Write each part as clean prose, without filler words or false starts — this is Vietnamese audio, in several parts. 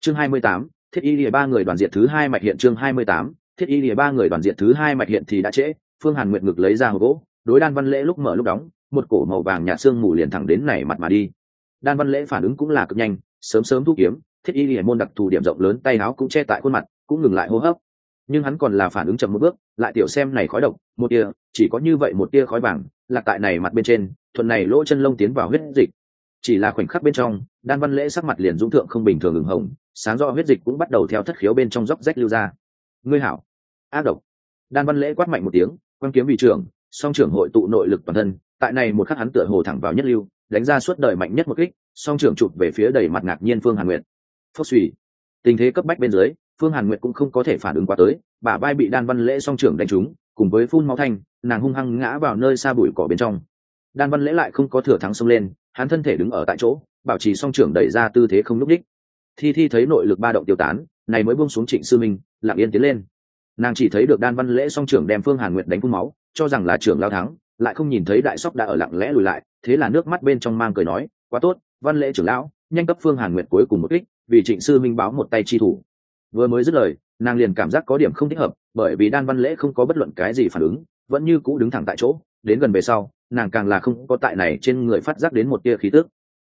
chương 28, thiết y lìa ba người đoàn diệt thứ hai mạch hiện. chương 28, thiết y lìa ba người đoàn diệt thứ hai mạch hiện thì đã trễ. Phương Hàn Nguyệt ngực lấy ra hộp gỗ, đối Đan Văn Lễ lúc mở lúc đóng, một cổ màu vàng nhạt xương mù liền thẳng đến này mặt mà đi. Đan Văn Lễ phản ứng cũng là cực nhanh, sớm sớm thu kiếm, thiết y lìa môn đặc thù điểm rộng lớn tay áo cũng che tại khuôn mặt, cũng ngừng lại hô hấp. Nhưng hắn còn là phản ứng chậm một bước, lại tiểu xem này khói độc, một tia, chỉ có như vậy một tia khói vàng, lạc tại này mặt bên trên, thuận này lỗ chân lông tiến vào huyết dịch. Chỉ là khoảnh khắc bên trong, Đan Văn Lễ sắc mặt liền dũng thượng không bình thường ửng hồng, sáng rõ huyết dịch cũng bắt đầu theo thất khiếu bên trong róc rách lưu ra. Ngươi hảo, ác độc. Đan Văn Lễ quát mạnh một tiếng, quan kiếm vị trưởng, song trưởng hội tụ nội lực toàn thân, tại này một khắc hắn tựa hồ thẳng vào nhất lưu, đánh ra suốt đời mạnh nhất một kích, song trưởng chụp về phía đầy mặt ngạc nhiên Phương Hàn Nguyệt. Phốc suy. Tình thế cấp bách bên dưới, Phương Hàn Nguyệt cũng không có thể phản ứng qua tới, bả vai bị Đan Văn Lễ song trưởng đánh trúng, cùng với phun máu thanh, nàng hung hăng ngã vào nơi xa bụi cỏ bên trong. Đan Văn Lễ lại không có thừa thắng xông lên, hắn thân thể đứng ở tại chỗ, bảo trì song trưởng đẩy ra tư thế không lúc đích. Thi Thi thấy nội lực ba động tiêu tán, này mới buông xuống Trịnh Sư Minh, lặng yên tiến lên. Nàng chỉ thấy được Đan Văn Lễ song trưởng đem Phương Hàn Nguyệt đánh phun máu, cho rằng là trưởng lao thắng, lại không nhìn thấy đại sóc đã ở lặng lẽ lùi lại, thế là nước mắt bên trong mang cười nói, quá tốt, Văn Lễ trưởng lão, nhanh cấp Phương Hàn Nguyệt cuối cùng một kích, vì Trịnh Sư Minh báo một tay chi thủ. Vừa mới dứt lời, nàng liền cảm giác có điểm không thích hợp, bởi vì Đan Văn Lễ không có bất luận cái gì phản ứng, vẫn như cũ đứng thẳng tại chỗ, đến gần về sau, nàng càng là không có tại này trên người phát giác đến một tia khí tức.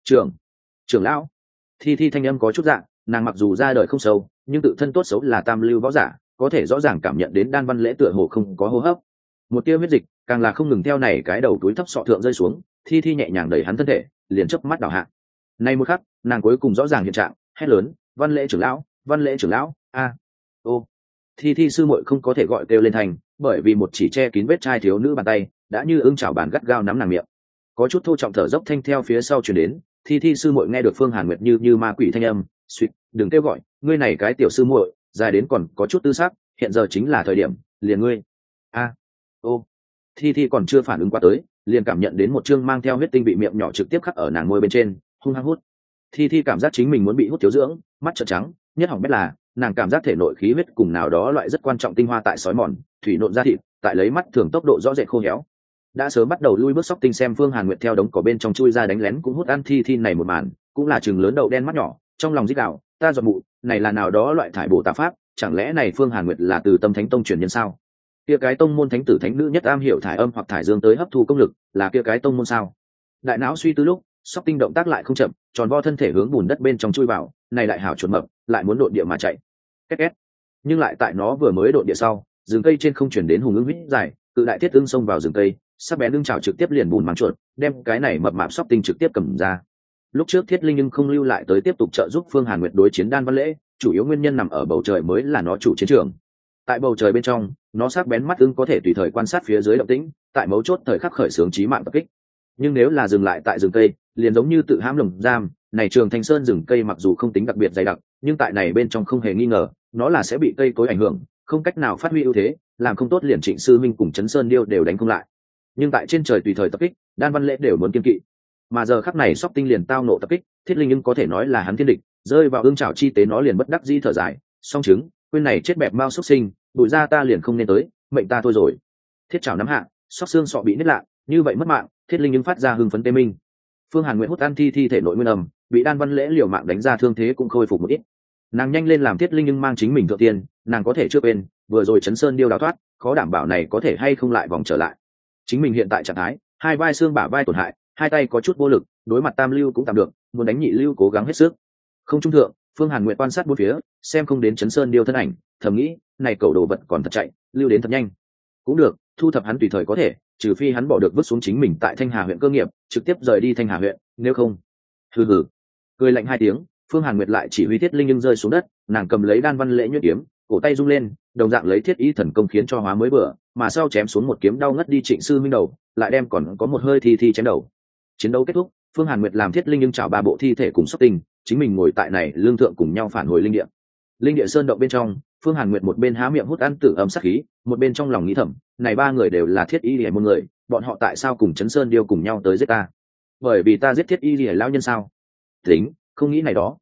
Trưởng lão. Thi Thi thanh âm có chút dạng, nàng mặc dù ra đời không sâu, nhưng tự thân tốt xấu là tam lưu võ giả, có thể rõ ràng cảm nhận đến Đan Văn Lễ tựa hồ không có hô hấp. Một tia huyết dịch càng là không ngừng theo này cái đầu túi thấp sọ thượng rơi xuống, Thi Thi nhẹ nhàng đẩy hắn thân thể, liền chớp mắt đảo hạ. Nay một khắc, nàng cuối cùng rõ ràng hiện trạng, hét lớn, Văn Lễ trưởng lão, Văn Lễ trưởng lão, a. Ô. Thi Thi sư muội không có thể gọi kêu lên thành, bởi vì một chỉ che kín vết chai thiếu nữ bàn tay đã như ưng chảo bàn gắt gao nắm nàng miệng. Có chút thô trọng thở dốc thanh theo phía sau truyền đến, Thi Thi sư muội nghe được Phương Hàn Nguyệt như ma quỷ thanh âm, suýt, đừng kêu gọi, ngươi này cái tiểu sư muội, dài đến còn có chút tư sắc, hiện giờ chính là thời điểm, liền ngươi. A. Ô. Thi Thi còn chưa phản ứng qua tới, liền cảm nhận đến một chương mang theo huyết tinh bị miệng nhỏ trực tiếp khắc ở nàng môi bên trên, hung hăng hút. Thi Thi cảm giác chính mình muốn bị hút thiếu dưỡng, mắt trợn trắng, nhất hỏng bét là, nàng cảm giác thể nội khí huyết cùng nào đó loại rất quan trọng tinh hoa tại sói mòn, thủy nộn ra thịt, tại lấy mắt thường tốc độ rõ rệt khô héo. Đã sớm bắt đầu lui bước sóc tinh xem Phương Hàn Nguyệt theo đống cỏ bên trong chui ra đánh lén cũng hút ăn Thi Thi này một màn, cũng là chừng lớn đậu đen mắt nhỏ, trong lòng rít gào, ta giọt mụ, này là nào đó loại thải bổ tà pháp, chẳng lẽ này Phương Hàn Nguyệt là từ Tâm Thánh Tông truyền nhân sao? Kia cái tông môn thánh tử thánh nữ nhất am hiểu thải âm hoặc thải dương tới hấp thu công lực, là kia cái tông môn sao? Đại não suy tư lúc, sóc tinh động tác lại không chậm, tròn vo thân thể hướng bùn đất bên trong chui vào, này đại hảo chuột mập, lại muốn độn địa mà chạy. Két két. Nhưng lại tại nó vừa mới độn địa sau, rừng cây trên không chuyển đến hùng ưng huýt dài, cự đại thiết ưng xông vào rừng cây, sắc bén ưng chảo trực tiếp liền bùn mắng chuột, đem cái này mập mạp sóc tinh trực tiếp cầm ra. Lúc trước Thiết Linh nhưng không lưu lại tới tiếp tục trợ giúp Phương Hàn Nguyệt đối chiến Đan Văn Lễ, chủ yếu nguyên nhân nằm ở bầu trời mới là nó chủ chiến trường. Tại bầu trời bên trong, nó sắc bén mắt ưng có thể tùy thời quan sát phía dưới động tĩnh, tại mấu chốt thời khắc khởi xướng chí mạng tập kích. Nhưng nếu là dừng lại tại rừng cây, liền giống như tự hãm lồng giam, này Trường Thanh Sơn rừng cây mặc dù không tính đặc biệt dày đặc, nhưng tại này bên trong không hề nghi ngờ, nó là sẽ bị cây cối ảnh hưởng, không cách nào phát huy ưu thế, làm không tốt liền Trịnh Sư Minh cùng Trấn Sơn Điêu đều đánh không lại. Nhưng tại trên trời tùy thời tập kích, Đan Văn Lễ đều muốn kiên kỵ. Mà giờ khắc này sóc tinh liền tao nộ tập kích, Thiết Linh nhưng có thể nói là hắn thiên địch, rơi vào ương chảo chi tế nó liền bất đắc dĩ thở dài, song chứng, quên này chết bẹp mau xuất sinh, bụi ra ta liền không nên tới, mệnh ta thôi rồi. Thiết chảo nắm hạ, sóc xương sọ bị nứt lạ, như vậy mất mạng, Thiết Linh nhưng phát ra hưng phấn tê minh. Phương Hàn Nguyệt hút ăn thi thể nội nguyên âm, bị Đan Văn Lễ liều mạng đánh ra thương thế cũng khôi phục một ít. Nàng nhanh lên làm Thiết Linh nhưng mang chính mình thượng tiền, nàng có thể chưa quên, vừa rồi Trấn Sơn Điêu đào thoát, khó đảm bảo này có thể hay không lại vòng trở lại. Chính mình hiện tại trạng thái, hai vai xương bả vai tổn hại, hai tay có chút vô lực, đối mặt tam lưu cũng tạm được, muốn đánh nhị lưu cố gắng hết sức. Không trung thượng, Phương Hàn Nguyệt quan sát bốn phía, xem không đến Trấn Sơn Điêu thân ảnh, thầm nghĩ, này cẩu đồ vật còn thật chạy, lưu đến thật nhanh. Cũng được, thu thập hắn tùy thời có thể, trừ phi hắn bỏ được vứt xuống chính mình tại Thanh Hà huyện cơ nghiệp, trực tiếp rời đi Thanh Hà huyện, nếu không. Hừ hừ. Cười lạnh hai tiếng, Phương Hàn Nguyệt lại chỉ huy Thiết Linh nhưng rơi xuống đất, nàng cầm lấy Đan Văn Lễ nhuyễn kiếm, cổ tay rung lên, đồng dạng lấy Thiết Ý thần công khiến cho hóa mới bữa, mà sau chém xuống một kiếm đau ngất đi Trịnh Sư Minh đầu, lại đem còn có một hơi thi chém đầu. Chiến đấu kết thúc, Phương Hàn Nguyệt làm Thiết Linh nhưng chảo ba bộ thi thể cùng sóc tinh, chính mình ngồi tại này lương thượng cùng nhau phản hồi linh địa. Linh địa sơn động bên trong, Phương Hàn Nguyệt một bên há miệng hút ăn tử âm sát khí, một bên trong lòng nghĩ thầm, này ba người đều là Thiết Y Liễu môn người, bọn họ tại sao cùng Trấn Sơn Điêu cùng nhau tới giết ta? Bởi vì ta giết Thiết Y Liễu lão nhân sao? Tính, không nghĩ này đó.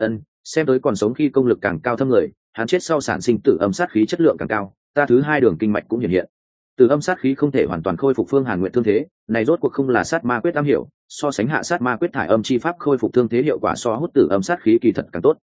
Xem tới còn sống khi công lực càng cao thâm người, hắn chết sau sản sinh tử âm sát khí chất lượng càng cao, ta thứ hai đường kinh mạch cũng hiện hiện. Tử âm sát khí không thể hoàn toàn khôi phục Phương Hàn Nguyệt thương thế, này rốt cuộc không là sát ma quyết am hiểu, so sánh hạ sát ma quyết thải âm chi pháp khôi phục thương thế hiệu quả so hút tử âm sát khí kỳ thật càng tốt.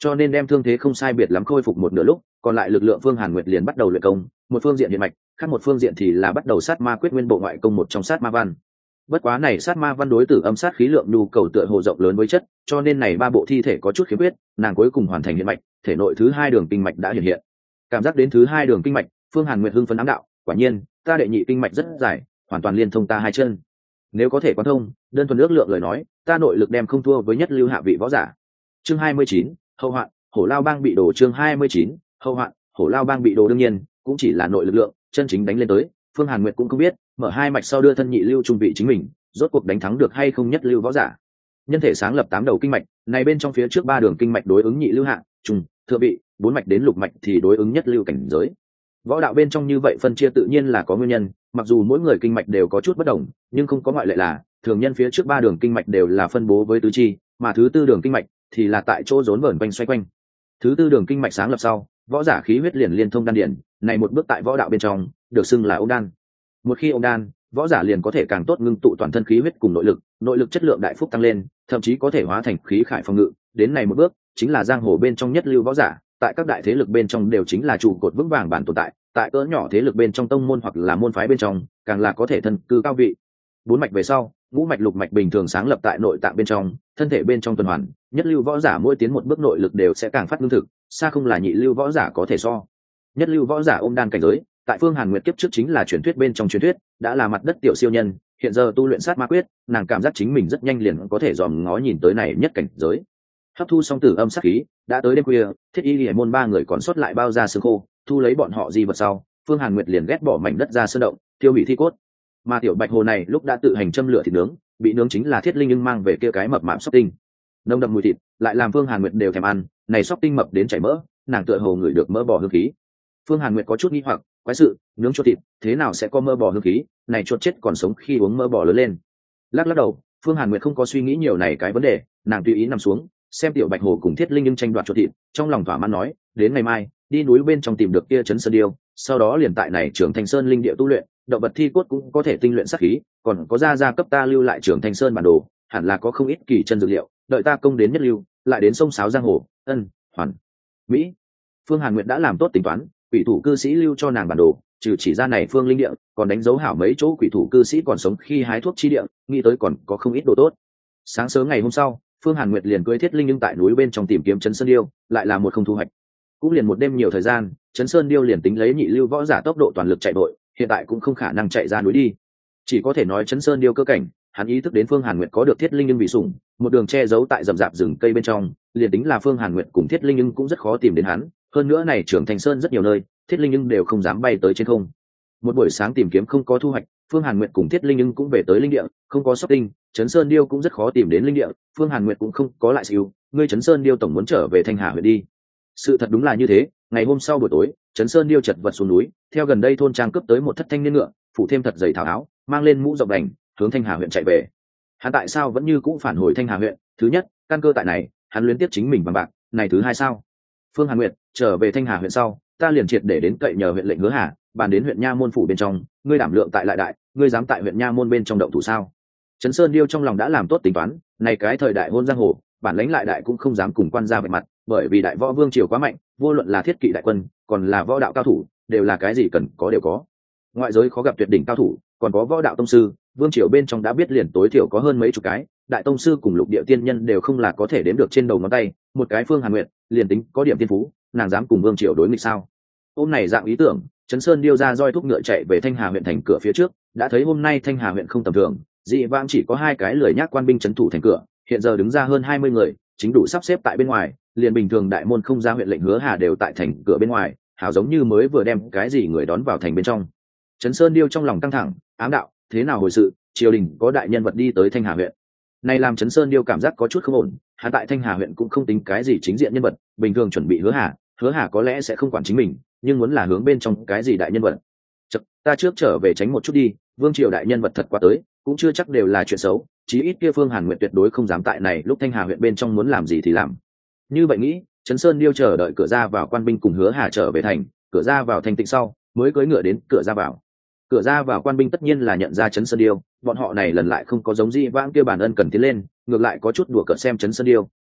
cho nên đem thương thế không sai biệt lắm khôi phục một nửa lúc, còn lại lực lượng Phương Hàn Nguyệt liền bắt đầu luyện công, một phương diện hiện mạch, khác một phương diện thì là bắt đầu sát ma quyết nguyên bộ ngoại công một trong sát ma văn. Bất quá này sát ma văn đối tử âm sát khí lượng nhu cầu tựa hồ rộng lớn với chất, cho nên này ba bộ thi thể có chút khiếm khuyết, nàng cuối cùng hoàn thành hiện mạch, thể nội thứ hai đường kinh mạch đã hiện hiện. Cảm giác đến thứ hai đường kinh mạch, Phương Hàn Nguyệt hưng phấn ám đạo, quả nhiên, ta đệ nhị kinh mạch rất dài, hoàn toàn liên thông ta hai chân. Nếu có thể quán thông, đơn thuần ước lượng lời nói, ta nội lực đem không thua với nhất lưu hạ vị võ giả. Chương 29, hậu hoạn, Hổ Lao Bang bị đổ. Chương 29, hậu hoạn, Hổ Lao Bang bị đổ. Đương nhiên, cũng chỉ là nội lực lượng, chân chính đánh lên tới, Phương Hàn Nguyệt cũng không biết, mở hai mạch sau đưa thân nhị lưu trung vị chính mình, rốt cuộc đánh thắng được hay không nhất lưu võ giả. Nhân thể sáng lập 8 đầu kinh mạch, này bên trong phía trước 3 đường kinh mạch đối ứng nhị lưu hạ, trung, thượng vị, 4 mạch đến lục mạch thì đối ứng nhất lưu cảnh giới. Võ đạo bên trong như vậy phân chia tự nhiên là có nguyên nhân, mặc dù mỗi người kinh mạch đều có chút bất đồng, nhưng không có ngoại lệ là, thường nhân phía trước 3 đường kinh mạch đều là phân bố với tứ chi, mà thứ tư đường kinh mạch thì là tại chỗ rốn vẩn quanh xoay quanh. Thứ tư đường kinh mạch sáng lập sau, võ giả khí huyết liền liên thông đan điển, này một bước tại võ đạo bên trong được xưng là ôm đan. Một khi ôm đan, võ giả liền có thể càng tốt ngưng tụ toàn thân khí huyết cùng nội lực chất lượng đại phúc tăng lên, thậm chí có thể hóa thành khí khải phòng ngự. Đến này một bước, chính là giang hồ bên trong nhất lưu võ giả, tại các đại thế lực bên trong đều chính là trụ cột vững vàng bản tồn tại, tại cỡ nhỏ thế lực bên trong tông môn hoặc là môn phái bên trong, càng là có thể thân cư cao vị. 4 mạch về sau, ngũ mạch lục mạch bình thường sáng lập tại nội tạng bên trong, thân thể bên trong tuần hoàn, nhất lưu võ giả mỗi tiến một bước nội lực đều sẽ càng phát lương thực, xa không là nhị lưu võ giả có thể so. Nhất lưu võ giả ôm đan cảnh giới, tại Phương Hàn Nguyệt kiếp trước chính là truyền thuyết bên trong truyền thuyết, đã là mặt đất tiểu siêu nhân, hiện giờ tu luyện sát ma quyết, nàng cảm giác chính mình rất nhanh liền có thể dòm ngó nhìn tới này nhất cảnh giới. Hấp thu xong tử âm sát khí, đã tới đêm khuya, Thiết Y Liễu môn 3 người còn sót lại bao ra xương khô, thu lấy bọn họ di vật sau, Phương Hàn Nguyệt liền ghét bỏ mảnh đất ra sơn động, tiêu hủy thi cốt. Mà tiểu bạch hồ này lúc đã tự hành châm lửa thịt nướng, bị nướng chính là Thiết Linh nhưng mang về kia cái mập mạp sóc tinh, nồng đậm mùi thịt, lại làm Phương Hàn Nguyệt đều thèm ăn, này sóc tinh mập đến chảy mỡ, nàng tựa hồ ngửi được mỡ bò hương khí. Phương Hàn Nguyệt có chút nghi hoặc, quái sự, nướng chuột thịt, thế nào sẽ có mỡ bò hương khí, này chuột chết còn sống khi uống mỡ bò lớn lên. Lắc đầu, Phương Hàn Nguyệt không có suy nghĩ nhiều này cái vấn đề, nàng tùy ý nằm xuống, xem tiểu bạch hồ cùng Thiết Linh nhưng tranh đoạt chuột thịt, trong lòng thỏa mãn nói, đến ngày mai, đi núi bên trong tìm được kia trấn sơn điêu, sau đó liền tại này Trường Thanh Sơn linh địa tu luyện, động vật thi cốt cũng có thể tinh luyện sát khí, còn có gia cấp ta lưu lại Trường Thanh Sơn bản đồ, hẳn là có không ít kỳ chân dược liệu, đợi ta công đến nhất lưu, lại đến sông sáo giang hồ, hoàn mỹ. Phương Hàn Nguyệt đã làm tốt tính toán, quỷ thủ cư sĩ lưu cho nàng bản đồ, trừ chỉ ra này phương linh địa, còn đánh dấu hảo mấy chỗ quỷ thủ cư sĩ còn sống khi hái thuốc chi địa, nghĩ tới còn có không ít đồ tốt. Sáng sớm ngày hôm sau, Phương Hàn Nguyệt liền cưỡi Thiết Linh nhưng tại núi bên trong tìm kiếm Trấn Sơn Điêu, lại là một không thu hoạch. Cũng liền một đêm nhiều thời gian, Trấn Sơn Điêu liền tính lấy nhị lưu võ giả tốc độ toàn lực chạy vội, hiện tại cũng không khả năng chạy ra núi đi. Chỉ có thể nói Trấn Sơn Điêu cơ cảnh, hắn ý thức đến Phương Hàn Nguyệt có được Thiết Linh nhưng bị sủng, một đường che giấu tại rậm rạp rừng cây bên trong, liền tính là Phương Hàn Nguyệt cùng Thiết Linh nhưng cũng rất khó tìm đến hắn, hơn nữa này Trường Thanh Sơn rất nhiều nơi, Thiết Linh nhưng đều không dám bay tới trên không. Một buổi sáng tìm kiếm không có thu hoạch, Phương Hàn Nguyệt cùng Thiết Linh nhưng cũng về tới linh địa, không có sóc tinh, Trấn Sơn Điêu cũng rất khó tìm đến linh địa, Phương Hàn Nguyệt cũng không có lại siêu, ngươi Trấn Sơn Điêu tổng muốn trở về Thanh Hà huyện đi. Sự thật đúng là như thế, ngày hôm sau buổi tối, Trấn Sơn Điêu chật vật xuống núi, theo gần đây thôn trang cướp tới một thất thanh niên ngựa, phủ thêm thật dày thảo áo, mang lên mũ rộng đành, hướng Thanh Hà huyện chạy về. Hắn tại sao vẫn như cũ phản hồi Thanh Hà huyện? Thứ nhất, căn cơ tại này, hắn luyến tiếc chính mình bằng bạc, này thứ hai sao? Phương Hàn Nguyệt trở về Thanh Hà huyện sau, ta liền triệt để đến cậy nhờ huyện lệnh Hứa Hà, bàn đến huyện nha môn phủ bên trong, ngươi đảm lượng tại lại đại, ngươi dám tại huyện nha môn bên trong động thủ sao? Trấn Sơn Điêu trong lòng đã làm tốt tính toán, này cái thời đại hôn giang hồ, bản lãnh lại đại cũng không dám cùng quan gia vạch mặt, bởi vì đại võ vương triều quá mạnh, vô luận là thiết kỵ đại quân, còn là võ đạo cao thủ, đều là cái gì cần có đều có. Ngoại giới khó gặp tuyệt đỉnh cao thủ, còn có võ đạo tông sư, vương triều bên trong đã biết liền tối thiểu có hơn mấy chục cái, đại tông sư cùng lục địa tiên nhân đều không là có thể đếm được trên đầu ngón tay, một cái Phương Hàn Nguyệt, liền tính có điểm tiên phú, nàng dám cùng vương triều đối nghịch sao? Hôm này dạng ý tưởng, Trấn Sơn Điêu ra roi thúc ngựa chạy về Thanh Hà huyện thành cửa phía trước, đã thấy hôm nay Thanh Hà huyện không tầm thường, dị vãng chỉ có 2 cái lười nhác quan binh trấn thủ thành cửa, hiện giờ đứng ra hơn 20 người, chính đủ sắp xếp tại bên ngoài, liền bình thường đại môn không ra huyện lệnh Hứa Hà đều tại thành cửa bên ngoài, hảo giống như mới vừa đem cái gì người đón vào thành bên trong. Trấn Sơn Điêu trong lòng căng thẳng, ám đạo, thế nào hồi sự, triều đình có đại nhân vật đi tới Thanh Hà huyện. Này làm Trấn Sơn Điêu cảm giác có chút không ổn, hắn tại Thanh Hà huyện cũng không tính cái gì chính diện nhân vật, bình thường chuẩn bị Hứa Hà có lẽ sẽ không quản chính mình, nhưng muốn là hướng bên trong cái gì đại nhân vật. Chậc, ta trước trở về tránh một chút đi, vương triều đại nhân vật thật quá tới, cũng chưa chắc đều là chuyện xấu, chí ít kia Phương Hàn Nguyệt tuyệt đối không dám tại này lúc Thanh Hà huyện bên trong muốn làm gì thì làm. Như vậy nghĩ, Trấn Sơn Điêu chờ đợi cửa ra vào quan binh cùng Hứa Hà trở về thành, cửa ra vào thành tịnh sau, mới cưỡi ngựa đến cửa ra vào. Cửa ra vào quan binh tất nhiên là nhận ra Trấn Sơn Điêu, bọn họ này lần lại không có giống Di vãng kia bản ân cần tiến lên, ngược lại có chút đùa cợt xem Trấn Sơn Điêu.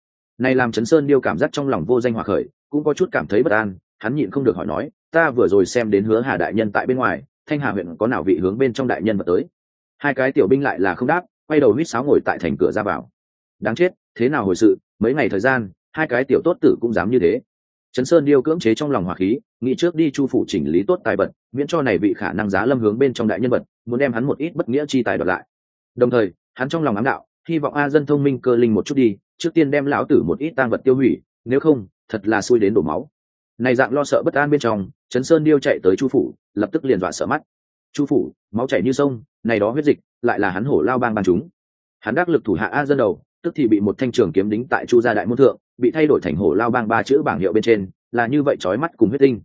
Này làm Trấn Sơn Điêu cảm giác trong lòng vô danh hỏa khởi, cũng có chút cảm thấy bất an, hắn nhịn không được hỏi nói, ta vừa rồi xem đến Hứa Hà đại nhân tại bên ngoài, Thanh Hà huyện có nào vị hướng bên trong đại nhân vật tới? Hai cái tiểu binh lại là không đáp, quay đầu huýt sáo ngồi tại thành cửa ra vào. Đáng chết, thế nào hồi sự, mấy ngày thời gian, hai cái tiểu tốt tử cũng dám như thế. Trấn Sơn Điêu cưỡng chế trong lòng hỏa khí, nghĩ trước đi chu phủ chỉnh lý tốt tài vật, miễn cho này vị khả năng giá lâm hướng bên trong đại nhân vật, muốn đem hắn một ít bất nghĩa chi tài đoạt lại. Đồng thời, hắn trong lòng ám đạo, hy vọng A dân thông minh cơ linh một chút đi, trước tiên đem lão tử một ít tang vật tiêu hủy, nếu không, thật là xui đến đổ máu. Này dạng lo sợ bất an bên trong, Trấn Sơn Điêu chạy tới chu phủ, lập tức liền dọa sợ mắt. Chu phủ, máu chảy như sông, này đó huyết dịch, lại là hắn Hổ Lao Bang ban chúng. Hắn đắc lực thủ hạ A dân đầu, tức thì bị một thanh trường kiếm đính tại chu gia đại môn thượng, bị thay đổi thành Hổ Lao Bang ba chữ bảng hiệu bên trên, là như vậy chói mắt cùng huyết tinh.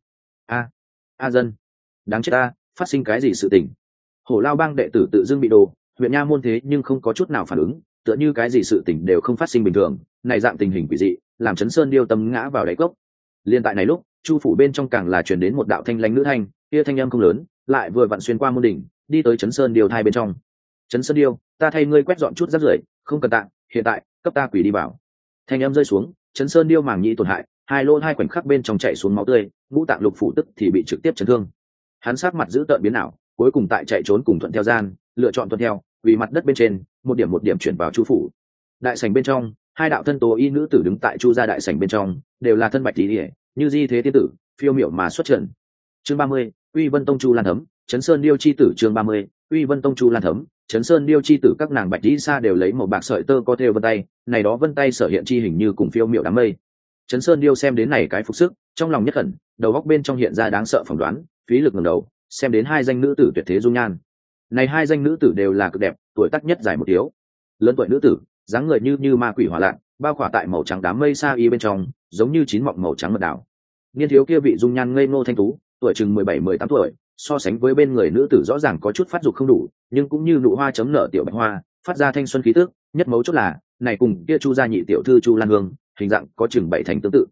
A dân, đáng chết ta, phát sinh cái gì sự tình? Hổ Lao Bang đệ tử tự dưng bị đồ, huyện nha môn thế nhưng không có chút nào phản ứng, tựa như cái gì sự tình đều không phát sinh bình thường. Này dạng tình hình quỷ dị, làm Trấn Sơn Điêu tâm ngã vào đáy cốc. Liên tại này lúc, chu phủ bên trong càng là truyền đến một đạo thanh lãnh nữ thanh, kia thanh âm không lớn, lại vừa vặn xuyên qua môn đỉnh, đi tới Trấn Sơn Điêu thai bên trong. Trấn Sơn Điêu, ta thay ngươi quét dọn chút rác rưởi, không cần tạng, hiện tại cấp ta quỷ đi vào. Thanh âm rơi xuống, Trấn Sơn Điêu màng nhĩ tổn hại, hai lỗ hai khoảnh khắc bên trong chạy xuống máu tươi, ngũ tạng lục phủ tức thì bị trực tiếp chấn thương. Hắn sắc mặt giữ tợn biến ảo, cuối cùng tại chạy trốn cùng thuận theo gian, lựa chọn thuận theo, vì mặt đất bên trên, một điểm chuyển vào chu phủ. Đại sảnh bên trong, hai đạo thân tố y nữ tử đứng tại chu gia đại sảnh bên trong, đều là thân bạch tí địa, như di thế tiên tử, phiêu miểu mà xuất trận. Chương 30, Uy Vân Tông Chu Lan Thấm, Trấn Sơn Điêu chi tử. Chương 30, Uy Vân Tông Chu Lan Thấm, Trấn Sơn Điêu chi tử. Các nàng bạch tí xa đều lấy màu bạc sợi tơ có thêu vân tay, này đó vân tay sở hiện chi hình như cùng phiêu miểu đám mây. Trấn Sơn Điêu xem đến này cái phục sức, trong lòng nhất khẩn, đầu góc bên trong hiện ra đáng sợ phỏng đoán, phí lực ngẩng đầu, xem đến hai danh nữ tử tuyệt thế dung nhan. Này hai danh nữ tử đều là cực đẹp, tuổi tác nhất dài một thiếu. Lớn tuổi nữ tử, dáng người như ma quỷ hỏa lạn, bao khỏa tại màu trắng đám mây sa y bên trong, giống như chín mọng màu trắng mật đảo. Niên thiếu kia vị dung nhan ngây ngô thanh tú, tuổi chừng 17-18 tuổi, so sánh với bên người nữ tử rõ ràng có chút phát dục không đủ, nhưng cũng như nụ hoa chấm nở tiểu bạch hoa, phát ra thanh xuân khí tức, nhất mấu chốt là, này cùng kia Chu gia nhị tiểu thư Chu Lan Hương, hình dạng có chừng 7 thành tương tự.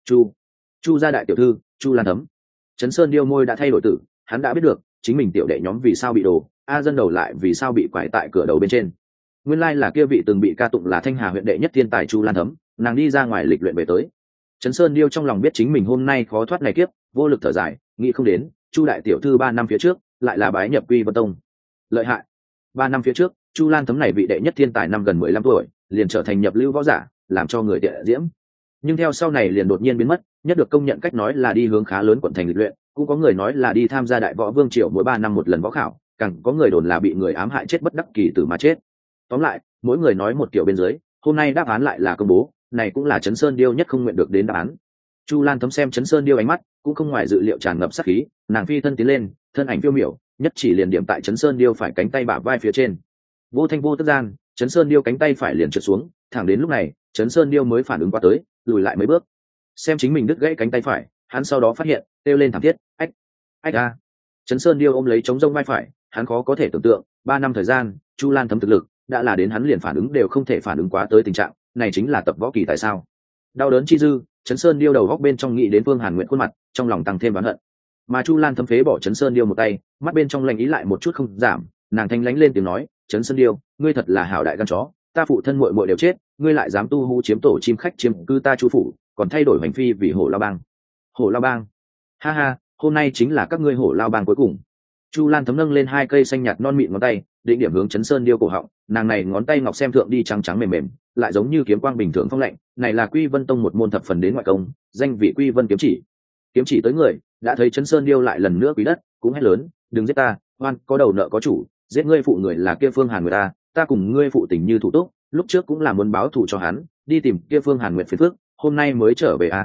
Chu gia đại tiểu thư, Chu Lan Thấm. Trấn Sơn Điêu môi đã thay đổi tử, hắn đã biết được, chính mình tiểu đệ nhóm vì sao bị đồ, A dân đầu lại vì sao bị quải tại cửa đầu bên trên. Nguyên lai là kia vị từng bị ca tụng là Thanh Hà huyện đệ nhất thiên tài Chu Lan Thấm, nàng đi ra ngoài lịch luyện về tới. Trấn Sơn Điêu trong lòng biết chính mình hôm nay khó thoát này kiếp, vô lực thở dài, nghĩ không đến, Chu đại tiểu thư 3 năm phía trước, lại là bái nhập Quy Vân Tông. Lợi hại. 3 năm phía trước, Chu Lan Thấm này vị đệ nhất thiên tài năm gần 15 tuổi, liền trở thành nhập lưu võ giả, làm cho người tiện diễm. Nhưng theo sau này liền đột nhiên biến mất, nhất được công nhận cách nói là đi hướng khá lớn quận thành lịch luyện, cũng có người nói là đi tham gia đại võ vương triều mỗi 3 năm một lần võ khảo, càng có người đồn là bị người ám hại chết bất đắc kỳ tử mà chết. Tóm lại, mỗi người nói một kiểu bên dưới, hôm nay đáp án lại là công bố, này cũng là Trấn Sơn Điêu nhất không nguyện được đến đáp án. Chu Lan Thấm xem Trấn Sơn Điêu ánh mắt, cũng không ngoài dự liệu tràn ngập sát khí, nàng phi thân tiến lên, thân ảnh phiêu miểu, nhất chỉ liền điểm tại Trấn Sơn Điêu phải cánh tay bả vai phía trên. Vô thanh vô tức gian, Trấn Sơn Điêu cánh tay phải liền trượt xuống, thẳng đến lúc này, Trấn Sơn Điêu mới phản ứng qua tới, lùi lại mấy bước. Xem chính mình đứt gãy cánh tay phải, hắn sau đó phát hiện, kêu lên thảm thiết, ách a. Trấn Sơn Điêu ôm lấy chống rông vai phải, hắn khó có thể tưởng tượng, 3 năm thời gian, Chu Lan Thấm thực lực đã là đến hắn liền phản ứng đều không thể phản ứng quá tới tình trạng, này chính là tập võ kỳ tại sao? Đau đớn chi dư, Trấn Sơn Điêu đầu góc bên trong nghĩ đến Phương Hàn Nguyện khuôn mặt, trong lòng tăng thêm oán hận. Mà Chu Lan Thấm phế bỏ Trấn Sơn Điêu một tay, mắt bên trong lạnh ý lại một chút không giảm, nàng thanh lãnh lên tiếng nói, Trấn Sơn Điêu, ngươi thật là hảo đại gan chó, ta phụ thân muội muội đều chết, ngươi lại dám tu hú chiếm tổ chim khách chiếm cư ta chu phủ, còn thay đổi hành phi vì Hổ Lao Bang. Hổ Lao Bang? Ha ha, hôm nay chính là các ngươi Hổ Lao Bang cuối cùng. Chu Lan Thấm nâng lên 2 cây xanh nhạt non mịn ngón tay, định điểm hướng Trấn Sơn Điêu cổ họng, nàng này ngón tay ngọc xem thượng đi trắng trắng mềm mềm, lại giống như kiếm quang bình thường phong lạnh, này là Quy Vân Tông một môn thập phần đến ngoại công, danh vị Quy Vân kiếm chỉ. Kiếm chỉ tới người, đã thấy Trấn Sơn Điêu lại lần nữa quý đất, cũng hét lớn, đừng giết ta, oan có đầu nợ có chủ, giết ngươi phụ người là kia Phương Hàn người ta cùng ngươi phụ tình như thủ túc, lúc trước cũng là muốn báo thù cho hắn, đi tìm kia Phương Hàn Nguyệt phiền phước, hôm nay mới trở về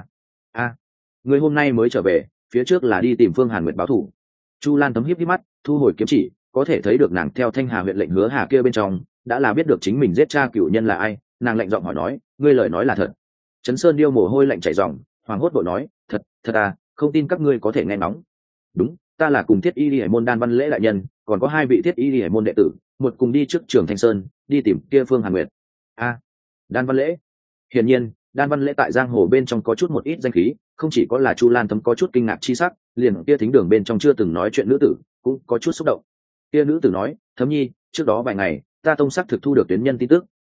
ngươi hôm nay mới trở về, phía trước là đi tìm Phương Hàn Nguyệt báo thù. Chu Lan Thấm híp híp mắt, thu hồi kiếm chỉ, có thể thấy được nàng theo Thanh Hà huyện lệnh Hứa Hà kia bên trong, đã là biết được chính mình giết cha cửu nhân là ai, nàng lạnh giọng hỏi nói, ngươi lời nói là thật? Trấn Sơn Điêu mồ hôi lạnh chảy ròng, hoàng hốt vội nói, thật không tin các ngươi có thể nghe ngóng. Đúng, ta là cùng Thiết Y Liễu môn Đan Văn Lễ đại nhân, còn có 2 vị Thiết Y Liễu môn đệ tử, một cùng đi trước trường Thanh Sơn, đi tìm kia Phương Hàn Nguyệt. Đan Văn Lễ. Hiển nhiên, Đan Văn Lễ tại giang hồ bên trong có chút một ít danh khí, không chỉ có là Chu Lan Thấm có chút kinh ngạc chi sắc, liền kia thính đường bên trong chưa từng nói chuyện nữ tử, cũng có chút xúc động. Kia nữ tử nói, Thấm nhi, trước đó vài ngày, ta tông sắc thực thu được tuyến nhân tin tức,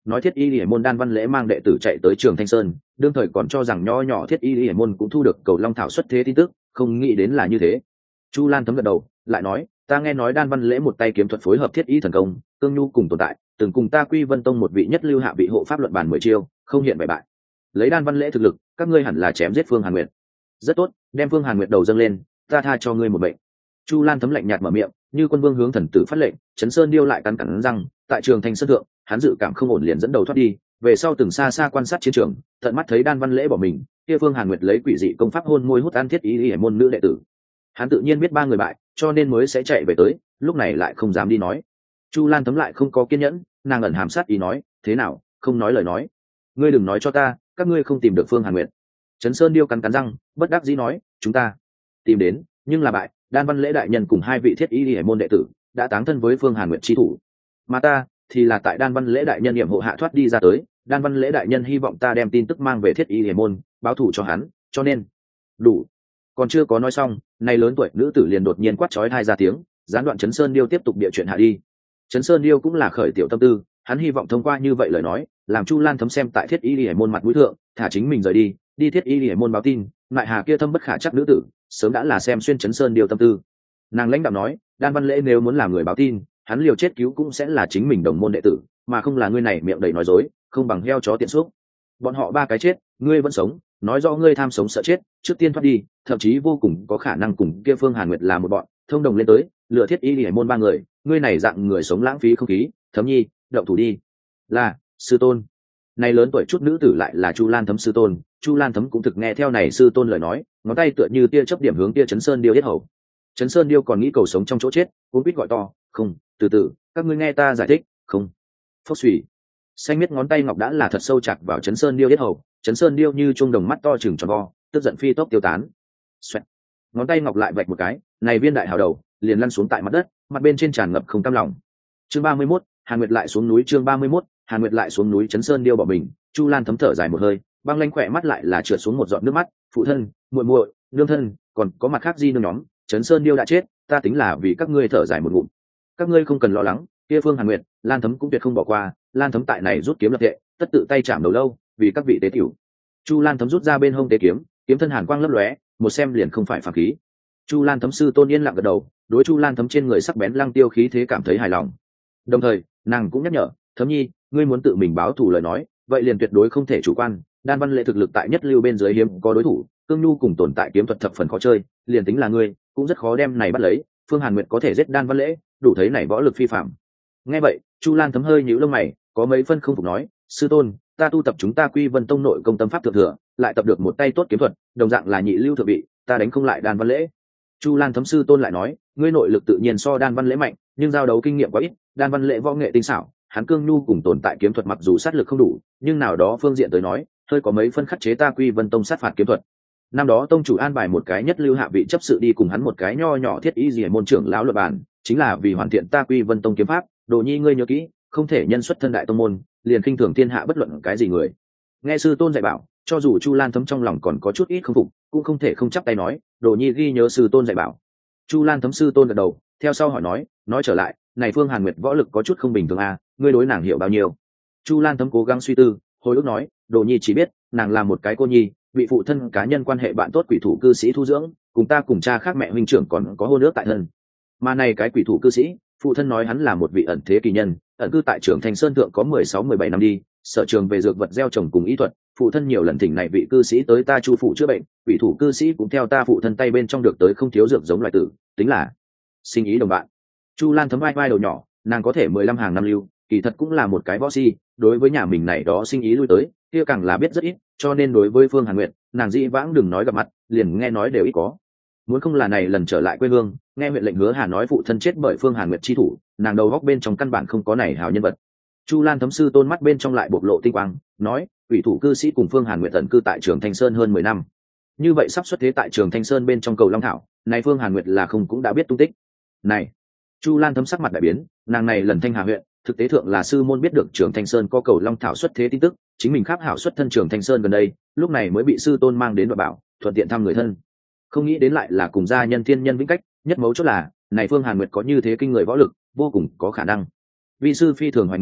nói Thiết Y Liễu môn Đan Văn Lễ mang đệ tử chạy tới Trường Thanh Sơn, đương thời còn cho rằng nho nhỏ Thiết Y Liễu môn cũng thu được cầu long thảo xuất thế tin tức, không nghĩ đến là như thế. Chu Lan Thấm gật đầu, lại nói, ta nghe nói Đan Văn Lễ một tay kiếm thuật phối hợp Thiết Y thần công, cương nhu cùng tồn tại, từng cùng ta Quy Vân Tông một vị nhất lưu hạ vị hộ pháp luận bàn 10 chiêu, không hiện bại bại. Lấy Đan Văn Lễ thực lực, các ngươi hẳn là chém giết Phương Hàn Nguyệt. Rất tốt, đem Phương Hàn Nguyệt đầu dâng lên, ta tha cho ngươi một mệnh. Chu Lan Thấm lạnh nhạt mở miệng, như quân vương hướng thần tử phát lệnh. Chấn Sơn Điêu lại cắn cắn răng, tại Trường Thanh Sơn thượng, hắn dự cảm không ổn liền dẫn đầu thoát đi, về sau từng xa xa quan sát chiến trường, tận mắt thấy Đan Văn Lễ bỏ mình, kia Phương Hàn Nguyệt lấy quỷ dị công pháp hôn môi hút ăn Thiết Y Liễu môn nữ đệ tử. Hắn tự nhiên biết ba người bại, cho nên mới sẽ chạy về tới, lúc này lại không dám đi nói. Chu Lan Thấm lại không có kiên nhẫn, nàng ẩn hàm sát ý nói, thế nào, không nói lời nói. Ngươi đừng nói cho ta, các ngươi không tìm được Phương Hàn Nguyệt. Chấn Sơn Điêu cắn cắn răng, bất đắc dĩ nói, chúng ta tìm đến, nhưng là bại. Đan Văn Lễ đại nhân cùng hai vị Thiết Y Liễu môn đệ tử đã táng thân với Phương Hàn Nguyệt chi thủ, mà ta thì là tại Đan Văn Lễ đại nhân nhiệm hộ hạ thoát đi ra tới. Đan Văn Lễ đại nhân hy vọng ta đem tin tức mang về Thiết Y Liễu môn, báo thù cho hắn, cho nên đủ. Còn chưa có nói xong, này lớn tuổi nữ tử liền đột nhiên quát chói tai ra tiếng, gián đoạn Chấn Sơn Điêu tiếp tục địa chuyện hạ đi. Chấn Sơn Điêu cũng là khởi tiểu tâm tư, hắn hy vọng thông qua như vậy lời nói, làm Chu Lan Thấm xem tại Thiết Y Liễu môn mặt mũi thượng, thả chính mình rời đi, đi Thiết Y Liễu môn báo tin. Ngại hà kia thâm bất khả chắc nữ tử, sớm đã là xem xuyên Chấn Sơn Điêu tâm tư. Nàng lãnh đạo nói, Đan Văn Lễ nếu muốn làm người báo tin, hắn liều chết cứu cũng sẽ là chính mình đồng môn đệ tử, mà không là ngươi này miệng đầy nói dối, không bằng heo chó tiện xúc. Bọn họ ba cái chết, ngươi vẫn sống, nói rõ ngươi tham sống sợ chết, trước tiên thoát đi, thậm chí vô cùng có khả năng cùng kia Phương Hàn Nguyệt là một bọn, thông đồng lên tới, lựa Thiết Y Liễu môn ba người, ngươi này dạng người sống lãng phí không khí. Thấm nhi, động thủ đi. Là sư tôn. Này lớn tuổi chút nữ tử lại là Chu Lan Thấm sư tôn. Chu Lan Thấm cũng thực nghe theo này sư tôn lời nói, ngón tay tựa như tia chớp điểm hướng tia Chấn Sơn Điêu yết hầu. Chấn Sơn Điêu còn nghĩ cầu sống trong chỗ chết, cuốn quýt gọi to, không, từ từ, các ngươi nghe ta giải thích, không. Phốc xùy. Xanh miết ngón tay ngọc đã là thật sâu chặt vào Chấn Sơn Điêu yết hầu. Chấn Sơn Điêu như chuông đồng mắt to chừng tròn vo, tức giận phi tốc tiêu tán. Xoẹt. Ngón tay ngọc lại vạch một cái, này viên đại hào đầu liền lăn xuống tại mặt đất, mặt bên trên tràn ngập không cam lòng. Chương 31, Hàn Nguyệt lại xuống núi. Chương 31, Hàn Nguyệt lại xuống núi. Chấn Sơn Điêu bỏ mình. Chu Lan Thấm thở dài một hơi, băng lanh khỏe mắt lại là trượt xuống một giọt nước mắt. Phụ thân, muội muội, nương thân, còn có mặt khác di nương nhóm, Chấn Sơn Điêu đã chết, ta tính là vì các ngươi thở dài một ngụm. Các ngươi không cần lo lắng, kia Phương Hàn Nguyệt, Lan Thấm cũng tuyệt không bỏ qua. Lan Thấm tại này rút kiếm lập thệ, tất tự tay chạm đầu lâu, vì các vị tế tiểu. Chu Lan Thấm rút ra bên hông tế kiếm, kiếm thân hàn quang lấp lóe, một xem liền không phải phàm khí. Chu Lan Thấm sư tôn yên lặng gật đầu, đối Chu Lan Thấm trên người sắc bén lăng tiêu khí thế cảm thấy hài lòng. Đồng thời, nàng cũng nhắc nhở, Thấm nhi, ngươi muốn tự mình báo thù lời nói, vậy liền tuyệt đối không thể chủ quan. Đan Văn Lễ thực lực tại nhất lưu bên dưới hiếm có đối thủ, cương nhu cùng tồn tại kiếm thuật thập phần khó chơi, liền tính là ngươi, cũng rất khó đem này bắt lấy. Phương Hàn Nguyệt có thể giết Đan Văn Lễ, đủ thấy này võ lực phi phàm. Nghe vậy, Chu Lan Thấm hơi nhíu lông mày, có mấy phân không phục nói, sư tôn, ta tu tập chúng ta Quy Vân Tông nội công tâm pháp thượng thừa, lại tập được một tay tốt kiếm thuật, đồng dạng là nhị lưu thượng vị, ta đánh không lại Đan Văn Lễ. Chu Lan Thấm sư tôn lại nói, ngươi nội lực tự nhiên so Đan Văn Lễ mạnh, nhưng giao đấu kinh nghiệm quá ít. Đan Văn Lễ võ nghệ tinh xảo, hắn cương nhu cùng tồn tại kiếm thuật mặc dù sát lực không đủ, nhưng nào đó phương diện tới nói, hơi có mấy phân khắc chế ta Quy Vân Tông sát phạt kiếm thuật. Năm đó tông chủ an bài một cái nhất lưu hạ vị chấp sự đi cùng hắn một cái nho nhỏ Thiết Y Liễu môn trưởng lão luận bàn, chính là vì hoàn thiện ta Quy Vân Tông kiếm pháp. Đồ nhi ngươi nhớ kỹ, không thể nhân xuất thân đại tông môn, liền khinh thường thiên hạ bất luận cái gì người. Nghe sư tôn dạy bảo, cho dù Chu Lan Thấm trong lòng còn có chút ít không phục, cũng không thể không chắp tay nói, Đồ nhi ghi nhớ sư tôn dạy bảo. Chu Lan Thấm sư tôn gật đầu, theo sau hỏi nói trở lại, này Phương Hàn Nguyệt võ lực có chút không bình thường à, ngươi đối nàng hiểu bao nhiêu? Chu Lan Thấm cố gắng suy tư, hồi ức nói, Đồ nhi chỉ biết, nàng là một cái cô nhi, bị phụ thân cá nhân quan hệ bạn tốt quỷ thủ cư sĩ thu dưỡng, cùng ta cùng cha khác mẹ huynh trưởng còn có hôn ước tại thân. Mà này cái quỷ thủ cư sĩ, phụ thân nói hắn là một vị ẩn thế kỳ nhân, ẩn cư tại Trường Thanh Sơn thượng có 16-17 năm đi, sở trường về dược vật gieo trồng cùng y thuật. Phụ thân nhiều lần thỉnh này vị cư sĩ tới ta Chu phủ chữa bệnh, quỷ thủ cư sĩ cũng theo ta phụ thân tay bên trong được tới không thiếu dược giống loại tử, tính là sinh ý đồng bạn. Chu Lan Thấm vai vai đầu nhỏ, nàng có thể 15 hàng năm lưu, kỳ thật cũng là một cái võ si, đối với nhà mình này đó sinh ý lui tới, kia càng là biết rất ít, cho nên đối với Phương Hàn Nguyệt, nàng dĩ vãng đừng nói gặp mặt, liền nghe nói đều ít có. Muốn không là này lần trở lại quê hương, nghe huyện lệnh Hứa Hà nói phụ thân chết bởi Phương Hàn Nguyệt chi thủ, nàng đầu góc bên trong căn bản không có này hào nhân vật. Chu Lan Thấm sư tôn mắt bên trong lại bộc lộ tinh quang, nói, ủy thủ cư sĩ cùng Phương Hàn Nguyệt tận cư tại Trường Thanh Sơn hơn 10 năm. Như vậy sắp xuất thế tại Trường Thanh Sơn bên trong cầu Long Thảo, này Phương Hàn Nguyệt là không cũng đã biết tung tích. Này, Chu Lan Thấm sắc mặt đại biến, nàng này lần Thanh Hà huyện, thực tế thượng là sư môn biết được Trường Thanh Sơn có cầu Long Thảo xuất thế tin tức, chính mình khắp hảo xuất thân Trường Thanh Sơn gần đây, lúc này mới bị sư tôn mang đến đoạt bảo, thuận tiện thăm người thân. Không nghĩ đến lại là cùng gia nhân thiên nhân vĩnh cách, nhất mấu chốt là, này Phương Hàn Nguyệt có như thế kinh người võ lực, vô cùng có khả năng. Vi sư phi thường hoài nghi,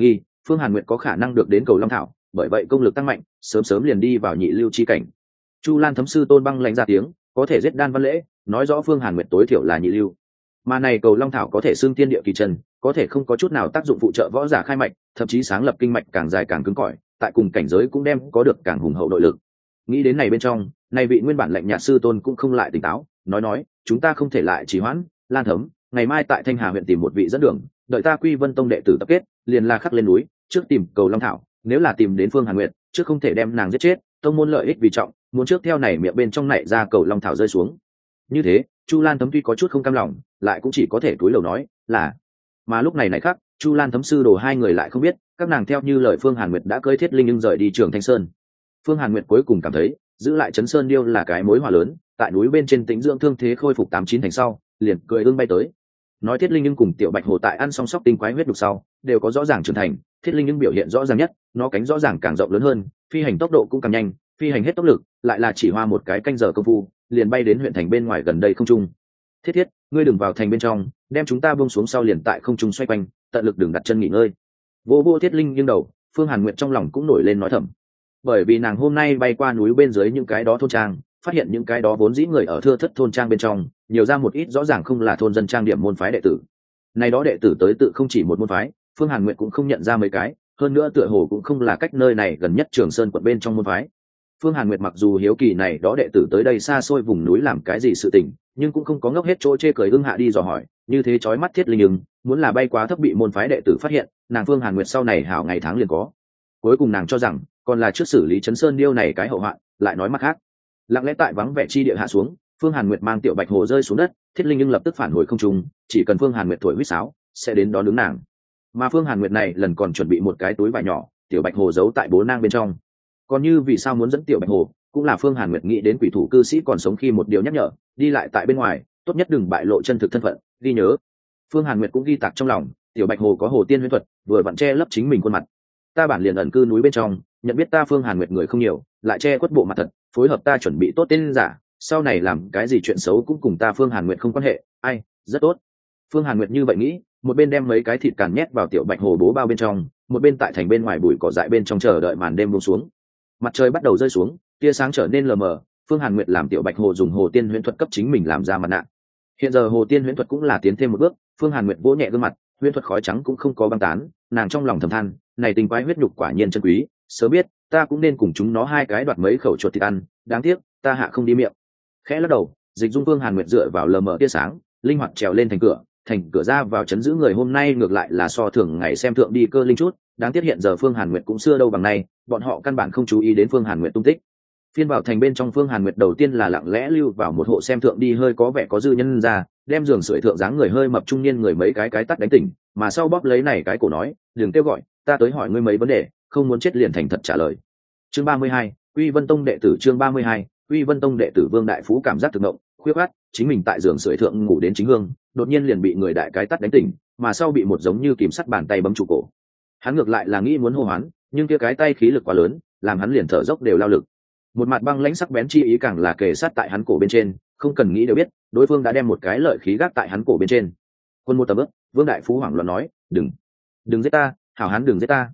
Phương Hàn Nguyệt có khả năng được đến cầu long thảo, bởi vậy công lực tăng mạnh, sớm sớm liền đi vào nhị lưu chi cảnh. Chu Lan thấm sư Tôn Băng lạnh ra tiếng, có thể giết Đan Văn Lễ, nói rõ Phương Hàn Nguyệt tối thiểu là nhị lưu. Mà này cầu long thảo có thể xưng tiên địa kỳ trần, có thể không có chút nào tác dụng phụ trợ võ giả khai mạch, thậm chí sáng lập kinh mạch càng dài càng cứng cỏi, tại cùng cảnh giới cũng đem có được càng hùng hậu nội lực. Nghĩ đến này bên trong, này vị nguyên bản lạnh nhạt sư tôn cũng không lại tỉnh táo, nói, chúng ta không thể lại trì hoãn, Lan Thấm, ngày mai tại Thanh Hà huyện tìm một vị dẫn đường, đợi ta Quy Vân Tông đệ tử tập kết, liền là khắc lên núi, trước tìm cầu long thảo, nếu là tìm đến Phương Hàn Nguyệt, trước không thể đem nàng giết chết, tông môn lợi ích vì trọng, muốn trước theo này miệng bên trong nảy ra cầu long thảo rơi xuống. Như thế, Chu Lan Thấm tuy có chút không cam lòng, lại cũng chỉ có thể cúi đầu nói là. Mà lúc này khác, Chu Lan Thấm sư đồ hai người lại không biết, các nàng theo như lời Phương Hàn Nguyệt đã cưỡi Thiết Linh nhưng rời đi Trường Thanh Sơn. Phương Hàn Nguyệt cuối cùng cảm thấy, giữ lại Trấn Sơn Điêu là cái mối hòa lớn, tại núi bên trên tĩnh dưỡng thương thế khôi phục 89 thành sau, liền cười ương bay tới. Nói Thiết Linh nhưng cùng Tiểu Bạch Hồ tại ăn song sóc tinh quái huyết đục sau, đều có rõ ràng trưởng thành, Thiết Linh nhưng biểu hiện rõ ràng nhất, nó cánh rõ ràng càng rộng lớn hơn, phi hành tốc độ cũng càng nhanh, phi hành hết tốc lực, lại là chỉ hoa một cái canh giờ công phu, liền bay đến huyện thành bên ngoài gần đây không trung. Thiết, ngươi đừng vào thành bên trong, đem chúng ta buông xuống sau liền tại không trung xoay quanh, tận lực đừng đặt chân nghỉ ngơi. Vô Thiết Linh nghiêng đầu, Phương Hàn Nguyệt trong lòng cũng nổi lên nói thầm, bởi vì nàng hôm nay bay qua núi bên dưới những cái đó thôn trang, phát hiện những cái đó vốn dĩ người ở thưa thất thôn trang bên trong, nhiều ra một ít rõ ràng không là thôn dân trang điểm môn phái đệ tử. Này đó đệ tử tới tự không chỉ một môn phái, Phương Hàn Nguyệt cũng không nhận ra mấy cái, hơn nữa tựa hồ cũng không là cách nơi này gần nhất Trường Sơn quận bên trong môn phái. Phương Hàn Nguyệt mặc dù hiếu kỳ này đó đệ tử tới đây xa xôi vùng núi làm cái gì sự tình, nhưng cũng không có ngốc hết chỗ chê cười ưng hạ đi dò hỏi, như thế chói mắt Thiết Linh nhưng muốn là bay quá thấp bị môn phái đệ tử phát hiện, nàng Phương Hàn Nguyệt sau này hảo ngày tháng liền có. Cuối cùng nàng cho rằng, còn là trước xử lý Trấn Sơn Điêu này cái hậu hoạn, lại nói mặt khác. Lặng lẽ tại vắng vẻ chi địa hạ xuống, Phương Hàn Nguyệt mang Tiểu Bạch Hồ rơi xuống đất, Thiết Linh nhưng lập tức phản hồi không trung, chỉ cần Phương Hàn Nguyệt thổi huýt sáo, sẽ đến đó đứng nàng. Mà Phương Hàn Nguyệt này lần còn chuẩn bị một cái túi vải nhỏ, Tiểu Bạch Hồ giấu tại bố nang bên trong. Còn như vì sao muốn dẫn Tiểu Bạch Hồ, cũng là Phương Hàn Nguyệt nghĩ đến quỷ thủ cư sĩ còn sống khi một điều nhắc nhở, đi lại tại bên ngoài, tốt nhất đừng bại lộ chân thực thân phận, ghi nhớ. Phương Hàn Nguyệt cũng ghi tạc trong lòng, Tiểu Bạch Hồ có hồ tiên huyễn thuật, vừa vặn che lấp chính mình khuôn mặt. Ta bản liền ẩn cư núi bên trong, nhận biết ta Phương Hàn Nguyệt người không nhiều, lại che khuất bộ mặt thật, phối hợp ta chuẩn bị tốt tên giả, sau này làm cái gì chuyện xấu cũng cùng ta Phương Hàn Nguyệt không quan hệ, ai, rất tốt. Phương Hàn Nguyệt như vậy nghĩ, một bên đem mấy cái thịt càn nhét vào Tiểu Bạch Hồ bố bao bên trong, một bên tại thành bên ngoài bụi cỏ dại bên trong chờ đợi màn đêm buông xuống. Mặt trời bắt đầu rơi xuống, tia sáng trở nên lờ mờ, Phương Hàn Nguyệt làm Tiểu Bạch Hồ dùng hồ tiên huyễn thuật cấp chính mình làm ra mặt nạ. Hiện giờ hồ tiên huyễn thuật cũng là tiến thêm một bước, Phương Hàn Nguyệt vỗ nhẹ gương mặt, huyễn thuật khói trắng cũng không có băng tán, nàng trong lòng thầm than, này tình quái huyết nhục quả nhiên chân quý, sớm biết ta cũng nên cùng chúng nó hai cái đoạt mấy khẩu chuột thịt ăn, đáng tiếc ta hạ không đi miệng. Khẽ lắc đầu, Dịch Dung Phương Hàn Nguyệt dựa vào lờ mờ tia sáng, linh hoạt trèo lên thành cửa ra vào chấn giữ người hôm nay ngược lại là so thường ngày xem thượng đi cơ linh chút, đáng tiếc hiện giờ Phương Hàn Nguyệt cũng xưa đâu bằng nay, bọn họ căn bản không chú ý đến Phương Hàn Nguyệt tung tích. Phiên vào thành bên trong, Phương Hàn Nguyệt đầu tiên là lặng lẽ lưu vào một hộ xem thượng đi hơi có vẻ có dư nhân ra, đem giường sưởi thượng dáng người hơi mập trung niên người mấy cái tắt đánh tỉnh, mà sau bóp lấy này cái cổ nói, đừng kêu gọi, ta tới hỏi ngươi mấy vấn đề, không muốn chết liền thành thật trả lời. Chương 32, Quy Vân Tông đệ tử. Chương 32, Quy Vân Tông đệ tử. Vương Đại Phú cảm giác thực động, khuyết khát, chính mình tại giường sưởi thượng ngủ đến chính hương, đột nhiên liền bị người đại cái tắt đánh tỉnh, mà sau bị một giống như kìm sắt bàn tay bấm trụ cổ. Hắn ngược lại là nghĩ muốn hô hoán, nhưng kia cái tay khí lực quá lớn, làm hắn liền thở dốc đều lao lực. Một mặt băng lãnh sắc bén chi ý càng là kề sát tại hắn cổ bên trên, không cần nghĩ đều biết, đối phương đã đem một cái lợi khí gác tại hắn cổ bên trên. Quân một tầm bước, Vương Đại Phú hoảng loạn nói, đừng giết ta, hảo hán đừng giết ta,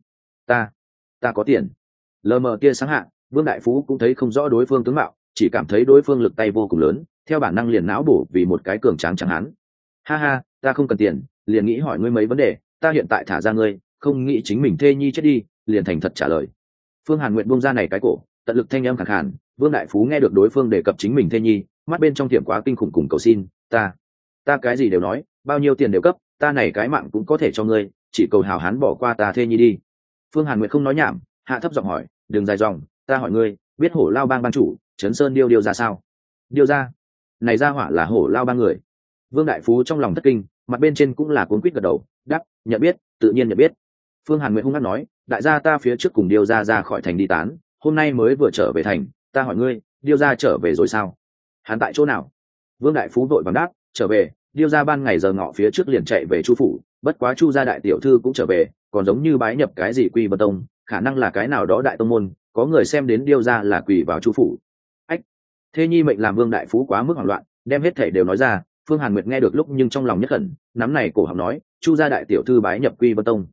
ta có tiền. Lờ mờ kia sáng hạ, Vương Đại Phú cũng thấy không rõ đối phương tướng mạo, chỉ cảm thấy đối phương lực tay vô cùng lớn, theo bản năng liền não bổ vì một cái cường tráng chẳng hắn. Ha ha, ta không cần tiền, liền nghĩ hỏi ngươi mấy vấn đề, ta hiện tại thả ra ngươi, không nghĩ chính mình thê nhi chết đi, liền thành thật trả lời. Phương Hàn Nguyệt buông ra này cái cổ, tận lực thanh âm khàn khàn, Vương Đại Phú nghe được đối phương đề cập chính mình thê nhi, mắt bên trong tiệm quá kinh khủng cùng cầu xin, ta cái gì đều nói, bao nhiêu tiền đều cấp, ta này cái mạng cũng có thể cho ngươi, chỉ cầu hào hán bỏ qua ta thê nhi đi. Phương Hàn Nguyệt không nói nhảm, hạ thấp giọng hỏi, đừng dài dòng, ta hỏi ngươi, biết Hổ Lao Bang ban chủ Trấn Sơn Điêu ra sao? Điêu ra? Này ra hỏa là Hổ Lao Bang người. Vương Đại Phú trong lòng thất kinh, mặt bên trên cũng là cuốn quýt gật đầu, đáp, nhận biết, tự nhiên nhận biết. Phương Hàn Nguyệt hung hăng nói, đại gia ta phía trước cùng Điêu ra khỏi thành đi tán, hôm nay mới vừa trở về thành, ta hỏi ngươi, Điêu ra trở về rồi sao? Hắn tại chỗ nào? Vương Đại Phú vội vàng đáp, trở về, Điêu ra ban ngày giờ ngọ phía trước liền chạy về Chu phủ, bất quá Chu gia đại tiểu thư cũng trở về, còn giống như bái nhập cái gì Quy Vân Tông, khả năng là cái nào đó đại tông môn, có người xem đến Điêu ra là quỳ vào Chu phủ. Ách, thê nhi mệnh làm Vương Đại Phú quá mức hoảng loạn, đem hết thảy đều nói ra. Phương Hàn Nguyệt nghe được lúc nhưng trong lòng nhất khẩn, nắm này cổ họng nói, Chu gia đại tiểu thư bái nhập Quy Vân Tông.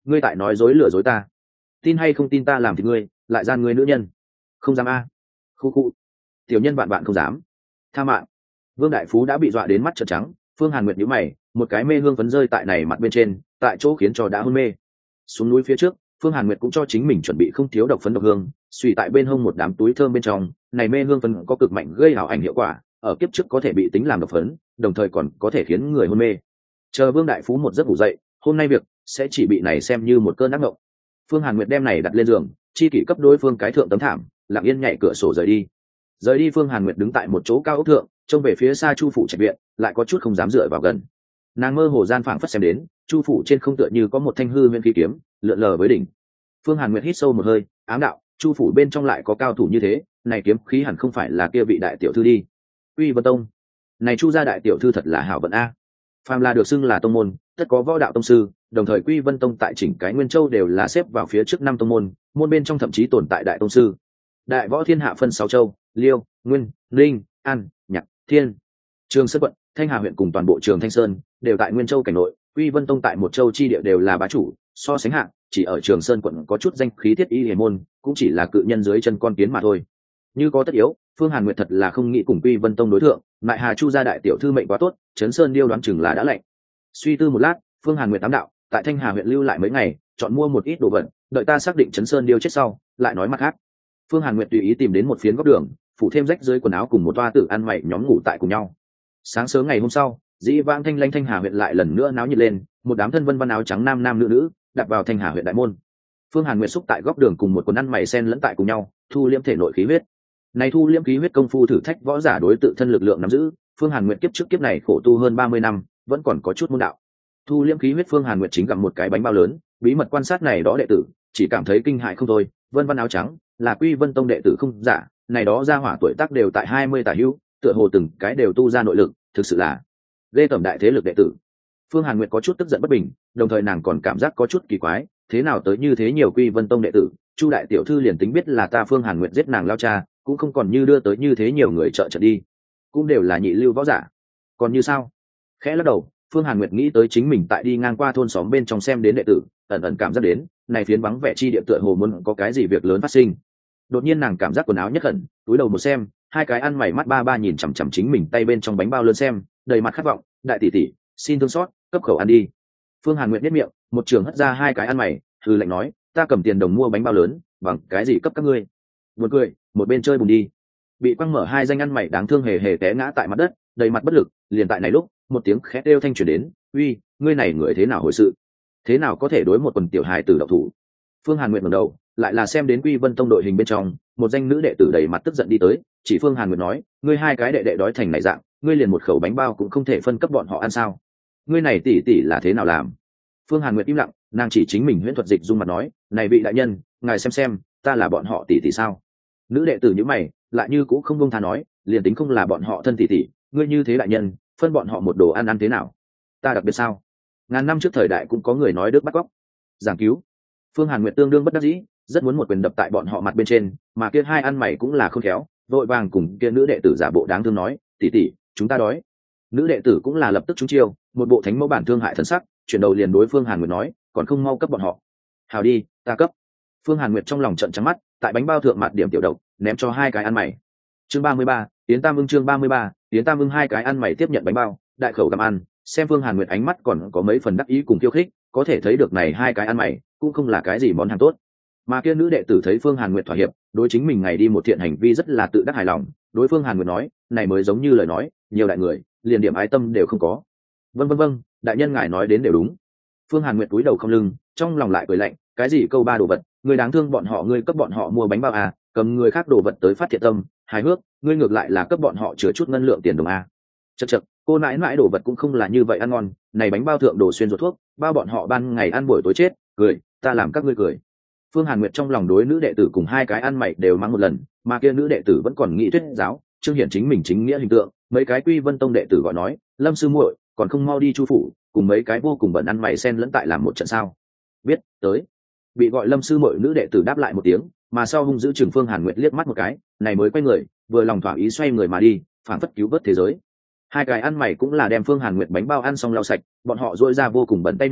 ngươi tại nói dối lừa dối ta, tin hay không tin ta làm thì ngươi lại gian ngươi nữ nhân. Không dám a. Khu khu. Tiểu nhân bạn bạn không dám. Tha mạng. Vương Đại Phú đã bị dọa đến mắt trợn trắng. Phương Hàn Nguyệt nhíu mày, một cái mê hương phấn rơi tại này mặt bên trên, tại chỗ khiến cho đã hôn mê. Xuống núi phía trước, Phương Hàn Nguyệt cũng cho chính mình chuẩn bị không thiếu độc phấn độc hương, suy tại bên hông một đám túi thơm bên trong. Này mê hương phấn có cực mạnh gây ảo ảnh hiệu quả, ở kiếp trước có thể bị tính làm độc phấn, đồng thời còn có thể khiến người hôn mê. Chờ Vương Đại Phú một giấc ngủ dậy, hôm nay việc sẽ chỉ bị này xem như một cơn ác mộng. Phương Hàn Nguyệt đem này đặt lên giường, chi kỷ cấp đối phương cái thượng tấm thảm, lặng yên nhảy cửa sổ rời đi. Rời đi, Phương Hàn Nguyệt đứng tại một chỗ cao ốc thượng, trông về phía xa Chu phủ trạch viện, lại có chút không dám dựa vào gần. Nàng mơ hồ gian phảng phất xem đến, Chu phủ trên không tựa như có một thanh hư nguyên khí kiếm, lượn lờ với đỉnh. Phương Hàn Nguyệt hít sâu một hơi, ám đạo, Chu phủ bên trong lại có cao thủ như thế, này kiếm khí hẳn không phải là kia vị đại tiểu thư đi. Uy Vân Tông, này Chu gia đại tiểu thư thật là hảo vận a. Phàm là được xưng là tông môn, tất có võ đạo tông sư, đồng thời Quy Vân Tông tại chỉnh cái Nguyên Châu đều là xếp vào phía trước 5 tông môn, môn bên trong thậm chí tồn tại đại tông sư. Đại võ thiên hạ phân 6 châu, Liêu, Nguyên, Linh, An, Nhạc, Thiên. Trường Sơn quận, Thanh Hà huyện cùng toàn bộ Trường Thanh Sơn đều tại Nguyên Châu cảnh nội, Quy Vân Tông tại một châu chi địa đều là bá chủ, so sánh hạng, chỉ ở Trường Sơn quận có chút danh khí thiết y hề môn, cũng chỉ là cự nhân dưới chân con kiến mà thôi. Như có tất yếu, Phương Hàn Nguyệt thật là không nghĩ cùng Quy Vân Tông đối thượng, lại Hà Chu gia đại tiểu thư mệnh quá tốt, Trấn Sơn điêu đoán chừng là đã lệnh. Suy tư một lát, Phương Hàn Nguyệt tám đạo, tại Thanh Hà huyện lưu lại mấy ngày, chọn mua một ít đồ vật, đợi ta xác định Trấn Sơn điêu chết sau, lại nói mặt khác. Phương Hàn Nguyệt tùy ý tìm đến một phiến góc đường, phủ thêm rách dưới quần áo cùng một toa tử ăn mày nhóm ngủ tại cùng nhau. Sáng sớm ngày hôm sau, dĩ vãng thanh lanh Thanh Hà huyện lại lần nữa náo nhiệt lên, một đám thân vân vân áo trắng nam nam nữ nữ đặt vào Thanh Hà huyện đại môn. Phương Hàn Nguyệt xúc tại góc đường cùng một quần ăn mày xen lẫn tại cùng nhau, thu liễm thể nội khí huyết. Này thu liễm khí huyết công phu thử thách võ giả đối tự thân lực lượng nắm giữ, Phương Hàn Nguyệt kiếp trước kiếp này khổ tu hơn 30 năm, vẫn còn có chút môn đạo. Thu liễm khí huyết, Phương Hàn Nguyệt chính gặm một cái bánh bao lớn, bí mật quan sát này đó đệ tử, chỉ cảm thấy kinh hại không thôi. Vân vân áo trắng là Quy Vân Tông đệ tử không giả, này đó gia hỏa tuổi tác đều tại 20 tả hữu, tựa hồ từng cái đều tu ra nội lực, thực sự là ghê tởm đại thế lực đệ tử. Phương Hàn Nguyệt có chút tức giận bất bình, đồng thời nàng còn cảm giác có chút kỳ quái, thế nào tới như thế nhiều Quy Vân Tông đệ tử, Chu đại tiểu thư liền tính biết là ta Phương Hàn Nguyệt giết nàng lao cha, cũng không còn như đưa tới như thế nhiều người trợ trận đi, cũng đều là nhị lưu võ giả. Còn như sao? Khẽ lắc đầu, Phương Hàn Nguyệt nghĩ tới chính mình tại đi ngang qua thôn xóm bên trong xem đến đệ tử, ẩn ẩn cảm giác đến, này phiến vắng vẻ chi địa tựa hồ muốn có cái gì việc lớn phát sinh. Đột nhiên nàng cảm giác quần áo nhất khẩn, túi đầu một xem, hai cái ăn mày mắt ba ba nhìn chằm chằm chính mình tay bên trong bánh bao lớn xem, đầy mặt khát vọng, đại tỷ tỷ, xin thương xót, cấp khẩu ăn đi. Phương Hàn Nguyệt nhếch miệng, một trường hất ra hai cái ăn mày, hừ lạnh nói, ta cầm tiền đồng mua bánh bao lớn, bằng cái gì cấp các ngươi? Buồn cười, một bên chơi bùn đi. Bị quăng mở hai danh ăn mày đáng thương hề hề té ngã tại mặt đất, đầy mặt bất lực. Liền tại này lúc, một tiếng khét kêu thanh truyền đến, uy, ngươi này người thế nào hồi sự? Thế nào có thể đối một quần tiểu hài tử độc thủ? Phương Hàn Nguyệt ngẩng đầu, lại là xem đến Quy Vân Tông đội hình bên trong, một danh nữ đệ tử đầy mặt tức giận đi tới, chỉ Phương Hàn Nguyệt nói, ngươi hai cái đệ đệ đói thành này dạng, ngươi liền một khẩu bánh bao cũng không thể phân cấp bọn họ ăn sao? Ngươi này tỷ tỷ là thế nào làm? Phương Hàn Nguyệt im lặng, nàng chỉ chính mình huyễn thuật dịch dung mặt nói, này vị đại nhân, ngài xem, ta là bọn họ tỷ tỷ sao? Nữ đệ tử như mày, lại như cũng không buông tha nói, liền tính không là bọn họ thân tỷ tỷ, ngươi như thế đại nhân, phân bọn họ một đồ ăn thế nào? Ta đặc biệt sao? Ngàn năm trước thời đại cũng có người nói đức bắt cóc, giảng cứu. Phương Hàn Nguyệt tương đương bất đắc dĩ, rất muốn một quyền đập tại bọn họ mặt bên trên, mà kia hai ăn mày cũng là không khéo, vội vàng cùng kia nữ đệ tử giả bộ đáng thương nói, tỷ tỷ, chúng ta đói. Nữ đệ tử cũng là lập tức trúng chiêu, một bộ thánh mẫu bản thương hại thân sắc, chuyển đầu liền đối Phương Hàn Nguyệt nói, còn không mau cấp bọn họ. Hào đi, ta cấp. Phương Hàn Nguyệt trong lòng trận trắng mắt, tại bánh bao thượng mặt điểm tiểu độc, ném cho hai cái ăn mày. Chương 33, Yến Tam Ưng chương 33, Yến Tam Ưng hai cái ăn mày tiếp nhận bánh bao, đại khẩu gặm ăn, xem Phương Hàn Nguyệt ánh mắt còn có mấy phần đắc ý cùng khiêu khích, có thể thấy được này hai cái ăn mày cũng không là cái gì món hàng tốt. Mà kia nữ đệ tử thấy Phương Hàn Nguyệt thỏa hiệp, đối chính mình ngày đi một thiện hành vi rất là tự đắc hài lòng, đối Phương Hàn Nguyệt nói, này mới giống như lời nói, nhiều đại người, liền điểm ái tâm đều không có. Vâng, đại nhân ngài nói đến đều đúng. Phương Hàn Nguyệt cúi đầu không lưng, trong lòng lại cười lạnh, cái gì câu ba đồ vật, người đáng thương bọn họ, ngươi cấp bọn họ mua bánh bao à, cầm người khác đồ vật tới phát thiện tâm, hài hước, ngươi ngược lại là cấp bọn họ chứa chút ngân lượng tiền đồng à. Chậc, cô nãi nãi đồ vật cũng không là như vậy ăn ngon, này bánh bao thượng đồ xuyên ruột thuốc, bao bọn họ ban ngày ăn buổi tối chết, cười, ta làm các ngươi cười. Phương Hàn Nguyệt trong lòng đối nữ đệ tử cùng hai cái ăn mày đều mắng một lần, mà kia nữ đệ tử vẫn còn nghĩ thuyết giáo, trương hiển chính mình chính nghĩa hình tượng, mấy cái Quy Vân Tông đệ tử gọi nói, Lâm sư muội, còn không mau đi Chu phủ, cùng mấy cái vô cùng bẩn ăn mày xen lẫn tại làm một trận sao? Biết, tới. Bị gọi Lâm sư muội nữ đệ tử đáp lại một tiếng, mà sau hung dữ chừng Phương Hàn Nguyệt liếc mắt một cái, này mới quay người, vừa lòng thỏa ý xoay người mà đi, phản phất cứu vớt thế giới. Hai cái ăn mày cũng là đem Phương Hàn Nguyệt bánh bao ăn xong lau sạch, bọn họ duỗi ra vô cùng bẩn tay nhỏ,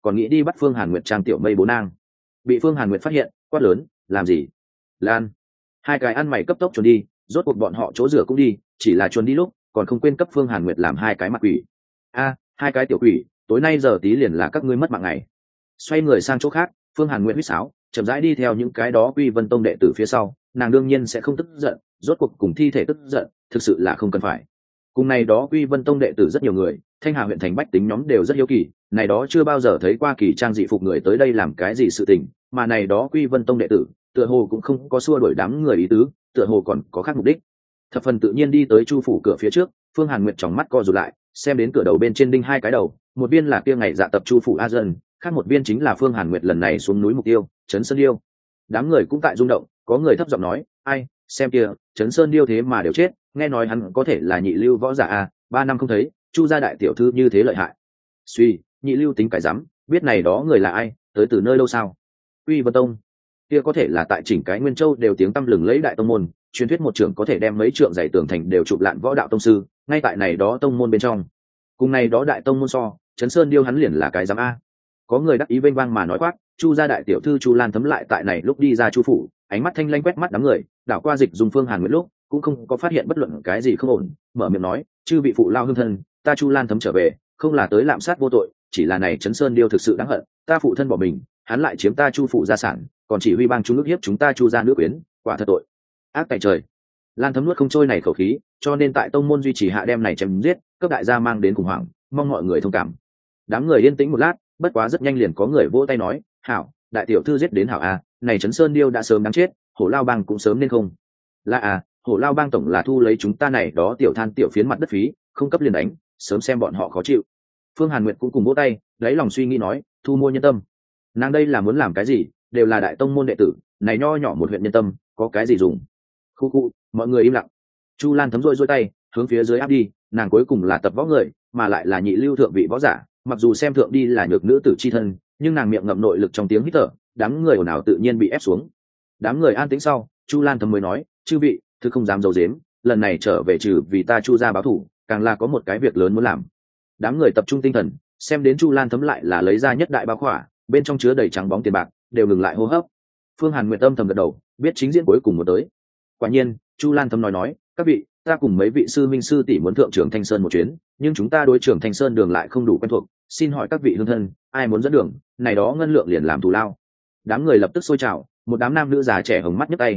còn nghĩ đi bắt Phương Hàn Nguyệt trang tiểu mây bố nang. Bị Phương Hàn Nguyệt phát hiện, quát lớn, làm gì? Lan. Hai cái ăn mày cấp tốc trốn đi, rốt cuộc bọn họ chỗ rửa cũng đi, chỉ là trốn đi lúc còn không quên cấp Phương Hàn Nguyệt làm hai cái mặt quỷ. Hai cái tiểu quỷ, tối nay giờ tí liền là các ngươi mất mạng ngày. Xoay người sang chỗ khác, Phương Hàn Nguyệt huýt sáo, chậm rãi đi theo những cái đó Quy Vân Tông đệ tử phía sau, nàng đương nhiên sẽ không tức giận, rốt cuộc cùng thi thể tức giận, thực sự là không cần phải. Cùng này đó Quy Vân Tông đệ tử rất nhiều người, Thanh Hà huyện thành bách tính nhóm đều rất hiếu kỳ, này đó chưa bao giờ thấy qua kỳ trang dị phục người tới đây làm cái gì sự tình, mà này đó Quy Vân Tông đệ tử, tựa hồ cũng không có xua đuổi đám người ý tứ, tựa hồ còn có khác mục đích. Thập phần tự nhiên đi tới Chu phủ cửa phía trước, Phương Hàn Nguyệt tròng mắt co rụt lại, xem đến cửa đầu bên trên đinh hai cái đầu, một viên là kia ngày dạ tập Chu phủ A Dân, khác một viên chính là Phương Hàn Nguyệt lần này xuống núi mục tiêu, Trấn Sơn Điêu. Đám người cũng tại rung động, có người thấp giọng nói, ai, xem kia, Trấn Sơn Điêu thế mà đều chết, nghe nói hắn có thể là nhị lưu võ giả a, 3 năm không thấy, Chu gia đại tiểu thư như thế lợi hại. Suy, nhị lưu tính cái rắm, biết này đó người là ai, tới từ nơi lâu sao? Quy Vân Tông, kia có thể là tại chỉnh cái Nguyên Châu đều tiếng tăm lừng lẫy đại tông môn, truyền thuyết một trưởng có thể đem mấy trượng dày tường thành đều chụp lạn võ đạo tông sư, ngay tại này đó tông môn bên trong. Cùng này đó đại tông môn so, Trấn Sơn Điêu hắn liền là cái rắm a. Có người đắc ý vênh vang mà nói quát, Chu gia đại tiểu thư Chu Lan Thấm lại tại này lúc đi ra Chu phủ, ánh mắt thanh lanh quét mắt đám người, đảo qua Dịch Dung Phương Hàn Nguyệt lúc cũng không có phát hiện bất luận cái gì không ổn, mở miệng nói, chư vị phụ lao hương thân, ta Chu Lan Thấm trở về, không là tới lạm sát vô tội, chỉ là này Trấn Sơn Điêu thực sự đáng hận, ta phụ thân bỏ mình, hắn lại chiếm ta Chu phủ gia sản, còn chỉ huy bang chúng nước hiếp chúng ta Chu gia nữ quyến, quả thật tội ác tại trời. Lan Thấm nuốt không trôi này khẩu khí, cho nên tại tông môn duy trì hạ đem này chém giết, cấp đại gia mang đến khủng hoảng, mong mọi người thông cảm. Đám người yên tĩnh một lát, bất quá rất nhanh liền có người vỗ tay nói, hảo, đại tiểu thư giết đến hảo a, này Trấn Sơn Điêu đã sớm đáng chết, Hổ Lao Bang cũng sớm nên không. Là Hổ Lao Bang tổng là thu lấy chúng ta này đó tiểu than tiểu phiến mặt đất phí, không cấp liền đánh, sớm xem bọn họ khó chịu. Phương Hàn Nguyệt cũng cùng vỗ tay, lấy lòng suy nghĩ nói, thu mua nhân tâm. Nàng đây là muốn làm cái gì, đều là đại tông môn đệ tử, này nho nhỏ một huyện nhân tâm, có cái gì dùng? Khu, mọi người im lặng. Chu Lan Thấm rôi tay, hướng phía dưới áp đi, nàng cuối cùng là tập võ người, mà lại là nhị lưu thượng vị võ giả, mặc dù xem thượng đi là nhược nữ tử chi thân, nhưng nàng miệng ngậm nội lực trong tiếng hít thở, đám người ồn ào tự nhiên bị ép xuống. Đám người an tĩnh sau, Chu Lan Thấm mới nói, chư vị, thứ không dám giấu giếm, lần này trở về trừ vì ta Chu gia báo thù, càng là có một cái việc lớn muốn làm. Đám người tập trung tinh thần, xem đến Chu Lan Thấm lại là lấy ra nhất đại bao khỏa, bên trong chứa đầy trắng bóng tiền bạc, đều ngừng lại hô hấp. Phương Hàn Nguyệt âm thầm gật đầu, biết chính diễn cuối cùng một tới. Quả nhiên, Chu Lan Thấm nói, các vị, ta cùng mấy vị sư minh sư tỷ muốn thượng trưởng Thanh Sơn một chuyến, nhưng chúng ta đối trưởng Thanh Sơn đường lại không đủ quen thuộc, xin hỏi các vị hương thân, ai muốn dẫn đường, này đó ngân lượng liền làm thù lao. Đám người lập tức sôi trào, một đám nam nữ già trẻ hồng mắt nhấc tay,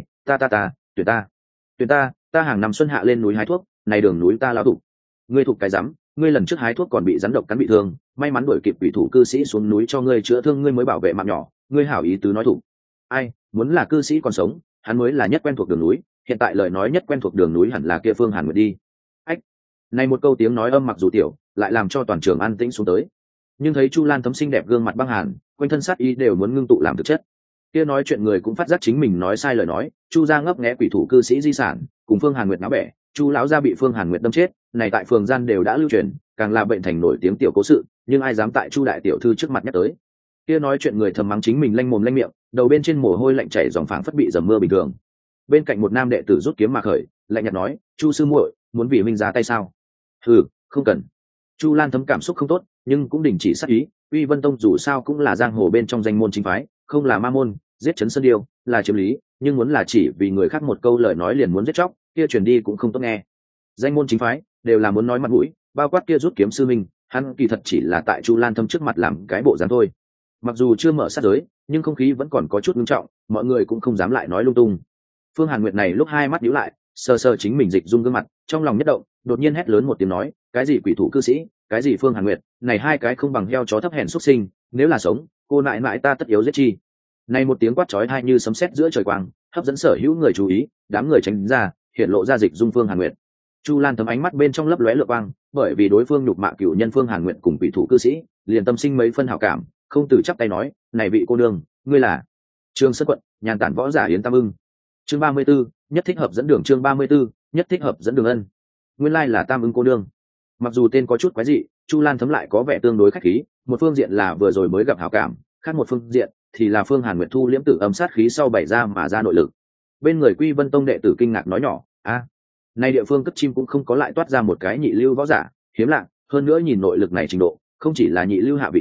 tuyển ta hàng năm xuân hạ lên núi hái thuốc, này đường núi ta lao thủ. Ngươi thuộc cái rắm, ngươi lần trước hái thuốc còn bị rắn độc cắn bị thương, may mắn đuổi kịp quỷ thủ cư sĩ xuống núi cho ngươi chữa thương, ngươi mới bảo vệ mạng nhỏ, ngươi hảo ý tứ nói thủ. Ai, muốn là cư sĩ còn sống, hắn mới là nhất quen thuộc đường núi, hiện tại lời nói nhất quen thuộc đường núi hẳn là kia Phương Hàn Nguyệt đi. Ách, này một câu tiếng nói âm mặc dù tiểu, lại làm cho toàn trường an tĩnh xuống tới. Nhưng thấy Chu Lan Thấm xinh đẹp gương mặt băng hàn, quanh thân sát ý đều muốn ngưng tụ làm thực chất. Kia nói chuyện người cũng phát giác chính mình nói sai lời nói, Chu gia ngấp nghé quỷ thủ cư sĩ di sản, cùng Phương Hàn Nguyệt náo bẻ, Chu lão gia bị Phương Hàn Nguyệt đâm chết, này tại phường gian đều đã lưu truyền, càng là bệnh thành nổi tiếng tiểu cố sự, nhưng ai dám tại Chu đại tiểu thư trước mặt nhắc tới. Kia nói chuyện người thầm mắng chính mình lanh mồm lanh miệng, đầu bên trên mồ hôi lạnh chảy dòng phảng phất bị dầm mưa bình thường. Bên cạnh một nam đệ tử rút kiếm mà khởi, lạnh nhạt nói, Chu sư muội, muốn vì minh ra tay sao? Không cần. Chu Lan Thấm cảm xúc không tốt, nhưng cũng đình chỉ sát ý, Uy Vân Tông dù sao cũng là giang hồ bên trong danh môn chính phái, không là ma môn, giết Trấn Sơn Điêu là chiếm lý, nhưng muốn là chỉ vì người khác một câu lời nói liền muốn giết chóc, kia truyền đi cũng không tốt nghe. Danh môn chính phái đều là muốn nói mặt mũi, bao quát kia rút kiếm sư minh, hắn kỳ thật chỉ là tại Chu Lan Thấm trước mặt làm cái bộ dáng thôi. Mặc dù chưa mở sát giới, nhưng không khí vẫn còn có chút nghiêm trọng, mọi người cũng không dám lại nói lung tung. Phương Hàn Nguyệt này lúc hai mắt nhíu lại, sờ sờ chính mình Dịch Dung gương mặt, trong lòng nhất động, đột nhiên hét lớn một tiếng nói, cái gì quỷ thủ cư sĩ, cái gì Phương Hàn Nguyệt, này hai cái không bằng heo chó thấp hèn xuất sinh, nếu là sống, cô nại nại ta tất yếu giết chi. Này một tiếng quát chói tai như sấm sét giữa trời quang, hấp dẫn sở hữu người chú ý, đám người tránh ra, hiện lộ ra Dịch Dung Phương Hàn Nguyệt. Chu Lan Thấm ánh mắt bên trong lấp lóe lửa quang, bởi vì đối phương nhục mạ cửu nhân Phương Hàn Nguyệt cùng quỷ thủ cư sĩ, liền tâm sinh mấy phân hảo cảm, không từ chắp tay nói, này vị cô nương, ngươi là Trường Sơn quận nhàn tản võ giả Yến Tam Ưng. Chương 34, nhất thích hợp dẫn đường. Chương 34, nhất thích hợp dẫn đường ân. Nguyên lai là Tam Ưng cô nương. Mặc dù tên có chút quái dị, Chu Lan Thấm lại có vẻ tương đối khách khí, một phương diện là vừa rồi mới gặp hảo cảm, khác một phương diện thì là Phương Hàn Nguyệt thu liễm tử âm sát khí sau bày ra mà ra nội lực. Bên người Quy Vân Tông đệ tử kinh ngạc nói nhỏ, này địa phương cấp chim cũng không có lại toát ra một cái nhị lưu võ giả, hiếm lạ, hơn nữa nhìn nội lực này trình độ, không chỉ là nhị lưu hạ vị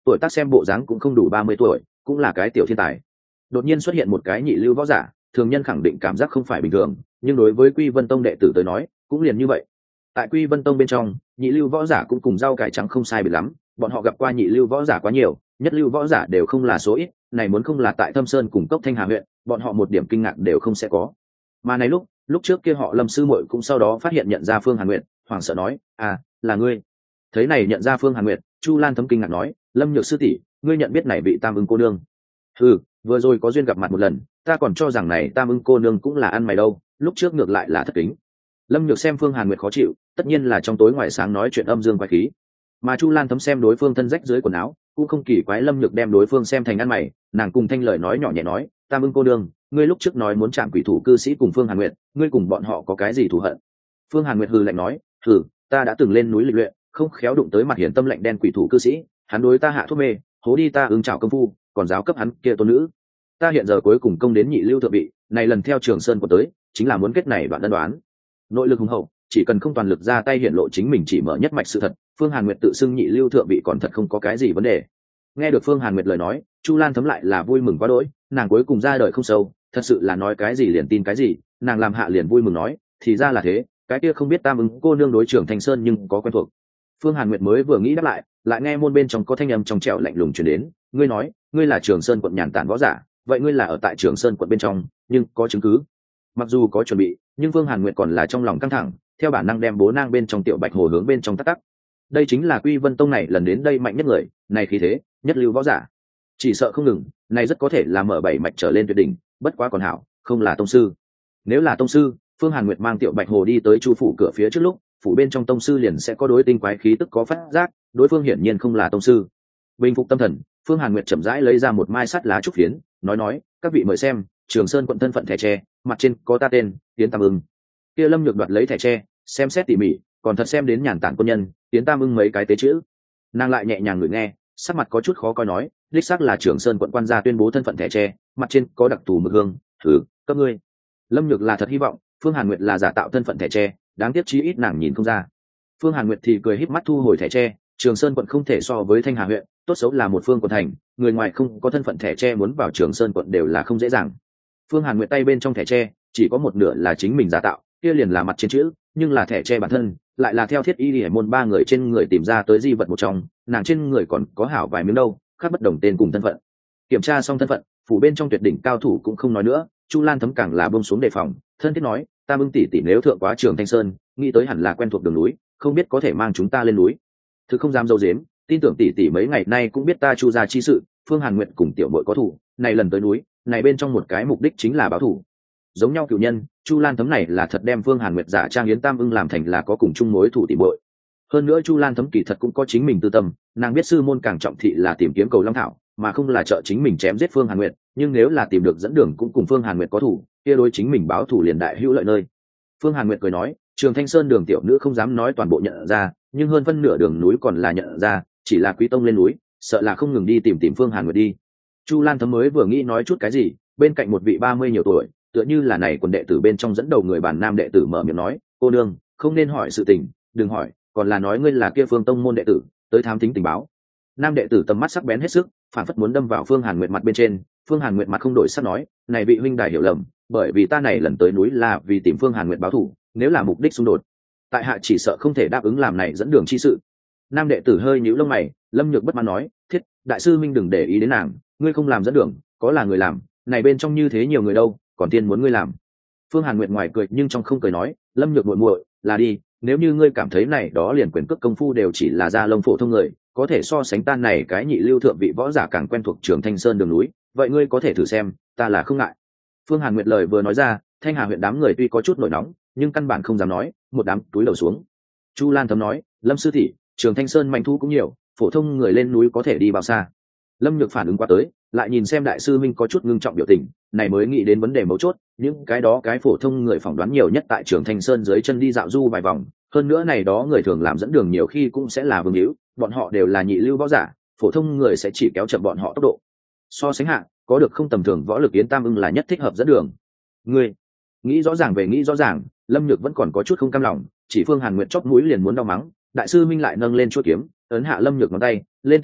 tuổi tác xem bộ dáng cũng không đủ 30 tuổi, cũng là cái tiểu thiên tài. Đột nhiên xuất hiện một cái nhị lưu võ giả, thường nhân khẳng định cảm giác không phải bình thường, nhưng đối với Quy Vân Tông đệ tử tới nói cũng liền như vậy. Tại Quy Vân Tông bên trong, nhị lưu võ giả cũng cùng rau cải trắng không sai biệt lắm, bọn họ gặp qua nhị lưu võ giả quá nhiều, nhất lưu võ giả đều không là số ít, này muốn không là tại Thâm Sơn cùng Cốc Thanh Hà huyện, bọn họ một điểm kinh ngạc đều không sẽ có. Mà này lúc trước kia họ Lâm sư muội cũng sau đó phát hiện nhận ra Phương Hàn Nguyệt, hoảng sợ nói: "À, là ngươi." Thấy này nhận ra Phương Hàn Nguyệt, Chu Lan Thấm kinh ngạc nói: "Lâm Nhược sư tỷ, ngươi nhận biết này vị Tam Ưng cô nương?" "Ừ, vừa rồi có duyên gặp mặt một lần, ta còn cho rằng này Tam Ưng cô nương cũng là ăn mày đâu, lúc trước ngược lại là thất kính." Lâm Nhược xem Phương Hàn Nguyệt khó chịu, tất nhiên là trong tối ngoài sáng nói chuyện âm dương quái khí. Mà Chu Lan Thấm xem đối phương thân rách dưới quần áo, cũng không kỳ quái Lâm Nhược đem đối phương xem thành ăn mày, nàng cùng thanh lời nói nhỏ nhẹ nói: "Tam Ưng cô nương, ngươi lúc trước nói muốn chạm quỷ thủ cư sĩ cùng Phương Hàn Nguyệt, ngươi cùng bọn họ có cái gì thù hận?" Phương Hàn Nguyệt hừ lạnh nói: "Hừ, ta đã từng lên núi lịch luyện, không khéo đụng tới mặt hiển tâm lạnh đen quỷ thủ cư sĩ, hắn đối ta hạ thuốc mê, hố đi ta ưng trảo công phu, còn giáo cấp hắn kia tôn nữ. Ta hiện giờ cuối cùng công đến nhị lưu thượng vị, này lần theo Trường Sơn của tới, chính là muốn kết này đoạn đơn đoán. Nội lực hùng hậu, chỉ cần không toàn lực ra tay hiện lộ chính mình chỉ mở nhất mạch sự thật, Phương Hàn Nguyệt tự xưng nhị lưu thượng vị còn thật không có cái gì vấn đề." Nghe được Phương Hàn Nguyệt lời nói, Chu Lan Thấm lại là vui mừng quá đỗi, nàng cuối cùng ra đời không sâu, thật sự là nói cái gì liền tin cái gì, nàng làm hạ liền vui mừng nói: "Thì ra là thế, cái kia không biết Tam Ưng cô nương đối trưởng Thanh Sơn nhưng có quen thuộc." Phương Hàn Nguyệt mới vừa nghĩ đáp lại nghe môn bên trong có thanh âm trong trẻo lạnh lùng truyền đến: "Ngươi nói, ngươi là Trường Sơn quận nhàn tản võ giả, vậy ngươi là ở tại Trường Sơn quận bên trong, nhưng có chứng cứ?" Mặc dù có chuẩn bị, nhưng Phương Hàn Nguyệt còn là trong lòng căng thẳng, theo bản năng đem bố nang bên trong tiểu bạch hồ hướng bên trong tắc. Đây chính là Quy Vân Tông này lần đến đây mạnh nhất người, này khí thế, nhất lưu võ giả. Chỉ sợ không ngừng, này rất có thể là mở 7 mạch trở lên tuyệt đỉnh, bất quá còn hảo, không là tông sư. Nếu là tông sư, Phương Hàn Nguyệt mang tiểu bạch hồ đi tới Chu phủ cửa phía trước lúc, phủ bên trong tông sư liền sẽ có đối tinh quái khí tức có phát giác, đối phương hiển nhiên không là tông sư. Bình phục tâm thần, Phương Hàn Nguyệt chậm rãi lấy ra một mai sắt lá trúc phiến, nói: "Các vị mời xem, Trường Sơn quận thân phận thẻ tre, mặt trên có ta tên, Tiến Tam Ưng." Kia Lâm Nhược đoạt lấy thẻ tre, xem xét tỉ mỉ, còn thật xem đến nhàn tản quân nhân, Tiến Tam Ưng mấy cái tế chữ. Nàng lại nhẹ nhàng ngửi nghe, sắc mặt có chút khó coi nói: "Đích xác là Trường Sơn quận quan gia tuyên bố thân phận thẻ tre, mặt trên có đặc thù mực hương, thử, cấp ngươi." Lâm Nhược là thật hy vọng Phương Hàn Nguyệt là giả tạo thân phận thẻ tre, đáng tiếc chí ít nàng nhìn không ra. Phương Hàn Nguyệt thì cười híp mắt thu hồi thẻ tre. Trường Sơn quận không thể so với Thanh Hà huyện, tốt xấu là một phương quận thành, người ngoài không có thân phận thẻ tre muốn vào Trường Sơn quận đều là không dễ dàng. Phương Hàn Nguyệt tay bên trong thẻ tre chỉ có một nửa là chính mình giả tạo, kia liền là mặt trên chữ, nhưng là thẻ tre bản thân lại là theo Thiết Y Liễu môn 3 người trên người tìm ra tới di vật một trong, nàng trên người còn có hảo vài miếng đâu, khác bất đồng tên cùng thân phận. Kiểm tra xong thân phận, phủ bên trong tuyệt đỉnh cao thủ cũng không nói nữa, Chu Lan Thấm càng là buông xuống đề phòng, thân thiết nói: "Tam Ưng tỷ tỷ nếu thượng quá Trường Thanh Sơn, nghĩ tới hẳn là quen thuộc đường núi, không biết có thể mang chúng ta lên núi." Thực không dám dâu dếm, tin tưởng tỷ tỷ mấy ngày nay cũng biết ta Chu gia chi sự, Phương Hàn Nguyệt cùng tiểu muội có thủ, này lần tới núi, này bên trong một cái mục đích chính là báo thủ. Giống nhau cửu nhân, Chu Lan Thấm này là thật đem Phương Hàn Nguyệt giả trang Yến Tam Ưng làm thành là có cùng chung mối thủ tỷ muội. Hơn nữa Chu Lan Thấm kỳ thật cũng có chính mình tư tâm, nàng biết sư môn càng trọng thị là tìm kiếm cầu long thảo, mà không là trợ chính mình chém giết Phương Hàn Nguyệt, nhưng nếu là tìm được dẫn đường cũng cùng Phương Hàn Nguyệt có thủ, kia đối chính mình báo thủ liền đại hữu lợi nơi. Phương Hàn Nguyệt cười nói: "Trường Thanh Sơn đường tiểu nữ không dám nói toàn bộ nhận ra, nhưng hơn phân nửa đường núi còn là nhận ra, chỉ là Quý tông lên núi, sợ là không ngừng đi tìm Phương Hàn Nguyệt đi." Chu Lan Thấm mới vừa nghĩ nói chút cái gì, bên cạnh một vị 30 nhiều tuổi, tựa như là này quần đệ tử bên trong dẫn đầu người bản nam đệ tử mở miệng nói: "Cô nương, không nên hỏi sự tình, đừng hỏi, còn là nói ngươi là kia Phương tông môn đệ tử, tới thám thính tình báo." Nam đệ tử tầm mắt sắc bén hết sức, phản phất muốn đâm vào Phương Hàn Nguyệt mặt bên trên. Phương Hàn Nguyệt mặt không đổi sắc nói: "Này vị huynh đài hiểu lầm, bởi vì ta này lần tới núi là vì tìm Phương Hàn Nguyệt báo thù, nếu là mục đích xung đột, tại hạ chỉ sợ không thể đáp ứng làm này dẫn đường chi sự." Nam đệ tử hơi nhíu lông mày, Lâm Nhược bất mãn nói: "Thiết, đại sư minh đừng để ý đến nàng, ngươi không làm dẫn đường, có là người làm, này bên trong như thế nhiều người đâu, còn tiên muốn ngươi làm." Phương Hàn Nguyệt ngoài cười nhưng trong không cười nói: "Lâm Nhược muội muội, là đi, nếu như ngươi cảm thấy này đó liền quyền cước công phu đều chỉ là da lông phổ thông người, có thể so sánh tan này cái nhị lưu thượng vị võ giả càng quen thuộc Trường Thanh Sơn đường núi, vậy ngươi có thể thử xem, ta là không ngại." Phương Hàn Nguyệt lời vừa nói ra, Thanh Hà huyện đám người tuy có chút nổi nóng, nhưng căn bản không dám nói, một đám túi đầu xuống. Chu Lan Thấm nói: "Lâm sư tỷ, Trường Thanh Sơn mạnh thu cũng nhiều, phổ thông người lên núi có thể đi bao xa?" Lâm Nhược phản ứng qua tới, lại nhìn xem đại sư minh có chút ngưng trọng biểu tình, này mới nghĩ đến vấn đề mấu chốt, những cái đó cái phổ thông người phỏng đoán nhiều nhất tại Trường Thanh Sơn dưới chân đi dạo du vài vòng, hơn nữa này đó người thường làm dẫn đường nhiều khi cũng sẽ là vương hữu, bọn họ đều là nhị lưu võ giả, phổ thông người sẽ chỉ kéo chậm bọn họ tốc độ. So sánh hạ, có được không tầm thường võ lực Yến Tam Ưng là nhất thích hợp dẫn đường. Ngươi nghĩ rõ ràng về nghĩ rõ ràng, Lâm Nhược vẫn còn có chút không cam lòng, chỉ Phương Hàn Nguyệt chóp mũi liền muốn đau mắng, đại sư minh lại nâng lên chuôi kiếm, ấn hạ Lâm Nhược ngón tay, lên tiếng nói: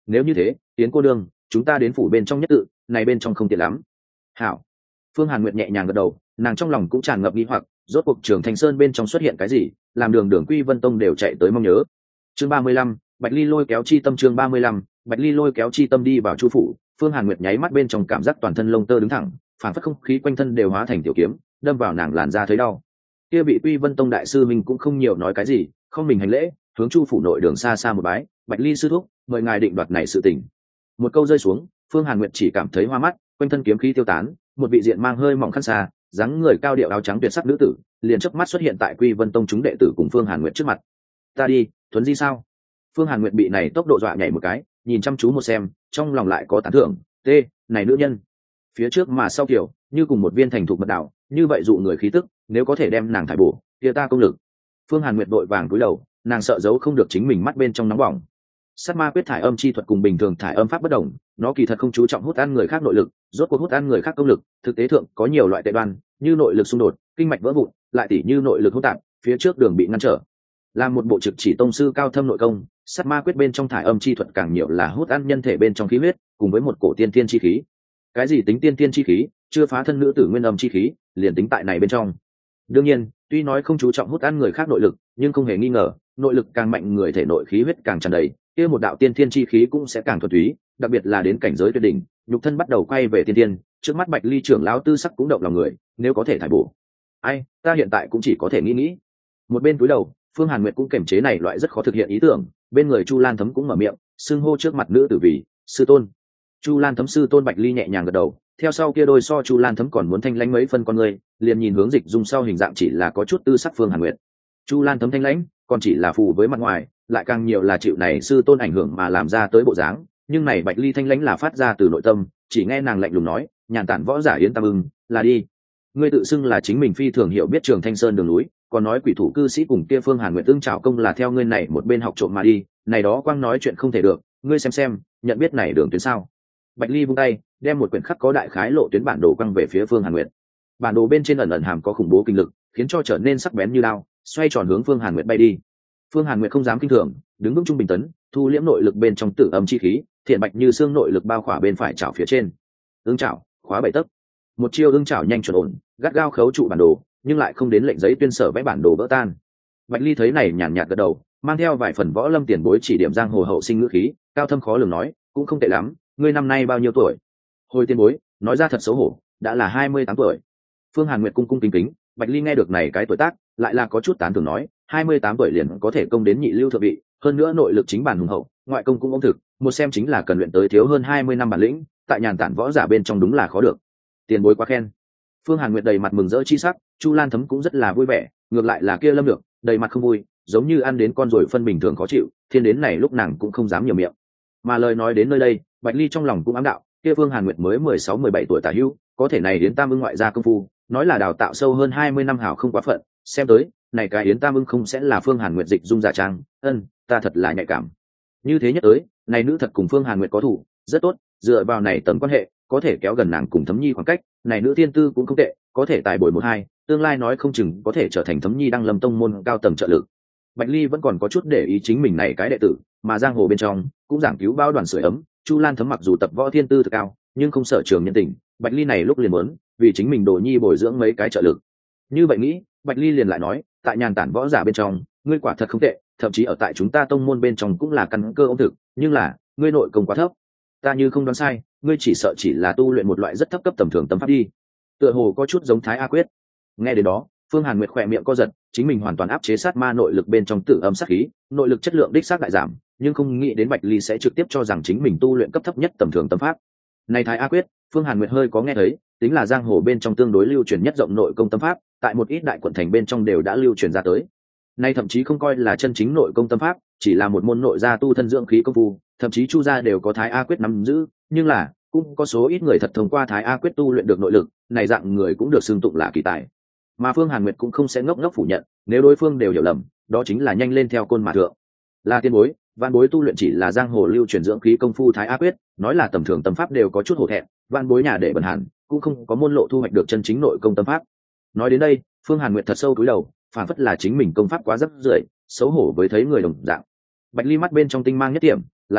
nếu như thế tiến cô đương chúng ta đến phủ bên trong nhất tự, này bên trong không tiện lắm. Hảo. Phương Hàn Nguyệt nhẹ nhàng gật đầu, nàng trong lòng cũng tràn ngập nghi hoặc, rốt cuộc Trường Thanh Sơn bên trong xuất hiện cái gì, làm Đường Quy Vân Tông đều chạy tới mong nhớ. Chương 35, Bạch Ly lôi kéo chi tâm. Chương 35, Bạch Ly lôi kéo chi tâm đi vào chu phủ. Phương Hàn Nguyệt nháy mắt bên trong cảm giác toàn thân lông tơ đứng thẳng, phản phất không khí quanh thân đều hóa thành tiểu kiếm, đâm vào nàng làn da thấy đau. Kia bị Quy Vân Tông đại sư mình cũng không nhiều nói cái gì, không mình hành lễ, hướng chu phủ nội đường xa xa một bái, Bạch Ly sư thúc, mời ngài định đoạt này sự tình. Một câu rơi xuống, Phương Hàn Nguyệt chỉ cảm thấy hoa mắt, quanh thân kiếm khí tiêu tán, một vị diện mang hơi mỏng khăn xa, dáng người cao điệu áo trắng tuyệt sắc nữ tử, liền chớp mắt xuất hiện tại Quy Vân Tông chúng đệ tử cùng Phương Hàn Nguyệt trước mặt. Ta đi, Tuấn Di sao? Phương Hàn Nguyệt bị này tốc độ dọa nhảy một cái, nhìn chăm chú một xem, trong lòng lại có tán thưởng, tê, này nữ nhân. Phía trước mà sau kiểu, như cùng một viên thành thục mật đảo, như vậy dụ người khí tức, nếu có thể đem nàng thải bổ, kia ta công lực. Phương Hàn Nguyệt vội vàng cúi đầu, nàng sợ giấu không được chính mình mắt bên trong nóng bỏng. Sát ma quyết thải âm chi thuật cùng bình thường thải âm pháp bất đồng, nó kỳ thật không chú trọng hút ăn người khác nội lực, rốt cuộc hút ăn người khác công lực, thực tế thượng có nhiều loại tệ đoan, như nội lực xung đột, kinh mạch vỡ vụn, lại tỉ như nội lực hỗn tạp, phía trước đường bị ngăn trở. Làm một bộ trực chỉ tông sư cao thâm nội công, sát ma quyết bên trong thải âm chi thuật càng nhiều là hút ăn nhân thể bên trong khí huyết, cùng với một cổ tiên tiên chi khí. Cái gì tính tiên tiên chi khí, chưa phá thân nữ tử nguyên âm chi khí, liền tính tại này bên trong. Đương nhiên, tuy nói không chú trọng hút ăn người khác nội lực, nhưng không hề nghi ngờ, nội lực càng mạnh người thể nội khí huyết càng tràn đầy, kia một đạo tiên thiên chi khí cũng sẽ càng thuần túy, đặc biệt là đến cảnh giới tuyệt đỉnh, nhục thân bắt đầu quay về tiên tiên, trước mắt Bạch Ly trưởng lão tư sắc cũng động lòng người, nếu có thể thải bổ. Ai, ta hiện tại cũng chỉ có thể nghĩ. Một bên cúi đầu, Phương Hàn Nguyệt cũng kiềm chế này loại rất khó thực hiện ý tưởng, bên người Chu Lan Thấm cũng mở miệng, xưng hô trước mặt nữ tử vì sư tôn. Chu Lan Thấm sư tôn Bạch Ly nhẹ nhàng gật đầu, theo sau kia đôi so Chu Lan Thấm còn muốn thanh lãnh mấy phân con người, liền nhìn hướng Dịch Dung sau hình dạng chỉ là có chút tư sắc Phương Hàn Nguyệt. Chu Lan Thấm thanh lãnh, còn chỉ là phù với mặt ngoài, lại càng nhiều là chịu này sư tôn ảnh hưởng mà làm ra tới bộ dáng, nhưng này Bạch Ly thanh lãnh là phát ra từ nội tâm, chỉ nghe nàng lạnh lùng nói, nhàn tản võ giả Yến Tam Ưng, là đi. Ngươi tự xưng là chính mình phi thường hiểu biết Trường Thanh Sơn đường núi, còn nói quỷ thủ cư sĩ cùng kia Phương Hàn Nguyệt tương trảo công là theo ngươi này một bên học trộm mà đi, này đó quang nói chuyện không thể được, ngươi xem, nhận biết này đường tuyến sao? Bạch Ly vung tay, đem một quyển khắc có đại khái lộ tuyến bản đồ quăng về phía Phương Hàn Nguyệt. Bản đồ bên trên ẩn hàm có khủng bố kinh lực, khiến cho trở nên sắc bén như đao, xoay tròn hướng Phương Hàn Nguyệt bay đi. Phương Hàn Nguyệt không dám kinh thường, đứng vững trung bình tấn, thu liễm nội lực bên trong tử âm chi khí, thiện bạch như xương nội lực bao khỏa bên phải chảo phía trên. Ưng chảo, khóa 7 tấc. Một chiêu ưng chảo nhanh chuẩn ổn, gắt gao khấu trụ bản đồ, nhưng lại không đến lệnh giấy tuyên sở vẽ bản đồ vỡ tan. Bạch Ly thấy này nhàn nhạt gật đầu, mang theo vài phần võ lâm tiền bối chỉ điểm giang hồ hậu sinh ngữ khí, cao thâm khó lường nói, cũng không tệ lắm, ngươi năm nay bao nhiêu tuổi? Hồi tiền bối, nói ra thật xấu hổ, đã là 28 tuổi. Phương Hàn Nguyệt cung cung kính kính, Bạch Ly nghe được này cái tuổi tác, lại là có chút tán thưởng nói, 28 tuổi liền có thể công đến nhị lưu thượng vị, hơn nữa nội lực chính bản hùng hậu, ngoại công cũng ổn thực, một xem chính là cần luyện tới thiếu hơn 20 năm bản lĩnh, tại nhàn tản võ giả bên trong đúng là khó được. Tiền bối quá khen. Phương Hàn Nguyệt đầy mặt mừng rỡ chi sắc, Chu Lan Thấm cũng rất là vui vẻ, ngược lại là kia Lâm Được, đầy mặt không vui, giống như ăn đến con rồi phân bình thường khó chịu, thiên đến này lúc nàng cũng không dám nhiều miệng. Mà lời nói đến nơi đây, Bạch Ly trong lòng cũng ám đạo, kia Phương Hàn Nguyệt mới 16-17 tuổi tả hữu, có thể này đến Tam Ưng ngoại gia công phu, nói là đào tạo sâu hơn 20 năm hảo không quá phận, xem tới, này cái Yến Tam Ưng không sẽ là Phương Hàn Nguyệt dịch dung giả trang, ta thật là nhạy cảm. Như thế nhất tới, này nữ thật cùng Phương Hàn Nguyệt có thủ, rất tốt, dựa vào này tầm quan hệ, có thể kéo gần nàng cùng Thấm Nhi khoảng cách, này nữ tiên tư cũng không tệ, có thể tài bồi 1-2, tương lai nói không chừng có thể trở thành Thấm Nhi đăng lâm tông môn cao tầng trợ lực. Bạch Ly vẫn còn có chút để ý chính mình này cái đệ tử, mà giang hồ bên trong cũng giảng cứu bao đoàn sưởi ấm, Chu Lan Thấm mặc dù tập võ thiên tư thực cao, nhưng không sợ trường nhân tình, Bạch Ly này lúc liền muốn, vì chính mình đồ nhi bồi dưỡng mấy cái trợ lực. Như vậy nghĩ, Bạch Ly liền lại nói, tại nhàn tản võ giả bên trong, ngươi quả thật không tệ, thậm chí ở tại chúng ta tông môn bên trong cũng là căn cơ ổn thực, nhưng là, ngươi nội công quá thấp. Ta như không đoán sai, ngươi chỉ sợ chỉ là tu luyện một loại rất thấp cấp tầm thường tâm pháp đi. Tựa hồ có chút giống Thái A Quyết. Nghe đến đó, Phương Hàn Nguyệt khỏe miệng co giật, chính mình hoàn toàn áp chế sát ma nội lực bên trong tử âm sát khí, nội lực chất lượng đích xác đại giảm, nhưng không nghĩ đến Bạch Ly sẽ trực tiếp cho rằng chính mình tu luyện cấp thấp nhất tầm thường tâm pháp. Này Thái A Quyết, Phương Hàn Nguyệt hơi có nghe thấy, tính là giang hồ bên trong tương đối lưu truyền nhất rộng nội công tâm pháp, tại một ít đại quận thành bên trong đều đã lưu truyền ra tới. Nay thậm chí không coi là chân chính nội công tâm pháp, chỉ là một môn nội gia tu thân dưỡng khí công phu, thậm chí Chu gia đều có Thái A Quyết nắm giữ, nhưng là cũng có số ít người thật thông qua Thái A Quyết tu luyện được nội lực, này dạng người cũng được xưng tụng là kỳ tài. Mà Phương Hàn Nguyệt cũng không sẽ ngốc ngốc phủ nhận, nếu đối phương đều hiểu lầm, đó chính là nhanh lên theo côn mà thượng. Là tiên bối, vạn bối tu luyện chỉ là giang hồ lưu truyền dưỡng khí công phu Thái A Quyết, nói là tầm thường tâm pháp đều có chút hổ thẹn, vạn bối nhà để bần hàn, cũng không có môn lộ thu hoạch được chân chính nội công tâm pháp. Nói đến đây, Phương Hàn Nguyệt thật sâu cúi đầu, phản phất là chính mình công pháp quá rất rưởi, xấu hổ với thấy người đồng dạng. Bạch Ly mắt bên trong tinh mang nhất điểm, lại nói,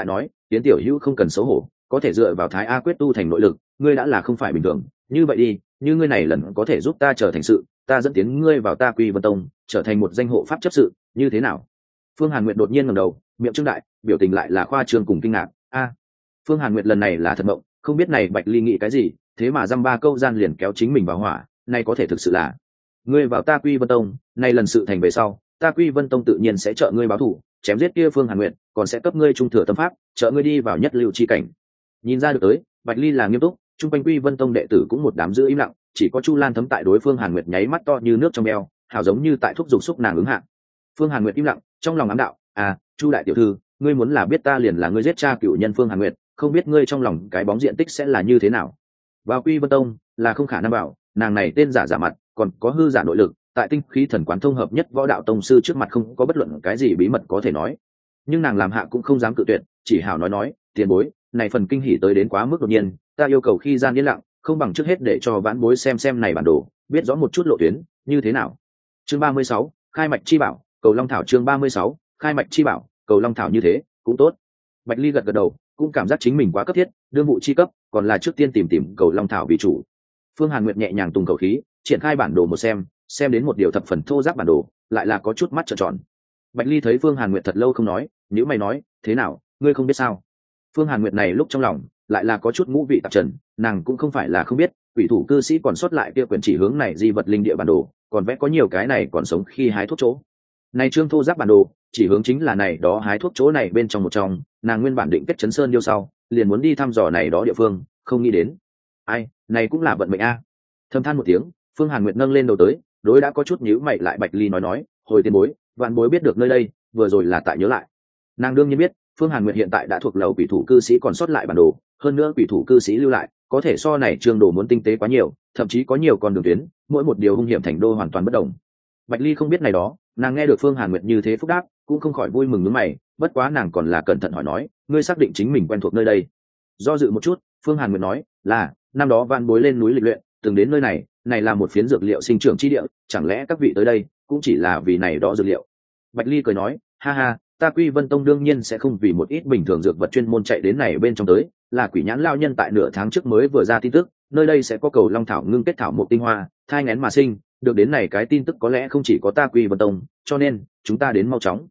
tiến tiểu hữu không cần xấu hổ, có thể dựa vào thái a quyết tu thành nội lực, ngươi đã là không phải bình thường. Như vậy đi, như ngươi này lần có thể giúp ta trở thành sự, ta dẫn tiến ngươi vào ta Quy Vân Tông, trở thành một danh hộ pháp chấp sự, như thế nào? Phương Hàn Nguyệt đột nhiên ngẩng đầu, miệng trương đại, biểu tình lại là khoa trương cùng kinh ngạc. Phương Hàn Nguyệt lần này là thật mộng, không biết này Bạch Ly nghĩ cái gì, thế mà dăm ba câu gian liền kéo chính mình vào hỏa, này có thể thực sự là ngươi vào ta Quy Vân Tông, này lần sự thành về sau, ta Quy Vân Tông tự nhiên sẽ trợ ngươi báo thù, chém giết kia Phương Hàn Nguyệt, còn sẽ cấp ngươi trung thừa tâm pháp, trợ ngươi đi vào nhất lưu chi cảnh. Nhìn ra được tới, Bạch Ly là nghiêm túc, trung quanh Quy Vân Tông đệ tử cũng một đám giữ im lặng, chỉ có Chu Lan Thấm tại đối Phương Hàn Nguyệt nháy mắt to như nước trong beo, hào giống như tại thúc giục xúc nàng ứng hạ. Phương Hàn Nguyệt im lặng, trong lòng ám đạo, Chu đại tiểu thư, ngươi muốn là biết ta liền là ngươi giết cha cựu nhân Phương Hàn Nguyệt, không biết ngươi trong lòng cái bóng diện tích sẽ là như thế nào. Vào Quy Vân Tông là không khả năng bảo, nàng này tên giả giả mặt, còn có hư giả nội lực, tại tinh khí thần quán thông hợp nhất võ đạo tông sư trước mặt không có bất luận cái gì bí mật có thể nói. Nhưng nàng làm hạ cũng không dám cự tuyệt, chỉ hảo nói, tiền bối, này phần kinh hỉ tới đến quá mức đột nhiên, ta yêu cầu khi gian yên lặng, không bằng trước hết để cho vãn bối xem này bản đồ, biết rõ một chút lộ tuyến, như thế nào. Chương 36, khai mạch chi bảo, cầu long thảo. Chương 36, khai mạch chi bảo, cầu long thảo như thế, cũng tốt. Bạch Ly gật gật đầu, cũng cảm giác chính mình quá cấp thiết, đương vụ chi cấp, còn là trước tiên tìm cầu long thảo vì chủ. Phương Hàn Nguyệt nhẹ nhàng tùng khẩu khí, triển khai bản đồ một xem đến một điều thập phần thô ráp bản đồ, lại là có chút mắt trợn tròn. Bạch Ly thấy Phương Hàn Nguyệt thật lâu không nói, nhíu mày nói, thế nào, ngươi không biết sao? Phương Hàn Nguyệt này lúc trong lòng lại là có chút ngũ vị tạp trần, nàng cũng không phải là không biết, quỷ thủ cư sĩ còn sót lại kia quyển chỉ hướng này di vật linh địa bản đồ, còn vẽ có nhiều cái này còn sống khi hái thuốc chỗ. Này trương thô ráp bản đồ, chỉ hướng chính là này đó hái thuốc chỗ này bên trong một trong, nàng nguyên bản định kết chấn sơn điêu sau, liền muốn đi thăm dò này đó địa phương, không nghĩ đến. Này cũng là vận mệnh a. Thầm than một tiếng, Phương Hàn Nguyệt nâng lên đầu tới, đối đã có chút nhíu mày lại Bạch Ly nói, hồi tiền bối, vạn bối biết được nơi đây, vừa rồi là tại nhớ lại. Nàng đương nhiên biết, Phương Hàn Nguyệt hiện tại đã thuộc lầu quỷ thủ cư sĩ còn sót lại bản đồ, hơn nữa quỷ thủ cư sĩ lưu lại, có thể so này trương đồ muốn tinh tế quá nhiều, thậm chí có nhiều con đường tuyến, mỗi một điều hung hiểm thành đô hoàn toàn bất đồng. Bạch Ly không biết này đó, nàng nghe được Phương Hàn Nguyệt như thế phúc đáp, cũng không khỏi vui mừng nhướng mày, bất quá nàng còn là cẩn thận hỏi nói, ngươi xác định chính mình quen thuộc nơi đây? Do dự một chút, Phương Hàn Nguyệt nói, là năm đó van bối lên núi lịch luyện, từng đến nơi này, này là một phiến dược liệu sinh trưởng chi địa, chẳng lẽ các vị tới đây cũng chỉ là vì này đó dược liệu? Bạch Ly cười nói, ha ha, ta Quy Vân Tông đương nhiên sẽ không vì một ít bình thường dược vật chuyên môn chạy đến này bên trong tới, là quỷ nhãn lao nhân tại nửa tháng trước mới vừa ra tin tức, nơi đây sẽ có cầu long thảo ngưng kết thảo một tinh hoa, thai nghén mà sinh, được đến này cái tin tức có lẽ không chỉ có ta Quy Vân Tông, cho nên chúng ta đến mau chóng.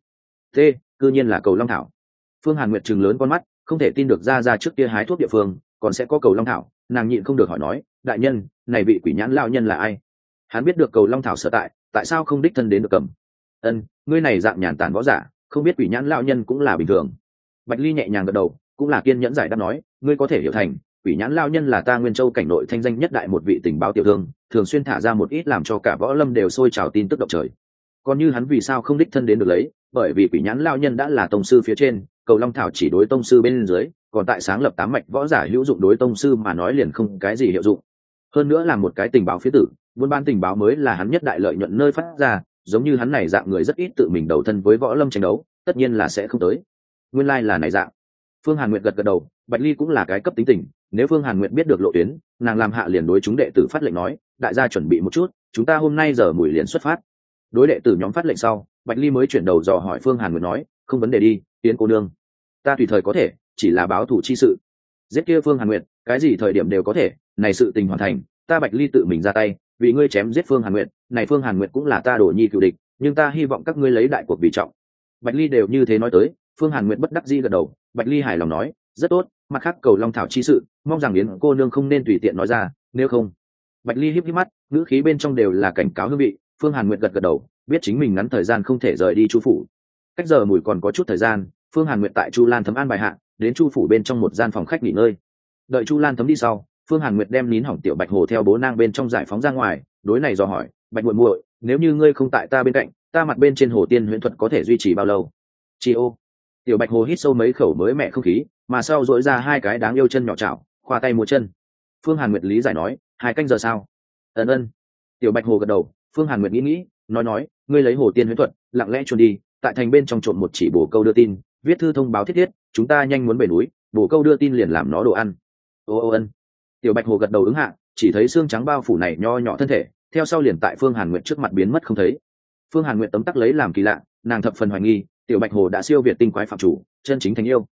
Cư nhiên là cầu long thảo. Phương Hàn Nguyệt trừng lớn con mắt, không thể tin được ra trước kia hái thuốc địa phương còn sẽ có cầu long thảo, nàng nhịn không được hỏi nói, đại nhân, này vị quỷ nhãn lao nhân là ai? Hắn biết được cầu long thảo sở tại sao không đích thân đến được cầm? Ngươi này dạng nhàn tản võ giả, không biết quỷ nhãn lao nhân cũng là bình thường. Bạch Ly nhẹ nhàng gật đầu, cũng là kiên nhẫn giải đáp nói, ngươi có thể hiểu thành, quỷ nhãn lao nhân là ta Nguyên Châu cảnh nội thanh danh nhất đại một vị tình báo tiểu thương, thường xuyên thả ra một ít làm cho cả võ lâm đều sôi trào tin tức động trời. Còn như hắn vì sao không đích thân đến được lấy, bởi vì quỷ nhãn lao nhân đã là tông sư phía trên, cầu long thảo chỉ đối tông sư bên dưới, còn tại sáng lập tám mạch võ giả hữu dụng đối tông sư mà nói liền không cái gì hiệu dụng. Hơn nữa là một cái tình báo phía tử, buôn bán tình báo mới là hắn nhất đại lợi nhuận nơi phát ra, giống như hắn này dạng người rất ít tự mình đầu thân với võ lâm tranh đấu, tất nhiên là sẽ không tới. Nguyên lai là này dạng. Phương Hàn Nguyệt gật gật đầu, Bạch Ly cũng là cái cấp tính tình, nếu Phương Hàn Nguyệt biết được lộ tuyến, nàng làm hạ liền đối chúng đệ tử phát lệnh nói, đại gia chuẩn bị một chút, chúng ta hôm nay giờ mùi liền xuất phát. Đối đệ tử nhóm phát lệnh sau, Bạch Ly mới chuyển đầu dò hỏi Phương Hàn Nguyệt nói, không vấn đề đi, Tiến cô nương, ta tùy thời có thể, chỉ là báo thủ chi sự. Giết kia Phương Hàn Nguyệt, cái gì thời điểm đều có thể, này sự tình hoàn thành, ta Bạch Ly tự mình ra tay, vì ngươi chém giết Phương Hàn Nguyệt, này Phương Hàn Nguyệt cũng là ta đổ nhi cựu địch, nhưng ta hy vọng các ngươi lấy đại cuộc vì trọng. Bạch Ly đều như thế nói tới, Phương Hàn Nguyệt bất đắc dĩ gật đầu, Bạch Ly hài lòng nói, rất tốt, mặt khác cầu long thảo chi sự, mong rằng Yến cô nương không nên tùy tiện nói ra, nếu không. Bạch Ly híp híp mắt, ngữ khí bên trong đều là cảnh cáo hương vị. Phương Hàn Nguyệt gật gật đầu, biết chính mình ngắn thời gian không thể rời đi Chu phủ. Cách giờ mùi còn có chút thời gian, Phương Hàn Nguyệt tại Chu Lan Thấm an bài hạ, đến Chu phủ bên trong một gian phòng khách nghỉ ngơi. Đợi Chu Lan Thấm đi sau, Phương Hàn Nguyệt đem nín hỏng tiểu Bạch Hồ theo bố nang bên trong giải phóng ra ngoài, đối này dò hỏi, Bạch muội muội, nếu như ngươi không tại ta bên cạnh, ta mặt bên trên hồ tiên huyễn thuật có thể duy trì bao lâu? Chi ô. Tiểu Bạch Hồ hít sâu mấy khẩu mới mẹ không khí, mà sau dỗi ra hai cái đáng yêu chân nhỏ chảo, khoa tay múa chân. Phương Hàn Nguyệt lý giải nói, 2 canh giờ sao? Ân. Tiểu Bạch Hồ gật đầu. Phương Hàn Nguyệt nghĩ, nói, ngươi lấy hồ tiên huyễn thuật, lặng lẽ chuồn đi, tại thành bên trong trộn một chỉ bổ câu đưa tin, viết thư thông báo thiết, chúng ta nhanh muốn về núi, bổ câu đưa tin liền làm nó đồ ăn. Ân. Tiểu Bạch Hồ gật đầu ứng hạ, chỉ thấy xương trắng bao phủ này nho nhỏ thân thể, theo sau liền tại Phương Hàn Nguyệt trước mặt biến mất không thấy. Phương Hàn Nguyệt tấm tắc lấy làm kỳ lạ, nàng thập phần hoài nghi, Tiểu Bạch Hồ đã siêu việt tinh quái phạm chủ, chân chính thành yêu.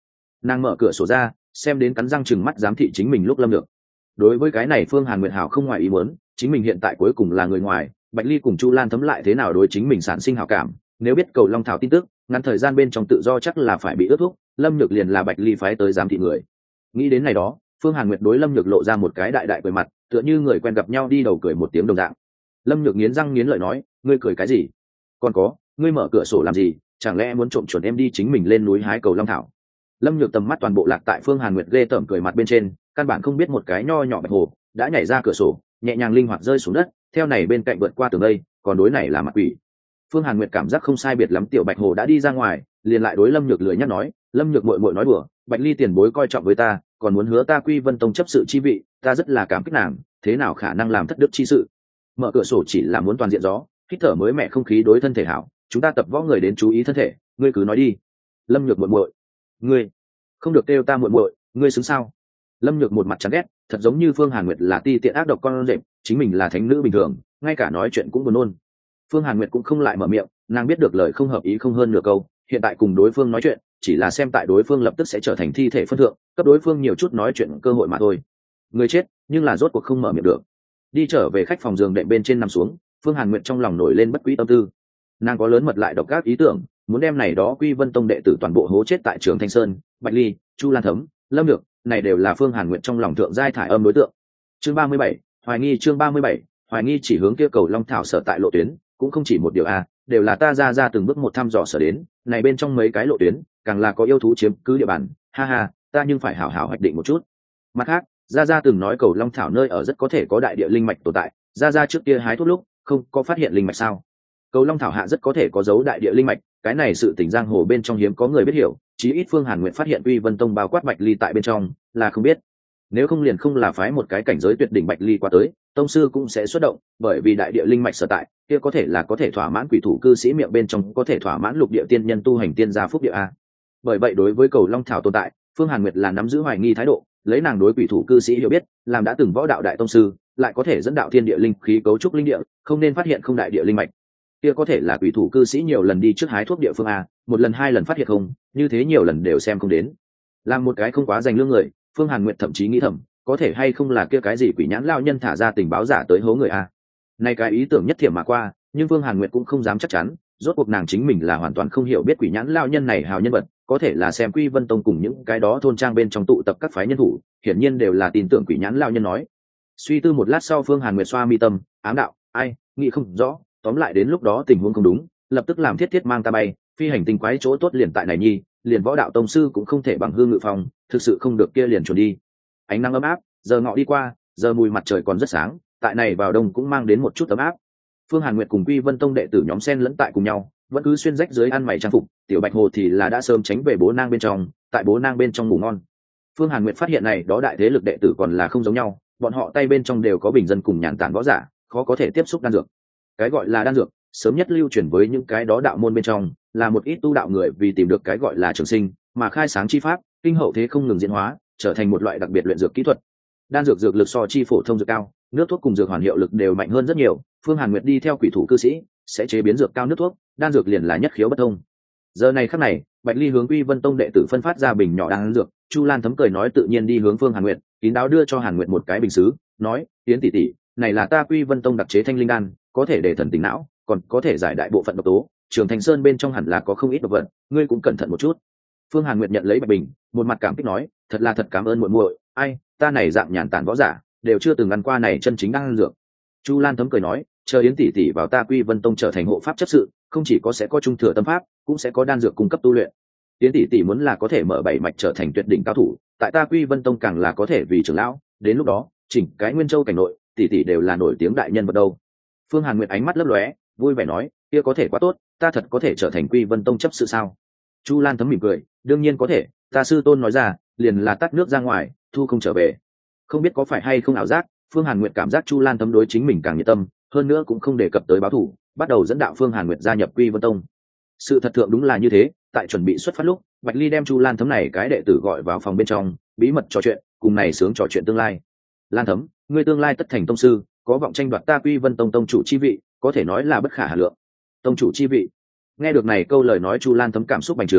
Nàng mở cửa sổ ra, xem đến cắn răng chừng mắt giám thị chính mình lúc Lâm Nhược. Đối với cái này Phương Hàn Nguyệt hảo không ngoài ý muốn, chính mình hiện tại cuối cùng là người ngoài, Bạch Ly cùng Chu Lan Thấm lại thế nào đối chính mình sản sinh hảo cảm, nếu biết cầu Long Thảo tin tức, ngắn thời gian bên trong tự do chắc là phải bị ướt thuốc, Lâm Nhược liền là Bạch Ly phái tới giám thị người. Nghĩ đến này đó, Phương Hàn Nguyệt đối Lâm Nhược lộ ra một cái đại đại cười mặt, tựa như người quen gặp nhau đi đầu cười một tiếng đồng dạng. Lâm Nhược nghiến răng nghiến lợi nói, ngươi cười cái gì? Còn có, ngươi mở cửa sổ làm gì? Chẳng lẽ muốn trộm chuẩn em đi chính mình lên núi hái cầu Long Thảo? Lâm Nhược tầm mắt toàn bộ lạc tại Phương Hàn Nguyệt ghê tởm cười mặt bên trên, căn bản không biết một cái nho nhỏ bạch hồ đã nhảy ra cửa sổ, nhẹ nhàng linh hoạt rơi xuống đất, theo này bên cạnh vượt qua tường đây, còn đối này là mặt quỷ. Phương Hàn Nguyệt cảm giác không sai biệt lắm, tiểu bạch hồ đã đi ra ngoài, liền lại đối Lâm Nhược lười nhắc nói, Lâm Nhược muội muội nói đùa, Bạch Ly tiền bối coi trọng với ta, còn muốn hứa ta Quy Vân Tông chấp sự chi vị, ta rất là cảm kích nàng, thế nào khả năng làm thất đức chi sự. Mở cửa sổ chỉ là muốn toàn diện gió, hít thở mới mẻ không khí đối thân thể hảo, chúng ta tập võ người đến chú ý thân thể, ngươi cứ nói đi. Lâm Nhược muội muội, ngươi không được kêu ta muội muội, ngươi xứng sao? Lâm Nhược một mặt chán ghét, thật giống như Phương Hàn Nguyệt là ti tiện ác độc con rệp, chính mình là thánh nữ bình thường, ngay cả nói chuyện cũng buồn nôn. Phương Hàn Nguyệt cũng không lại mở miệng, nàng biết được lời không hợp ý không hơn nửa câu, hiện tại cùng đối phương nói chuyện, chỉ là xem tại đối phương lập tức sẽ trở thành thi thể phân thượng, cấp đối phương nhiều chút nói chuyện cơ hội mà thôi. Người chết, nhưng là rốt cuộc không mở miệng được. Đi trở về khách phòng giường đệm bên trên nằm xuống, Phương Hàn Nguyệt trong lòng nổi lên bất quý tâm tư. Nàng có lớn mật lại độc ác ý tưởng, muốn đem này đó Quy Vân Tông đệ tử toàn bộ hố chết tại Trường Thanh Sơn, Bạch Ly, Chu Lan Thấm, Lâm Nhược, này đều là Phương Hàn Nguyệt trong lòng thượng giai thải âm đối tượng. Chương 37, hoài nghi. Chương 37, hoài nghi chỉ hướng kia cầu Long Thảo sở tại lộ tuyến, cũng không chỉ một điều a, đều là ta ra từng bước một thăm dò sở đến, này bên trong mấy cái lộ tuyến, càng là có yêu thú chiếm cứ địa bàn, ha ha, ta nhưng phải hảo hảo hoạch định một chút. Mặt khác, Gia từng nói cầu Long Thảo nơi ở rất có thể có đại địa linh mạch tồn tại, Gia trước kia hái thuốc lúc, không có phát hiện linh mạch sao? Cầu Long Thảo hạ rất có thể có dấu đại địa linh mạch, cái này sự tình giang hồ bên trong hiếm có người biết hiểu, chí ít Phương Hàn Nguyện phát hiện Uy Vân Tông bao quát Bạch Ly tại bên trong, là không biết. Nếu không liền không là phái một cái cảnh giới tuyệt đỉnh Bạch Ly qua tới, tông sư cũng sẽ xuất động, bởi vì đại địa linh mạch sở tại, kia có thể là có thể thỏa mãn quỷ thủ cư sĩ miệng bên trong, có thể thỏa mãn lục địa tiên nhân tu hành tiên gia phúc địa a. Bởi vậy đối với cầu Long Thảo tồn tại, Phương Hàn Nguyệt là nắm giữ hoài nghi thái độ, lấy nàng đối quỷ thủ cư sĩ hiểu biết, làm đã từng võ đạo đại tông sư, lại có thể dẫn đạo thiên địa linh khí cấu trúc linh địa, không nên phát hiện không đại địa linh mạch. Kia có thể là quỷ thủ cư sĩ nhiều lần đi trước hái thuốc địa phương a, một lần hai lần phát hiện không, như thế nhiều lần đều xem không đến. Làm một cái không quá dành lương người, Phương Hàn Nguyệt thậm chí nghĩ thầm, có thể hay không là kia cái gì quỷ nhãn lao nhân thả ra tình báo giả tới hố người a. Này cái ý tưởng nhất thiểm mà qua, nhưng Phương Hàn Nguyệt cũng không dám chắc chắn, rốt cuộc nàng chính mình là hoàn toàn không hiểu biết quỷ nhãn lao nhân này hào nhân vật, có thể là xem Quy Vân Tông cùng những cái đó thôn trang bên trong tụ tập các phái nhân thủ, hiển nhiên đều là tin tưởng quỷ nhãn lao nhân nói. Suy tư một lát sau, Phương Hàn Nguyệt xoa mi tâm, ám đạo, ai, nghĩ không rõ, tóm lại đến lúc đó tình huống không đúng, lập tức làm thiết thiết mang ta bay, phi hành tinh quái chỗ tốt liền tại này nhi, liền võ đạo tông sư cũng không thể bằng hương ngự phòng, thực sự không được kia liền chuẩn đi. Ánh nắng ấm áp, giờ ngọ đi qua, giờ mùi mặt trời còn rất sáng, tại này vào đông cũng mang đến một chút ấm áp. Phương Hàn Nguyệt cùng Quy Vân Tông đệ tử nhóm sen lẫn tại cùng nhau, vẫn cứ xuyên rách dưới ăn mày trang phục, tiểu Bạch Hồ thì là đã sớm tránh về bố nang bên trong, tại bố nang bên trong ngủ ngon. Phương Hàn Nguyệt phát hiện này đó đại thế lực đệ tử còn là không giống nhau, bọn họ tay bên trong đều có bình dân cùng nhàn tản võ giả, khó có thể tiếp xúc đan dược. Cái gọi là đan dược, sớm nhất lưu truyền với những cái đó đạo môn bên trong, là một ít tu đạo người vì tìm được cái gọi là trường sinh, mà khai sáng chi pháp, kinh hậu thế không ngừng diễn hóa, trở thành một loại đặc biệt luyện dược kỹ thuật. Đan dược dược lực so chi phổ thông dược cao, nước thuốc cùng dược hoàn hiệu lực đều mạnh hơn rất nhiều. Phương Hàn Nguyệt đi theo quỷ thủ cư sĩ, sẽ chế biến dược cao nước thuốc, đan dược liền là nhất khiếu bất thông. Giờ này khắc này, Bạch Ly hướng Quy Vân Tông đệ tử phân phát ra bình nhỏ đan dược, Chu Lan Thấm cười nói tự nhiên đi hướng Phương Hàn Nguyệt, kín đáo đưa cho Hàn Nguyệt một cái bình sứ, nói: "Tiến tỷ tỷ, này là ta Quy Vân Tông đặc chế thanh linh đan, có thể để thần tỉnh não, còn có thể giải đại bộ phận độc tố, Trường Thành Sơn bên trong hẳn là có không ít độc vật, ngươi cũng cẩn thận một chút." Phương Hàn Nguyệt nhận lấy bạch bình, một mặt cảm kích nói: "Thật là thật cảm ơn muội muội, ai, ta này dạng nhàn tản võ giả, đều chưa từng ăn qua này chân chính đan dược." Chu Lan Thấm cười nói: "Chờ Yến tỷ tỷ vào ta Quy Vân Tông trở thành hộ pháp chấp sự, không chỉ có sẽ có trung thừa tâm pháp, cũng sẽ có đan dược cung cấp tu luyện. Yến tỷ tỷ muốn là có thể mở bảy mạch trở thành tuyệt đỉnh cao thủ, tại ta Quy Vân Tông càng là có thể vì trưởng lão, đến lúc đó, chỉnh cái Nguyên Châu cảnh nội, tỷ tỷ đều là nổi tiếng đại nhân vật đâu." Phương Hàn Nguyệt ánh mắt lấp lóe, vui vẻ nói: "Kia có thể quá tốt, ta thật có thể trở thành Quy Vân Tông chấp sự sao?" Chu Lan Thấm mỉm cười: "Đương nhiên có thể, ta sư tôn nói ra, liền là tắt nước ra ngoài, thu không trở về." Không biết có phải hay không ảo giác, Phương Hàn Nguyệt cảm giác Chu Lan Thấm đối chính mình càng nhiệt tâm, hơn nữa cũng không đề cập tới báo thù, bắt đầu dẫn đạo Phương Hàn Nguyệt gia nhập Quy Vân Tông. Sự thật thượng đúng là như thế, tại chuẩn bị xuất phát lúc, Bạch Ly đem Chu Lan Thấm này cái đệ tử gọi vào phòng bên trong, bí mật trò chuyện, cùng này sướng trò chuyện tương lai. "Lan Thấm, ngươi tương lai tất thành tông sư, có vọng tranh đoạt ta Quy Vân Tông tông chủ chi vị, có thể nói là bất khả hà lượng." Tông chủ chi vị. Nghe được này câu lời nói, Chu Lan Thấm cảm xúc bành trướng,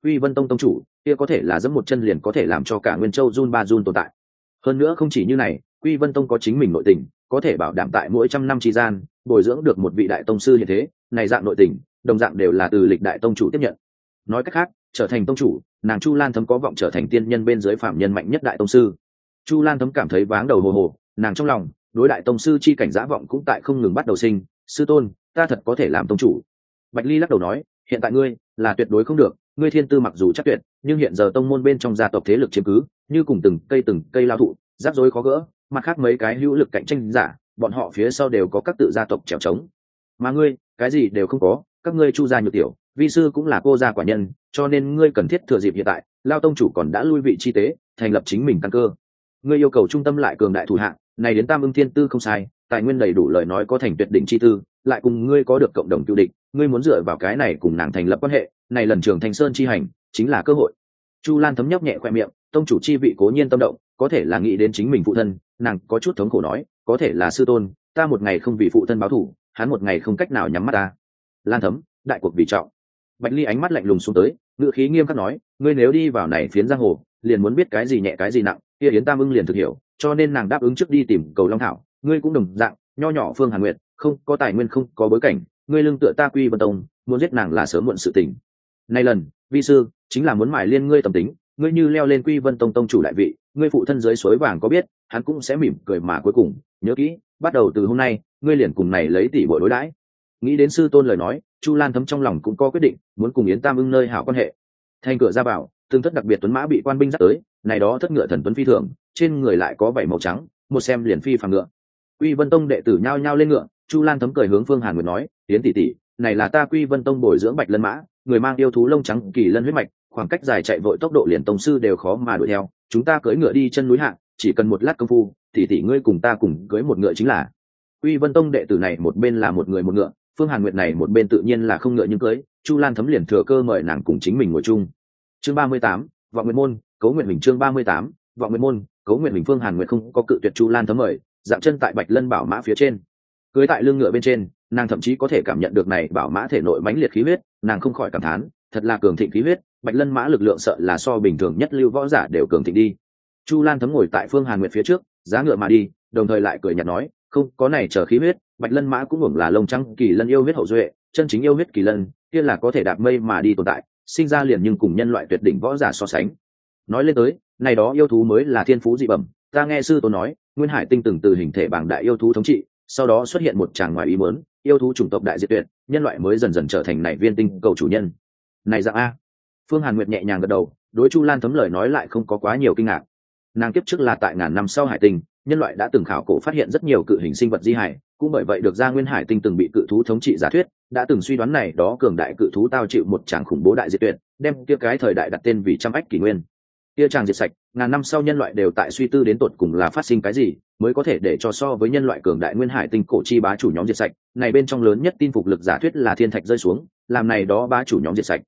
Quy Vân Tông tông chủ kia có thể là giẫm một chân liền có thể làm cho cả Nguyên Châu run ba run tồn tại. Hơn nữa không chỉ như này, Quy Vân Tông có chính mình nội tình, có thể bảo đảm tại mỗi trăm năm chi gian bồi dưỡng được một vị đại tông sư như thế, này dạng nội tình, đồng dạng đều là từ lịch đại tông chủ tiếp nhận. Nói cách khác, trở thành tông chủ, nàng Chu Lan Thấm có vọng trở thành tiên nhân bên dưới phạm nhân mạnh nhất đại tông sư. Chu Lan Thấm cảm thấy váng đầu hồ hồ, nàng trong lòng đối đại tông sư chi cảnh dã vọng cũng tại không ngừng bắt đầu sinh. Sư tôn, ta thật có thể làm tông chủ? Bạch Ly lắc đầu nói, hiện tại ngươi là tuyệt đối không được, ngươi thiên tư mặc dù chắc tuyệt, nhưng hiện giờ tông môn bên trong gia tộc thế lực chiếm cứ, như cùng từng cây lao thụ, rắc rối khó gỡ. Mặt khác mấy cái hữu lực cạnh tranh giả, bọn họ phía sau đều có các tự gia tộc trèo trống, mà ngươi cái gì đều không có. Các ngươi Chu gia nhược tiểu, vi sư cũng là cô gia quả nhân, cho nên ngươi cần thiết thừa dịp hiện tại, lao tông chủ còn đã lui vị chi tế, thành lập chính mình căn cơ. Ngươi yêu cầu trung tâm lại cường đại thủ hạng, này đến Tam Ưng Thiên Tư không sai, tài nguyên đầy đủ, lời nói có thành tuyệt đỉnh chi tư, lại cùng ngươi có được cộng đồng cựu địch, ngươi muốn dựa vào cái này cùng nàng thành lập quan hệ, này lần Trường Thành Sơn chi hành chính là cơ hội. Chu Lan Thấm nhấp nhẹ khoe miệng, tông chủ chi vị cố nhiên tâm động, có thể là nghĩ đến chính mình phụ thân, nàng có chút thống khổ nói, có thể là sư tôn, ta một ngày không vì phụ thân báo thù, hắn một ngày không cách nào nhắm mắt ta. Lan Thấm, đại cuộc vì trọng. Bạch Ly ánh mắt lạnh lùng xuống tới, ngữ khí nghiêm khắc nói, ngươi nếu đi vào này phiến giang hồ, liền muốn biết cái gì nhẹ cái gì nặng, kia Yến Tam Ưng liền thực hiểu, cho nên nàng đáp ứng trước đi tìm cầu Long Thảo. Ngươi cũng đồng dạng, nho nhỏ Phương Hàn Nguyệt, không có tài nguyên, không có bối cảnh, ngươi lưng tựa ta Quy Vân Tông, muốn giết nàng là sớm muộn sự tình. Nay lần, vi sư chính là muốn mài liên ngươi tâm tính, ngươi như leo lên Quy Vân Tông tông chủ đại vị, ngươi phụ thân dưới suối vàng có biết, hắn cũng sẽ mỉm cười mà cuối cùng, nhớ kỹ, bắt đầu từ hôm nay, ngươi liền cùng này lấy tỷ bội đối đãi. Nghĩ đến sư tôn lời nói, Chu Lan Thấm trong lòng cũng có quyết định, muốn cùng Yến Tam Ưng nơi hảo quan hệ. Thành cửa ra vào, từng thất đặc biệt tuấn mã bị quan binh dắt tới, này đó thất ngựa thần tuấn phi thường, trên người lại có vảy màu trắng, một xem liền phi phàm ngựa. Quy Vân Tông đệ tử nhao nhao lên ngựa, Chu Lan Thấm cười hướng Phương Hàn Nguyệt nói, Yến tỷ tỷ, này là ta Quy Vân Tông bồi dưỡng Bạch Lân mã, người mang yêu thú lông trắng kỳ lân huyết mạch, khoảng cách dài chạy vội tốc độ liền tông sư đều khó mà đuổi theo, chúng ta cưỡi ngựa đi chân núi hạ, chỉ cần một lát công phu, tỷ tỷ ngươi cùng ta cùng cưỡi một ngựa chính là. Quy Vân Tông đệ tử này một bên là một người một ngựa, Phương Hàn Nguyệt này một bên tự nhiên là không ngựa nhưng cưỡi, Chu Lan Thấm liền thừa cơ mời nàng cùng chính mình ngồi chung. Chương 38, Vọng Nguyệt môn, Cấu Nguyệt Bình. Chương 38, Vọng Nguyệt môn, Cấu Nguyệt Bình. Phương Hàn Nguyệt không có cự tuyệt Chu Lan Thấm mời, dậm chân tại Bạch Lân bảo mã phía trên, cưỡi tại lưng ngựa bên trên, nàng thậm chí có thể cảm nhận được này bảo mã thể nội mãnh liệt khí huyết, nàng không khỏi cảm thán, thật là cường thịnh khí huyết, Bạch Lân mã lực lượng sợ là so bình thường nhất lưu võ giả đều cường thịnh đi. Chu Lan Thấm ngồi tại Phương Hàn Nguyệt phía trước, giá ngựa mà đi, đồng thời lại cười nhạt nói, không có này chờ khí huyết, Bạch Lân mã cũng hưởng là lông trắng kỳ lân yêu huyết hậu duệ, chân chính yêu huyết kỳ lân kia là có thể đạp mây mà đi tồn tại, sinh ra liền nhưng cùng nhân loại tuyệt đỉnh võ giả so sánh. Nói lên tới, này đó yêu thú mới là thiên phú dị bẩm, ta nghe sư tôn nói, Nguyên Hải Tinh từng từ hình thể bảng đại yêu thú thống trị, sau đó xuất hiện một tràng ngoài ý muốn, yêu thú chủng tộc đại diệt tuyệt, nhân loại mới dần dần trở thành này viên tinh cầu chủ nhân. Này dạng a. Phương Hàn Nguyệt nhẹ nhàng gật đầu, đối Chu Lan Thấm lời nói lại không có quá nhiều kinh ngạc. Nàng kiếp trước là tại ngàn năm sau Hải Tinh, nhân loại đã từng khảo cổ phát hiện rất nhiều cự hình sinh vật di hải, cũng bởi vậy được ra Nguyên Hải Tinh từng bị cự thú thống trị giả thuyết, đã từng suy đoán này đó cường đại cự thú tao chịu một tràng khủng bố đại diệt tuyệt, đem kia cái thời đại đặt tên vì trăm ách kỷ nguyên. Kia tràng diệt sạch, ngàn năm sau nhân loại đều tại suy tư đến tột cùng là phát sinh cái gì, mới có thể để cho so với nhân loại cường đại Nguyên Hải Tinh cổ chi bá chủ nhóm diệt sạch, này bên trong lớn nhất tin phục lực giả thuyết là thiên thạch rơi xuống, làm này đó bá chủ nhóm diệt sạch.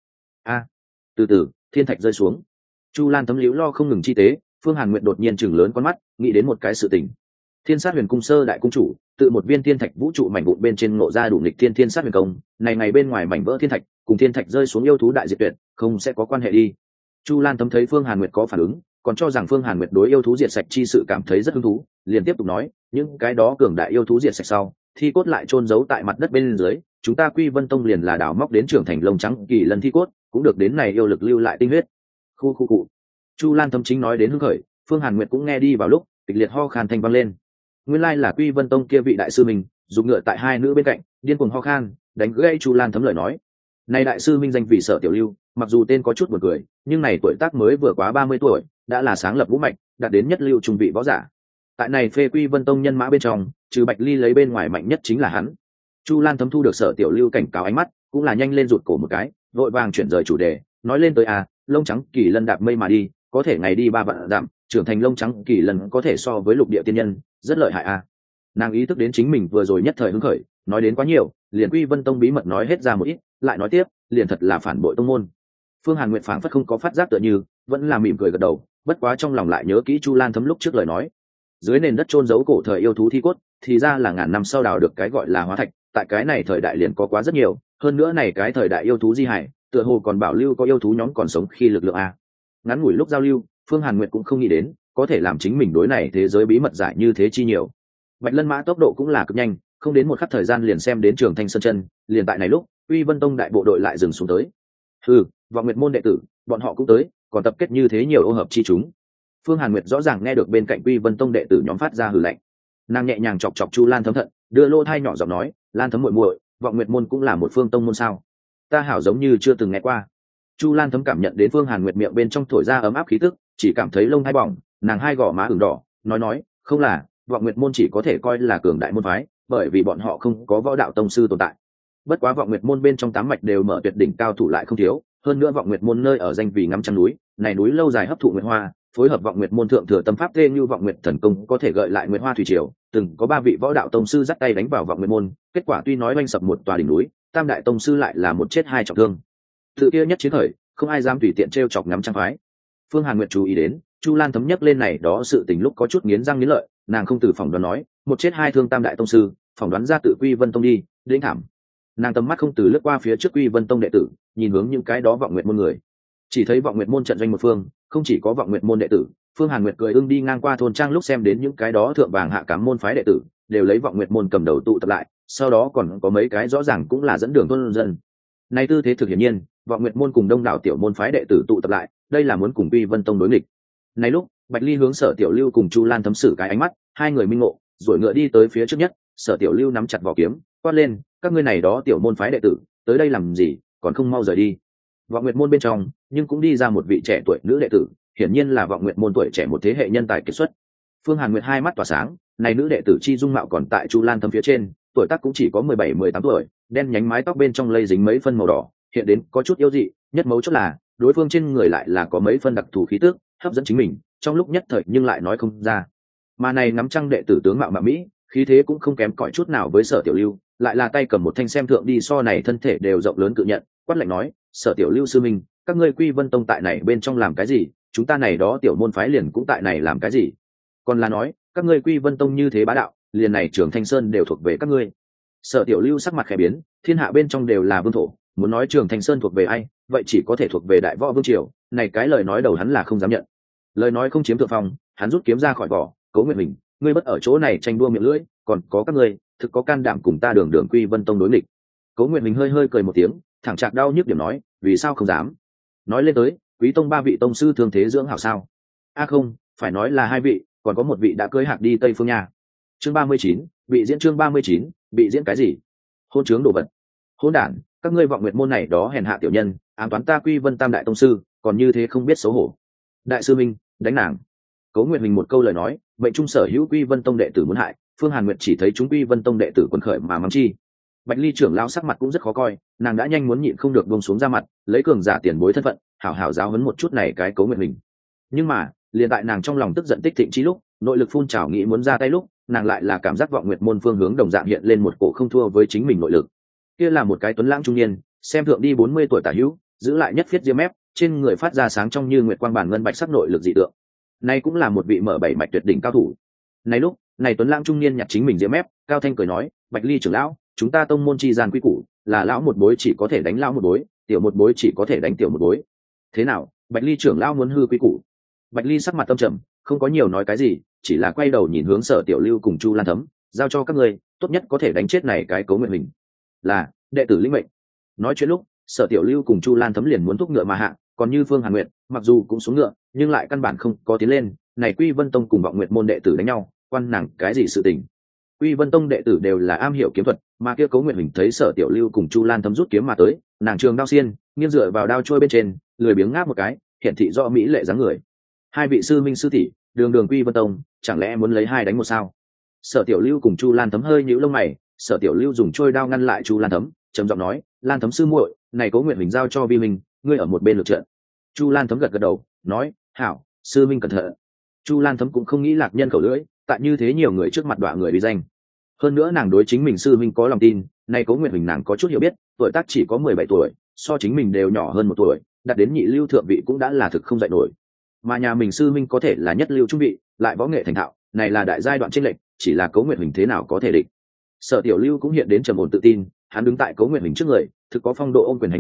Từ từ, thiên thạch rơi xuống. Chu Lan Thấm liễu lo không ngừng chi tế, Phương Hàn Nguyệt đột nhiên chừng lớn con mắt, nghĩ đến một cái sự tình. Thiên Sát Huyền Cung sơ đại cung chủ, tự một viên thiên thạch vũ trụ mảnh vụn bên trên ngộ ra đủ nghịch thiên sát huyền công, này ngày bên ngoài mảnh vỡ thiên thạch, cùng thiên thạch rơi xuống yêu thú đại diệt tuyệt, không sẽ có quan hệ đi. Chu Lan Thấm thấy Phương Hàn Nguyệt có phản ứng, còn cho rằng Phương Hàn Nguyệt đối yêu thú diệt sạch chi sự cảm thấy rất hứng thú, liền tiếp tục nói, những cái đó cường đại yêu thú diệt sạch sau, thi cốt lại chôn giấu tại mặt đất bên dưới, chúng ta Quy Vân Tông liền là đào móc đến trưởng thành lông trắng kỳ lân thi cốt, cũng được đến này yêu lực lưu lại tinh huyết. Khu cụ. Chu Lan Thấm chính nói đến hứng khởi, Phương Hàn Nguyệt cũng nghe đi vào lúc, kịch liệt ho khan thanh vang lên. Nguyên lai là Quy Vân Tông kia vị đại sư mình, dùng ngựa tại hai nữ bên cạnh, điên cuồng ho khan, đánh gãy Chu Lan Thấm lời nói. Này đại sư minh danh vì Sở Tiểu Lưu, mặc dù tên có chút buồn cười, nhưng này tuổi tác mới vừa quá 30 tuổi, đã là sáng lập vũ mạch, đạt đến nhất lưu trung vị võ giả. Tại này phê Quy Vân Tông nhân mã bên trong, trừ Bạch Ly lấy bên ngoài mạnh nhất chính là hắn. Chu Lan Thấm thu được Sở Tiểu Lưu cảnh cáo ánh mắt, cũng là nhanh lên rụt cổ một cái, vội vàng chuyển rời chủ đề, nói lên tới lông trắng kỳ lân đạp mây mà đi, có thể ngày đi 3 vạn dặm, trưởng thành lông trắng kỳ lân có thể so với lục địa tiên nhân, rất lợi hại Nàng ý thức đến chính mình vừa rồi nhất thời hứng khởi, nói đến quá nhiều, liền Quy Vân Tông bí mật nói hết ra một ít, lại nói tiếp, liền thật là phản bội tông môn. Phương Hàn Nguyệt phảng phất không có phát giác tựa như, vẫn là mỉm cười gật đầu, bất quá trong lòng lại nhớ kỹ Chu Lan Thấm lúc trước lời nói, dưới nền đất chôn giấu cổ thời yêu thú thi cốt, thì ra là ngàn năm sau đào được cái gọi là hóa thạch, tại cái này thời đại liền có quá rất nhiều, hơn nữa này cái thời đại yêu thú di hải, tựa hồ còn bảo lưu có yêu thú nhóm còn sống khi lực lượng a. Ngắn ngủi lúc giao lưu, Phương Hàn Nguyệt cũng không nghĩ đến có thể làm chính mình đối này thế giới bí mật giải như thế chi nhiều. Bạch Lân Mã tốc độ cũng là cực nhanh, không đến một khắc thời gian liền xem đến Trường Thanh Sơn chân, liền tại này lúc, Uy Vân Tông đại bộ đội lại dừng xuống tới. Vọng Nguyệt môn đệ tử, bọn họ cũng tới, còn tập kết như thế nhiều ô hợp chi chúng. Phương Hàn Nguyệt rõ ràng nghe được bên cạnh Uy Vân Tông đệ tử nhóm phát ra hừ lạnh. Nàng nhẹ nhàng chọc chọc Chu Lan Thấm thận, đưa lô thai nhỏ giọng nói, Lan Thấm muội muội, Vọng Nguyệt môn cũng là một phương tông môn sao? Ta hảo giống như chưa từng nghe qua. Chu Lan Thấm cảm nhận đến Phương Hàn Nguyệt miệng bên trong thổi ra ấm áp khí tức, chỉ cảm thấy lông hai bỏng, nàng hai gò má ửng đỏ, nói, không là, Vọng Nguyệt môn chỉ có thể coi là cường đại môn phái, bởi vì bọn họ không có võ đạo tông sư tồn tại. Bất quá Vọng Nguyệt môn bên trong tám mạch đều mở tuyệt đỉnh cao thủ lại không thiếu, hơn nữa Vọng Nguyệt môn nơi ở danh vì ngắm trăng núi, này núi lâu dài hấp thụ nguyệt hoa, phối hợp Vọng Nguyệt môn thượng thừa tâm pháp tê như Vọng Nguyệt thần công có thể gợi lại nguyệt hoa thủy triều, từng có 3 vị võ đạo tông sư dắt tay đánh vào Vọng Nguyệt môn, kết quả tuy nói oanh sập một tòa đỉnh núi, tam đại tông sư lại là một chết hai trọng thương. Tự kia nhất chiến khởi, không ai dám tùy tiện trêu chọc ngắm trăng phái. Phương Hàn Nguyệt chú ý đến, Chu Lan Thấm nhắc lên này đó sự tình lúc có chút nghiến răng nghiến lợi, nàng không từ phỏng đoán nói, một chết hai thương tam đại tông sư, phỏng đoán ra tự Quy Vân Tông đi, đến thảm. Nàng tầm mắt không từ lướt qua phía trước Quy Vân Tông đệ tử, nhìn hướng những cái đó Vọng Nguyệt môn người. Chỉ thấy Vọng Nguyệt môn trận doanh một phương, không chỉ có Vọng Nguyệt môn đệ tử, Phương Hàn Nguyệt cười ưng đi ngang qua thôn trang lúc xem đến những cái đó thượng vàng hạ cám môn phái đệ tử, đều lấy Vọng Nguyệt môn cầm đầu tụ tập lại, sau đó còn có mấy cái rõ ràng cũng là dẫn đường thôn dân. Này tư thế thực hiển nhiên, Vọng Nguyệt môn cùng đông đảo tiểu môn phái đệ tử tụ tập lại, đây là muốn cùng Quy Vân Tông đối nghịch. Này lúc, Bạch Ly hướng Sở Tiểu Lưu cùng Chu Lan Thấm xử cái ánh mắt, hai người minh ngộ, rồi ngựa đi tới phía trước nhất, Sở Tiểu Lưu nắm chặt vỏ kiếm, quát lên, các ngươi này đó tiểu môn phái đệ tử, tới đây làm gì, còn không mau rời đi. Vọng Nguyệt môn bên trong, nhưng cũng đi ra một vị trẻ tuổi nữ đệ tử, hiển nhiên là Vọng Nguyệt môn tuổi trẻ một thế hệ nhân tài kiệt xuất. Phương Hàn Nguyệt hai mắt tỏa sáng, này nữ đệ tử chi dung mạo còn tại Chu Lan Thấm phía trên, tuổi tác cũng chỉ có 17-18 tuổi, đen nhánh mái tóc bên trong lây dính mấy phân màu đỏ, hiện đến có chút yếu dị, nhất mấu chốt là, đối phương trên người lại là có mấy phân đặc thù khí tức, hấp dẫn chính mình, trong lúc nhất thời nhưng lại nói không ra. Mà này ngắm trăng đệ tử tướng mạo mạ mỹ, khí thế cũng không kém cỏi chút nào với Sở Tiểu Lưu, lại là tay cầm một thanh xem thượng đi so này thân thể đều rộng lớn cự nhận, quát lạnh nói, Sở Tiểu Lưu sư minh, các ngươi Quy Vân Tông tại này bên trong làm cái gì, chúng ta này đó tiểu môn phái liền cũng tại này làm cái gì. Còn là nói, các ngươi Quy Vân Tông như thế bá đạo, liền này Trường Thanh Sơn đều thuộc về các ngươi. Sở Tiểu Lưu sắc mặt khẽ biến, thiên hạ bên trong đều là vương thổ, muốn nói Trường Thanh Sơn thuộc về ai, vậy chỉ có thể thuộc về Đại Võ Vương triều, này cái lời nói đầu hắn là không dám nhận. Lời nói không chiếm thượng phong, hắn rút kiếm ra khỏi vỏ, Cố Nguyệt Mình, ngươi bất ở chỗ này tranh đua miệng lưỡi, còn có các ngươi, thực có can đảm cùng ta đường đường Quy Vân Tông đối nghịch. Cố Nguyệt Mình hơi hơi cười một tiếng, thẳng chạc đau nhức điểm nói, vì sao không dám? Nói lên tới, Quý Tông 3 vị tông sư thương thế dưỡng hảo sao? Không, phải nói là 2 vị, còn có một vị đã cưới hạc đi Tây Phương nhà. Chương 39, bị diễn chương 39, bị diễn cái gì? Hôn trướng đồ vật. Hôn đản, các ngươi Vọng Nguyệt môn này đó hèn hạ tiểu nhân, ám toán ta Quy Vân Tam đại tông sư, còn như thế không biết xấu hổ. Đại sư minh, đánh nàng. Cố Nguyệt Mình một câu lời nói, mệnh trung sở hữu Quy Vân Tông đệ tử muốn hại, Phương Hàn Nguyệt chỉ thấy chúng Quy Vân Tông đệ tử quần khởi mà mắng chi. Bạch Ly trưởng lão sắc mặt cũng rất khó coi, nàng đã nhanh muốn nhịn không được buông xuống ra mặt, lấy cường giả tiền bối thân phận, hảo hảo giáo huấn một chút này cái Cố Nguyệt Mình. Nhưng mà, liền tại nàng trong lòng tức giận tích thịnh chi lúc, nội lực phun trào nghĩ muốn ra tay lúc, nàng lại là cảm giác Vọng Nguyệt môn phương hướng đồng dạng hiện lên một cổ không thua với chính mình nội lực. Kia là một cái tuấn lãng trung niên, xem thượng đi 40 tuổi tả hữu, giữ lại nhất phiết diêm mép, trên người phát ra sáng trong như nguyệt quang bản ngân bạch sắc nội lực dị tượng. Này cũng là một vị mở 7 mạch tuyệt đỉnh cao thủ. Này lúc, này tuấn lãng trung niên nhặt chính mình diêm mép, cao thanh cười nói, Bạch Ly trưởng lão, chúng ta tông môn chi gian quy củ, là lão một bối chỉ có thể đánh lão một bối, tiểu một bối chỉ có thể đánh tiểu một bối. Thế nào, Bạch Ly trưởng lão muốn hư quy củ? Bạch Ly sắc mặt tâm trầm, không có nhiều nói cái gì, chỉ là quay đầu nhìn hướng Sở Tiểu Lưu cùng Chu Lan Thấm, giao cho các ngươi, tốt nhất có thể đánh chết này cái Cố Nguyệt Mình. Là, đệ tử lĩnh mệnh. Nói chuyện lúc, Sở Tiểu Lưu cùng Chu Lan Thấm liền muốn thúc ngựa mà hạ, còn như Phương Hàn Nguyệt, mặc dù cũng xuống ngựa, nhưng lại căn bản không có tiến lên, này Quy Vân Tông cùng Vọng Nguyệt môn đệ tử đánh nhau, quan nàng cái gì sự tình. Quy Vân Tông đệ tử đều là am hiểu kiếm thuật, mà kia Cố Nguyệt Mình thấy Sở Tiểu Lưu cùng Chu Lan Thấm rút kiếm mà tới, nàng trường đao xiên, nghiêng dựa vào đao trôi bên trên, lười biếng ngáp một cái, hiện thị rõ mỹ lệ dáng người. Hai vị sư minh sư tỷ, đường đường Quy Vân Tông, chẳng lẽ muốn lấy hai đánh một sao? Sở Tiểu Lưu cùng Chu Lan Thấm hơi nhíu lông mày, Sở Tiểu Lưu dùng trôi đao ngăn lại Chu Lan Thấm, trầm giọng nói, Lan Thấm sư muội, này Cố Nguyệt Mình giao cho vi minh, ngươi ở một bên lượt trận. Chu Lan Thấm gật gật đầu, nói, hảo, sư minh cẩn thận. Chu Lan Thấm cũng không nghĩ lạc nhân khẩu lưỡi, tại như thế nhiều người trước mặt đọa người uy danh. Hơn nữa nàng đối chính mình sư minh có lòng tin, này Cố Nguyệt Mình nàng có chút hiểu biết, tuổi tác chỉ có 17 tuổi, so chính mình đều nhỏ hơn 1 tuổi, đạt đến nhị lưu thượng vị cũng đã là thực không dạy nổi. Mà nhà mình sư minh có thể là nhất lưu trung vị, lại võ nghệ thành thạo, này là đại giai đoạn chênh lệch, chỉ là Cố Nguyệt Mình thế nào có thể địch. Sở Tiểu Lưu cũng hiện đến trầm ổn tự tin, hắn đứng tại Cố Nguyệt Mình trước người, thực có phong độ ôm quyền hành lễ,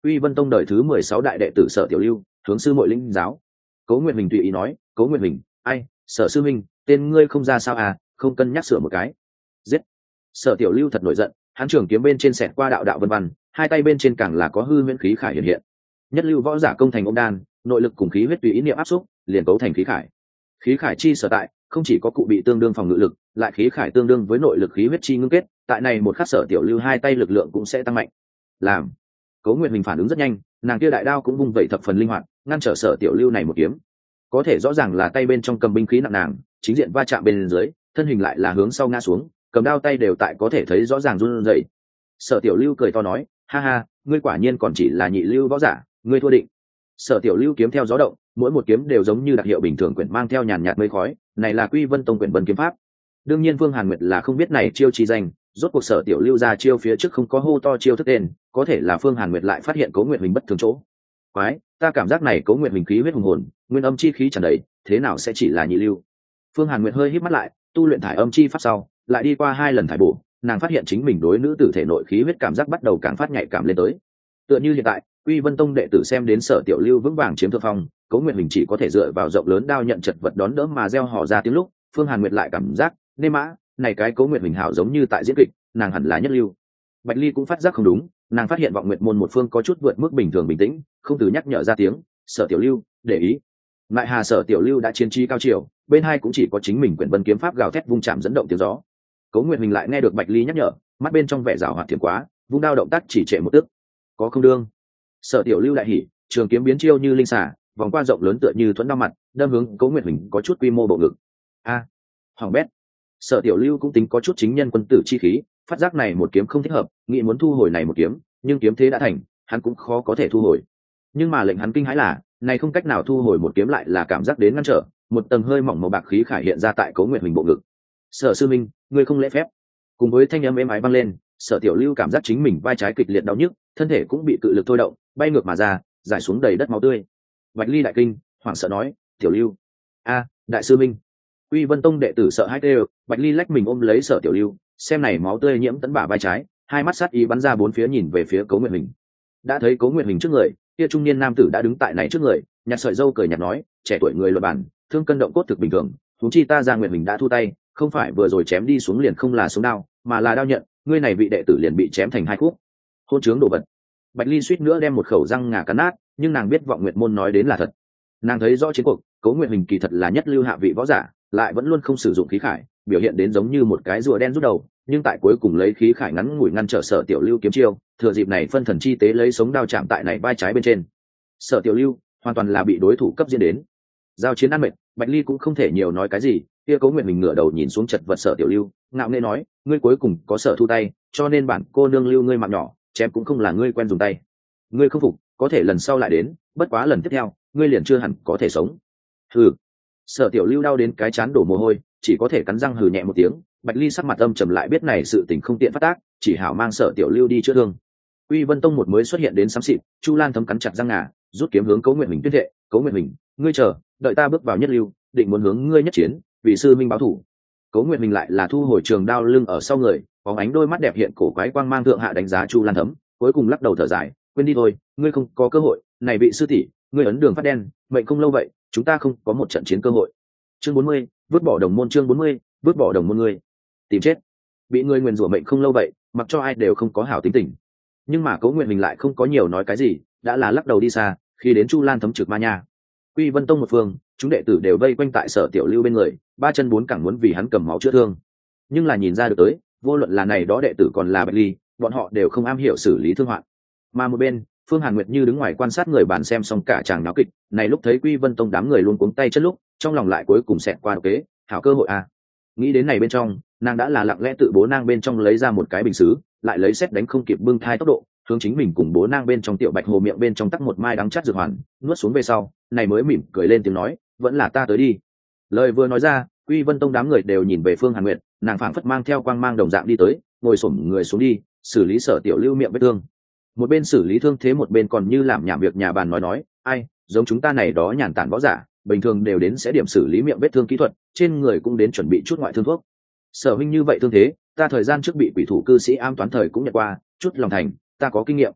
Uy Vân Tông đời thứ 16 đại đệ tử Sở Tiểu Lưu, hướng sư muội lĩnh giáo. Cố Nguyệt Bình tùy ý nói, Cố Nguyệt Bình, ai, Sở sư minh, tên ngươi không ra sao à, không cân nhắc sửa một cái. Giết. Sở Tiểu Lưu thật nổi giận, hắn trường kiếm bên trên xẹt qua đạo đạo vân vân, hai tay bên trên càng là có hư huyễn khí khải hiện hiện. Nhất lưu võ giả công thành ôm đan, nội lực cùng khí huyết tùy ý niệm áp xúc, liền cấu thành khí khải. Khí khải chi sở tại, không chỉ có cụ bị tương đương phòng ngự lực, lại khí khải tương đương với nội lực khí huyết chi ngưng kết, tại này một khắc Sở Tiểu Lưu hai tay lực lượng cũng sẽ tăng mạnh. Làm. Cố Nguyệt Bình phản ứng rất nhanh, nàng kia đại đao cũng vung vẩy thập phần linh hoạt, ngăn trở Sở Tiểu Lưu này một kiếm. Có thể rõ ràng là tay bên trong cầm binh khí nặng nàng, chính diện va chạm bên dưới, thân hình lại là hướng sau ngã xuống, cầm đao tay đều tại có thể thấy rõ ràng run rẩy. Sở Tiểu Lưu cười to nói, ha ha, ngươi quả nhiên còn chỉ là nhị lưu võ giả, ngươi thua định. Sở Tiểu Lưu kiếm theo gió động, mỗi một kiếm đều giống như đặc hiệu bình thường, quyển mang theo nhàn nhạt mây khói, này là Quy Vân Tông quyển Vân kiếm pháp. Đương nhiên Vương Hàn Nguyệt là không biết này chiêu chi danh, rốt cuộc Sở Tiểu Lưu ra chiêu phía trước không có hô to chiêu thức tên, có thể là Phương Hàn Nguyệt lại phát hiện Cố Nguyệt Bình bất thường chỗ. Quái, ta cảm giác này Cố Nguyệt Bình khí huyết hùng hồn, nguyên âm chi khí tràn đầy, thế nào sẽ chỉ là nhị lưu? Phương Hàn Nguyệt hơi híp mắt lại, tu luyện thải âm chi pháp sau, lại đi qua 2 lần thải bổ, nàng phát hiện chính mình đối nữ tử thể nội khí huyết cảm giác bắt đầu càng phát nhạy cảm lên tới. Tựa như hiện tại, Quy Vân Tông đệ tử xem đến Sở Tiểu Lưu vững vàng chiếm thượng phong, Cố Nguyệt Bình chỉ có thể dựa vào rộng lớn đao nhận chật vật đón đỡ mà reo hò ra tiếng lúc, Phương Hàn Nguyệt lại cảm giác, nê mã, này cái Cố Nguyệt Bình hảo giống như tại diễn kịch, nàng hẳn là nhất lưu. Bạch Ly cũng phát giác không đúng, nàng phát hiện Vọng Nguyệt môn một phương có chút vượt mức bình thường bình tĩnh, không từ nhắc nhở ra tiếng, Sở Tiểu Lưu, để ý. Lại Hà Sở Tiểu Lưu đã chiến trí cao chiều, bên hai cũng chỉ có chính mình quyển Vân kiếm pháp gào thét vung chạm dẫn động tiếng gió. Cố Nguyệt Bình lại nghe được Bạch Ly nhắc nhở, mắt bên trong vẻ giảo hoạt thiểm quá, vung đao động tác chỉ trệ một tức. Có không đương. Sở Tiểu Lưu đại hỉ, trường kiếm biến chiêu như linh xà, vòng qua rộng lớn tựa như thuẫn đao mặt, đâm hướng Cố Nguyệt Bình có chút quy mô bộ ngực. A, hoàng bét. Sở Tiểu Lưu cũng tính có chút chính nhân quân tử chi khí, phát giác này một kiếm không thích hợp, nghĩ muốn thu hồi này một kiếm, nhưng kiếm thế đã thành, hắn cũng khó có thể thu hồi. Nhưng mà lệnh hắn kinh hãi là, này không cách nào thu hồi một kiếm lại là cảm giác đến ngăn trở, một tầng hơi mỏng màu bạc khí khải hiện ra tại Cố Nguyệt Bình bộ ngực. Sở sư minh, ngươi không lễ phép. Cùng với thanh âm êm ái vang lên, Sở Tiểu Lưu cảm giác chính mình vai trái kịch liệt đau nhức, thân thể cũng bị cự lực thôi động, bay ngược mà ra, giải xuống đầy đất máu tươi. Bạch Ly đại kinh, hoảng sợ nói, Tiểu Lưu, a, đại sư minh. Uy Vân Tông đệ tử sợ hãi kêu, Bạch Ly lách mình ôm lấy Sở Tiểu Lưu, xem này máu tươi nhiễm tấn bả vai trái, hai mắt sát ý bắn ra bốn phía nhìn về phía Cố Nguyệt Bình. Đã thấy Cố Nguyệt Bình trước người, kia trung niên nam tử đã đứng tại này trước người, nhặt sợi râu cười nhạt nói, trẻ tuổi người luật bản, thương cân động cốt thực bình thường, huống chi ta ra Nguyệt Bình đã thu tay, không phải vừa rồi chém đi xuống liền không là xuống đao, mà là đao nhận, ngươi này vị đệ tử liền bị chém thành 2 khúc. Hôn trướng đồ vật. Bạch Ly suýt nữa đem một khẩu răng ngà cắn nát, nhưng nàng biết Vọng Nguyệt môn nói đến là thật. Nàng thấy rõ chiến cuộc, Cố Nguyệt Bình kỳ thật là nhất lưu hạ vị võ giả, lại vẫn luôn không sử dụng khí khải, biểu hiện đến giống như một cái rùa đen rút đầu, nhưng tại cuối cùng lấy khí khải ngắn ngủi ngăn trở Sở Tiểu Lưu kiếm chiêu, thừa dịp này phân thần chi tế lấy sống đao chạm tại này vai trái bên trên. Sở Tiểu Lưu hoàn toàn là bị đối thủ cấp diễn đến. Giao chiến ăn mệt, Bạch Ly cũng không thể nhiều nói cái gì, kia Cố Nguyệt Bình ngửa đầu nhìn xuống chật vật Sở Tiểu Lưu, ngạo nghễ nói, ngươi cuối cùng có Sở thu tay, cho nên bản cô nương lưu ngươi mạng nhỏ, chém cũng không là ngươi quen dùng tay. Ngươi không phục, có thể lần sau lại đến, bất quá lần tiếp theo, ngươi liền chưa hẳn có thể sống. Hừ. Sở Tiểu Lưu đau đến cái chán đổ mồ hôi, chỉ có thể cắn răng hừ nhẹ một tiếng. Bạch Ly sắc mặt âm trầm lại biết này sự tình không tiện phát tác, chỉ hảo mang Sở Tiểu Lưu đi chữa thương. Uy Vân Tông một mới xuất hiện đến xám xịt, Chu Lan Thấm cắn chặt răng ngà, rút kiếm hướng Cố Nguyệt Bình tuyên thệ, Cố Nguyệt Bình, ngươi chờ, đợi ta bước vào nhất lưu, định muốn hướng ngươi nhất chiến, vì sư minh báo thủ. Cố Nguyệt Bình lại là thu hồi trường đao lưng ở sau người, bóng ánh đôi mắt đẹp hiện cổ quái quang mang thượng hạ đánh giá Chu Lan Thấm, cuối cùng lắc đầu thở dài, quên đi thôi, ngươi không có cơ hội, này vị sư tỷ, ngươi ấn đường phát đen, mệnh không lâu vậy, chúng ta không có một trận chiến cơ hội. Chương 40, vứt bỏ đồng môn. Chương 40, vứt bỏ đồng môn. Ngươi tìm chết. Bị ngươi nguyền rủa mệnh không lâu vậy, mặc cho ai đều không có hảo tính tình. Nhưng mà Cố Nguyệt Bình lại không có nhiều nói cái gì, đã là lắc đầu đi xa, khi đến Chu Lan Thấm trực ma nha. Quy Vân Tông một phương, chúng đệ tử đều vây quanh tại Sở Tiểu Lưu bên người, ba chân bốn cẳng muốn vì hắn cầm máu chữa thương. Nhưng là nhìn ra được tới, vô luận là này đó đệ tử còn là Bạch Ly, bọn họ đều không am hiểu xử lý thương hoạn. Mà một bên, Phương Hàn Nguyệt như đứng ngoài quan sát người bàn xem xong cả chàng náo kịch, này lúc thấy Quy Vân Tông đám người luôn cuống tay chân lúc, trong lòng lại cuối cùng xẹt qua độc kế, hảo cơ hội à. Nghĩ đến này bên trong, nàng đã là lặng lẽ tự bố nang bên trong lấy ra một cái bình sứ, lại lấy xét đánh không kịp bưng thai tốc độ, hướng chính mình cùng bố nang bên trong tiểu Bạch Hồ miệng bên trong tắc một mai đắng chát dược hoàn, nuốt xuống về sau, này mới mỉm cười lên tiếng nói, vẫn là ta tới đi. Lời vừa nói ra, Quy Vân Tông đám người đều nhìn về Phương Hàn Nguyệt, nàng phảng phất mang theo quang mang đồng dạng đi tới, ngồi xổm người xuống đi, xử lý Sở Tiểu Lưu miệng vết thương. Một bên xử lý thương thế một bên còn như làm nhảm việc nhà bàn nói, ai, giống chúng ta này đó nhàn tản võ giả, bình thường đều đến sẽ điểm xử lý miệng vết thương kỹ thuật, trên người cũng đến chuẩn bị chút ngoại thương thuốc. Sở huynh như vậy thương thế, ta thời gian trước bị quỷ thủ cư sĩ am toán thời cũng nhận qua, chút lòng thành, ta có kinh nghiệm.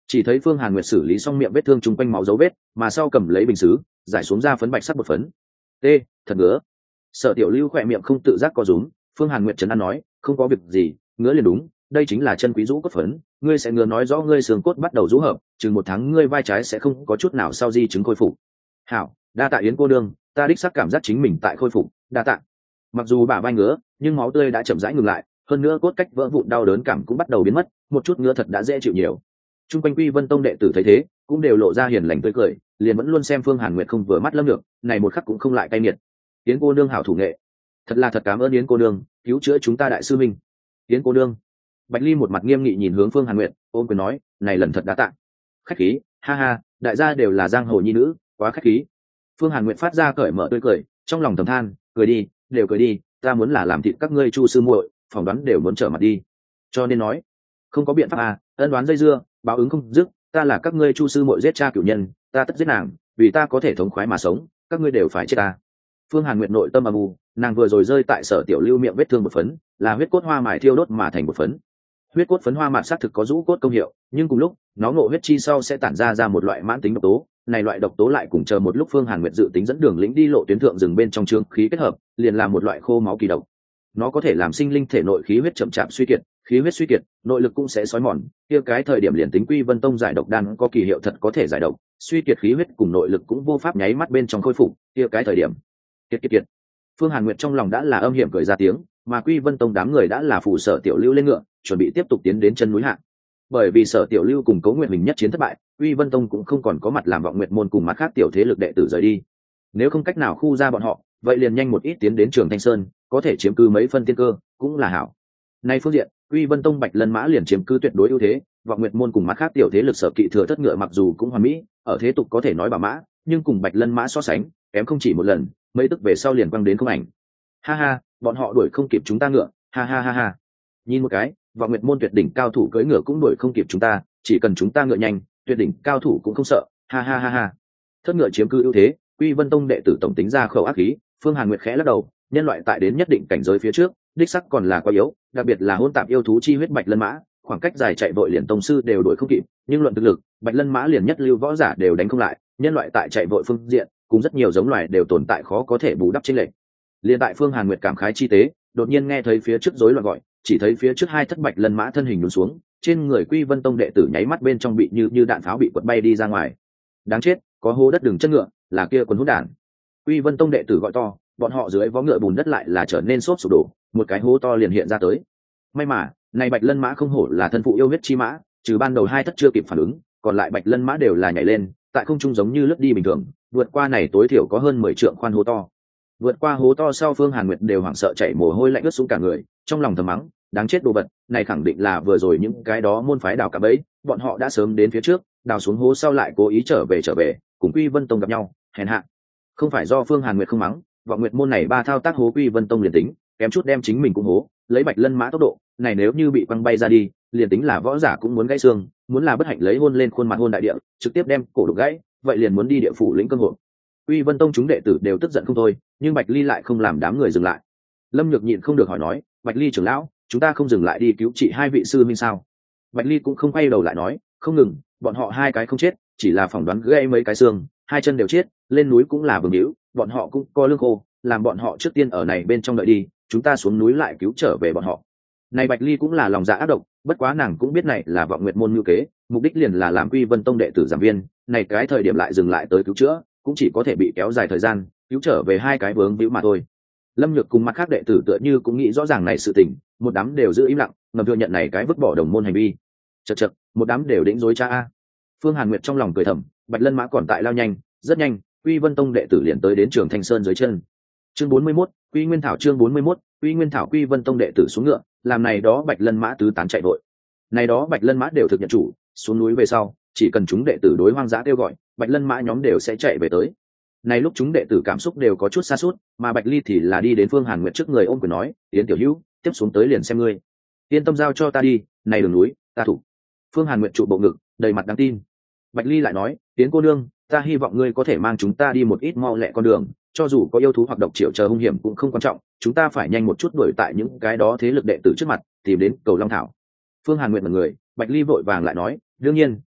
Chỉ thấy Phương Hàn Nguyệt xử lý xong miệng vết thương chung quanh máu dấu vết, mà sau cầm lấy bình sứ giải xuống ra phấn bạch sắc bột phấn. T, thật ngứa. Sở Tiểu Lưu khỏe miệng không tự giác co rúm. Phương Hàn Nguyệt trấn an nói, không có việc gì, ngứa liền đúng, đây chính là chân quý rũ cốt phấn, ngươi sẽ ngứa nói rõ ngươi xương cốt bắt đầu rũ hợp, chừng 1 tháng ngươi vai trái sẽ không có chút nào sau di chứng khôi phục. Hảo, đa tạ Yến cô đương, ta đích xác cảm giác chính mình tại khôi phục, đa tạ. Mặc dù bả vai ngứa, nhưng máu tươi đã chậm rãi ngừng lại, hơn nữa cốt cách vỡ vụn đau đớn cảm cũng bắt đầu biến mất, một chút ngứa thật đã dễ chịu nhiều. Trung quanh Quy Vân Tông đệ tử thấy thế, cũng đều lộ ra hiền lành tươi cười, liền vẫn luôn xem Phương Hàn Nguyệt không vừa mắt Lâm Nhược, này một khắc cũng không lại cay nghiệt. Yến cô nương hảo thủ nghệ, thật cảm ơn Yến cô nương, cứu chữa chúng ta đại sư minh. Yến cô nương. Bạch Ly một mặt nghiêm nghị nhìn hướng Phương Hàn Nguyệt, ôm quyền nói, này lần thật đã tạ. Khách khí, ha ha, đại gia đều là giang hồ nhi nữ, quá khách khí. Phương Hàn Nguyệt phát ra cởi mở tươi cười, trong lòng thầm than, cười đi, đều cười đi, ta muốn là làm thịt các ngươi Chu sư muội, phỏng đoán đều muốn trở mặt đi. Cho nên nói, không có biện pháp à, ân đoán dây dưa, báo ứng không dứt, ta là các ngươi Chu sư muội giết cha cửu nhân, ta tất giết nàng, vì ta có thể thống khoái mà sống, các ngươi đều phải chết ta. Phương Hàn Nguyệt nội tâm âm u, nàng vừa rồi rơi tại Sở Tiểu Lưu miệng vết thương một phấn, là huyết cốt hoa mài thiêu đốt mà thành một phấn. Huyết cốt phấn hoa mạt xác thực có rũ cốt công hiệu, nhưng cùng lúc nó ngộ huyết chi sau sẽ tản ra một loại mãn tính độc tố, này loại độc tố lại cùng chờ một lúc Phương Hàn Nguyệt dự tính dẫn đường lĩnh đi lộ tuyến thượng rừng bên trong trương khí kết hợp, liền là một loại khô máu kỳ độc. Nó có thể làm sinh linh thể nội khí huyết chậm chạp suy kiệt, khí huyết suy kiệt, nội lực cũng sẽ xói mòn, kia cái thời điểm liền tính Quy Vân Tông giải độc đan có kỳ hiệu thật có thể giải độc, suy kiệt khí huyết cùng nội lực cũng vô pháp nháy mắt bên trong khôi phục, kia cái thời điểm. Kiệt. Phương Hàn Nguyệt trong lòng đã là âm hiểm cười ra tiếng, mà Quy Vân Tông đám người đã là phụ Sở Tiểu Lưu lên ngựa, chuẩn bị tiếp tục tiến đến chân núi hạ. Bởi vì Sở Tiểu Lưu cùng Cố Nguyệt Hình nhất chiến thất bại, Quy Vân Tông cũng không còn có mặt làm Vọng Nguyệt môn cùng mặt khác tiểu thế lực đệ tử rời đi. Nếu không cách nào khu ra bọn họ, vậy liền nhanh một ít tiến đến Trường Thanh Sơn, có thể chiếm cứ mấy phân tiên cơ, cũng là hảo. Nay phương diện, Quy Vân Tông Bạch Lân Mã liền chiếm cứ tuyệt đối ưu thế, Vọng Nguyệt môn cùng mặt khác tiểu thế lực Sở Kỵ thừa thất ngựa mặc dù cũng hoàn mỹ, ở thế tục có thể nói bảo mã, nhưng cùng Bạch Lân Mã so sánh, kém không chỉ một lần, mấy tức về sau liền quăng đến không ảnh. Ha ha, bọn họ đuổi không kịp chúng ta ngựa, ha ha ha ha. Nhìn một cái, Vọng Nguyệt môn tuyệt đỉnh cao thủ cưỡi ngựa cũng đuổi không kịp chúng ta, chỉ cần chúng ta ngựa nhanh, tuyệt đỉnh cao thủ cũng không sợ, ha ha ha ha. Thất ngựa chiếm cứ ưu thế, Quy Vân Tông đệ tử tổng tính ra khẩu ác khí, Phương Hàn Nguyệt khẽ lắc đầu, nhân loại tại đến nhất định cảnh giới phía trước, đích sắc còn là quá yếu, đặc biệt là hỗn tạp yêu thú chi huyết Bạch Lân Mã, khoảng cách dài chạy vội liền tông sư đều đuổi không kịp, nhưng luận thực lực, Bạch Lân Mã liền nhất lưu võ giả đều đánh không lại, nhân loại tại chạy vội phương diện, cũng rất nhiều giống loài đều tồn tại khó có thể bù đắp chênh lệch. Liên tại Phương Hàn Nguyệt cảm khái chi tế, đột nhiên nghe thấy phía trước rối loạn gọi, chỉ thấy phía trước hai thất Bạch Lân Mã thân hình lún xuống, trên người Quy Vân Tông đệ tử nháy mắt bên trong bị như đạn pháo bị quật bay đi ra ngoài. Đáng chết, có hố đất đường chân ngựa, là kia quân hút đản. Quy Vân Tông đệ tử gọi to, bọn họ dưới vó ngựa bùn đất lại là trở nên xốp sụp đổ, một cái hố to liền hiện ra tới. May mà, này Bạch Lân Mã không hổ là thân phụ yêu huyết chi mã, trừ ban đầu hai thất chưa kịp phản ứng, còn lại Bạch Lân Mã đều là nhảy lên, tại không trung giống như lướt đi bình thường, vượt qua này tối thiểu có hơn 10 trượng khoan hố to. Vượt qua hố to sau Phương Hàn Nguyệt đều hoảng sợ chảy mồ hôi lạnh ướt xuống cả người, trong lòng thầm mắng, đáng chết đồ vật, này khẳng định là vừa rồi những cái đó môn phái đào cả bẫy, bọn họ đã sớm đến phía trước, đào xuống hố sau lại cố ý trở về, cùng Quy Vân Tông gặp nhau, hèn hạ. Không phải do Phương Hàn Nguyệt không mắng, Vọng Nguyệt môn này ba thao tác hố Quy Vân Tông liền tính, kém chút đem chính mình cũng hố, lấy Bạch Lân Mã tốc độ, này nếu như bị quăng bay ra đi, liền tính là võ giả cũng muốn gãy xương, muốn là bất hạnh lấy hôn lên khuôn mặt hôn đại địa, trực tiếp đem cổ đục gãy, vậy liền muốn đi địa phủ lĩnh cương hộ. Quy Vân Tông chúng đệ tử đều tức giận không thôi, nhưng Bạch Ly lại không làm đám người dừng lại. Lâm Nhược nhịn không được hỏi nói, Bạch Ly trưởng lão, chúng ta không dừng lại đi cứu trị hai vị sư minh sao? Bạch Ly cũng không quay đầu lại nói, không ngừng, bọn họ hai cái không chết, chỉ là phỏng đoán gãy mấy cái xương, hai chân đều chết, lên núi cũng là vương hữu, bọn họ cũng có lương khô, làm bọn họ trước tiên ở này bên trong đợi đi, chúng ta xuống núi lại cứu trở về bọn họ. Này Bạch Ly cũng là lòng dạ ác độc, bất quá nàng cũng biết này là Vọng Nguyệt môn ngữ kế, mục đích liền là làm Quy Vân Tông đệ tử giảng viên, này cái thời điểm lại dừng lại tới cứu chữa, cũng chỉ có thể bị kéo dài thời gian, cứu trở về hai cái vướng víu mà thôi. Lâm Nhược cùng mặt khác đệ tử tựa như cũng nghĩ rõ ràng này sự tình, một đám đều giữ im lặng, ngầm thừa nhận này cái vứt bỏ đồng môn hành vi. Chậc, một đám đều đĩnh dối cha a. Phương Hàn Nguyệt trong lòng cười thầm, Bạch Lân Mã còn tại lao nhanh, rất nhanh, Quy Vân Tông đệ tử liền tới đến Trường Thanh Sơn dưới chân. Chương 41, Quy Nguyên Thảo chương 41, Quy Nguyên Thảo Quy Vân Tông đệ tử xuống ngựa, làm này đó Bạch Lân Mã tứ tán chạy vội. Này đó Bạch Lân Mã đều thực nhận chủ, xuống núi về sau, chỉ cần chúng đệ tử đối hoang dã kêu gọi, Bạch Lân Mã nhóm đều sẽ chạy về tới. Này lúc chúng đệ tử cảm xúc đều có chút xa suốt, mà Bạch Ly thì là đi đến Phương Hàn Nguyệt trước người ôm quyền nói, "Yến tiểu hữu, tiếp xuống tới liền xem ngươi. Yên tâm giao cho ta đi, này đường núi, ta thủ." Phương Hàn Nguyệt trụ bộ ngực, đầy mặt đáng tin. Bạch Ly lại nói, "Yến cô nương, ta hy vọng ngươi có thể mang chúng ta đi một ít mau lẹ con đường, cho dù có yêu thú hoặc độc triệu chờ hung hiểm cũng không quan trọng, chúng ta phải nhanh một chút đuổi tại những cái đó thế lực đệ tử trước mặt, tìm đến Cầu Long Thảo." Phương Hàn Nguyệt là người, Bạch Ly vội vàng lại nói, "Đương nhiên,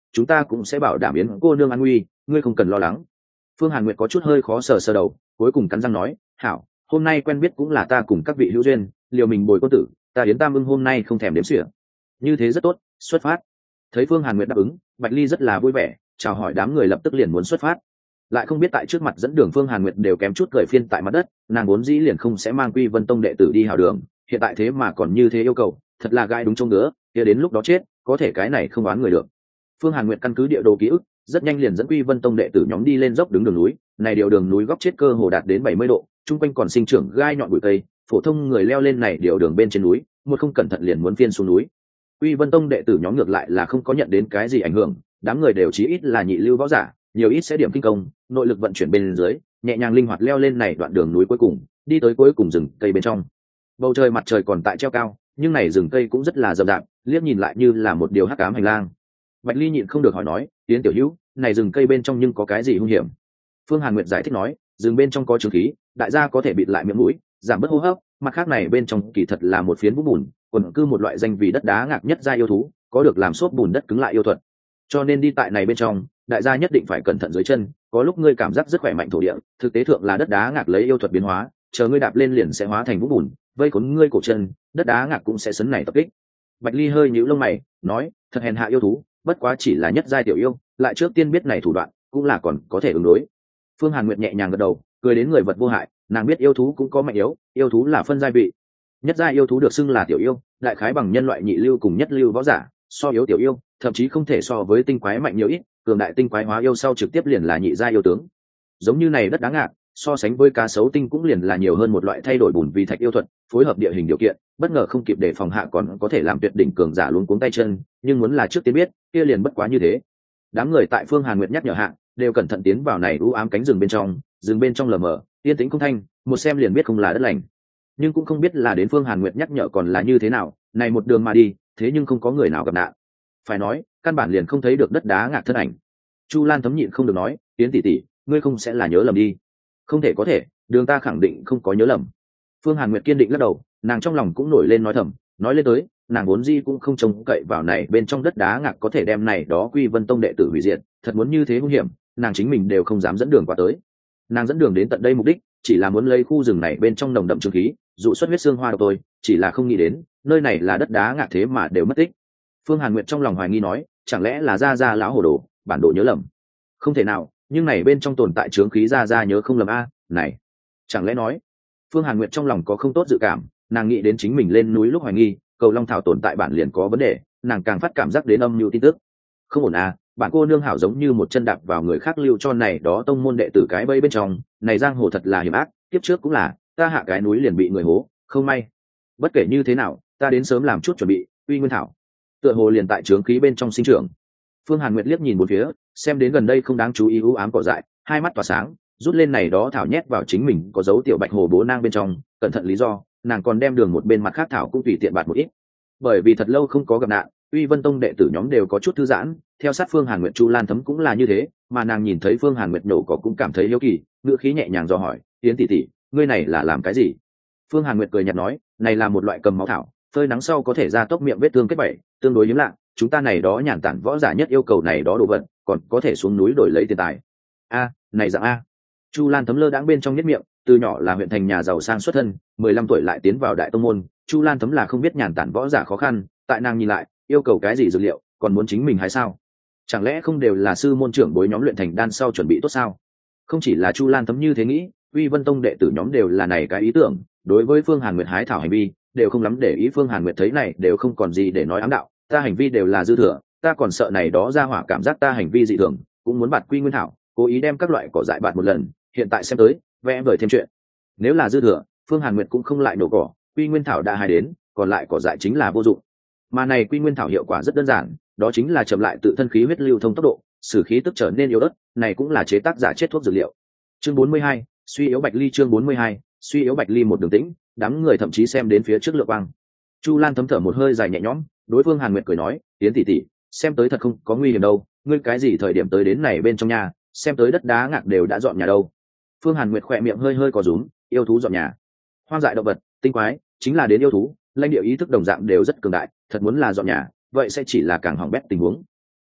chúng ta cũng sẽ bảo đảm yến cô nương an nguy, ngươi không cần lo lắng. Phương Hàn Nguyệt có chút hơi khó sờ sờ đầu, cuối cùng cắn răng nói, hảo, hôm nay quen biết cũng là ta cùng các vị hữu duyên, liều mình bồi cô tử, ta yến tam ưng hôm nay không thèm đếm xỉa. Như thế rất tốt, xuất phát. Thấy Phương Hàn Nguyệt đáp ứng, Bạch Ly rất là vui vẻ, chào hỏi đám người lập tức liền muốn xuất phát. Lại không biết tại trước mặt dẫn đường Phương Hàn Nguyệt đều kém chút cười phiên tại mặt đất, nàng vốn dĩ liền không sẽ mang Quy Vân Tông đệ tử đi hào đường, hiện tại thế mà còn như thế yêu cầu, thật là gai đúng trong ngứa, kia đến lúc đó chết, có thể cái này không đoán người được. Phương Hàn Nguyệt căn cứ địa đồ ký ức, rất nhanh liền dẫn Quy Vân Tông đệ tử nhóm đi lên dốc đứng đường núi, này điều đường núi góc chết cơ hồ đạt đến 70 độ, trung quanh còn sinh trưởng gai nhọn bụi cây, phổ thông người leo lên này điều đường bên trên núi, một không cẩn thận liền muốn phiên xuống núi. Quy Vân Tông đệ tử nhóm ngược lại là không có nhận đến cái gì ảnh hưởng, đám người đều chí ít là nhị lưu võ giả, nhiều ít sẽ điểm kinh công, nội lực vận chuyển bên dưới, nhẹ nhàng linh hoạt leo lên này đoạn đường núi cuối cùng, đi tới cuối cùng rừng cây bên trong. Bầu trời mặt trời còn tại treo cao, nhưng này rừng cây cũng rất là rậm rạp, liếc nhìn lại như là một điều hắc ám hành lang. Bạch Ly nhịn không được hỏi nói, "Tiến tiểu hữu, này rừng cây bên trong nhưng có cái gì hung hiểm?" Phương Hàn Nguyệt giải thích nói, "Rừng bên trong có trường khí, đại gia có thể bịt lại miệng mũi, giảm bớt hô hấp, mặt khác này bên trong kỳ thật là một phiến vũng bùn, quần cư một loại danh vì đất đá ngạc nhất gia yêu thú, có được làm xốp bùn đất cứng lại yêu thuật. Cho nên đi tại này bên trong, đại gia nhất định phải cẩn thận dưới chân, có lúc ngươi cảm giác rất khỏe mạnh thổ địa, thực tế thượng là đất đá ngạc lấy yêu thuật biến hóa, chờ ngươi đạp lên liền sẽ hóa thành vũng bùn, vây khốn ngươi cổ chân, đất đá ngạc cũng sẽ sấn này tập kích." Bạch Ly hơi nhíu lông mày, nói, "Thật hèn hạ yêu thú, bất quá chỉ là nhất giai tiểu yêu, lại trước tiên biết này thủ đoạn, cũng là còn có thể ứng đối." Phương Hàn Nguyệt nhẹ nhàng gật đầu, cười đến người vật vô hại, nàng biết yêu thú cũng có mạnh yếu, yêu thú là phân giai vị. Nhất giai yêu thú được xưng là tiểu yêu, đại khái bằng nhân loại nhị lưu cùng nhất lưu võ giả, so yếu tiểu yêu, thậm chí không thể so với tinh quái mạnh nhiều ít, cường đại tinh quái hóa yêu sau trực tiếp liền là nhị giai yêu tướng. Giống như này đất đá ngạc, so sánh với cá sấu tinh cũng liền là nhiều hơn một loại thay đổi bùn vì thạch yêu thuật, phối hợp địa hình điều kiện, bất ngờ không kịp để phòng hạ còn có thể làm tuyệt đỉnh cường giả luống cuống tay chân, nhưng muốn là trước tiên biết, kia liền bất quá như thế. Đám người tại Phương Hàn Nguyệt nhắc nhở hạ, đều cẩn thận tiến vào này u ám cánh rừng bên trong lờ mờ, yên tĩnh không thanh, một xem liền biết không là đất lành. Nhưng cũng không biết là đến Phương Hàn Nguyệt nhắc nhở còn là như thế nào, này một đường mà đi, thế nhưng không có người nào gặp nạn. Phải nói, căn bản liền không thấy được đất đá ngạc thân ảnh. Chu Lan Thấm nhịn không được nói, "Tiến tỷ tỷ, ngươi không sẽ là nhớ lầm đi?" "Không thể có thể, đường ta khẳng định không có nhớ lầm." Phương Hàn Nguyệt kiên định lắc đầu, nàng trong lòng cũng nổi lên nói thầm, nói lên tới, nàng vốn di cũng không trông cậy vào này bên trong đất đá ngạc có thể đem này đó Quy Vân Tông đệ tử hủy diệt, thật muốn như thế nguy hiểm, nàng chính mình đều không dám dẫn đường qua tới. Nàng dẫn đường đến tận đây mục đích, chỉ là muốn lấy khu rừng này bên trong nồng đậm trường khí, dụ xuất huyết xương hoa độc tôi, chỉ là không nghĩ đến, nơi này là đất đá ngạc thế mà đều mất tích. Phương Hàn Nguyệt trong lòng hoài nghi nói, chẳng lẽ là gia lão hồ đồ, bản đồ nhớ lầm? Không thể nào, nhưng này bên trong tồn tại chướng khí gia nhớ không lầm a, này, chẳng lẽ nói? Phương Hàn Nguyệt trong lòng có không tốt dự cảm, nàng nghĩ đến chính mình lên núi lúc hoài nghi, cầu long thảo tồn tại bản liền có vấn đề, nàng càng phát cảm giác đến âm mưu tin tức. Không ổn à, bản cô nương hảo giống như một chân đạp vào người khác lưu cho này đó tông môn đệ tử cái bẫy bên trong, này giang hồ thật là hiểm ác, tiếp trước cũng là, ta hạ cái núi liền bị người hố, không may. Bất kể như thế nào, ta đến sớm làm chút chuẩn bị, uy nguyên thảo. Tựa hồ liền tại trướng khí bên trong sinh trưởng. Phương Hàn Nguyệt liếc nhìn một phía, xem đến gần đây không đáng chú ý u ám cỏ dại, hai mắt tỏa sáng, rút lên này đó thảo nhét vào chính mình có dấu tiểu bạch hồ bố nang bên trong, cẩn thận lý do, nàng còn đem đường một bên mặt khác thảo cũng tùy tiện bạt một ít. Bởi vì thật lâu không có gặp nạn, Uy Vân Tông đệ tử nhóm đều có chút thư giãn, theo sát Phương Hàn Nguyệt Chu Lan Thấm cũng là như thế, mà nàng nhìn thấy Phương Hàn Nguyệt nổ cỏ cũng cảm thấy hiếu kỳ, ngữ khí nhẹ nhàng dò hỏi, "Tiến tỷ tỷ, ngươi này là làm cái gì?" Phương Hàn Nguyệt cười nhạt nói, "Này là một loại cầm máu thảo, phơi nắng sau có thể ra tốc miệng vết thương kết vảy, tương đối hiếm lạ, chúng ta này đó nhàn tản võ giả nhất yêu cầu này đó đồ vật, còn có thể xuống núi đổi lấy tiền tài." "A, này dạng a." Chu Lan Thấm lơ đãng bên trong nhất miệng, từ nhỏ là huyện thành nhà giàu sang xuất thân, 15 tuổi lại tiến vào đại tông môn, Chu Lan Thấm là không biết nhàn tản võ giả khó khăn, tại nàng nhìn lại, yêu cầu cái gì dược liệu, còn muốn chính mình hay sao? Chẳng lẽ không đều là sư môn trưởng bối nhóm luyện thành đan sau chuẩn bị tốt sao? Không chỉ là Chu Lan Thấm như thế nghĩ, Uy Vân Tông đệ tử nhóm đều là này cái ý tưởng, đối với Phương Hàn Nguyệt hái thảo hành vi, đều không lắm để ý. Phương Hàn Nguyệt thấy này đều không còn gì để nói ám đạo, ta hành vi đều là dư thừa, ta còn sợ này đó ra hỏa cảm giác ta hành vi dị thường, cũng muốn bạt quy nguyên thảo, cố ý đem các loại cỏ dại bạt một lần, hiện tại xem tới, vẽ vời thêm chuyện. Nếu là dư thừa, Phương Hàn Nguyệt cũng không lại nổ cỏ, quy nguyên thảo đã hái đến, còn lại cỏ dại chính là vô dụng. Mà này quy nguyên thảo hiệu quả rất đơn giản, đó chính là chậm lại tự thân khí huyết lưu thông tốc độ, sử khí tức trở nên yếu ớt, này cũng là chế tác giả chết thuốc dược liệu. Chương 42, suy yếu Bạch Ly. Chương 42, suy yếu Bạch Ly. Một đường tĩnh, đám người thậm chí xem đến phía trước Lượng Quang. Chu Lan thấm thở một hơi dài nhẹ nhõm, đối Phương Hàn Nguyệt cười nói, "Tiến tỷ tỷ, xem tới thật không có nguy hiểm đâu, ngươi cái gì thời điểm tới đến này bên trong nhà, xem tới đất đá ngạc đều đã dọn nhà đâu." Phương Hàn Nguyệt khỏe miệng hơi hơi có rúm, yêu thú dọn nhà, hoang dại động vật, tinh quái, chính là đến yêu thú, lãnh địa ý thức đồng dạng đều rất cường đại, thật muốn là dọn nhà, vậy sẽ chỉ là càng hỏng bét tình huống.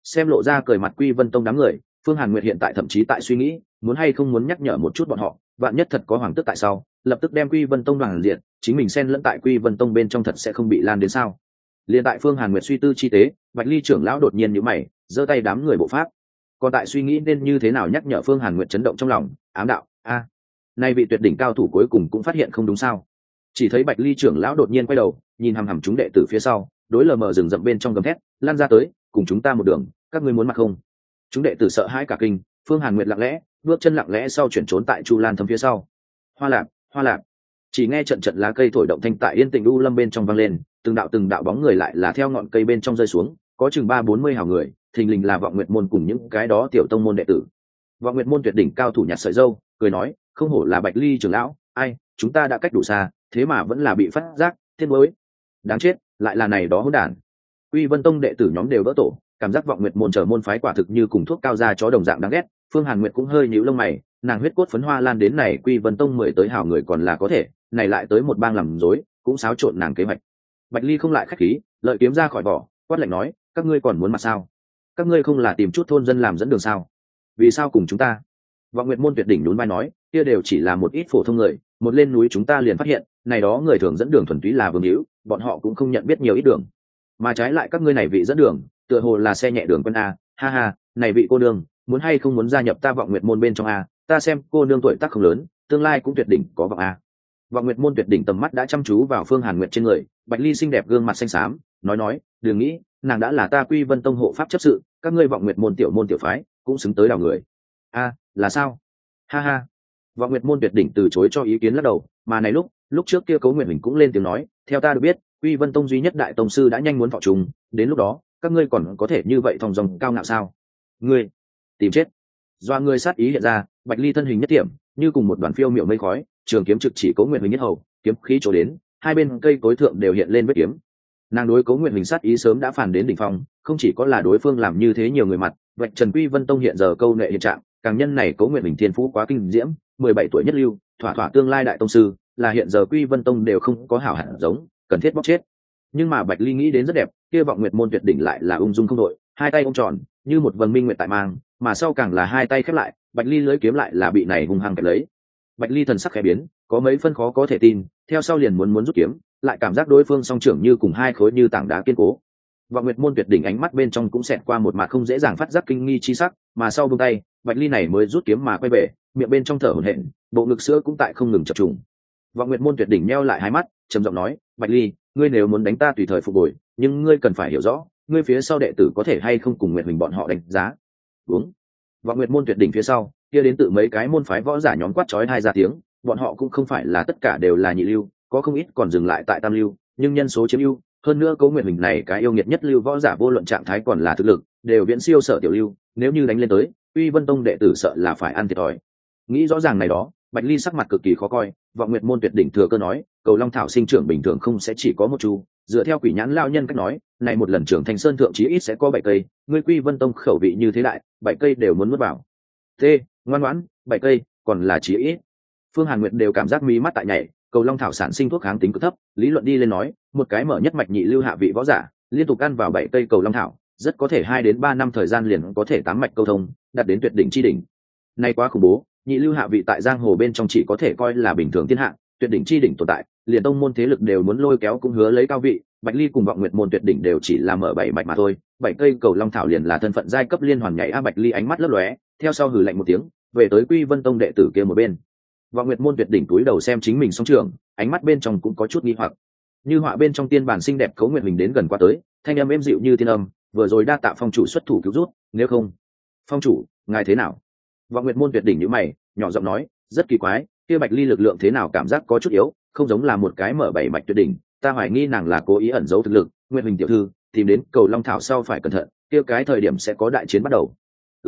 Xem lộ ra cười mặt Quy Vân Tông đám người, Phương Hàn Nguyệt hiện tại thậm chí tại suy nghĩ muốn hay không muốn nhắc nhở một chút bọn họ, vạn nhất thật có hoàng tước tại sau lập tức đem Quy Vân Tông đoàn diệt, chính mình xen lẫn tại Quy Vân Tông bên trong thật sẽ không bị lan đến sao. Liên tại Phương Hàn Nguyệt suy tư chi tế, Bạch Ly trưởng lão đột nhiên nhíu mày, giơ tay đám người bộ pháp. Còn tại suy nghĩ nên như thế nào nhắc nhở Phương Hàn Nguyệt, chấn động trong lòng, ám đạo, nay vị tuyệt đỉnh cao thủ cuối cùng cũng phát hiện không đúng sao. Chỉ thấy Bạch Ly trưởng lão đột nhiên quay đầu, nhìn hằm hằm chúng đệ tử phía sau, đối lờ mờ rừng rậm bên trong gầm thét, lan ra tới, cùng chúng ta một đường, các ngươi muốn mặc không? Chúng đệ tử sợ hãi cả kinh, Phương Hàn Nguyệt lặng lẽ bước chân lặng lẽ sau chuyển trốn tại Chu Lan Thâm phía sau. Hoa lạp, hoa lạp. Chỉ nghe trận trận lá cây thổi động thanh tại yên tĩnh u lâm bên trong vang lên, từng đạo bóng người lại là theo ngọn cây bên trong rơi xuống, có chừng 30-40 hào người, thình lình là Vọng Nguyệt môn cùng những cái đó tiểu tông môn đệ tử. Vọng Nguyệt môn tuyệt đỉnh cao thủ nhặt sợi dâu, cười nói, không hổ là Bạch Ly trưởng lão, ai, chúng ta đã cách đủ xa, thế mà vẫn là bị phát giác, thiên bối. Đáng chết, lại là này đó hỗn đản. Uy Vân Tông đệ tử nhóm đều đỡ tổ, cảm giác Vọng Nguyệt môn trở môn phái quả thực như cùng thuốc cao ra chó đồng dạng đáng ghét. Phương Hàn Nguyệt cũng hơi nhíu lông mày, nàng huyết cốt phấn hoa lan đến này Quy Vân Tông 10 tới hào người còn là có thể, này lại tới một bang làm rối, cũng xáo trộn nàng kế hoạch. Bạch Ly không lại khách khí, lợi kiếm ra khỏi vỏ, quát lạnh nói, các ngươi còn muốn mặt sao? Các ngươi không là tìm chút thôn dân làm dẫn đường sao? Vì sao cùng chúng ta? Vọng Nguyệt môn tuyệt đỉnh nhún vai nói, kia đều chỉ là một ít phổ thông người, một lên núi chúng ta liền phát hiện, này đó người thường dẫn đường thuần túy là vương hữu, bọn họ cũng không nhận biết nhiều ít đường. Mà trái lại các ngươi này vị dẫn đường, tựa hồ là xe nhẹ đường quân a, ha ha, này vị cô nương, muốn hay không muốn gia nhập ta Vọng Nguyệt môn bên trong a, ta xem cô nương tuổi tác không lớn, tương lai cũng tuyệt đỉnh có vọng a. Vọng Nguyệt môn tuyệt đỉnh tầm mắt đã chăm chú vào Phương Hàn Nguyệt trên người, Bạch Ly xinh đẹp gương mặt xanh xám, nói, đừng nghĩ, nàng đã là ta Quy Vân Tông hộ pháp chấp sự, các ngươi Vọng Nguyệt môn tiểu phái, cũng xứng tới đào người. A, là sao? Ha ha. Vọng Nguyệt môn tuyệt đỉnh từ chối cho ý kiến lắc đầu, mà này lúc trước kia Cố Nguyệt Hình cũng lên tiếng nói, theo ta được biết, Quy Vân Tông duy nhất đại tông sư đã nhanh muốn thọ trùng, đến lúc đó, các ngươi còn có thể như vậy thong dong cao ngạo sao? Ngươi, tìm chết. Do người sát ý hiện ra, Bạch Ly thân hình nhất điểm, như cùng một đoàn phiêu miệu mây khói, trường kiếm trực chỉ Cố Nguyệt Hình nhất hầu, kiếm khí chỗ đến, hai bên cây cối thượng đều hiện lên vết kiếm. Nàng đối Cố Nguyệt Hình sát ý sớm đã phản đến đỉnh phong, không chỉ có là đối phương làm như thế nhiều người mặt, vạch trần Quy Vân Tông hiện giờ câu nệ hiện trạng, càng nhân này Cố Nguyệt Hình thiên phú quá kinh diễm, 17 tuổi nhất lưu, thỏa tương lai đại tông sư, là hiện giờ Quy Vân Tông đều không có hảo hạng giống, cần thiết bóc chết. Nhưng mà Bạch Ly nghĩ đến rất đẹp, kia Vọng Nguyệt môn tuyệt đỉnh lại là ung dung không đội, hai tay ôm tròn, như một vầng minh nguyệt tại mang, mà sau càng là hai tay khép lại, Bạch Ly lưỡi kiếm lại là bị này hung hăng kẹp lấy. Bạch Ly thần sắc khẽ biến, có mấy phân khó có thể tin, theo sau liền muốn rút kiếm, lại cảm giác đối phương song trưởng như cùng hai khối như tảng đá kiên cố. Vọng Nguyệt môn tuyệt đỉnh ánh mắt bên trong cũng xẹt qua một mặt không dễ dàng phát giác kinh nghi chi sắc, mà sau buông tay, Bạch Ly này mới rút kiếm mà quay về, miệng bên trong thở hổn hển, bộ ngực sữa cũng tại không ngừng chập trùng. Vọng Nguyệt môn tuyệt đỉnh nheo lại hai mắt, trầm giọng nói, Bạch Ly, ngươi nếu muốn đánh ta tùy thời phục hồi, nhưng ngươi cần phải hiểu rõ, ngươi phía sau đệ tử có thể hay không cùng Nguyệt Huỳnh bọn họ đánh giá. Đúng. Vọng Nguyệt môn tuyệt đỉnh phía sau, kia đến tự mấy cái môn phái võ giả nhóm quát chói hai ra tiếng, bọn họ cũng không phải là tất cả đều là nhị lưu, có không ít còn dừng lại tại tam lưu, nhưng nhân số chiếm ưu, hơn nữa Cố Nguyệt Huỳnh này cái yêu nghiệt nhất lưu võ giả vô luận trạng thái còn là thực lực, đều viễn siêu sở tiểu lưu, nếu như đánh lên tới, Uy Vân Tông đệ tử sợ là phải ăn thiệt thòi. Nghĩ rõ ràng này đó, Bạch Ly sắc mặt cực kỳ khó coi, Vọng Nguyệt môn tuyệt đỉnh thừa cơ nói, cầu long thảo sinh trưởng bình thường không sẽ chỉ có một chu, dựa theo quỷ nhãn lao nhân cách nói, này một lần trưởng thành sơn thượng chí ít sẽ có 7 cây, ngươi Quy Vân Tông khẩu vị như thế đại, 7 cây đều muốn nuốt vào. Ngoan ngoãn, 7 cây, còn là chí ít. Phương Hàn Nguyệt đều cảm giác mí mắt tại nhảy, cầu long thảo sản sinh thuốc kháng tính cực thấp, lý luận đi lên nói, một cái mở nhất mạch nhị lưu hạ vị võ giả, liên tục ăn vào 7 cây cầu long thảo, rất có thể 2 đến 3 năm thời gian liền có thể 8 mạch câu thông, đạt đến tuyệt đỉnh chi đỉnh. Này quá khủng bố, nhị lưu hạ vị tại giang hồ bên trong chỉ có thể coi là bình thường thiên hạ, tuyệt đỉnh chi đỉnh tồn tại, liền tông môn thế lực đều muốn lôi kéo cũng hứa lấy cao vị, Bạch Ly cùng Vọng Nguyệt môn tuyệt đỉnh đều chỉ là mở 7 mạch mà thôi, 7 cây cầu long thảo liền là thân phận giai cấp liên hoàn nhảy. Bạch Ly ánh mắt lấp lóe, theo sau hừ lạnh một tiếng, về tới Quy Vân Tông đệ tử kia một bên. Vọng Nguyệt môn tuyệt đỉnh túi đầu xem chính mình song trường, ánh mắt bên trong cũng có chút nghi hoặc. Như họa bên trong tiên bản xinh đẹp Cố Nguyệt Huỳnh đến gần qua tới, thanh âm êm dịu như tiên âm, vừa rồi đa tạ phong chủ xuất thủ cứu rút, nếu không, phong chủ, ngài thế nào? Vọng Nguyệt môn tuyệt đỉnh nhíu mày, nhỏ giọng nói, rất kỳ quái, kia Bạch Ly lực lượng thế nào cảm giác có chút yếu, không giống là một cái mở 7 mạch tuyệt đỉnh, ta hoài nghi nàng là cố ý ẩn giấu thực lực. Nguyệt Huỳnh tiểu thư, tìm đến cầu long thảo sau phải cẩn thận, kia cái thời điểm sẽ có đại chiến bắt đầu.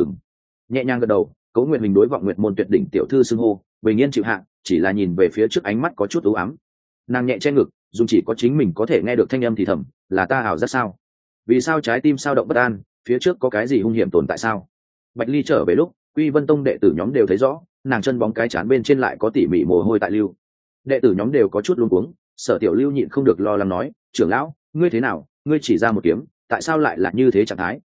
Nhẹ nhàng gật đầu, Cố Nguyệt Huỳnh đối Vọng Nguyệt môn tuyệt đỉnh tiểu thư xưng hô, bình yên chịu hạ, chỉ là nhìn về phía trước ánh mắt có chút u ám. Nàng nhẹ che ngực, dùng chỉ có chính mình có thể nghe được thanh âm thì thầm, là ta ảo giác sao? Vì sao trái tim sao động bất an, phía trước có cái gì hung hiểm tồn tại sao? Bạch Ly trở về lúc, Quy Vân Tông đệ tử nhóm đều thấy rõ, nàng chân bóng cái trán bên trên lại có tỉ mỉ mồ hôi tại lưu. Đệ tử nhóm đều có chút luống cuống, Sở Tiểu Lưu nhịn không được lo lắng nói, trưởng lão, ngươi thế nào? Ngươi chỉ ra một kiếm, tại sao lại là như thế trạng thái?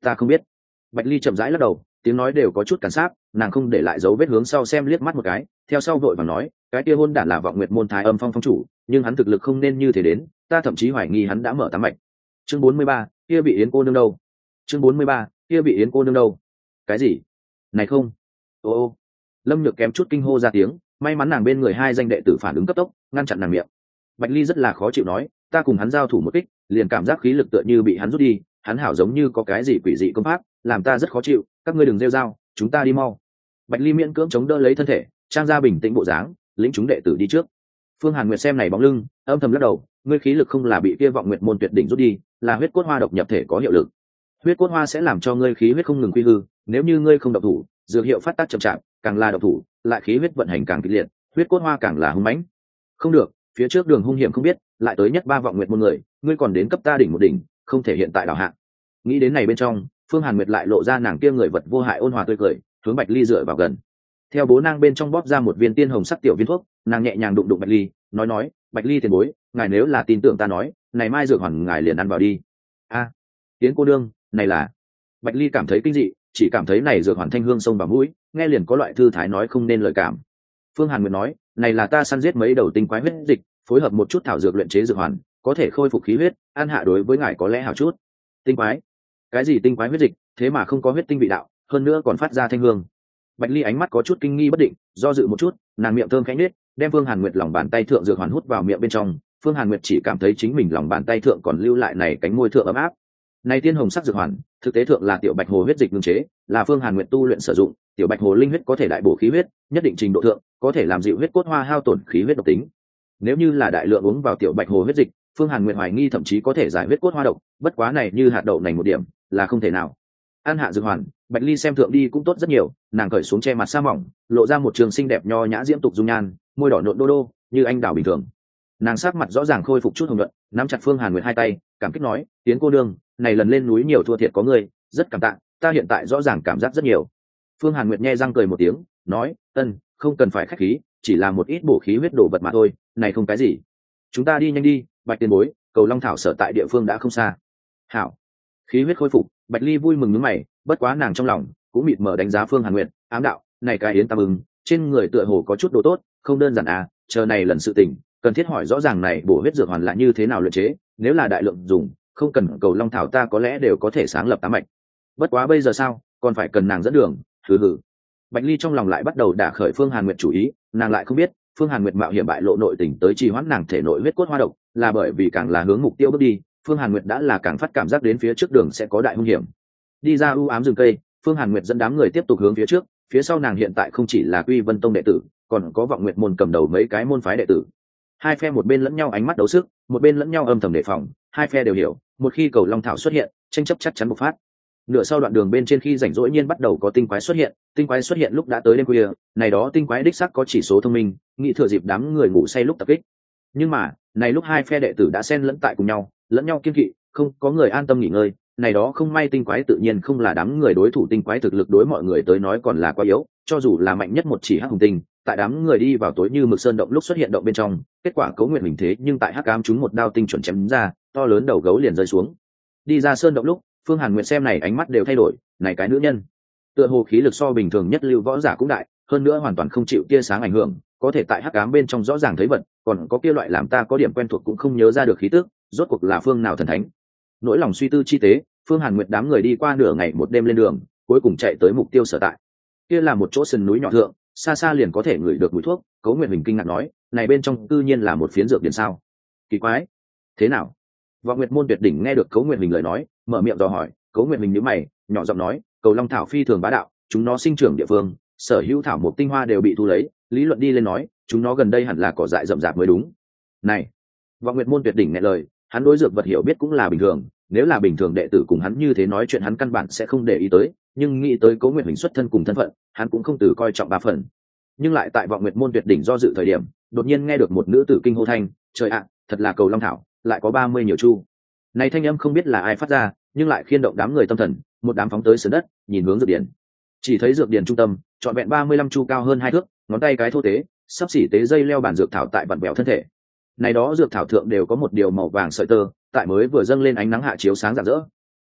ta không biết. Bạch Ly chậm rãi lắc đầu, tiếng nói đều có chút cản sáp, nàng không để lại dấu vết hướng sau xem liếc mắt một cái, theo sau vội vàng nói, cái kia hôn đản là Vọng Nguyệt môn Thái Âm phong phong chủ, nhưng hắn thực lực không nên như thế đến, ta thậm chí hoài nghi hắn đã mở tám mạch. Chương 43, kia bị Yến cô nương đâu? Chương 43, kia bị Yến cô nương đâu? Cái gì? Này không. Ô. Lâm Nhược kém chút kinh hô ra tiếng, may mắn nàng bên người hai danh đệ tử phản ứng cấp tốc, ngăn chặn nàng miệng. Bạch Ly rất là khó chịu nói, ta cùng hắn giao thủ một kích, liền cảm giác khí lực tựa như bị hắn rút đi, hắn hảo giống như có cái gì quỷ dị công pháp, làm ta rất khó chịu, các ngươi đừng rêu rao, chúng ta đi mau. Bạch Ly miễn cưỡng chống đỡ lấy thân thể, trang ra bình tĩnh bộ dáng, lĩnh chúng đệ tử đi trước. Phương Hàn Nguyệt xem này bóng lưng, âm thầm lắc đầu, ngươi khí lực không là bị kia Vọng Nguyệt môn tuyệt đỉnh rút đi, là huyết cốt hoa độc nhập thể có hiệu lực. Huyết cốt hoa sẽ làm cho ngươi khí huyết không ngừng quy hư, nếu như ngươi không độc thủ, dược hiệu phát tác chậm chạp, càng là độc thủ, lại khí huyết vận hành càng kịch liệt, huyết cốt hoa càng là hung mãnh. Không được, phía trước đường hung hiểm không biết, lại tới nhất ba Vọng Nguyệt môn người, ngươi còn đến cấp ta đỉnh một đỉnh, không thể hiện tại đảo hạng. Nghĩ đến này bên trong, Phương Hàn Nguyệt lại lộ ra nàng kia người vật vô hại ôn hòa tươi cười, hướng Bạch Ly dựa vào gần. Theo bố nang bên trong bóp ra một viên tiên hồng sắc tiểu viên thuốc, nàng nhẹ nhàng đụng đụng Bạch Ly, nói, Bạch Ly tiền bối, ngài nếu là tin tưởng ta nói, này mai dược hoàn ngài liền ăn vào đi. A, Tiến cô đương, này là. Bạch Ly cảm thấy kinh dị, chỉ cảm thấy này dược hoàn thanh hương sông vào mũi, nghe liền có loại thư thái nói không nên lời cảm. Phương Hàn Nguyệt nói, này là ta săn giết mấy đầu tinh quái huyết dịch, phối hợp một chút thảo dược luyện chế dược hoàn, có thể khôi phục khí huyết, ăn hạ đối với ngài có lẽ hảo chút. Tinh quái? Cái gì tinh quái huyết dịch, thế mà không có huyết tinh vị đạo, hơn nữa còn phát ra thanh hương. Bạch Ly ánh mắt có chút kinh nghi bất định, do dự một chút, nàng miệng thơm khẽ nhếch, đem Phương Hàn Nguyệt lòng bàn tay thượng dược hoàn hút vào miệng bên trong. Phương Hàn Nguyệt chỉ cảm thấy chính mình lòng bàn tay thượng còn lưu lại này cánh môi thượng ấm áp. Này tiên hồng sắc dược hoàn, thực tế thượng là tiểu bạch hồ huyết dịch ngưng chế, là Phương Hàn Nguyệt tu luyện sử dụng, tiểu bạch hồ linh huyết có thể đại bổ khí huyết, nhất định trình độ thượng, có thể làm dịu huyết cốt hoa hao tổn khí huyết độc tính. Nếu như là đại lượng uống vào tiểu bạch hồ huyết dịch, Phương Hàn Nguyệt hoài nghi thậm chí có thể giải huyết cốt hoa độc, bất quá này như hạt đậu này một điểm, là không thể nào. An hạ dược hoàn, Bạch Ly xem thượng đi cũng tốt rất nhiều, nàng cởi xuống che mặt sa mỏng, lộ ra một trường xinh đẹp nho nhã diễm tục dung nhan, môi đỏ nộn đô đô, như anh đào bình thường. Nàng sắc mặt rõ ràng khôi phục chút hồng nhuận, nắm chặt Phương Hàn Nguyệt hai tay, cảm kích nói, Tiến cô đương, này lần lên núi nhiều thua thiệt có người, rất cảm tạ, ta hiện tại rõ ràng cảm giác rất nhiều. Phương Hàn Nguyệt nhe răng cười một tiếng, nói, ân, không cần phải khách khí, chỉ là một ít bổ khí huyết đổ vật mà thôi, này không cái gì. Chúng ta đi nhanh đi, Bạch tiền bối, cầu Long Thảo sở tại địa phương đã không xa. Hảo. Khí huyết khôi phục, Bạch Ly vui mừng nhướng mày, bất quá nàng trong lòng cũng mịt mờ đánh giá Phương Hàn Nguyệt, ám đạo, này cái yến tam ưng, trên người tựa hồ có chút đồ tốt, không đơn giản à, chờ này lần sự tình, cần thiết hỏi rõ ràng này bổ huyết dược hoàn là như thế nào luyện chế, nếu là đại lượng dùng, không cần cầu Long Thảo ta có lẽ đều có thể sáng lập tám mạch. Bất quá bây giờ sao, còn phải cần nàng dẫn đường, hừ. Bạch Ly trong lòng lại bắt đầu đả khởi Phương Hàn Nguyệt chủ ý, nàng lại không biết, Phương Hàn Nguyệt mạo hiểm bại lộ nội tình tới trì hoãn nàng thể nội huyết cốt hoa độc, là bởi vì càng là hướng mục tiêu bước đi, Phương Hàn Nguyệt đã là càng phát cảm giác đến phía trước đường sẽ có đại hung hiểm. Đi ra u ám rừng cây, Phương Hàn Nguyệt dẫn đám người tiếp tục hướng phía trước, phía sau nàng hiện tại không chỉ là Quy Vân Tông đệ tử, còn có Vọng Nguyệt môn cầm đầu mấy cái môn phái đệ tử. Hai phe một bên lẫn nhau ánh mắt đấu sức, một bên lẫn nhau âm thầm đề phòng, hai phe đều hiểu, một khi cầu Long Thảo xuất hiện, tranh chấp chắc chắn bộc phát. Nửa sau đoạn đường bên trên khi rảnh rỗi nhiên bắt đầu có tinh quái xuất hiện lúc đã tới đêm khuya, này đó tinh quái đích xác có chỉ số thông minh, nghĩ thừa dịp đám người ngủ say lúc tập kích. Nhưng mà, này lúc hai phe đệ tử đã xen lẫn tại cùng nhau, lẫn nhau kiên kỵ, không có người an tâm nghỉ ngơi, này đó không may tinh quái tự nhiên không là đám người đối thủ, tinh quái thực lực đối mọi người tới nói còn là quá yếu, cho dù là mạnh nhất một chỉ hắc hùng tinh, tại đám người đi vào tối như mực sơn động lúc xuất hiện động bên trong, kết quả Cấu Nguyệt hình thế nhưng tại hắc ám chúng một đao tinh chuẩn chém ra, to lớn đầu gấu liền rơi xuống. Đi ra sơn động lúc, Phương Hàn Nguyệt xem này ánh mắt đều thay đổi, này cái nữ nhân, tựa hồ khí lực so bình thường nhất lưu võ giả cũng đại, hơn nữa hoàn toàn không chịu tia sáng ảnh hưởng, có thể tại hắc ám bên trong rõ ràng thấy vật, còn có kia loại làm ta có điểm quen thuộc cũng không nhớ ra được khí tức, rốt cuộc là phương nào thần thánh. Nỗi lòng suy tư chi tế, Phương Hàn Nguyệt đám người đi qua nửa ngày một đêm lên đường, cuối cùng chạy tới mục tiêu sở tại. Kia là một chỗ sườn núi nhỏ thượng, xa xa liền có thể ngửi được mùi thuốc. Cấu Nguyệt Hình kinh ngạc nói, này bên trong tự nhiên là một phiến dược điển sao? Kỳ quái, thế nào? Vọng Nguyệt môn tuyệt đỉnh nghe được Cấu Nguyệt Hình lời nói, mở miệng dò hỏi. Cấu Nguyệt Hình nhíu mày, nhỏ giọng nói, cầu Long Thảo phi thường bá đạo, chúng nó sinh trưởng địa phương, sở hữu thảo mộc tinh hoa đều bị thu lấy, lý luận đi lên nói, chúng nó gần đây hẳn là cỏ dại rậm rạp mới đúng. Này, Vọng Nguyệt môn tuyệt đỉnh nghe lời, hắn đối dược vật hiểu biết cũng là bình thường, nếu là bình thường đệ tử cùng hắn như thế nói chuyện hắn căn bản sẽ không để ý tới, nhưng nghĩ tới Cấu Nguyệt Hình xuất thân cùng thân phận, hắn cũng không từ coi trọng ba phần. Nhưng lại tại Vọng Nguyệt môn tuyệt đỉnh do dự thời điểm, đột nhiên nghe được một nữ tử kinh hô thanh, trời ạ, thật là cầu Long Thảo, lại có 30 nhiều chu. Này thanh âm không biết là ai phát ra, nhưng lại khiên động đám người tâm thần, một đám phóng tới sườn đất, nhìn hướng dược điển. Chỉ thấy dược điển trung tâm, trọn vẹn 35 chu cao hơn 2 thước, ngón tay cái thô tế, sắp xỉ tế dây leo bản dược thảo tại vặn bèo thân thể. Này đó dược thảo thượng đều có một điều màu vàng sợi tơ, tại mới vừa dâng lên ánh nắng hạ chiếu sáng rạng rỡ.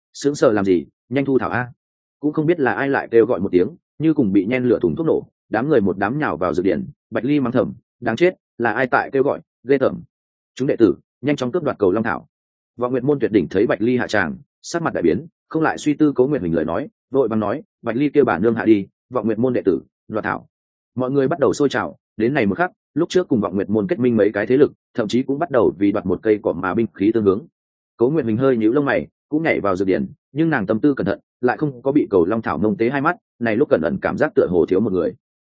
sững sờ làm gì, nhanh thu thảo a. Cũng không biết là ai lại kêu gọi một tiếng, như cùng bị nhen lửa thùng thuốc nổ, đám người một đám nhào vào dược điển. Bạch Ly mắng thầm, đáng chết, là ai tại kêu gọi, ghê tởm. Chúng đệ tử nhanh chóng cướp đoạt cầu long thảo. Vọng Nguyệt môn tuyệt đỉnh thấy Bạch Ly hạ tràng, sắc mặt đại biến, không lại suy tư Cố Nguyệt Hình lời nói, vội vàng nói, Bạch Ly kêu bản nương hạ đi. Vọng Nguyệt môn đệ tử đoạt thảo. Mọi người bắt đầu sôi trào, đến này một khắc, lúc trước cùng Vọng Nguyệt môn kết minh mấy cái thế lực, thậm chí cũng bắt đầu vì đoạt một cây cỏ mà binh khí tương hướng. Cố Nguyệt Hình hơi nhíu lông mày, cũng nhảy vào dược điển, nhưng nàng tâm tư cẩn thận, lại không có bị cầu long thảo nông tế hai mắt, này lúc cẩn ẩn cảm giác tựa hồ thiếu một người.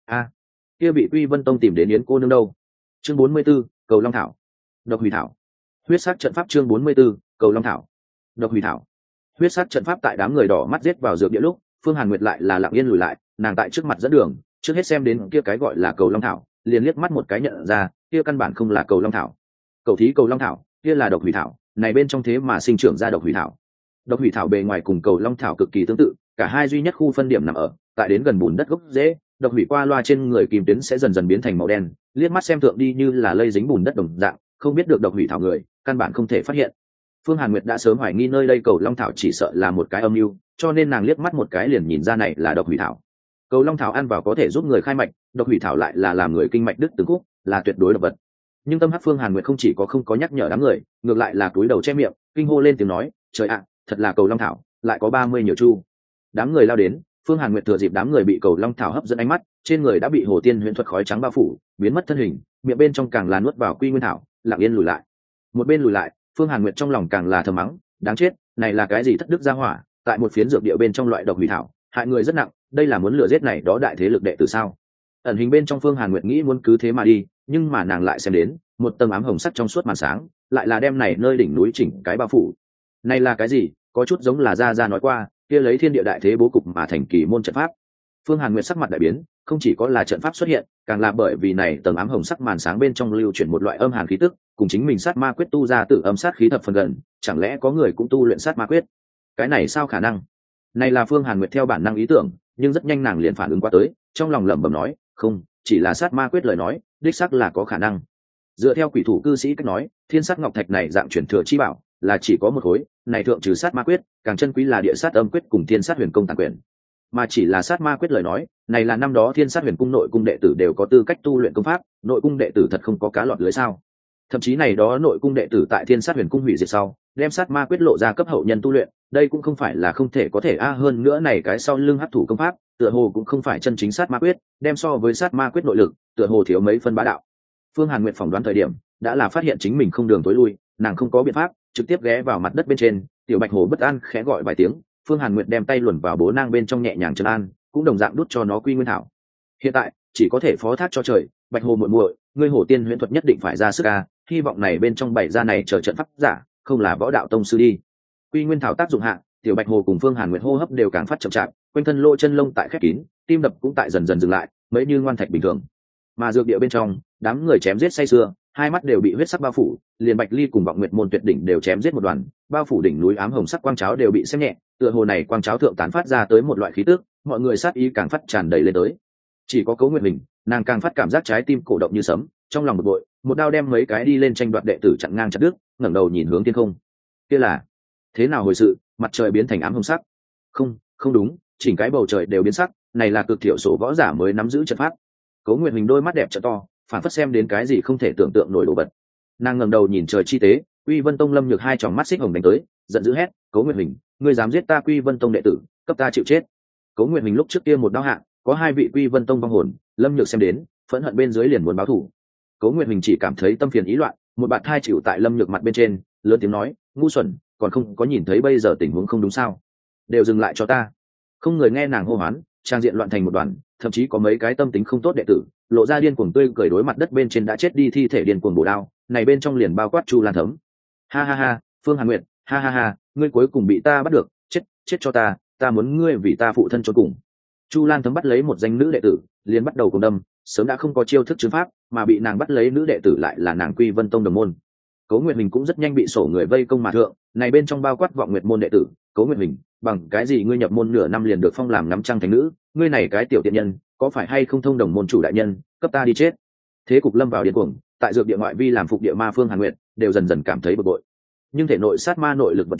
Kia bị Quy Vân Tông tìm đến Yến cô nương đâu? Chương 44, cầu long thảo, độc hủy thảo, huyết sắc trận pháp. Chương 44, cầu long thảo, độc hủy thảo, huyết sắc trận pháp. Tại đám người đỏ mắt giết vào dược địa lúc, Phương Hàn Nguyệt lại là lặng yên lùi lại, nàng tại trước mặt dẫn đường, trước hết xem đến kia cái gọi là cầu long thảo, liền liếc mắt một cái nhận ra, kia căn bản không là cầu long thảo. Cầu thí cầu long thảo, kia là độc hủy thảo, này bên trong thế mà sinh trưởng ra độc hủy thảo. Độc hủy thảo bề ngoài cùng cầu long thảo cực kỳ tương tự, cả hai duy nhất khu phân điểm nằm ở tại đến gần bùn đất gốc rễ, độc hủy qua loa trên người kim tuyến sẽ dần dần biến thành màu đen, liếc mắt xem thượng đi như là lây dính bùn đất đồng dạng, không biết được độc hủy thảo người, căn bản không thể phát hiện. Phương Hàn Nguyệt đã sớm hoài nghi nơi đây cầu long thảo chỉ sợ là một cái âm mưu, cho nên nàng liếc mắt một cái liền nhìn ra này là độc hủy thảo. Cầu long thảo ăn vào có thể giúp người khai mạch, độc hủy thảo lại là làm người kinh mạch đứt từng khúc, là tuyệt đối độc vật. Nhưng tâm hắc Phương Hàn Nguyệt không chỉ có không có nhắc nhở đám người, ngược lại là cúi đầu che miệng, kinh hô lên tiếng nói, trời ạ, thật là cầu long thảo, lại có 30 nhiều chu. Đám người lao đến, Phương Hàn Nguyệt thừa dịp đám người bị cầu long thảo hấp dẫn ánh mắt, trên người đã bị hồ tiên huyễn thuật khói trắng bao phủ, biến mất thân hình, miệng bên trong càng là nuốt vào quy nguyên thảo, lặng yên lùi lại. Một bên lùi lại, Phương Hàn Nguyệt trong lòng càng là thầm mắng, đáng chết, này là cái gì thất đức gia hỏa, tại một phiến dược địa bên trong loại độc hủy thảo, hại người rất nặng, đây là muốn lừa giết này đó đại thế lực đệ tử sao? Ẩn hình bên trong Phương Hàn Nguyệt nghĩ muốn cứ thế mà đi, nhưng mà nàng lại xem đến một tầng ám hồng sắc trong suốt màn sáng, lại là đem này nơi đỉnh núi chỉnh cái bao phủ. Này là cái gì? Có chút giống là gia nói qua, kia lấy thiên địa đại thế bố cục mà thành kỳ môn trận pháp. Phương Hàn Nguyệt sắc mặt đại biến, không chỉ có là trận pháp xuất hiện, càng là bởi vì này tầng ám hồng sắc màn sáng bên trong lưu chuyển một loại âm hàn khí tức, cùng chính mình sát ma quyết tu ra tự âm sát khí thập phần gần, chẳng lẽ có người cũng tu luyện sát ma quyết? Cái này sao khả năng? Này là Phương Hàn Nguyệt theo bản năng ý tưởng, nhưng rất nhanh nàng liền phản ứng qua tới, trong lòng lẩm bẩm nói, không, chỉ là sát ma quyết lời nói, đích xác là có khả năng. Dựa theo quỷ thủ cư sĩ cách nói, thiên sát ngọc thạch này dạng truyền thừa chi bảo, là chỉ có một khối, này thượng trừ sát ma quyết, càng chân quý là địa sát âm quyết cùng thiên sát huyền công tàng quyền. Mà chỉ là sát ma quyết lời nói, này là năm đó thiên sát huyền cung nội cung đệ tử đều có tư cách tu luyện công pháp, nội cung đệ tử thật không có cá lọt lưới sao? Thậm chí này đó nội cung đệ tử tại thiên sát huyền cung hủy diệt sau, đem sát ma quyết lộ ra cấp hậu nhân tu luyện, đây cũng không phải là không thể có thể hơn nữa này cái sau lưng hấp thủ công pháp, tựa hồ cũng không phải chân chính sát ma quyết, đem so với sát ma quyết nội lực, tựa hồ thiếu mấy phân bá đạo. Phương Hàn Nguyệt phỏng đoán thời điểm, đã là phát hiện chính mình không đường tối lui, nàng không có biện pháp, trực tiếp ghé vào mặt đất bên trên, tiểu bạch hồ bất an khẽ gọi vài tiếng, Phương Hàn Nguyệt đem tay luồn vào bố nang bên trong nhẹ nhàng trấn an, cũng đồng dạng đút cho nó quy nguyên thảo. Hiện tại chỉ có thể phó thác cho trời, bạch hồ muội muội, ngươi hổ tiên huyễn thuật nhất định phải ra sức a, hy vọng này bên trong bảy ra này chờ trận pháp giả, không là võ đạo tông sư đi. Quy nguyên thảo tác dụng hạ, tiểu bạch hồ cùng Phương Hàn Nguyệt hô hấp đều càng phát chậm chạp, quanh thân lỗ chân lông tại khép kín, tim đập cũng tại dần dần dừng lại, mấy như ngoan thạch bình thường. Mà dược địa bên trong, đám người chém giết say sưa, hai mắt đều bị huyết sắc bao phủ, liền Bạch Ly cùng Vọng Nguyệt môn tuyệt đỉnh đều chém giết một đoàn, bao phủ đỉnh núi ám hồng sắc quang cháo đều bị xem nhẹ, tựa hồ này quang cháo thượng tán phát ra tới một loại khí tức, mọi người sát ý càng phát tràn đầy lên tới. Chỉ có Cố Nguyệt Hình, nàng càng phát cảm giác trái tim cổ động như sấm, trong lòng bực bội, một đao đem mấy cái đi lên tranh đoạt đệ tử chặn ngang chặt đứt, ngẩng đầu nhìn hướng thiên không. Kia là thế nào hồi sự? Mặt trời biến thành ám hồng sắc. Không, không đúng, chỉnh cái bầu trời đều biến sắc, này là cực thiểu số võ giả mới nắm giữ trận pháp. Cố Nguyệt Hình đôi mắt đẹp trợ to, phản phất xem đến cái gì không thể tưởng tượng nổi đồ vật. Nàng ngẩng đầu nhìn trời chi tế, Quy Vân Tông Lâm Nhược hai tròng mắt xích hồng đánh tới, giận dữ hét, Cố Nguyệt Hình, ngươi dám giết ta Quy Vân Tông đệ tử, cấp ta chịu chết. Cố Nguyệt Hình lúc trước kia một đao hạ, có hai vị Quy Vân Tông vong hồn, Lâm Nhược xem đến, phẫn hận bên dưới liền muốn báo thù. Cố Nguyệt Hình chỉ cảm thấy tâm phiền ý loạn, một bạt thai chịu tại Lâm Nhược mặt bên trên, lớn tiếng nói, ngu xuẩn, còn không có nhìn thấy bây giờ tình huống không đúng sao? Đều dừng lại cho ta. Không người nghe nàng hô hoán, trang diện loạn thành một đoàn, thậm chí có mấy cái tâm tính không tốt đệ tử lộ ra điên cuồng tươi cười đối mặt đất bên trên đã chết đi thi thể điên cuồng bổ đao, này bên trong liền bao quát Chu Lan Thấm. Ha ha ha, Phương Hàn Nguyệt, ha ha ha, ngươi cuối cùng bị ta bắt được, chết chết cho ta muốn ngươi vì ta phụ thân cho cùng. Chu Lan Thấm bắt lấy một danh nữ đệ tử, liền bắt đầu cùng đâm, sớm đã không có chiêu thức chứng pháp, mà bị nàng bắt lấy nữ đệ tử lại là nàng Quy Vân Tông đồng môn. Cố Nguyệt Hình cũng rất nhanh bị sổ người vây công mà thượng, này bên trong bao quát Vọng Nguyệt môn đệ tử, Cố Nguyệt Hình, bằng cái gì ngươi nhập môn nửa năm liền được phong làm ngắm trăng thành nữ, ngươi này cái tiểu tiện nhân, có phải hay không thông đồng môn chủ đại nhân, cấp ta đi chết. Thế cục lâm vào điên cuồng, tại dược địa ngoại vi làm phục địa ma Phương Hàn Nguyệt đều dần dần cảm thấy bực bội. Nhưng thể nội sát ma nội lực vận chuyển,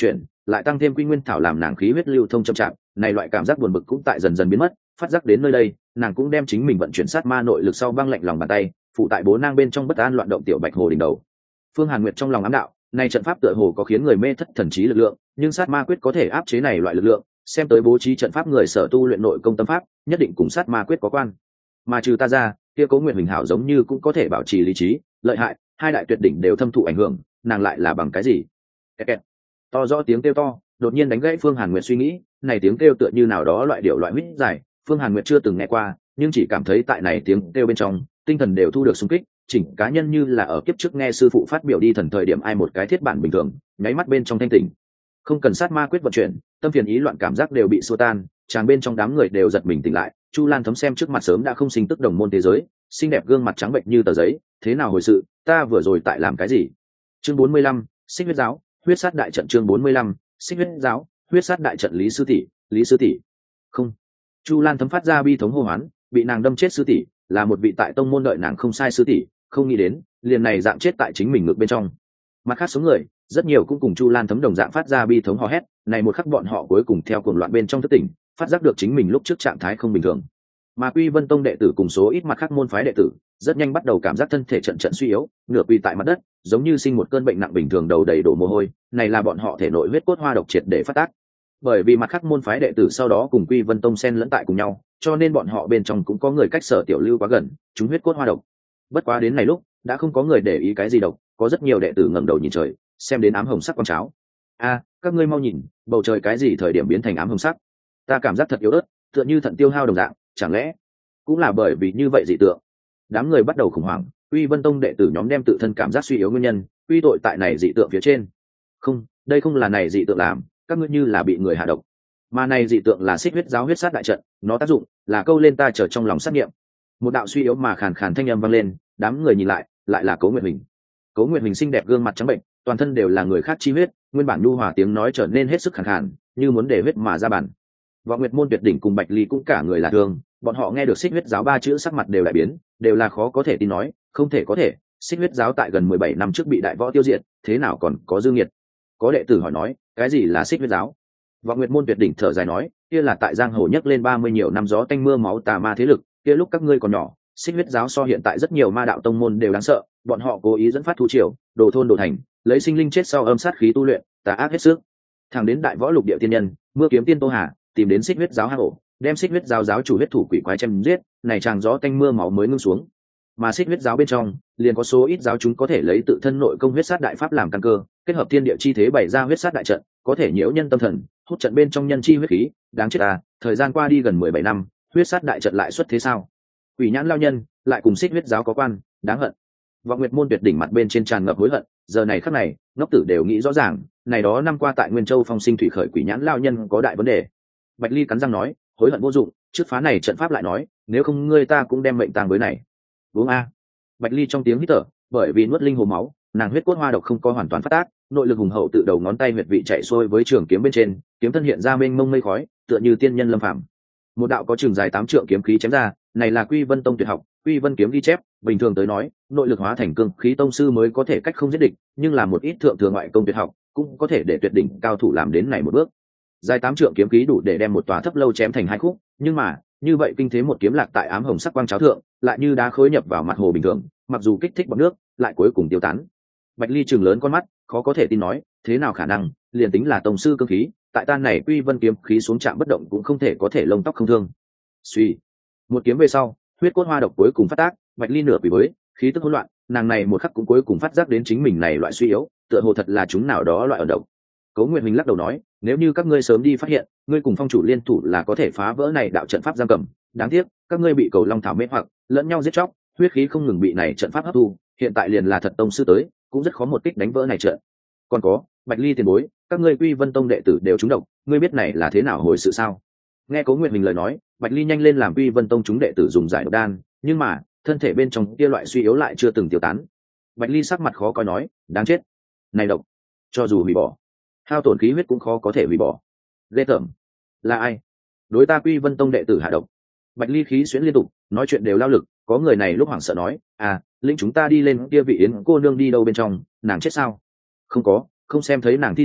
lại tăng thêm quy nguyên thảo làm nàng khí huyết lưu thông chậm chạp, này loại cảm giác buồn bực cũng tại dần dần biến mất. Phát giác đến nơi đây, nàng cũng đem chính mình vận chuyển sát ma nội lực sau băng lạnh lòng bàn tay, phụ tại bố nang bên trong bất an loạn động tiểu bạch hồ đỉnh đầu. Phương Hàn Nguyệt trong lòng ám đạo, này trận pháp tựa hồ có khiến người mê thất thần trí lực lượng, nhưng sát ma quyết có thể áp chế này loại lực lượng, xem tới bố trí trận pháp người sở tu luyện nội công tâm pháp, nhất định cùng sát ma quyết có quan. Mà trừ ta ra, kia Cố Nguyệt Huỳnh hảo giống như cũng có thể bảo trì lý trí, lợi hại, hai đại tuyệt đỉnh đều thâm thụ ảnh hưởng, nàng lại là bằng cái gì? Kẹt kẹt. To rõ tiếng kêu to, đột nhiên đánh gãy Phương Hàn Nguyệt suy nghĩ, này tiếng kêu tựa như nào đó loại điệu loại huýt dài, Phương Hàn Nguyệt chưa từng nghe qua, nhưng chỉ cảm thấy tại này tiếng kêu bên trong, tinh thần đều thu được xung kích, chỉnh cá nhân như là ở kiếp trước nghe sư phụ phát biểu đi thần thời điểm ai một cái thiết bản bình thường, nháy mắt bên trong thanh tỉnh. Không cần sát ma quyết vận chuyển, tâm phiền ý loạn cảm giác đều bị xua tan, chàng bên trong đám người đều giật mình tỉnh lại. Chu Lan Thấm xem trước mặt sớm đã không sinh tức đồng môn thế giới, xinh đẹp gương mặt trắng bệnh như tờ giấy, thế nào hồi sự, ta vừa rồi tại làm cái gì? Chương 45, Xích huyết giáo, huyết sát đại trận. Chương 45, Xích huyết giáo, huyết sát đại trận. Lý sư tỷ. Không. Chu Lan Thấm phát ra bi thống hô hoán, bị nàng đâm chết sư tỷ, là một vị tại tông môn đợi nàng không sai sư tỷ, không nghĩ đến, liền này dạng chết tại chính mình ngược bên trong. Mặt khác số người, rất nhiều cũng cùng Chu Lan Thấm đồng dạng phát ra bi thống hò hét, này một khắc bọn họ cuối cùng theo cuồng loạn bên trong thức tỉnh, phát giác được chính mình lúc trước trạng thái không bình thường. Mà Quy Vân Tông đệ tử cùng số ít mặt khác môn phái đệ tử, rất nhanh bắt đầu cảm giác thân thể trận suy yếu, nửa quỳ tại mặt đất, giống như sinh một cơn bệnh nặng bình thường, đầu đầy đổ mồ hôi, này là bọn họ thể nội huyết cốt hoa độc triệt để phát tác. Bởi vì mặt khác môn phái đệ tử sau đó cùng Quy Vân Tông xen lẫn tại cùng nhau, cho nên bọn họ bên trong cũng có người cách Sở Tiểu Lưu quá gần, chúng huyết cốt hoa độc. Bất quá đến này lúc, đã không có người để ý cái gì độc, có rất nhiều đệ tử ngẩng đầu nhìn trời, xem đến ám hồng sắc quang cháo. A, các ngươi mau nhìn, bầu trời cái gì thời điểm biến thành ám hồng sắc? Ta cảm giác thật yếu ớt, tựa như thận tiêu hao đồng dạng, chẳng lẽ cũng là bởi vì như vậy dị tượng? Đám người bắt đầu khủng hoảng, Quy Vân Tông đệ tử nhóm đem tự thân cảm giác suy yếu nguyên nhân quy tội tại này dị tượng phía trên. Không, đây không là này dị tượng làm, các ngươi như là bị người hạ độc. Mà này dị tượng là Xích huyết giáo huyết sát đại trận, nó tác dụng là câu lên ta chờ trong lòng sát nghiệm. Một đạo suy yếu mà khàn khàn thanh âm vang lên, đám người nhìn lại là Cố Nguyệt Huỳnh. Cố Nguyệt Huỳnh xinh đẹp gương mặt trắng bệnh, toàn thân đều là người khác chi huyết, nguyên bản nhu hòa tiếng nói trở nên hết sức khàn khàn, như muốn để huyết mà ra bản. Vọng Nguyệt môn tuyệt đỉnh cùng Bạch Ly cũng cả người là thương, bọn họ nghe được Xích huyết giáo ba chữ sắc mặt đều đại biến, đều là khó có thể tin nói, không thể có thể, Xích huyết giáo tại gần 17 năm trước bị đại võ tiêu diệt, thế nào còn có dư nghiệt? Có đệ tử hỏi nói, cái gì là Xích huyết giáo? Vọng Nguyệt môn tuyệt đỉnh thở dài nói, kia là tại giang hồ nhấc lên 30 nhiều năm gió tanh mưa máu tà ma thế lực, kia lúc các ngươi còn nhỏ, Xích huyết giáo so hiện tại rất nhiều ma đạo tông môn đều đáng sợ, bọn họ cố ý dẫn phát thú triều, đồ thôn đồ thành, lấy sinh linh chết sau âm sát khí tu luyện, tà ác hết sức. Thẳng đến đại võ lục địa tiên nhân, Mưa Kiếm Tiên Tô Hà, tìm đến Xích huyết giáo hang ổ, đem Xích huyết giáo giáo chủ huyết thủ quỷ quái chém giết, này chàng gió tanh mưa máu mới ngưng xuống. Mà Xích huyết giáo bên trong, liền có số ít giáo chúng có thể lấy tự thân nội công huyết sát đại pháp làm căn cơ, kết hợp thiên địa chi thế bày ra huyết sát đại trận, có thể nhiễu nhân tâm thần, hút trận bên trong nhân chi huyết khí, đáng chết à, thời gian qua đi gần 17 năm, huyết sát đại trận lại xuất thế sao? Quỷ nhãn lao nhân, lại cùng Xích huyết giáo có quan, đáng hận. Vọng Nguyệt môn tuyệt đỉnh mặt bên trên tràn ngập hối hận, giờ này khắc này, ngốc tử đều nghĩ rõ ràng, này đó năm qua tại Nguyên Châu phong sinh thủy khởi quỷ nhãn lao nhân có đại vấn đề. Bạch Ly cắn răng nói, hối hận vô dụng, trước phá này trận pháp lại nói, nếu không ngươi ta cũng đem mệnh tang với này. Uống a. Bạch Ly trong tiếng hít thở, bởi vì nuốt linh hồ máu, nàng huyết cốt hoa độc không có hoàn toàn phát tác, nội lực hùng hậu tự đầu ngón tay huyệt vị chạy xuôi với trường kiếm bên trên, kiếm thân hiện ra mênh mông mây khói, tựa như tiên nhân lâm phàm. Một đạo có trường dài 8 trượng kiếm khí chém ra, này là Quy Vân Tông tuyệt học, Quy Vân kiếm ghi chép, bình thường tới nói, nội lực hóa thành cương khí tông sư mới có thể cách không giết địch, nhưng là một ít thượng thừa ngoại công tuyệt học, cũng có thể để tuyệt đỉnh cao thủ làm đến này một bước. Dài 8 trượng kiếm khí đủ để đem một tòa thấp lâu chém thành hai khúc, nhưng mà, như vậy kinh thế một kiếm lạc tại ám hồng sắc quang cháo thượng, lại như đá khối nhập vào mặt hồ bình thường, mặc dù kích thích bọt nước, lại cuối cùng tiêu tán. Bạch Ly trừng lớn con mắt, khó có thể tin nói, thế nào khả năng, liền tính là tông sư cương khí, tại tan này Quy Vân kiếm khí xuống chạm bất động cũng không thể có thể lông tóc không thương. Suy, một kiếm về sau, huyết cốt hoa độc cuối cùng phát tác, Bạch Ly nửa quỳ bối, khí tức hỗn loạn, nàng này một khắc cũng cuối cùng phát giác đến chính mình này loại suy yếu, tựa hồ thật là chúng nào đó loại ở độc. Cố Nguyệt Huỳnh lắc đầu nói, nếu như các ngươi sớm đi phát hiện, ngươi cùng phong chủ liên thủ là có thể phá vỡ này đạo trận pháp giam cầm, đáng tiếc, các ngươi bị cầu long thảo mê hoặc, lẫn nhau giết chóc, huyết khí không ngừng bị này trận pháp hấp thu, hiện tại liền là thật tông sư tới, cũng rất khó một kích đánh vỡ này trận. Còn có, Bạch Ly tiền bối, các ngươi Quy Vân Tông đệ tử đều trúng độc, ngươi biết này là thế nào hồi sự sao? Nghe Cố Nguyệt Huỳnh lời nói, Bạch Ly nhanh lên làm Quy Vân Tông chúng đệ tử dùng giải độc đan, nhưng mà, thân thể bên trong kia loại suy yếu lại chưa từng tiêu tán. Bạch Ly sắc mặt khó coi nói, đáng chết, này độc, cho dù hủy bỏ, hao tổn khí huyết cũng khó có thể hủy bỏ. Ghê tởm, là ai? Đối ta Quy Vân Tông đệ tử hạ độc. Bạch Ly khí xuyễn liên tục, nói chuyện đều lao lực, có người này lúc hoảng sợ nói, lĩnh chúng ta đi lên kia vị yến cô nương đi đâu bên trong, nàng chết sao? Không có, không xem thấy nàng thi thể,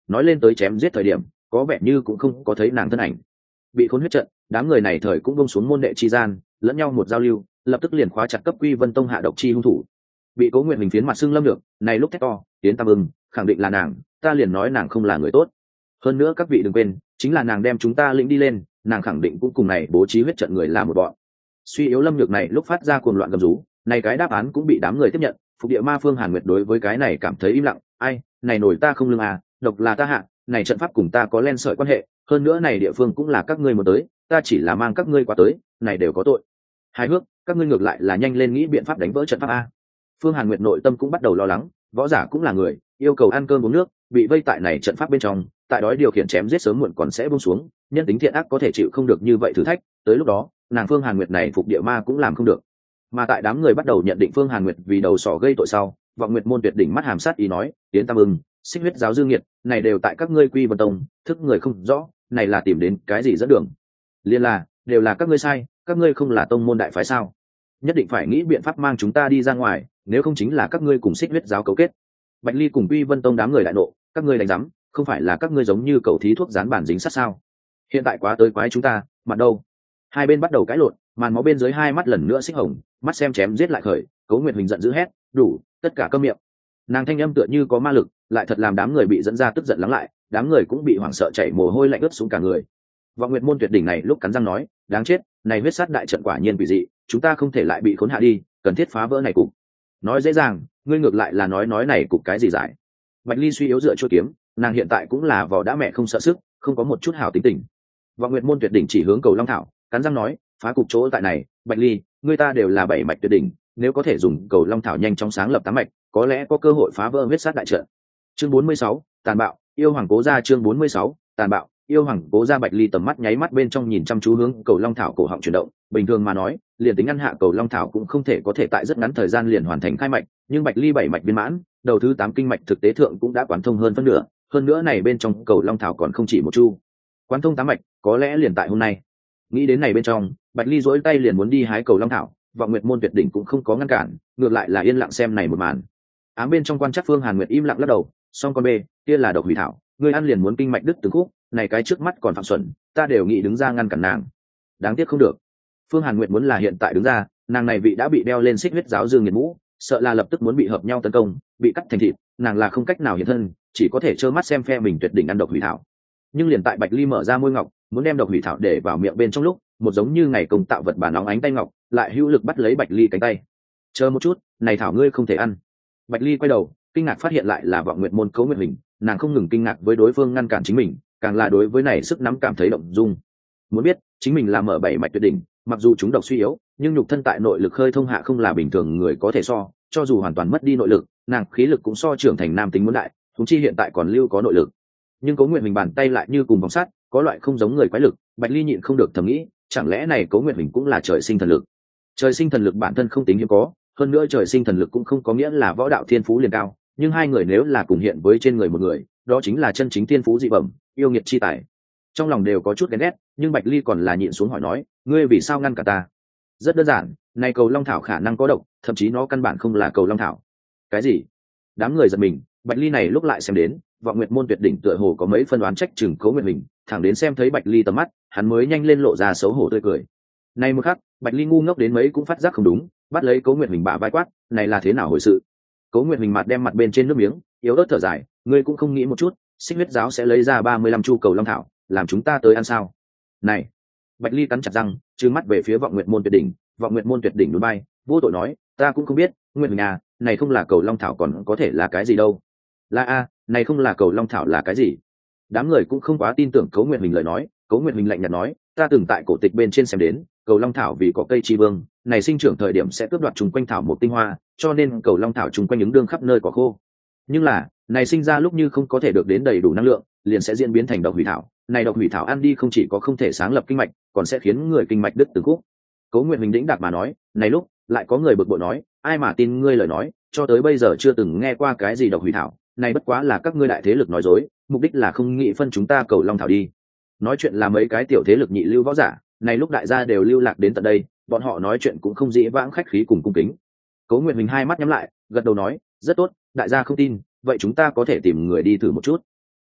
nói lên tới chém giết thời điểm có vẻ như cũng không có thấy nàng thân ảnh. Bị khốn huyết trận, đám người này thời cũng bông xuống môn đệ chi gian, lẫn nhau một giao lưu, lập tức liền khóa chặt cấp Quy Vân Tông hạ độc chi hung thủ. Bị Cố Nguyệt Hình phiến mặt xương lâm được, này lúc thét to, tiến tam ưng, khẳng định là nàng, ta liền nói nàng không là người tốt. Hơn nữa các vị đừng quên, chính là nàng đem chúng ta lĩnh đi lên, nàng khẳng định cũng cùng này bố trí huyết trận người làm một bọn. Suy yếu lâm nhược này lúc phát ra cuồng loạn gầm rú, này cái đáp án cũng bị đám người tiếp nhận. Phục địa ma Phương Hàn Nguyệt đối với cái này cảm thấy im lặng, ai, này nổi ta không lương à, độc là ta hạ, này trận pháp cùng ta có len sợi quan hệ, hơn nữa này địa phương cũng là các ngươi muốn tới, ta chỉ là mang các ngươi qua tới, này đều có tội. Hài hước, các ngươi ngược lại là nhanh lên nghĩ biện pháp đánh vỡ trận pháp a. Phương Hàn Nguyệt nội tâm cũng bắt đầu lo lắng, võ giả cũng là người, yêu cầu ăn cơm uống nước, bị vây tại này trận pháp bên trong, tại đói điều khiển chém giết sớm muộn còn sẽ buông xuống, nhân tính thiện ác có thể chịu không được như vậy thử thách, tới lúc đó, nàng Phương Hàn Nguyệt này phục địa ma cũng làm không được. Mà tại đám người bắt đầu nhận định Phương Hàn Nguyệt vì đầu sỏ gây tội sau, Vọng Nguyệt môn tuyệt đỉnh mắt hàm sát ý nói, tiến tam ưng, xích huyết giáo dương nghiệt, này đều tại các ngươi Quy Vân Tông, thức người không rõ, này là tìm đến cái gì dẫn đường? Liên là, đều là các ngươi sai, các ngươi không là tông môn đại phái sao? Nhất định phải nghĩ biện pháp mang chúng ta đi ra ngoài, nếu không chính là các ngươi cùng xích huyết giáo cấu kết. Bạch Ly cùng Quy Vân Tông đám người đại nộ, các ngươi đánh rắm, không phải là các ngươi giống như cầu thí thuốc dán bản dính sát sao? Hiện tại quá tới quái chúng ta, mặt đâu? Hai bên bắt đầu cãi lộn, màn máu bên dưới hai mắt lần nữa xích hồng, mắt xem chém giết lại khởi, Cố Nguyệt Huỳnh giận dữ hét, đủ, tất cả câm miệng. Nàng thanh âm tựa như có ma lực, lại thật làm đám người bị dẫn ra tức giận lắng lại, đám người cũng bị hoảng sợ chảy mồ hôi lạnh ướt xuống cả người. Vọng Nguyệt môn tuyệt đỉnh này lúc cắn răng nói, đáng chết, này huyết sát đại trận quả nhiên quỷ dị, chúng ta không thể lại bị khốn hạ đi, cần thiết phá vỡ này cục. Nói dễ dàng, ngươi ngược lại là nói này cục cái gì giải? Bạch Ly suy yếu dựa chuôi kiếm, nàng hiện tại cũng là vỏ đã mẹ không sợ sức, không có một chút hảo tính tình. Vọng Nguyệt môn tuyệt đỉnh chỉ hướng Cầu Long Thảo, cắn răng nói, phá cục chỗ tại này, Bạch Ly, ngươi ta đều là bảy mạch tuyệt đỉnh, nếu có thể dùng Cầu Long Thảo nhanh chóng sáng lập tám mạch, có lẽ có cơ hội phá vỡ huyết sát đại trận. Chương 46, tàn bạo, yêu hoàng Cố gia. Chương 46, tàn bạo, yêu hoàng Cố gia. Bạch Ly tầm mắt nháy mắt bên trong nhìn chăm chú hướng Cầu Long Thảo cổ họng chuyển động, bình thường mà nói, liền tính ăn hạ Cầu Long Thảo cũng không thể có thể tại rất ngắn thời gian liền hoàn thành khai mạch, nhưng Bạch Ly bảy mạch viên mãn, đầu thứ 8 kinh mạch thực tế thượng cũng đã quán thông hơn phân nửa, hơn nữa này bên trong Cầu Long Thảo còn không chỉ một chu. Quán thông 8 mạch, có lẽ liền tại hôm nay. Nghĩ đến này bên trong, Bạch Ly duỗi tay liền muốn đi hái Cầu Long Thảo, Vọng Nguyệt môn tuyệt đỉnh cũng không có ngăn cản, ngược lại là yên lặng xem này một màn. Ám bên trong quan chắc Phương Hàn Nguyệt im lặng lắc đầu, song con bê, kia là độc hủy thảo, ngươi ăn liền muốn kinh mạch đứt từng khúc, này cái trước mắt còn phạm xuẩn, ta đều nghĩ đứng ra ngăn cản nàng. Đáng tiếc không được. Phương Hàn Nguyệt muốn là hiện tại đứng ra, nàng này vị đã bị đeo lên xích huyết giáo dương nghiệt mũ, sợ là lập tức muốn bị hợp nhau tấn công, bị cắt thành thịt, nàng là không cách nào hiện thân, chỉ có thể trơ mắt xem phe mình tuyệt đỉnh ăn độc hủy thảo. Nhưng liền tại Bạch Ly mở ra môi ngọc, muốn đem độc hủy thảo để vào miệng bên trong lúc, một giống như ngày công tạo vật bà nóng ánh tay ngọc, lại hữu lực bắt lấy Bạch Ly cánh tay. Chờ một chút, này thảo ngươi không thể ăn. Bạch Ly quay đầu, kinh ngạc phát hiện lại là Vọng Nguyệt môn Cố Nguyệt Hình, nàng không ngừng kinh ngạc với đối phương ngăn cản chính mình, càng là đối với này sức nắm cảm thấy động dung. Muốn biết, chính mình là mở bảy mạch tuyệt đỉnh, mặc dù chúng độc suy yếu, nhưng nhục thân tại nội lực khơi thông hạ không là bình thường người có thể so, cho dù hoàn toàn mất đi nội lực, nàng khí lực cũng so trưởng thành nam tính muốn đại, huống chi hiện tại còn lưu có nội lực. Nhưng Cố Nguyệt Hình bàn tay lại như cùng vòng sắt, có loại không giống người quái lực, Bạch Ly nhịn không được thầm nghĩ, chẳng lẽ này Cố Nguyệt Hình cũng là trời sinh thần lực? Trời sinh thần lực bản thân không tính hiếm có, hơn nữa trời sinh thần lực cũng không có nghĩa là võ đạo thiên phú liền cao, nhưng hai người nếu là cùng hiện với trên người một người, đó chính là chân chính thiên phú dị bẩm, yêu nghiệt chi tài. Trong lòng đều có chút ghen ghét, nhưng Bạch Ly còn là nhịn xuống hỏi nói, ngươi vì sao ngăn cả ta? Rất đơn giản, này Cầu Long Thảo khả năng có độc, thậm chí nó căn bản không là Cầu Long Thảo. Cái gì? Đám người giật mình, Bạch Ly này lúc lại xem đến, Vọng Nguyệt môn tuyệt đỉnh tựa hồ có mấy phân đoán trách chừng Cố Nguyệt Hình, thẳng đến xem thấy Bạch Ly tầm mắt, hắn mới nhanh lên lộ ra xấu hổ tươi cười. Này một khắc, Bạch Ly ngu ngốc đến mấy cũng phát giác không đúng, bắt lấy Cố Nguyệt Hình bả vai quát, này là thế nào hồi sự? Cố Nguyệt Hình mặt đem mặt bên trên nước miếng, yếu ớt thở dài, ngươi cũng không nghĩ một chút, xích huyết giáo sẽ lấy ra 35 chu Cầu Long Thảo, làm chúng ta tới ăn sao? Này! Bạch Ly cắn chặt răng, trừng mắt về phía Vọng Nguyệt môn tuyệt đỉnh, Vọng Nguyệt môn tuyệt đỉnh núi bay, vô tội nói, ta cũng không biết, Nguyệt Hình à, này không là Cầu Long Thảo còn có thể là cái gì đâu? Là a, này không là Cầu Long Thảo là cái gì? Đám người cũng không quá tin tưởng Cố Nguyệt Hình lời nói, Cố Nguyệt Hình lạnh nhạt nói, ta từng tại cổ tịch bên trên xem đến, Cầu Long Thảo vì có cây chi vương, này sinh trưởng thời điểm sẽ cướp đoạt trùng quanh thảo một tinh hoa, cho nên Cầu Long Thảo trùng quanh những đương khắp nơi cỏ khô. Nhưng là, này sinh ra lúc như không có thể được đến đầy đủ năng lượng, liền sẽ diễn biến thành độc hủy thảo. Này độc hủy thảo ăn đi không chỉ có không thể sáng lập kinh mạch, còn sẽ khiến người kinh mạch đứt từng khúc. Cố Nguyệt Hình đĩnh đạc mà nói, này lúc lại có người bực bội nói, ai mà tin ngươi lời nói, cho tới bây giờ chưa từng nghe qua cái gì độc hủy thảo, này bất quá là các ngươi đại thế lực nói dối, mục đích là không nghĩ phân chúng ta Cầu Long Thảo đi. Nói chuyện là mấy cái tiểu thế lực nhị lưu võ giả, này lúc đại gia đều lưu lạc đến tận đây, bọn họ nói chuyện cũng không dĩ vãng khách khí cùng cung kính. Cố Nguyệt Hình hai mắt nhắm lại, gật đầu nói, rất tốt, đại gia không tin, vậy chúng ta có thể tìm người đi thử một chút.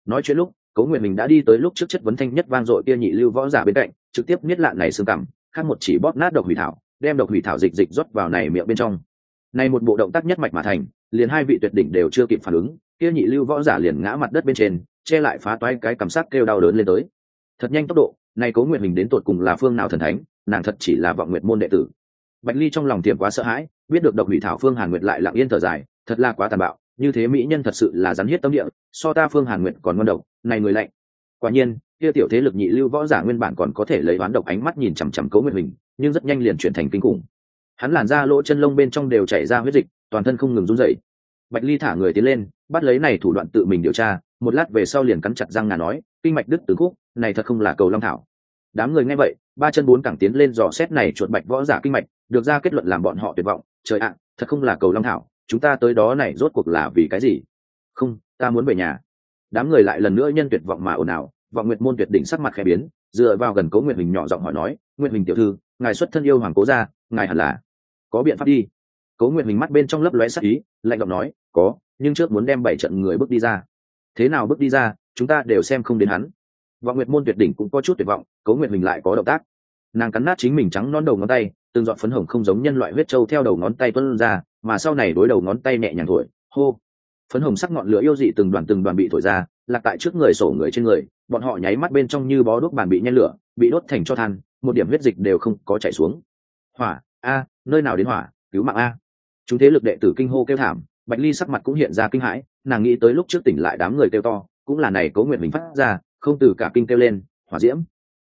nói chuyện lúc Cố Nguyệt mình đã đi tới lúc trước chất vấn thanh nhất vang dội kia nhị lưu võ giả bên cạnh, trực tiếp miết lạn này xương cằm, khác một chỉ bóp nát độc hủy thảo, đem độc hủy thảo dịch rót vào này miệng bên trong. Này một bộ động tác nhất mạch mà thành, liền hai vị tuyệt đỉnh đều chưa kịp phản ứng, kia nhị lưu võ giả liền ngã mặt đất bên trên, che lại phá toái cái cằm sắc kêu đau đớn lên tới. Thật nhanh tốc độ, này Cố Nguyệt mình đến tột cùng là phương nào thần thánh, nàng thật chỉ là Vọng Nguyệt môn đệ tử. Bạch Ly trong lòng tiềm quá sợ hãi, biết được độc hủy thảo Phương Hàn Nguyệt lại lặng yên thở dài, thật là quá tàn bạo, như thế mỹ nhân thật sự là rắn hiết tâm địa, so ta Phương Hàn Nguyệt còn ngon độc, này người lạnh. Quả nhiên, kia tiểu thế lực nhị lưu võ giả nguyên bản còn có thể lấy đoán độc ánh mắt nhìn chằm chằm Cố Nguyệt mình, nhưng rất nhanh liền chuyển thành kinh khủng. Hắn làn da lỗ chân lông bên trong đều chảy ra huyết dịch, toàn thân không ngừng run rẩy. Bạch Ly thả người tiến lên, bắt lấy này thủ đoạn tự mình điều tra, một lát về sau liền cắn chặt răng ngà nói, kinh mạch đứt từ khúc, này thật không là cầu long thảo. Đám người nghe vậy, ba chân bốn cẳng tiến lên dò xét này chuột bạch võ giả kinh mạch, được ra kết luận làm bọn họ tuyệt vọng. Trời ạ, thật không là cầu long thảo, chúng ta tới đó này rốt cuộc là vì cái gì? Không, ta muốn về nhà. Đám người lại lần nữa nhân tuyệt vọng mà ồn ào. Vọng Nguyệt môn tuyệt đỉnh sắc mặt khẽ biến, dựa vào gần Cố Nguyệt Hình nhỏ giọng hỏi nói, Nguyệt Hình tiểu thư, ngài xuất thân yêu hoàng Cố gia, ngài hẳn là có biện pháp đi. Cố Nguyệt Hình mắt bên trong lấp lóe sắc ý, lạnh giọng nói, có, nhưng trước muốn đem 7 trận người bước đi ra. Thế nào bước đi ra, chúng ta đều xem không đến hắn. Vọng Nguyệt môn tuyệt đỉnh cũng có chút tuyệt vọng, Cố Nguyệt Hình lại có động tác. Nàng cắn nát chính mình trắng non đầu ngón tay, từng giọt phấn hồng không giống nhân loại huyết châu theo đầu ngón tay tuôn ra, mà sau này đối đầu ngón tay nhẹ nhàng thổi, hô. Phấn hồng sắc ngọn lửa yêu dị từng đoàn bị thổi ra, lạc tại trước người sổ người trên người, bọn họ nháy mắt bên trong như bó đuốc bàn bị nhen lửa, bị đốt thành tro than, một điểm huyết dịch đều không có chảy xuống. Hỏa a, nơi nào đến hỏa, cứu mạng a. Chúng thế lực đệ tử kinh hô kêu thảm, Bạch Ly sắc mặt cũng hiện ra kinh hãi, nàng nghĩ tới lúc trước tỉnh lại đám người kêu to, cũng là này Cố Nguyệt mình phát ra, không từ cả kinh kêu lên, hỏa diễm.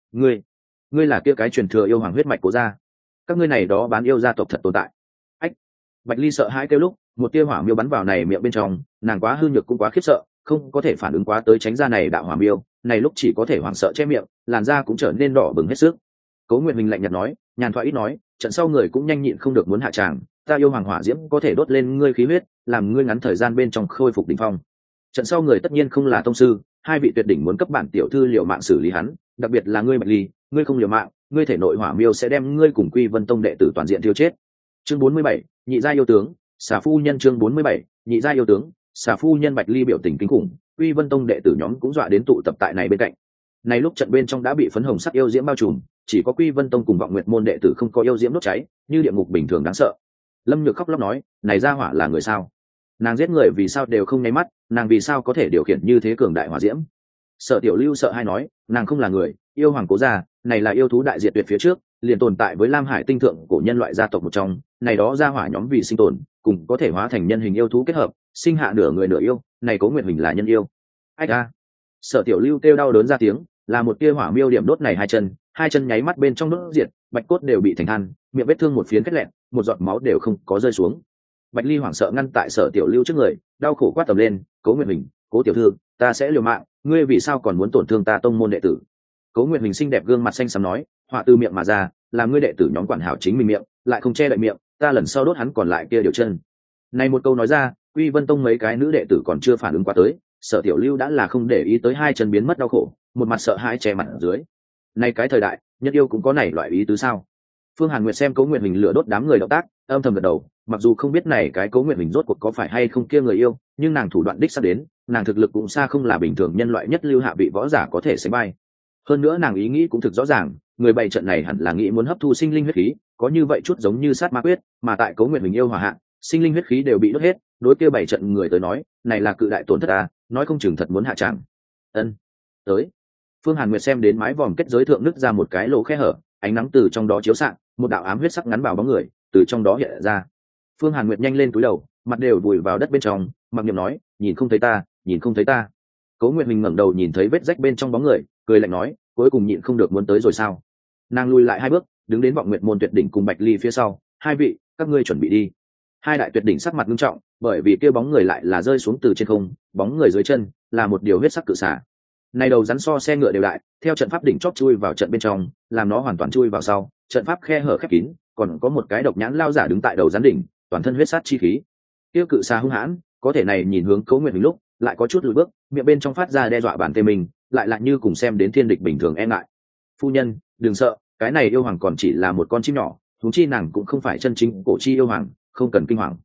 Ngươi là kia cái truyền thừa yêu hoàng huyết mạch Cố gia. Các ngươi này đó bán yêu gia tộc thật tồn tại. Ách. Bạch Ly sợ hãi kêu lúc, một tia hỏa miêu bắn vào này miệng bên trong, nàng quá hư nhược cũng quá khiếp sợ, không có thể phản ứng quá tới tránh ra này đạo hỏa miêu, này lúc chỉ có thể hoảng sợ che miệng, làn da cũng trở nên đỏ bừng hết sức. Cố Nguyệt Minh lạnh nhạt nói, nhàn thoại ít nói, trận sau người cũng nhanh nhịn không được muốn hạ tràng, ta yêu hoàng hỏa diễm có thể đốt lên ngươi khí huyết, làm ngươi ngắn thời gian bên trong khôi phục đỉnh phong. Trận sau người tất nhiên không là tông sư, hai vị tuyệt đỉnh muốn cấp bản tiểu thư liều mạng xử lý hắn, đặc biệt là ngươi Bạch Ly, ngươi không liều mạng, ngươi thể nội hỏa miêu sẽ đem ngươi cùng Quy Vân Tông đệ tử toàn diện tiêu chết. Chương 47, nhị gia yêu tướng, xà phu nhân. Chương 47, nhị gia yêu tướng, xà phu nhân. Bạch Ly biểu tình kinh khủng, Quy Vân Tông đệ tử nhóm cũng dọa đến tụ tập tại này bên cạnh. Này lúc trận bên trong đã bị phấn hồng sắc yêu diễm bao trùm, chỉ có Quy Vân Tông cùng Vọng Nguyệt môn đệ tử không có yêu diễm đốt cháy, như địa ngục bình thường đáng sợ. Lâm Nhược khóc lóc nói, này gia hỏa là người sao? Nàng giết người vì sao đều không nháy mắt, nàng vì sao có thể điều khiển như thế cường đại hỏa diễm? Sở Tiểu Lưu sợ hai nói, nàng không là người, yêu hoàng Cố gia, này là yêu thú đại diệt tuyệt phía trước, liền tồn tại với Lam Hải tinh thượng của nhân loại gia tộc một trong, này đó gia hỏa nhóm vì sinh tồn, cùng có thể hóa thành nhân hình yêu thú kết hợp, sinh hạ nửa người nửa yêu, này Cố Nguyệt Hình là nhân yêu. Ách a. Sở Tiểu Lưu kêu đau đớn ra tiếng, là một tia hỏa miêu điểm đốt này hai chân nháy mắt bên trong đốt diệt, bạch cốt đều bị thành than, miệng vết thương một phiến kết lẹn, một giọt máu đều không có rơi xuống. Bạch Ly hoảng sợ ngăn tại Sở Tiểu Lưu trước người, đau khổ quát tầm lên, Cố Nguyệt Hình, Cố tiểu thư, ta sẽ liều mạng, ngươi vì sao còn muốn tổn thương ta tông môn đệ tử? Cố Nguyệt Hình xinh đẹp gương mặt xanh xám nói, họa từ miệng mà ra, làm ngươi đệ tử nhóm quản hảo chính mình miệng, lại không che đậy miệng, ta lần sau đốt hắn còn lại kia điều chân. Này một câu nói ra, Quy Vân Tông mấy cái nữ đệ tử còn chưa phản ứng qua tới, Sở Tiểu Lưu đã là không để ý tới hai chân biến mất đau khổ, một mặt sợ hãi che mặt ở dưới. Này cái thời đại, nhất yêu cũng có này loại ý tứ sao? Phương Hàn Nguyệt xem Cố Nguyệt Hình lửa đốt đám người động tác, âm thầm gật đầu, mặc dù không biết này cái Cố Nguyệt Hình rốt cuộc có phải hay không kia người yêu, nhưng nàng thủ đoạn đích xác đến, nàng thực lực cũng xa không là bình thường nhân loại nhất lưu hạ vị võ giả có thể sánh vai. Hơn nữa nàng ý nghĩ cũng thực rõ ràng, người bày trận này hẳn là nghĩ muốn hấp thu sinh linh huyết khí, có như vậy chút giống như sát ma quyết, mà tại Cố Nguyệt Hình yêu hỏa hạ, sinh linh huyết khí đều bị đốt hết, đối kia bày trận người tới nói, này là cự đại tổn thất à, nói không chừng thật muốn hạ tràng. Ân, tới. Phương Hàn Nguyệt xem đến mái vòm kết giới thượng nứt ra một cái lỗ khe hở, ánh nắng từ trong đó chiếu xạ, một đạo ám huyết sắc ngắn vào bóng người, từ trong đó hiện ra. Phương Hàn Nguyệt nhanh lên cúi đầu, mặt đều vùi vào đất bên trong, mặc niệm nói, nhìn không thấy ta, nhìn không thấy ta. Cố Nguyệt Hình ngẩng đầu nhìn thấy vết rách bên trong bóng người, cười lạnh nói, cuối cùng nhịn không được muốn tới rồi sao? Nàng lùi lại hai bước, đứng đến Vọng Nguyệt môn tuyệt đỉnh cùng Bạch Ly phía sau, hai vị, các ngươi chuẩn bị đi. Hai đại tuyệt đỉnh sắc mặt nghiêm trọng, bởi vì kia bóng người lại là rơi xuống từ trên không, bóng người dưới chân là một điều huyết sắc cự xà. Này đầu rắn so xe ngựa đều đại, theo trận pháp đỉnh chóp chui vào trận bên trong, làm nó hoàn toàn chui vào sau, trận pháp khe hở khép kín, còn có một cái độc nhãn lao giả đứng tại đầu rắn đỉnh, toàn thân huyết sát chi khí. Tiêu cự xà hung hãn, có thể này nhìn hướng Cố Nguyệt Hình lúc, lại có chút lùi bước, miệng bên trong phát ra đe dọa bản tê mình, lại lại như cùng xem đến thiên địch bình thường e ngại. Phu nhân, đừng sợ, cái này yêu hoàng còn chỉ là một con chim nhỏ, huống chi nàng cũng không phải chân chính cổ chi yêu hoàng, không cần kinh hoàng.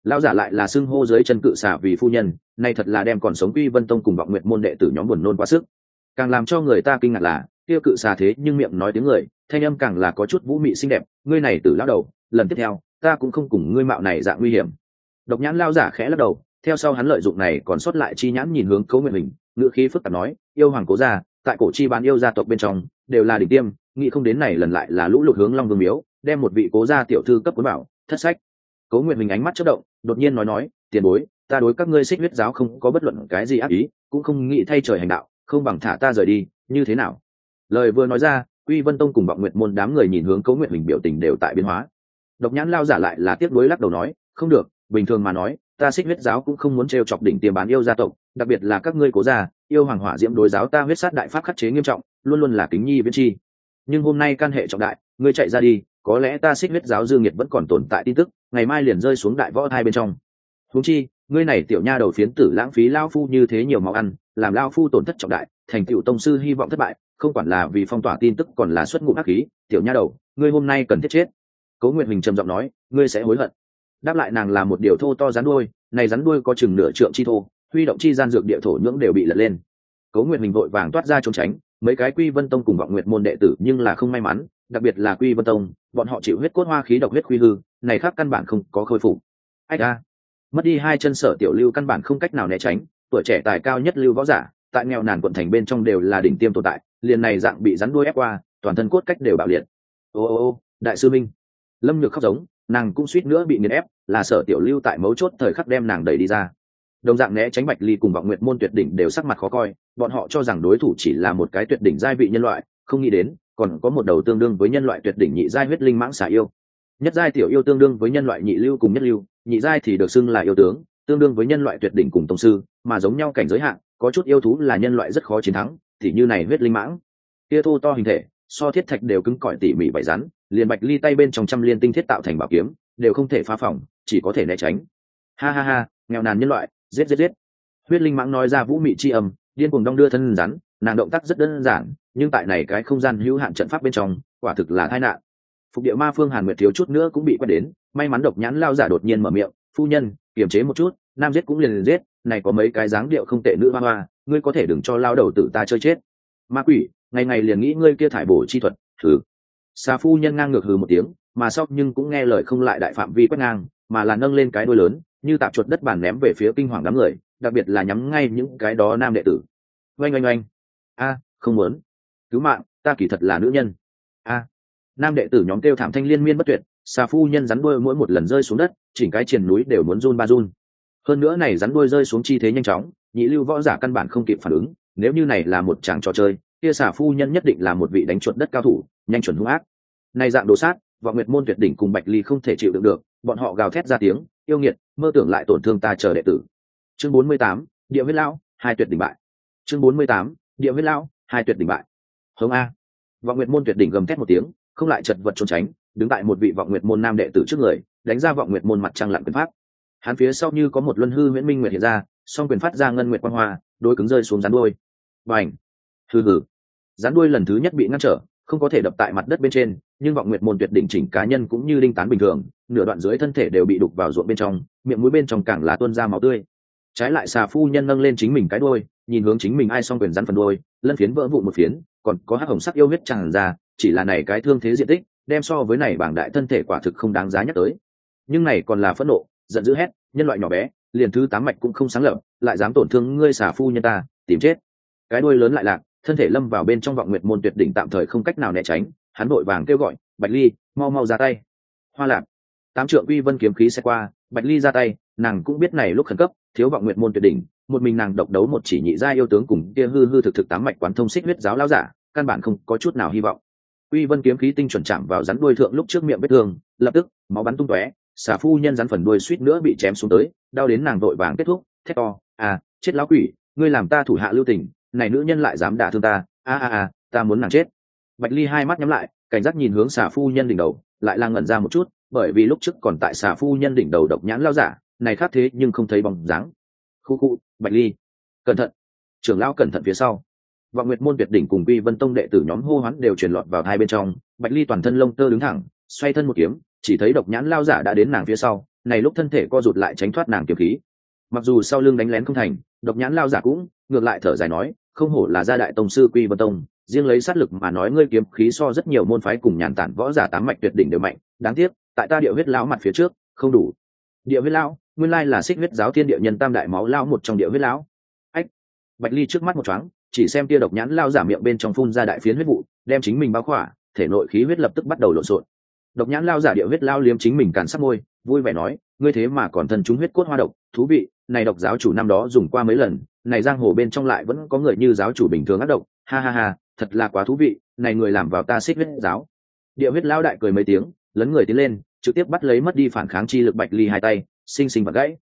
Lão giả lại là xưng hô dưới chân cự xà vì phu nhân, nay thật là đem còn sống Quy Vân Tông cùng Vọng Nguyệt môn đệ tử nhóm buồn nôn quá sức. Càng làm cho người ta kinh ngạc là kia cự xà thế nhưng miệng nói tiếng người, thanh âm càng là có chút vũ mị xinh đẹp. Ngươi này tử lão đầu, lần tiếp theo ta cũng không cùng ngươi mạo này dạng nguy hiểm. Độc nhãn lão giả khẽ lắc đầu, theo sau hắn lợi dụng này còn sót lại chi nhãn nhìn hướng Cố Nguyệt Hình, ngữ khí phức tạp nói: yêu hoàng Cố gia, tại cổ chi bán yêu gia tộc bên trong đều là đỉnh tiêm, nghĩ không đến này lần lại là lũ lụt hướng Long Vương miếu, đem một vị Cố gia tiểu thư cấp cuốn bảo thất sách. Cố Nguyệt Hình ánh mắt chớp động, đột nhiên nói: tiền bối, ta đối các ngươi Xích Huyết giáo không có bất luận cái gì ác ý, cũng không nghĩ thay trời hành đạo, không bằng thả ta rời đi, như thế nào? Lời vừa nói ra, Quy Vân Tông cùng Vọng Nguyệt môn đám người nhìn hướng Cố Nguyệt Hình biểu tình đều tại biến hóa. Độc nhãn lao giả lại là tiếc nuối lắc đầu nói: không được, bình thường mà nói, ta Xích Huyết giáo cũng không muốn trêu chọc đỉnh tiêm bán yêu gia tộc, đặc biệt là các ngươi Cố gia, yêu hoàng hỏa diễm đối giáo ta huyết sát đại pháp khắc chế nghiêm trọng, luôn luôn là kính nhi viễn chi. Nhưng hôm nay can hệ trọng đại, ngươi chạy ra đi, có lẽ ta Xích Huyết giáo dương nghiệt vẫn còn tồn tại tin tức, ngày mai liền rơi xuống đại võ thai bên trong. Huống chi, ngươi này tiểu nha đầu phiến tử lãng phí lao phu như thế nhiều máu ăn, làm lao phu tổn thất trọng đại, thành tựu tông sư hy vọng thất bại, không quản là vì phong tỏa tin tức còn là xuất ngũ ác khí, tiểu nha đầu, ngươi hôm nay cần thiết chết. Cố Nguyệt Hình trầm giọng nói: ngươi sẽ hối hận. Đáp lại nàng là một điều thô to rắn đuôi, này rắn đuôi có chừng nửa trượng chi thô, huy động chi gian dược địa thổ nhưỡng đều bị lật lên. Cố Nguyệt Hình vội vàng toát ra trốn tránh, mấy cái Quy Vân Tông cùng Vọng Nguyệt môn đệ tử nhưng là không may mắn, đặc biệt là Quy Vân Tông, bọn họ chịu huyết cốt hoa khí độc huyết quy hư, này khác căn bản không có khôi phục. Ách a, mất đi hai chân Sở Tiểu Lưu căn bản không cách nào né tránh, tuổi trẻ tài cao nhất lưu võ giả, tại nghèo nàn quận thành bên trong đều là đỉnh tiêm tồn tại, liền này dạng bị rắn đuôi ép qua, toàn thân cốt cách đều bạo liệt. Ô, đại sư minh. Lâm Nhược khóc giống, nàng cũng suýt nữa bị nghiền ép, là Sở Tiểu Lưu tại mấu chốt thời khắc đem nàng đẩy đi ra. Đồng dạng né tránh Bạch Ly cùng Vọng Nguyệt môn tuyệt đỉnh đều sắc mặt khó coi, bọn họ cho rằng đối thủ chỉ là một cái tuyệt đỉnh giai vị nhân loại, không nghĩ đến còn có một đầu tương đương với nhân loại tuyệt đỉnh nhị giai huyết linh mãng xà yêu. Nhất giai tiểu yêu tương đương với nhân loại nhị lưu cùng nhất lưu, nhị giai thì được xưng là yêu tướng, tương đương với nhân loại tuyệt đỉnh cùng tông sư, mà giống nhau cảnh giới hạn, có chút yêu thú là nhân loại rất khó chiến thắng, thì như này huyết linh mãng, kia thô to hình thể, so thiết thạch đều cứng cỏi tỉ mỉ vảy rắn, liền Bạch Ly tay bên trong trăm liên tinh thiết tạo thành bảo kiếm, đều không thể phá phòng, chỉ có thể né tránh. Ha, nghèo nàn nhân loại, giết. Huyết linh mãng nói ra vũ mị chi âm, điên cuồng đong đưa thân rắn, nàng động tác rất đơn giản, nhưng tại này cái không gian hữu hạn trận pháp bên trong, quả thực là tai nạn. Phục địa ma Phương Hàn Nguyệt thiếu chút nữa cũng bị quét đến, may mắn độc nhãn lao giả đột nhiên mở miệng: phu nhân, kiềm chế một chút, nam giết cũng liền giết, này có mấy cái dáng điệu không tệ nữ hoa, ngươi có thể đừng cho lao đầu tử ta chơi chết. Ma quỷ, ngày ngày liền nghĩ ngươi kia thải bổ chi thuật, thử. Xà phu nhân ngang ngược hừ một tiếng, mà sau nhưng cũng nghe lời không lại đại phạm vi quét ngang, mà là nâng lên cái đuôi lớn, như tạp chuột đất bàn ném về phía kinh hoàng đám người, đặc biệt là nhắm ngay những cái đó nam đệ tử. Oanh. A, không muốn. Cứu mạng, ta kỳ thật là nữ nhân. A. Nam đệ tử nhóm kêu thảm thanh liên miên bất tuyệt, xà phu nhân rắn đuôi mỗi một lần rơi xuống đất, chỉnh cái triền núi đều muốn run ba run. Hơn nữa này rắn đuôi rơi xuống chi thế nhanh chóng, nhị lưu võ giả căn bản không kịp phản ứng, nếu như này là một tràng trò chơi, kia xà phu nhân nhất định là một vị đánh chuột đất cao thủ, nhanh chuẩn hung ác. Này dạng đồ sát, Vọng Nguyệt môn tuyệt đỉnh cùng Bạch Ly không thể chịu đựng được, bọn họ gào thét ra tiếng: yêu nghiệt, mơ tưởng lại tổn thương ta chờ đệ tử. Chương 48, Địa huyết lão, hai tuyệt đỉnh bại. Chương 48, Địa huyết lão, hai tuyệt đỉnh bại. Hống a. Vọng Nguyệt môn tuyệt đỉnh gầm thét một tiếng, không lại chật vật trốn tránh, đứng tại một vị Vọng Nguyệt môn nam đệ tử trước người, đánh ra Vọng Nguyệt môn mặt trăng lặn quyền pháp. Hắn phía sau như có một luân hư huyễn minh nguyệt hiện ra, song quyền phát ra ngân nguyệt quang hoa, đôi cứng rơi xuống rắn đuôi. Bành. Hừ. Rắn đuôi lần thứ nhất bị ngăn trở, không có thể đập tại mặt đất bên trên, nhưng Vọng Nguyệt môn tuyệt đỉnh chỉnh cá nhân cũng như đinh tán bình thường, nửa đoạn dưới thân thể đều bị đục vào ruộng bên trong, miệng mũi bên trong càng là tuôn ra máu tươi. Trái lại xà phu nhân nâng lên chính mình cái đuôi, nhìn hướng chính mình ai song quyền rắn phần đuôi, lân phiến vỡ vụn một phiến, còn có hắc hồng sắc yêu huyết tràn ra, chỉ là này cái thương thế diện tích, đem so với này bảng đại thân thể quả thực không đáng giá nhắc tới. Nhưng này còn là phẫn nộ, giận dữ hét: nhân loại nhỏ bé, liền thứ tám mạch cũng không sáng lập, lại dám tổn thương ngươi xà phu nhân ta, tìm chết. Cái đuôi lớn lại lạc, thân thể lâm vào bên trong Vọng Nguyệt môn tuyệt đỉnh tạm thời không cách nào né tránh, hắn vội vàng kêu gọi: Bạch Ly, mau ra tay. Hoa lạc. Tám trượng Quy Vân kiếm khí sẽ qua, Bạch Ly ra tay, nàng cũng biết này lúc khẩn cấp, thiếu Vọng Nguyệt môn tuyệt đỉnh, một mình nàng độc đấu một chỉ nhị gia yêu tướng cùng kia hư thực tám mạch quán thông xích huyết giáo lão giả, căn bản không có chút nào hy vọng. Quy Vân kiếm khí tinh chuẩn chạm vào rắn đuôi thượng lúc trước miệng vết thương, lập tức máu bắn tung tóe, xà phu nhân rắn phần đuôi suýt nữa bị chém xuống tới, đau đến nàng vội vàng kết thúc, thét to: chết lão quỷ, ngươi làm ta thủ hạ lưu tình, này nữ nhân lại dám đả thương ta, ta muốn nàng chết. Bạch Ly hai mắt nhắm lại, cảnh giác nhìn hướng xà phu nhân đỉnh đầu, lại lang ngẩn ra một chút, bởi vì lúc trước còn tại xà phu nhân đỉnh đầu độc nhãn lao giả, này khác thế nhưng không thấy bóng dáng. Khu, Bạch Ly, cẩn thận, trưởng lão cẩn thận phía sau. Vọng Nguyệt môn tuyệt đỉnh cùng Quy Vân tông đệ tử nhóm hô hoán đều truyền lọt vào hai bên trong. Bạch Ly toàn thân lông tơ đứng thẳng, xoay thân một kiếm, chỉ thấy độc nhãn lao giả đã đến nàng phía sau, này lúc thân thể co rụt lại tránh thoát nàng kiếm khí. Mặc dù sau lưng đánh lén không thành, độc nhãn lao giả cũng ngược lại thở dài nói, không hổ là gia đại tông sư Quy Vân Tông, riêng lấy sát lực mà nói ngươi kiếm khí so rất nhiều môn phái cùng nhàn tản võ giả tám mạch tuyệt đỉnh đều mạnh, đáng tiếc tại ta Địa Huyết lão mặt phía trước không đủ. Địa Huyết lão nguyên lai là Xích Huyết giáo thiên địa nhân tam đại máu lão một trong Địa Huyết lão. Ách. Bạch Ly trước mắt một choáng, chỉ xem tia độc nhãn lao giả miệng bên trong phun ra đại phiến huyết vụ, đem chính mình bao khỏa, thể nội khí huyết lập tức bắt đầu lộn xộn. Độc nhãn lao giả Địa Huyết lao liếm chính mình cản sát môi, vui vẻ nói, ngươi thế mà còn thân chúng huyết cốt hoa độc, thú vị, này độc giáo chủ năm đó dùng qua mấy lần, này giang hồ bên trong lại vẫn có người như giáo chủ bình thường ác độc, ha ha ha, thật là quá thú vị, này người làm vào ta Xích Huyết giáo. Địa Huyết lao đại cười mấy tiếng, lấn người tiến lên, trực tiếp bắt lấy mất đi phản kháng chi lực Bạch Ly hai tay, xinh xinh và gãy.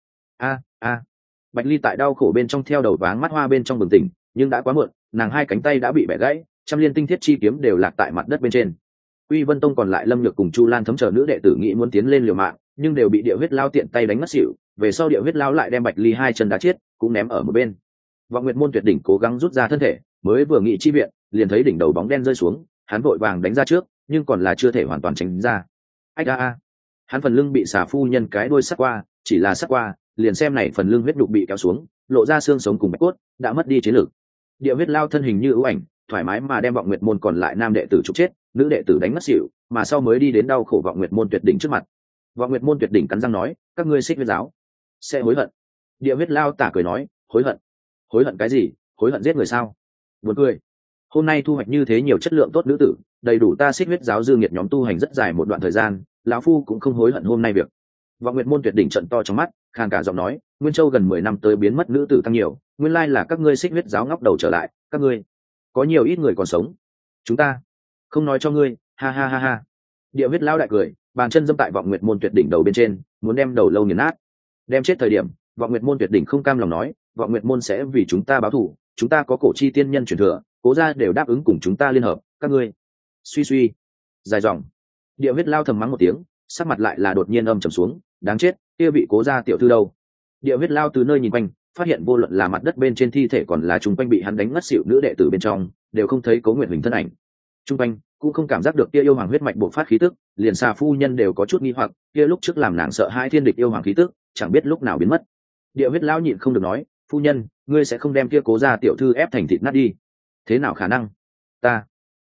A. Bạch Ly tại đau khổ bên trong theo đầu váng mắt hoa bên trong bừng tỉnh, nhưng đã quá muộn, nàng hai cánh tay đã bị bẻ gãy, trăm liên tinh thiết chi kiếm đều lạc tại mặt đất bên trên. Quy Vân Tông còn lại Lâm Nhược cùng Chu Lan Thấm chờ nữ đệ tử nghĩ muốn tiến lên liều mạng, nhưng đều bị Địa Huyết lao tiện tay đánh mất xỉu, về sau Địa Huyết lao lại đem Bạch Ly hai chân đá chết, cũng ném ở một bên. Vọng Nguyệt môn tuyệt đỉnh cố gắng rút ra thân thể, mới vừa nghị chi viện, liền thấy đỉnh đầu bóng đen rơi xuống, hắn vội vàng đánh ra trước, nhưng còn là chưa thể hoàn toàn tránh ra. Ách a. Hắn phần lưng bị xà phu nhân cái đuôi sắc qua, chỉ là sắc qua, liền xem này phần lưng huyết đục bị kéo xuống, lộ ra xương sống cùng bạch cốt, đã mất đi chiến lực. Địa Huyết lao thân hình như ưu ảnh, thoải mái mà đem Vọng Nguyệt môn còn lại nam đệ tử trục chết, nữ đệ tử đánh mất xỉu, mà sau mới đi đến đau khổ Vọng Nguyệt môn tuyệt đỉnh trước mặt. Vọng Nguyệt môn tuyệt đỉnh cắn răng nói, các ngươi Xích Huyết giáo sẽ hối hận. Địa Huyết lao tả cười nói, hối hận? Hối hận cái gì? Hối hận giết người sao? Buồn cười. Hôm nay thu hoạch như thế nhiều chất lượng tốt nữ tử, đầy đủ ta Xích Huyết giáo dư nghiệt nhóm tu hành rất dài một đoạn thời gian, lão phu cũng không hối hận hôm nay việc. Vọng Nguyệt môn tuyệt đỉnh trận to trong mắt, khàn cả giọng nói, Nguyên Châu gần 10 năm tới biến mất nữ tử tăng nhiều, nguyên lai là các ngươi Xích Huyết giáo ngóc đầu trở lại, các ngươi có nhiều ít người còn sống, chúng ta không nói cho ngươi, ha ha ha ha. Địa Huyết lao đại cười, bàn chân dâm tại Vọng Nguyệt môn tuyệt đỉnh đầu bên trên, muốn đem đầu lâu nghiền nát. Đem chết thời điểm, Vọng Nguyệt môn tuyệt đỉnh không cam lòng nói, Vọng Nguyệt môn sẽ vì chúng ta báo thù, chúng ta có cổ chi tiên nhân truyền thừa, cố gia đều đáp ứng cùng chúng ta liên hợp, các ngươi suy dài dòng. Địa Huyết lao thầm mắng một tiếng, sắc mặt lại là đột nhiên âm trầm xuống, đáng chết, kia bị cố gia tiểu thư đâu. Địa Huyết lao từ nơi nhìn quanh, phát hiện vô luận là mặt đất bên trên thi thể còn là chung quanh bị hắn đánh ngất xỉu nữ đệ tử bên trong, đều không thấy Cố Nguyệt Hình thân ảnh. Chung quanh cũng không cảm giác được kia yêu hoàng huyết mạch bộc phát khí tức, liền xà phu nhân đều có chút nghi hoặc, kia lúc trước làm nàng sợ hai thiên địch yêu hoàng khí tức, chẳng biết lúc nào biến mất. Địa Huyết lao nhịn không được nói, phu nhân, ngươi sẽ không đem kia cố gia tiểu thư ép thành thịt nát đi? Thế nào khả năng? Ta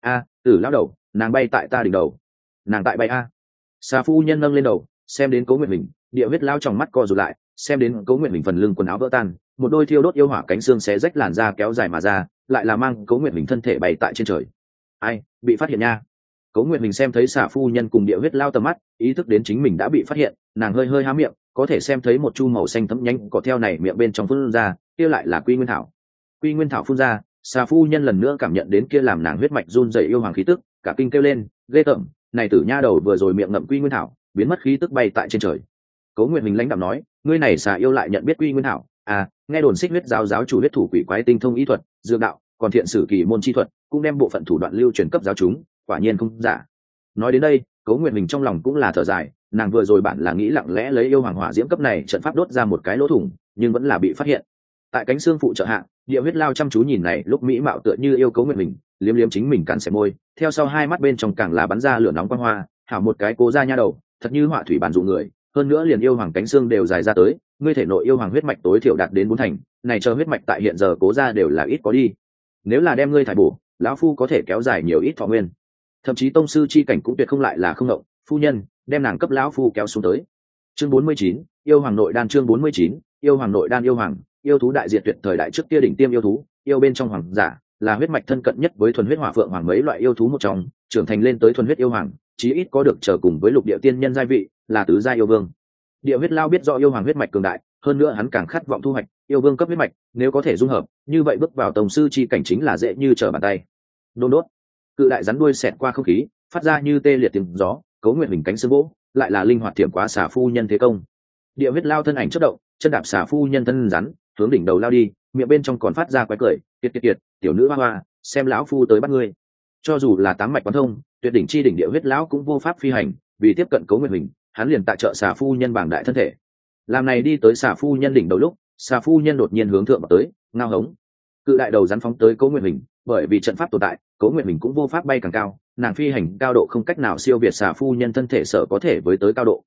Tử lão đầu, nàng bay tại ta đỉnh đầu. Nàng tại bay a. Xà phu nhân nâng lên đầu, xem đến Cố Nguyệt Hình, Địa Huyết lao trong mắt co rụt lại, xem đến Cố Nguyệt Hình phần lưng quần áo vỡ tan, một đôi thiêu đốt yêu hỏa cánh xương xé rách làn da kéo dài mà ra, lại là mang Cố Nguyệt Hình thân thể bay tại trên trời. Ai, bị phát hiện nha. Cố Nguyệt Hình xem thấy xà phu nhân cùng Địa Huyết lao tầm mắt, ý thức đến chính mình đã bị phát hiện, nàng hơi hơi há miệng, có thể xem thấy một chu màu xanh thấm nhánh cỏ theo này miệng bên trong phun ra, kia lại là Quy Nguyên thảo. Quy Nguyên thảo phun ra, xà phu nhân lần nữa cảm nhận đến kia làm nàng huyết mạch run rẩy yêu hoàng khí tức, cả kinh kêu lên, ghê tởm, này tử nha đầu vừa rồi miệng ngậm Quy Nguyên thảo, biến mất khí tức bay tại trên trời. Cố Nguyệt Hình lãnh đạm nói, ngươi này xà yêu lại nhận biết Quy Nguyên thảo, nghe đồn Xích Huyết giáo giáo chủ huyết thủ quỷ quái tinh thông ý thuật, dược đạo, còn thiện sử kỳ môn chi thuật, cũng đem bộ phận thủ đoạn lưu truyền cấp giáo chúng, quả nhiên không giả. Nói đến đây, Cố Nguyệt Hình trong lòng cũng là thở dài, nàng vừa rồi bản là nghĩ lặng lẽ lấy yêu hoàng hỏa diễm cấp này trận pháp đốt ra một cái lỗ thủng, nhưng vẫn là bị phát hiện. Tại cánh xương phụ trợ hạ, Địa Huyết lao chăm chú nhìn này lúc mỹ mạo tựa như yêu Cố Nguyệt Hình, liếm liếm chính mình cắn xẻ môi, theo sau hai mắt bên trong càng là bắn ra lửa nóng quang hoa, hảo một cái cố ra nha đầu, thật như họa thủy bản dụ người, hơn nữa liền yêu hoàng cánh xương đều dài ra tới, ngươi thể nội yêu hoàng huyết mạch tối thiểu đạt đến 4 thành, này chờ huyết mạch tại hiện giờ cố ra đều là ít có đi. Nếu là đem ngươi thải bổ, lão phu có thể kéo dài nhiều ít thọ nguyên, thậm chí tông sư chi cảnh cũng tuyệt không lại là không động. Phu nhân, đem nàng cấp lão phu kéo xuống tới. Chương 49, yêu hoàng nội đan. Chương 49, yêu hoàng nội đan. Yêu hoàng, yêu thú đại diệt tuyệt thời đại trước kia đỉnh tiêm yêu thú, yêu bên trong hoàng giả, là huyết mạch thân cận nhất với thuần huyết hỏa phượng hoàng mấy loại yêu thú một trong, trưởng thành lên tới thuần huyết yêu hoàng, chí ít có được trở cùng với lục địa tiên nhân giai vị, là tứ giai yêu vương. Địa Huyết lao biết rõ yêu hoàng huyết mạch cường đại, hơn nữa hắn càng khát vọng thu hoạch yêu vương cấp huyết mạch, nếu có thể dung hợp, như vậy bước vào tổng sư chi cảnh chính là dễ như trở bàn tay. Đôn đốt, cự đại rắn đuôi xẹt qua không khí, phát ra như tê liệt tiếng gió, Cố Nguyệt Hình cánh xương vỗ, lại là linh hoạt thiểm quá xà phu nhân thế công. Địa Huyết lao thân ảnh chớp động, chân đạp xà phu nhân thân rắn, hướng đỉnh đầu lao đi, miệng bên trong còn phát ra quái cười, kiệt, tiểu nữ hoa hoa, xem lão phu tới bắt ngươi. Cho dù là tám mạch quán thông, tuyệt đỉnh chi đỉnh Địa Huyết lão cũng vô pháp phi hành, vì tiếp cận Cố Nguyệt Hình, hắn liền tại trợ xà phu nhân bảng đại thân thể. Làm này đi tới xà phu nhân đỉnh đầu lúc, xà phu nhân đột nhiên hướng thượng vào tới, ngao hống. Cự đại đầu rắn phóng tới Cố Nguyệt Hình, bởi vì trận pháp tồn tại, Cố Nguyệt Hình cũng vô pháp bay càng cao, nàng phi hành cao độ không cách nào siêu việt xà phu nhân thân thể sở có thể với tới cao độ.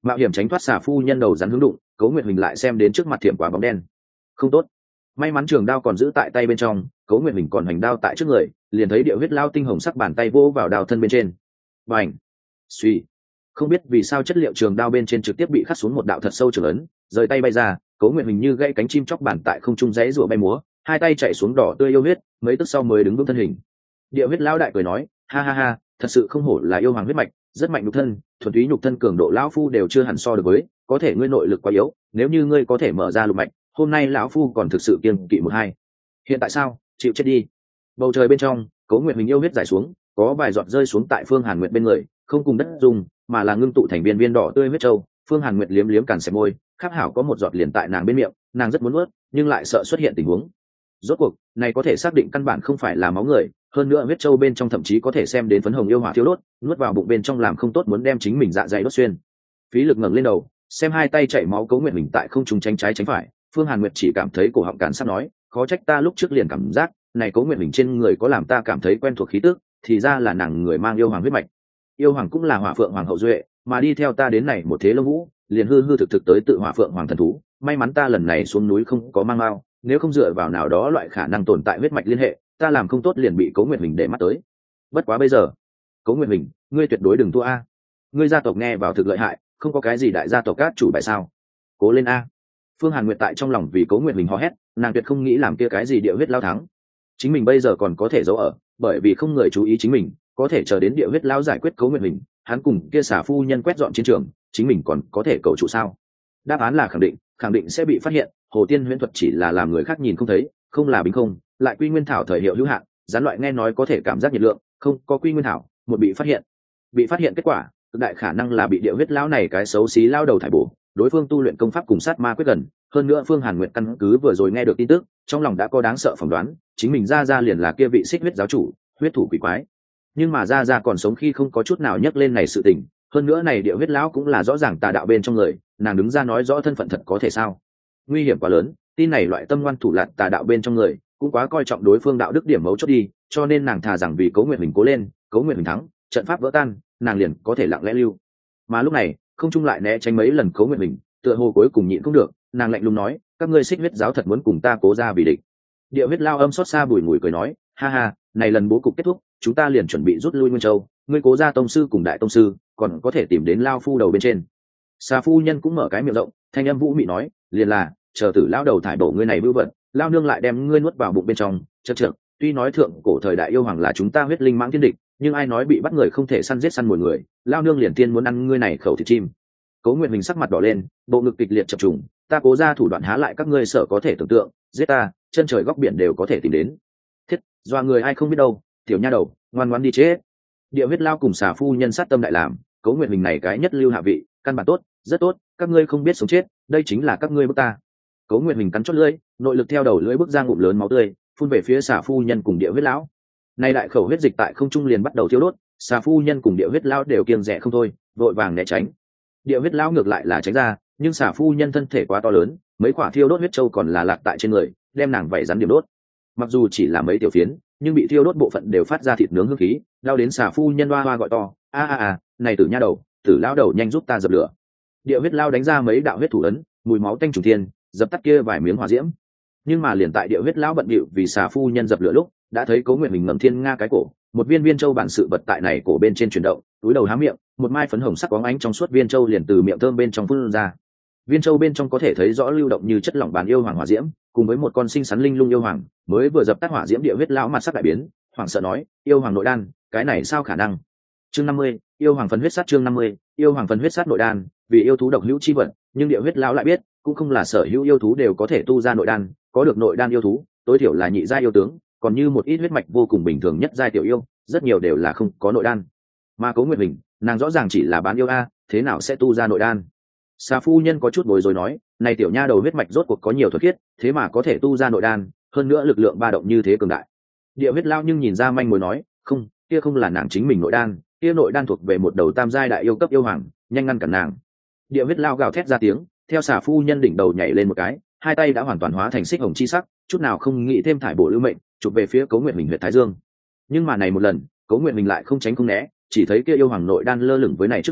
mạo hiểm tránh thoát xà phu nhân đầu rắn hướng đụng, Cố Nguyệt Huỳnh lại xem đến trước mặt thiểm quả bóng đen. Không tốt, may mắn trường đao còn giữ tại tay bên trong, Cố Nguyệt Huỳnh còn hành đao tại trước người, liền thấy Địa Huyết Lao tinh hồng sắc bàn tay vỗ vào đao thân bên trên. Bành! Suy! Không biết vì sao chất liệu trường đao bên trên trực tiếp bị khắc xuống một đạo thật sâu trường ấn, rời tay bay ra, Cố Nguyệt Huỳnh như gãy cánh chim chóc bản tại không trung rẽ rủa bay múa, hai tay chạy xuống đỏ tươi yêu huyết, mấy tức sau mới đứng vững thân hình. Địa Huyết Lao đại cười nói, ha ha ha, thật sự không hổ là yêu hoàng huyết mạch, rất mạnh nhục thân, thuần túy nhục thân cường độ lão phu đều chưa hẳn so được với, có thể ngươi nội lực quá yếu, nếu như ngươi có thể mở ra lục mạch, hôm nay lão phu còn thực sự kiêng kỵ một hai. Hiện tại sao? Chịu chết đi. Bầu trời bên trong, Cố Nguyệt Huỳnh yêu huyết giải xuống, có vài giọt rơi xuống tại Phương Hàn Nguyệt bên người, không cùng đất dùng, mà là ngưng tụ thành viên viên đỏ tươi huyết châu. Phương Hàn Nguyệt liếm liếm cằn xẻ môi, khắc hảo có một giọt liền tại nàng bên miệng, nàng rất muốn nuốt, nhưng lại sợ xuất hiện tình huống. Rốt cuộc, này có thể xác định căn bản không phải là máu người, hơn nữa huyết châu bên trong thậm chí có thể xem đến phấn hồng yêu hỏa thiêu đốt, nuốt vào bụng bên trong làm không tốt muốn đem chính mình dạ dày đốt xuyên. Phí lực ngẩng lên đầu, xem hai tay chảy máu Cố Nguyệt Huỳnh tại không trung tránh trái tránh phải, Phương Hàn Nguyệt chỉ cảm thấy cổ họng cản sắp nói, khó trách ta lúc trước liền cảm giác, này Cố Nguyệt Huỳnh trên người có làm ta cảm thấy quen thuộc khí tức, thì ra là nàng người mang yêu hoàng huyết mạch. Yêu hoàng cũng là Hỏa Phượng hoàng hậu duệ, mà đi theo ta đến này một thế lông vũ, liền hư hư thực thực tới tự Hỏa Phượng hoàng thần thú, may mắn ta lần này xuống núi không có mang mao, nếu không dựa vào nào đó loại khả năng tồn tại huyết mạch liên hệ, ta làm không tốt liền bị Cố Nguyệt Huỳnh để mắt tới. Bất quá bây giờ, Cố Nguyệt Huỳnh, ngươi tuyệt đối đừng thua a. Ngươi gia tộc nghe vào thực lợi hại, không có cái gì đại gia tộc cát chủ bài sao? Cố lên a. Phương Hàn Nguyệt tại trong lòng vì Cố Nguyệt Huỳnh hò hét, nàng tuyệt không nghĩ làm kia cái gì Địa Huyết Lao thắng. Chính mình bây giờ còn có thể giấu ở, bởi vì không người chú ý chính mình, có thể chờ đến Địa Huyết Lao giải quyết Cố Nguyệt Huỳnh, hắn cùng kia xả phu nhân quét dọn chiến trường, chính mình còn có thể cầu trụ sao? Đáp án là khẳng định sẽ bị phát hiện. Hồ Tiên huyễn thuật chỉ là làm người khác nhìn không thấy, không là bình không, lại quy nguyên thảo thời hiệu hữu hạn, gián loại nghe nói có thể cảm giác nhiệt lượng, không có quy nguyên thảo, một bị phát hiện kết quả, cực đại khả năng là bị Địa Huyết Lão này cái xấu xí lao đầu thải bổ, đối phương tu luyện công pháp cùng sát ma quyết gần, hơn nữa Phương Hàn Nguyệt căn cứ vừa rồi nghe được tin tức, trong lòng đã có đáng sợ phỏng đoán, chính mình ra liền là kia vị Xích Huyết giáo chủ, huyết thủ quỷ quái. Nhưng mà ra còn sống khi không có chút nào nhắc lên này sự tình, hơn nữa này Địa Huyết Lão cũng là rõ ràng tà đạo bên trong người, nàng đứng ra nói rõ thân phận thật có thể sao? Nguy hiểm quá lớn, tin này loại tâm ngoan thủ lạn tà đạo bên trong người, cũng quá coi trọng đối phương đạo đức điểm mấu chốt đi, cho nên nàng thà rằng vì Cố Nguyệt Huỳnh cố lên, Cố Nguyệt Huỳnh thắng, trận pháp vỡ tan, nàng liền có thể lặng lẽ lưu. Mà lúc này, không trung lại né tránh mấy lần Cố Nguyệt Huỳnh, tựa hồ cuối cùng nhịn không được, nàng lạnh lùng nói, các ngươi Xích Huyết giáo thật muốn cùng ta Cố ra vì địch. Địa Huyết Lao âm xót xa bùi ngùi cười nói, ha ha, này lần bố cục kết thúc, chúng ta liền chuẩn bị rút lui Nguyên Châu, ngươi Cố gia tông sư cùng đại tông sư, còn có thể tìm đến Lao phu đầu bên trên. Xà phu nhân cũng mở cái miệng rộng, thanh âm vũ mị nói, liền là, chờ tử lão đầu thải bổ ngươi này bưu bận, lao nương lại đem ngươi nuốt vào bụng bên trong, chật chật, tuy nói thượng cổ thời đại yêu hoàng là chúng ta huyết linh mãng thiên địch, nhưng ai nói bị bắt người không thể săn giết săn mồi người, lao nương liền tiên muốn ăn ngươi này khẩu thịt chim. Cố Nguyệt Huỳnh sắc mặt đỏ lên, bộ ngực kịch liệt chập trùng, ta Cố ra thủ đoạn há lại các ngươi sợ có thể tưởng tượng, giết ta, chân trời góc biển đều có thể tìm đến. Thiết, doa người ai không biết đâu, tiểu nha đầu, ngoan ngoãn đi chết. Địa Huyết Lao cùng xà phu nhân sát tâm đại làm, Cố Nguyệt Huỳnh này cái nhất lưu hạ vị, căn bản tốt, rất tốt, các ngươi không biết sống chết, đây chính là các ngươi bức ta. Cố Nguyệt Huỳnh cắn chót lưỡi, nội lực theo đầu lưỡi bước ra ngụm lớn máu tươi, phun về phía xà phu nhân cùng Địa Huyết Lão. Nay đại khẩu huyết dịch tại không trung liền bắt đầu thiêu đốt, xà phu nhân cùng Địa Huyết Lão đều kiêng dè không thôi, vội vàng né tránh. Địa Huyết Lão ngược lại là tránh ra, nhưng xà phu nhân thân thể quá to lớn, mấy quả thiêu đốt huyết châu còn là lạc tại trên người, đem nàng vảy rắn điểm đốt. Mặc dù chỉ là mấy tiểu phiến, nhưng bị thiêu đốt bộ phận đều phát ra thịt nướng hương khí, đau đến xà phu nhân oa oa gọi to, a, này tử nha đầu, tử lão đầu nhanh giúp ta dập lửa. Địa Huyết Lao đánh ra mấy đạo huyết thủ ấn, mùi máu tanh trùng thiên, dập tắt kia vài miếng hỏa diễm. Nhưng mà liền tại Địa Huyết Lão bận bịu vì xà phu nhân dập lửa lúc, đã thấy Cố Nguyệt Huỳnh ngẩng thiên nga cái cổ, một viên viên châu bản sự vật tại này cổ bên trên chuyển động, túi đầu há miệng, một mai phấn hồng sắc bóng ánh trong suốt viên châu liền từ miệng thơm bên trong phun ra. Viên châu bên trong có thể thấy rõ lưu động như chất lỏng bàn yêu hoàng hỏa diễm, cùng với một con sinh sắn linh lung yêu hoàng, mới vừa dập tắt hỏa diễm. Địa Huyết Lão mặt sắc đại biến, hoảng sợ nói, yêu hoàng nội đan, cái này sao khả năng? Chương 50, yêu hoàng phần huyết sát. Chương 50, yêu hoàng phần huyết sát nội đan, vì yêu thú độc hữu chi vật, nhưng Địa Huyết Lão lại biết, cũng không là sở hữu yêu thú đều có thể tu ra nội đan, có được nội đan yêu thú, tối thiểu là nhị giai yêu tướng, còn như một ít huyết mạch vô cùng bình thường nhất giai tiểu yêu, rất nhiều đều là không có nội đan. Mà Cố Nguyệt Huỳnh, nàng rõ ràng chỉ là bán yêu a, thế nào sẽ tu ra nội đan? Xà phu nhân có chút bối rối nói, này tiểu nha đầu huyết mạch rốt cuộc có nhiều thuật khiết, thế mà có thể tu ra nội đan, hơn nữa lực lượng ba động như thế cường đại. Địa Huyết Lão nhưng nhìn ra manh mối nói, không, kia không là nàng chính mình nội đan, kia nội đan thuộc về một đầu tam giai đại yêu cấp yêu hoàng, nhanh ngăn cản nàng. Địa Huyết Lao gào thét ra tiếng, theo xà phu nhân đỉnh đầu nhảy lên một cái, hai tay đã hoàn toàn hóa thành xích hồng chi sắc, chút nào không nghĩ thêm thải bổ lưu mệnh, chụp về phía Cố Nguyệt Huỳnh huyệt thái dương. Nhưng mà này một lần, Cố Nguyệt Huỳnh lại không tránh không né, chỉ thấy kia yêu hoàng nội đan lơ lửng với này trước người,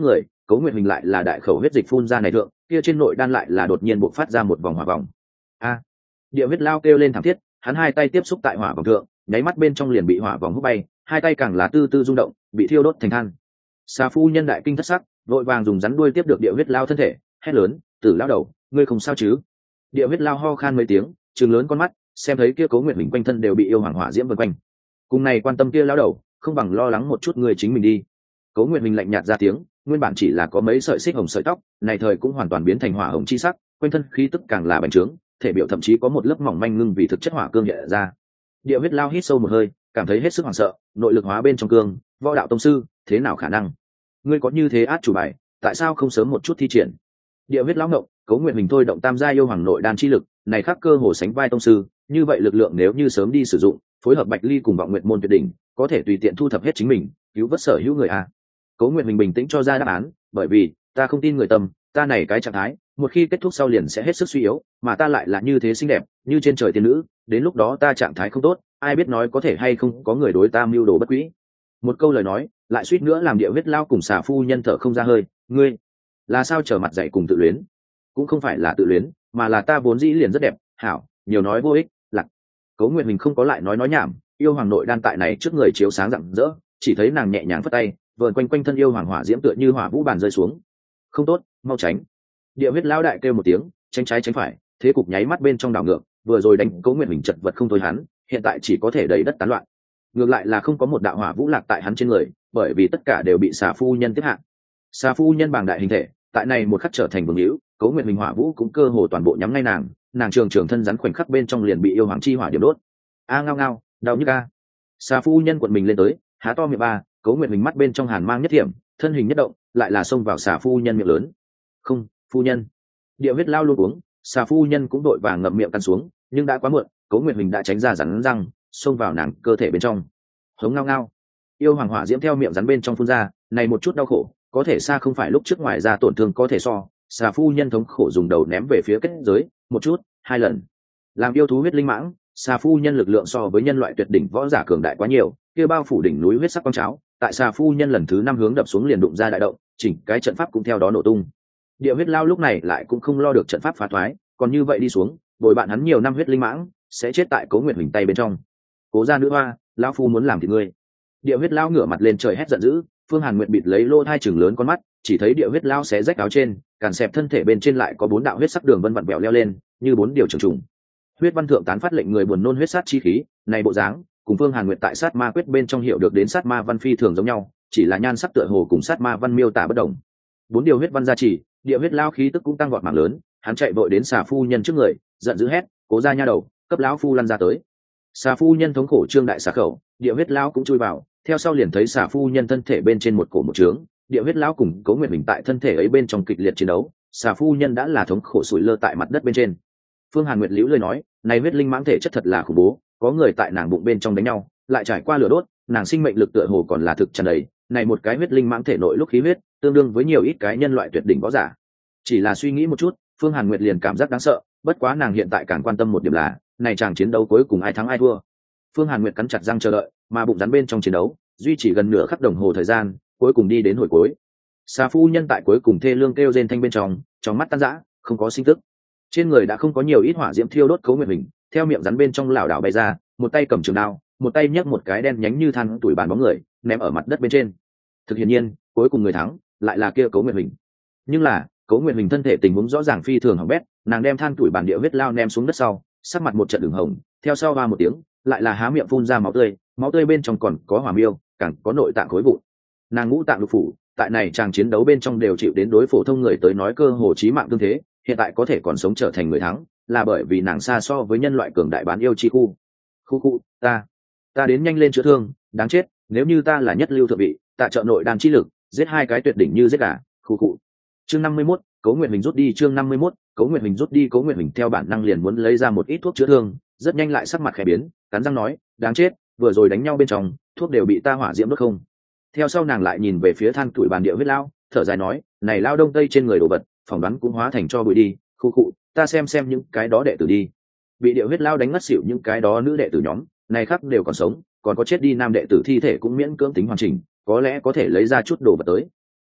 Cố Nguyệt Hình lại là đại khẩu huyết dịch phun ra này thượng, kia trên nội đan lại là đột nhiên bộc phát ra một vòng hỏa vòng. A! Địa huyết lao kêu lên thảm thiết, hắn hai tay tiếp xúc tại hỏa vòng thượng, nháy mắt bên trong liền bị hỏa vòng hút bay, hai tay càng là tư tư rung động, bị thiêu đốt thành than. Xà phu nhân đại kinh thất sắc, vội vàng dùng rắn đuôi tiếp được địa huyết lao thân thể, hét lớn, "Tử lão đầu, ngươi không sao chứ?" Địa huyết lao ho khan mấy tiếng, trừng lớn con mắt, xem thấy kia Cố Nguyệt Hình quanh thân đều bị yêu hoàng hỏa diễm vần quanh. Cùng này quan tâm kia lão đầu, không bằng lo lắng một chút người chính mình đi. Cố Nguyệt Hình lạnh nhạt ra tiếng, nguyên bản chỉ là có mấy sợi xích hồng sợi tóc, này thời cũng hoàn toàn biến thành hỏa hồng chi sắc, quanh thân khí tức càng là bành trướng, thể biểu thậm chí có một lớp mỏng manh ngưng vì thực chất hỏa cương hiện ra. Địa huyết lao hít sâu một hơi, cảm thấy hết sức hoảng sợ, nội lực hóa bên trong cương, võ đạo tông sư, thế nào khả năng? Ngươi có như thế át chủ bài, tại sao không sớm một chút thi triển? Địa huyết lão ngộng, Cố Nguyệt Hình thôi động tam gia yêu hoàng nội đan chi lực, này khắc cơ hồ sánh vai tông sư, như vậy lực lượng nếu như sớm đi sử dụng, phối hợp Bạch Ly cùng Vọng Nguyệt môn tuyệt đỉnh, có thể tùy tiện thu thập hết chính mình, cứu vớt sở hữu người a. Cố Nguyệt Hình bình tĩnh cho ra đáp án, bởi vì ta không tin người tâm, ta này cái trạng thái, một khi kết thúc sau liền sẽ hết sức suy yếu, mà ta lại là như thế xinh đẹp, như trên trời tiên nữ, đến lúc đó ta trạng thái không tốt, ai biết nói có thể hay không có người đối ta mưu đồ bất quý. Một câu lời nói, lại suýt nữa làm Địa huyết lao cùng xà phu nhân thở không ra hơi, ngươi là sao trở mặt dậy cùng tự luyến? Cũng không phải là tự luyến, mà là ta vốn dĩ liền rất đẹp, hảo, nhiều nói vô ích, lặc. Cố Nguyệt Hình không có lại nói nhảm, yêu hoàng nội đan tại này trước người chiếu sáng rạng rỡ, chỉ thấy nàng nhẹ nhàng phất tay, vờn quanh quanh thân yêu hoàng hỏa diễm tựa như hỏa vũ bàn rơi xuống. Không tốt, mau tránh. Địa huyết lão đại kêu một tiếng, tránh trái tránh phải, thế cục nháy mắt bên trong đảo ngược, vừa rồi đánh Cố Nguyệt Hình chật vật không thôi hắn, hiện tại chỉ có thể đầy đất tán loạn. Ngược lại là không có một đạo hỏa vũ lạc tại hắn trên người, bởi vì tất cả đều bị xà phu nhân tiếp hạ. Xà phu nhân bàng đại hình thể, tại này một khắc trở thành vương hữu, Cố Nguyệt Hình hỏa vũ cũng cơ hồ toàn bộ nhắm ngay nàng, nàng trường thân rắn khoảnh khắc bên trong liền bị yêu hoàng chi hỏa điểm đốt. A ngao ngao, đau nhức a. Xà phu nhân quật mình lên tới, há to miệng ba, Cố Nguyệt Hình mắt bên trong hàn mang nhất thiểm, thân hình nhất động, lại là xông vào xà phu nhân miệng lớn. Không, phu nhân. Địa huyết lao luôn uống, xà phu nhân cũng đội vàng ngậm miệng căn xuống, nhưng đã quá muộn, Cố Nguyệt Hình đã tránh ra rắn răng, xông vào nàng cơ thể bên trong. Hống ngao ngao. Yêu hoàng hỏa diễm theo miệng rắn bên trong phun ra, này một chút đau khổ, có thể xa không phải lúc trước ngoài ra tổn thương có thể so. Xà phu nhân thống khổ dùng đầu ném về phía kết giới, một chút, hai lần. Làm yêu thú huyết linh mãng, xà phu nhân lực lượng so với nhân loại tuyệt đỉnh võ giả cường đại quá nhiều, kia bao phủ đỉnh núi huyết sắc quang cháo, tại xà phu nhân lần thứ 5 hướng đập xuống liền đụng ra đại động, chỉnh cái trận pháp cũng theo đó nổ tung. Địa huyết lao lúc này lại cũng không lo được trận pháp phá thoái, còn như vậy đi xuống, bồi bạn hắn nhiều năm huyết linh mãng sẽ chết tại Cố Nguyệt Hình tay bên trong. Cố gia nữ hoa, lão phu muốn làm thịt ngươi. Địa huyết lao ngửa mặt lên trời hét giận dữ, Phương Hàn Nguyệt bịt lấy lô thai chừng lớn con mắt, chỉ thấy địa huyết lao xé rách áo trên, càn xẹp thân thể bên trên lại có 4 đạo huyết sắc đường vân vặn vẹo leo lên, như 4 điều trường trùng. Huyết văn thượng tán phát lệnh người buồn nôn huyết sát chi khí, này bộ dáng, cùng Phương Hàn Nguyệt tại sát ma quyết bên trong hiểu được đến sát ma văn phi thường giống nhau, chỉ là nhan sắc tựa hồ cùng sát ma văn miêu tả bất đồng. 4 điều huyết văn gia trì, địa huyết lao khí tức cũng tăng vọt mảng lớn, hắn chạy vội đến xà phu nhân trước người, giận dữ hét, Cố gia nha đầu, cấp lão phu lăn ra tới. Xà phu nhân thống khổ trương đại xà khẩu, địa huyết lao cũng chui vào, theo sau liền thấy xà phu nhân thân thể bên trên một cổ một trướng, địa huyết lao cùng Cố Nguyệt Hình tại thân thể ấy bên trong kịch liệt chiến đấu, xà phu nhân đã là thống khổ sủi lơ tại mặt đất bên trên. Phương Hàn Nguyệt liễu lời nói, này huyết linh mãng thể chất thật là khủng bố, có người tại nàng bụng bên trong đánh nhau, lại trải qua lửa đốt, nàng sinh mệnh lực tựa hồ còn là thực tràn đầy, này một cái huyết linh mãng thể nội lúc khí huyết, tương đương với nhiều ít cái nhân loại tuyệt đỉnh võ giả. Chỉ là suy nghĩ một chút, Phương Hàn Nguyệt liền cảm giác đáng sợ, bất quá nàng hiện tại càng quan tâm một điểm là, này chàng chiến đấu cuối cùng ai thắng ai thua. Phương Hàn Nguyệt cắn chặt răng chờ đợi, mà bụng rắn bên trong chiến đấu, duy trì gần nửa khắc đồng hồ thời gian, cuối cùng đi đến hồi cuối. Xà phu nhân tại cuối cùng thê lương kêu rên thanh bên trong mắt tan rã, không có sinh tức. Trên người đã không có nhiều ít hỏa diễm thiêu đốt Cố Nguyệt Hình, theo miệng rắn bên trong lảo đảo bay ra, một tay cầm trường đao, một tay nhấc một cái đen nhánh như than tuổi bàn bóng người, ném ở mặt đất bên trên. Thực hiển nhiên, cuối cùng người thắng lại là kia Cố Nguyệt Hình. Nhưng là, Cố Nguyệt Hình thân thể tình huống rõ ràng phi thường hỏng bét, nàng đem than tuổi bàn địa huyết lao ném xuống đất sau, sắc mặt một trận ửng hồng, theo sau va một tiếng, lại là há miệng phun ra máu tươi bên trong còn có hỏa miêu, càng có nội tạng khối vụn. Nàng ngũ tạng lục phủ, tại này chàng chiến đấu bên trong đều chịu đến đối phổ thông người tới nói cơ hồ chí mạng tương thế, hiện tại có thể còn sống trở thành người thắng, là bởi vì nàng xa so với nhân loại cường đại bán yêu chi khu, ta đến nhanh lên chữa thương, đáng chết, nếu như ta là nhất lưu thượng vị, tạ trợ nội đan chi lực, giết 2 cái tuyệt đỉnh như giết gà, khu. Chương 51, Cố Nguyệt Hình rút đi, chương 51, Cố Nguyệt Hình rút đi, Cố Nguyệt Hình theo bản năng liền muốn lấy ra một ít thuốc chữa thương, rất nhanh lại sắc mặt khẽ biến, cắn răng nói, đáng chết, vừa rồi đánh nhau bên trong, thuốc đều bị ta hỏa diễm đốt không. Theo sau nàng lại nhìn về phía than tuổi bàn địa huyết lao, thở dài nói, này lao đông tây trên người đồ vật, phỏng đoán cũng hóa thành cho bụi đi, khu, ta xem những cái đó đệ tử đi. Bị địa huyết lao đánh ngất xỉu những cái đó nữ đệ tử nhóm, này khắc đều còn sống, còn có chết đi nam đệ tử thi thể cũng miễn cưỡng tính hoàn chỉnh, có lẽ có thể lấy ra chút đồ vật tới.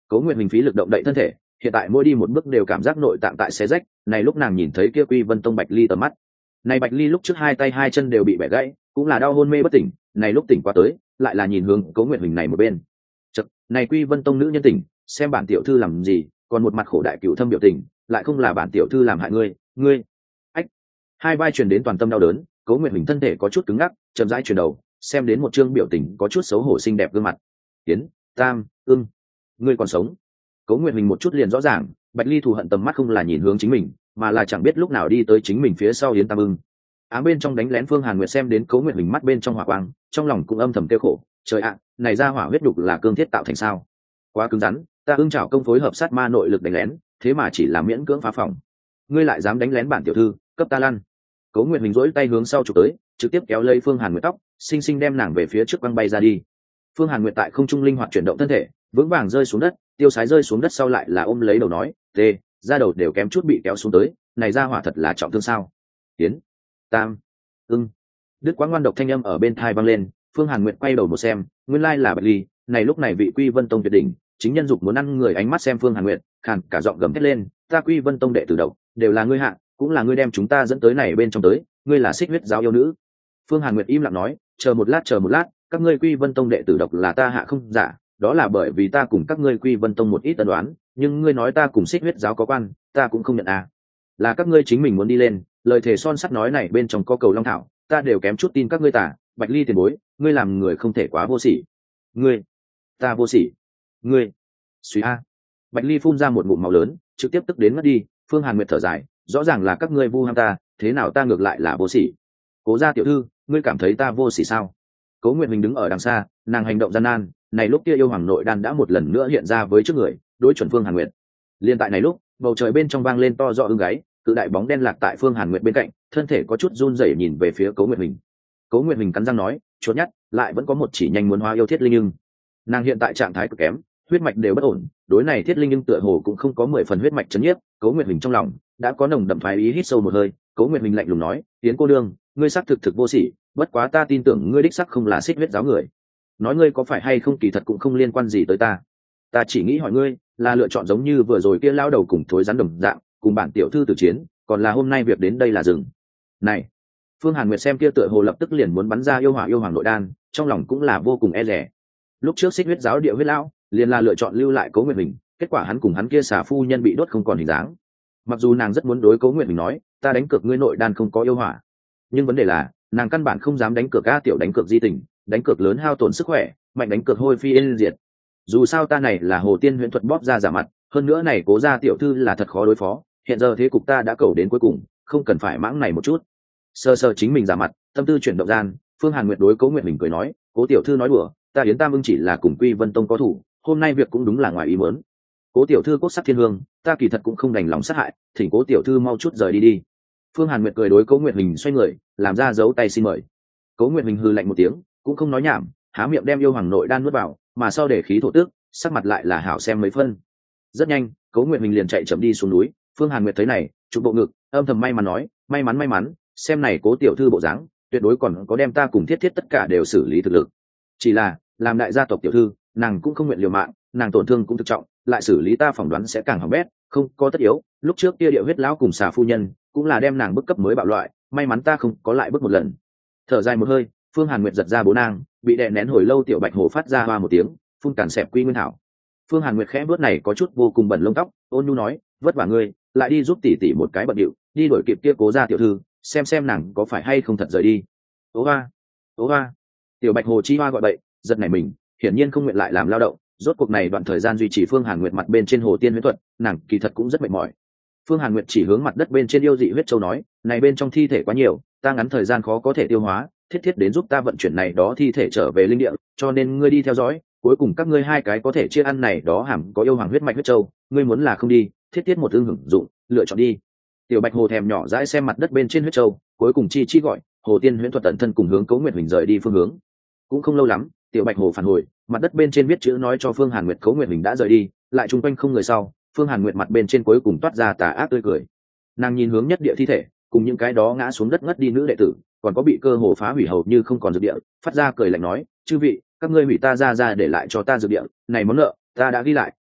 Cố Nguyệt Huỳnh phí lực động đậy thân thể, hiện tại mỗi đi một bước đều cảm giác nội tạng tại xé rách. Này lúc nàng nhìn thấy kia Quy Vân Tông Bạch Ly tầm mắt, này Bạch Ly lúc trước hai tay hai chân đều bị bẻ gãy, cũng là đau hôn mê bất tỉnh, này lúc tỉnh qua tới lại là nhìn hướng Cố Nguyệt Huỳnh này một bên. Chậc, này Quy Vân Tông nữ nhân tỉnh, xem bản tiểu thư làm gì, còn một mặt khổ đại cựu thâm biểu tình, lại không là bản tiểu thư làm hại ngươi. Ách. Hai vai truyền đến toàn tâm đau đớn, Cố Nguyệt Huỳnh thân thể có chút cứng ngắc, chậm rãi chuyển đầu, xem đến một trương biểu tình có chút xấu hổ xinh đẹp gương mặt. Tiến, Tam, Ưng, ngươi còn sống. Cố Nguyệt Huỳnh một chút liền rõ ràng, Bạch Ly thù hận tầm mắt không là nhìn hướng chính mình, mà là chẳng biết lúc nào đi tới chính mình phía sau Yến Tam Ưng. Ám bên trong đánh lén Phương Hàn Nguyệt xem đến Cố Nguyệt Huỳnh mắt bên trong hỏa quang, trong lòng cũng âm thầm kêu khổ, trời ạ, này ra hỏa huyết đục là cương thiết tạo thành sao? Quá cứng rắn, ta Ưng Trảo công phối hợp sát ma nội lực đánh lén, thế mà chỉ là miễn cưỡng phá phòng. Ngươi lại dám đánh lén bản tiểu thư, cấp ta lăn. Cố Nguyệt Huỳnh rỗi tay hướng sau chụp tới, trực tiếp kéo lấy Phương Hàn Nguyệt tóc, xinh xinh đem nàng về phía trước quăng bay ra đi. Phương Hàn Nguyệt tại không trung linh hoạt chuyển động thân thể, vững vàng rơi xuống đất, tiêu sái rơi xuống đất sau lại là ôm lấy đầu nói, "Tê, da đầu đều kém chút bị kéo xuống tới, này ra hỏa thật là trọng thương sao?" Tiến, Tam, Ưng. Đức Quang ngoan độc thanh âm ở bên tai vang lên, Phương Hàn Nguyệt quay đầu một xem, nguyên lai là Bạch Ly, này lúc này vị Quy Vân Tông tuyệt đỉnh, chính nhân dục muốn ăn người ánh mắt xem Phương Hàn Nguyệt, khàn cả giọng gầm thét lên, "Ta Quy Vân Tông đệ tử độc, đều là ngươi hạ, cũng là ngươi đem chúng ta dẫn tới này bên trong tới, ngươi là Xích Huyết giáo yêu nữ." Phương Hàn Nguyệt im lặng nói, chờ một lát, các ngươi Quy Vân Tông đệ tử độc là ta hạ không giả, đó là bởi vì ta cùng các ngươi Quy Vân Tông một ít ân đoán, nhưng ngươi nói ta cùng Xích Huyết giáo có quan, ta cũng không nhận à. Là các ngươi chính mình muốn đi lên, lời thề son sắt nói này bên trong có cầu long thảo, ta đều kém chút tin các ngươi tả, Bạch Ly tiền bối, ngươi làm người không thể quá vô sỉ. Ngươi, ta vô sỉ. Ngươi, suy a. Bạch Ly phun ra một ngụm máu lớn, trực tiếp tức đến mất đi. Phương Hàn Nguyệt thở dài, rõ ràng là các ngươi vu ham ta, thế nào ta ngược lại là vô sỉ. Cố gia tiểu thư, ngươi cảm thấy ta vô sỉ sao? Cố Nguyệt Huỳnh đứng ở đằng xa, nàng hành động gian nan, này lúc kia yêu hoàng nội đan đã một lần nữa hiện ra với trước người, đối chuẩn Phương Hàn Nguyệt. Liên tại này lúc, bầu trời bên trong vang lên to rõ ưng gáy, cự đại bóng đen lạc tại Phương Hàn Nguyệt bên cạnh, thân thể có chút run rẩy nhìn về phía Cố Nguyệt Huỳnh. Cố Nguyệt Huỳnh cắn răng nói, chốt nhắt, lại vẫn có một chỉ nhanh muốn hóa yêu thiết linh nhưng nàng hiện tại trạng thái cực kém, huyết mạch đều bất ổn, đối này thiết linh nhưng tựa hồ cũng không có 10 phần huyết mạch chấn nhiếp. Cố Nguyệt Huỳnh trong lòng đã có nồng đậm thoái ý, hít sâu một hơi, Cố Nguyệt Huỳnh lạnh lùng nói, "Tiến cô đương, ngươi xác thực vô sỉ, bất quá ta tin tưởng ngươi đích xác không là Xích Huyết giáo người. Nói ngươi có phải hay không kỳ thật cũng không liên quan gì tới ta. Ta chỉ nghĩ hỏi ngươi, là lựa chọn giống như vừa rồi kia lao đầu cùng thối rắn đồng dạng, cùng bản tiểu thư tử chiến, còn là hôm nay việc đến đây là dừng." Này, Phương Hàn Nguyệt xem kia tựa hồ lập tức liền muốn bắn ra yêu hoàng nội đan, trong lòng cũng là vô cùng e dè. Lúc trước Xích Huyết giáo địa huyết lão liền là lựa chọn lưu lại Cố Nguyệt Huỳnh, kết quả hắn cùng hắn kia xà phu nhân bị đốt không còn hình dáng. Mặc dù nàng rất muốn đối Cố Nguyệt Huỳnh nói, ta đánh cược ngươi nội đan không có yêu hỏa, nhưng vấn đề là nàng căn bản không dám đánh cược, a tiểu đánh cược di tình, đánh cược lớn hao tổn sức khỏe, mạnh đánh cược hôi phi yên diệt. Dù sao ta này là Hồ Tiên huyễn thuật bóp ra giả mặt, hơn nữa này Cố gia tiểu thư là thật khó đối phó, hiện giờ thế cục ta đã cầu đến cuối cùng, không cần phải mãng này một chút. Sơ sơ chính mình giả mặt, tâm tư chuyển động gian, Phương Hàn Nguyệt đối Cố Nguyệt Huỳnh cười nói, Cố tiểu thư nói đùa, ta Yến Tam Ưng chỉ là cùng Quy Vân Tông có thủ, hôm nay việc cũng đúng là ngoài ý muốn. Cố tiểu thư cốt sắc thiên hương, ta kỳ thật cũng không đành lòng sát hại, thỉnh Cố tiểu thư mau chút rời đi đi. Phương Hàn Nguyệt cười đối Cố Nguyệt Huỳnh xoay người, làm ra dấu tay xin mời. Cố Nguyệt Huỳnh hừ lạnh một tiếng, cũng không nói nhảm, há miệng đem yêu hoàng nội đan nuốt vào, mà sau để khí thổ tước, sắc mặt lại là hảo xem mấy phân. Rất nhanh, Cố Nguyệt Huỳnh liền chạy chậm đi xuống núi. Phương Hàn Nguyệt thấy này, chụp bộ ngực, âm thầm may mắn nói, may mắn, xem này Cố tiểu thư bộ dáng, tuyệt đối còn có đem ta cùng thiết thiết tất cả đều xử lý thực lực. Chỉ là, làm đại gia tộc tiểu thư, nàng cũng không nguyện liều mạng, nàng tổn thương cũng thực trọng, lại xử lý ta phỏng đoán sẽ càng hỏng bét, không có tất yếu. Lúc trước kia địa huyết lão cùng xà phu nhân cũng là đem nàng bức cấp mới bạo loại, may mắn ta không có lại bức một lần. Thở dài một hơi, Phương Hàn Nguyệt giật ra bố nang, bị đè nén hồi lâu tiểu bạch hổ phát ra hoa một tiếng, phun càn sẹp quy nguyên thảo. Phương Hàn Nguyệt khẽ bước này có chút vô cùng bẩn lông tóc, ôn nhu nói, vất vả ngươi, lại đi giúp tỷ tỷ một cái bận điệu, đi đuổi kịp kia Cố gia tiểu thư, xem nàng có phải hay không thật rời đi. Ố hoa, tiểu bạch hồ chi hoa gọi bậy, giật nảy mình, hiển nhiên không nguyện lại làm lao động. Rốt cuộc này đoạn thời gian duy trì Phương Hàn Nguyệt mặt bên trên Hồ Tiên huyễn thuật, nàng kỳ thật cũng rất mệt mỏi. Phương Hàn Nguyệt chỉ hướng mặt đất bên trên yêu dị huyết châu nói, này bên trong thi thể quá nhiều, ta ngắn thời gian khó có thể tiêu hóa, thiết đến giúp ta vận chuyển này đó thi thể trở về linh địa, cho nên ngươi đi theo dõi, cuối cùng các ngươi hai cái có thể chia ăn này đó hàm có yêu hoàng huyết mạch huyết châu, ngươi muốn là không đi, thiết một ương hưởng dụng, lựa chọn đi. Tiểu bạch hồ thèm nhỏ dãi xem mặt đất bên trên huyết châu, cuối cùng chi gọi Hồ Tiên huyễn thuật tận thân cùng hướng Cố Nguyệt Huỳnh rời đi phương hướng. Cũng không lâu lắm, tiểu bạch hồ phản hồi, mặt đất bên trên viết chữ nói cho Phương Hàn Nguyệt Cố Nguyệt Huỳnh đã rời đi, lại chung quanh không người sau. Phương Hàn Nguyệt mặt bên trên cuối cùng toát ra tà ác tươi cười. Nàng nhìn hướng nhất địa thi thể, cùng những cái đó ngã xuống đất ngất đi nữ đệ tử, còn có bị cơ hồ phá hủy hầu như không còn dược địa, phát ra cười lạnh nói, chư vị, các ngươi hủy ta ra để lại cho ta dược địa, này món nợ ta đã ghi lại,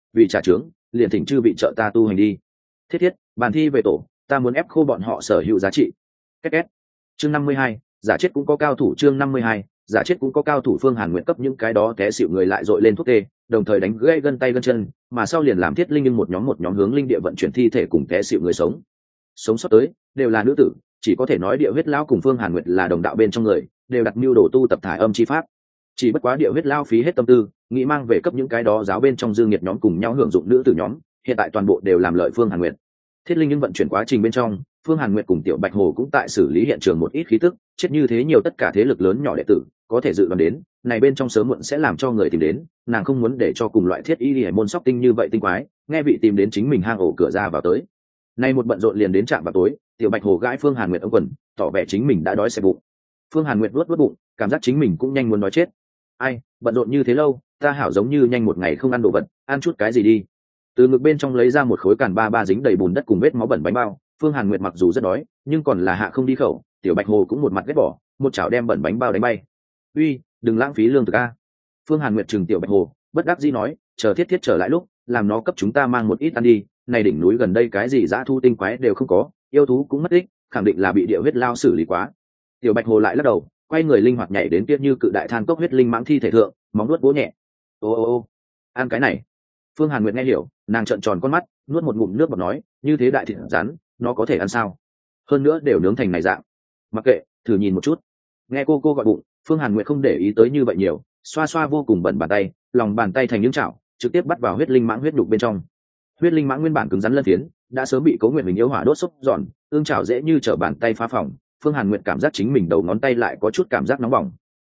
vì trả trướng liền thỉnh chư vị trợ ta tu hành đi. Thiết bàn thi về tổ, ta muốn ép khô bọn họ sở hữu giá trị. Két. Chương 52, giả chết cũng có cao thủ. Chương 52, giả chết cũng có cao thủ. Phương Hàn nguyện cấp những cái đó té xỉu người lại dội lên thuốc tê, đồng thời đánh gãy gân tay gân chân, mà sau liền làm Thiết Linh nhưng một nhóm hướng linh địa vận chuyển thi thể cùng té xỉu người sống sót tới đều là nữ tử, chỉ có thể nói địa huyết lão cùng Phương Hàn Nguyệt là đồng đạo bên trong người, đều đặt mưu đồ tu tập thải âm chi pháp. Chỉ bất quá địa huyết lão phí hết tâm tư, nghĩ mang về cấp những cái đó giáo bên trong dương nhiệt nhóm cùng nhau hưởng dụng nữ tử nhóm, hiện tại toàn bộ đều làm lợi Phương Hàn Nguyệt. Thiết Linh nhưng vận chuyển quá trình bên trong, Phương Hàn Nguyệt cùng Tiểu Bạch Hồ cũng tại xử lý hiện trường một ít khí tức, chết như thế nhiều tất cả thế lực lớn nhỏ đệ tử, có thể dự đoán đến, này bên trong sớm muộn sẽ làm cho người tìm đến, nàng không muốn để cho cùng loại Thiết Y Liễu môn sóc tinh như vậy tinh quái, nghe vị tìm đến chính mình hang ổ cửa ra vào tới. Nay một bận rộn liền đến trạm vào tối, Tiểu Bạch Hồ gãi Phương Hàn Nguyệt ống quần, tỏ vẻ chính mình đã đói xẹp bụng. Phương Hàn Nguyệt vuốt bụng, cảm giác chính mình cũng nhanh muốn nói chết. Ai, bận rộn như thế lâu, ta hảo giống như nhanh một ngày không ăn đồ vật, ăn chút cái gì đi. Từ ngực bên trong lấy ra một khối càn ba dính đầy bùn đất cùng vết máu bẩn bánh bao. Phương Hàn Nguyệt mặc dù rất đói, nhưng còn là hạ không đi khẩu. Tiểu Bạch Hồ cũng một mặt ghét bỏ, một chảo đem bẩn bánh bao đánh bay. Uy, đừng lãng phí lương thực a. Phương Hàn Nguyệt trừng Tiểu Bạch Hồ, bất đắc dĩ nói, chờ Thiết trở lại lúc, làm nó cấp chúng ta mang một ít ăn đi. Này đỉnh núi gần đây cái gì dã thu tinh quái đều không có, yêu thú cũng mất tích, khẳng định là bị địa huyết lao xử lý quá. Tiểu Bạch Hồ lại lắc đầu, quay người linh hoạt nhảy đến kia như cự đại than cốc huyết linh mãng thi thể thượng, móng nuốt vỗ nhẹ. Ô, ăn cái này. Phương Hàn Nguyệt nghe hiểu, nàng trợn tròn con mắt, nuốt một ngụm nước bọt nói, như thế đại thịt rắn, nó có thể ăn sao? Hơn nữa đều nướng thành này dạng. Mặc kệ, thử nhìn một chút. Nghe cô gọi bụng, Phương Hàn Nguyệt không để ý tới như vậy nhiều, xoa xoa vô cùng bẩn bàn tay, lòng bàn tay thành những chảo, trực tiếp bắt vào huyết linh mãng huyết nhục bên trong. Huyết linh mãng nguyên bản cứng rắn lân phiến, đã sớm bị Cố Nguyệt Bình yêu hỏa đốt xúc giòn, ương chảo dễ như trở bàn tay phá phỏng. Phương Hàn Nguyệt cảm giác chính mình đầu ngón tay lại có chút cảm giác nóng bỏng.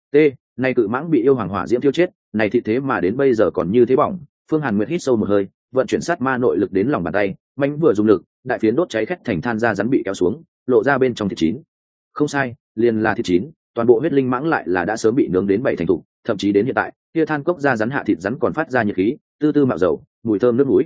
Này cự mãng bị yêu hoàng hỏa diễm thiêu chết, này thì thế mà đến bây giờ còn như thế bỏng. Phương Hàn Nguyệt hít sâu một hơi, vận chuyển sát ma nội lực đến lòng bàn tay, mạnh vừa dùng lực, đại phiến đốt cháy khét thành than ra rắn bị kéo xuống, lộ ra bên trong thịt chín. Không sai, liền là thịt chín, toàn bộ huyết linh mãng lại là đã sớm bị nướng đến 7 thành thục, thậm chí đến hiện tại, kia than cốc ra rắn hạ thịt rắn còn phát ra nhiệt khí, tư tư mạo dầu, mùi thơm nước mũi.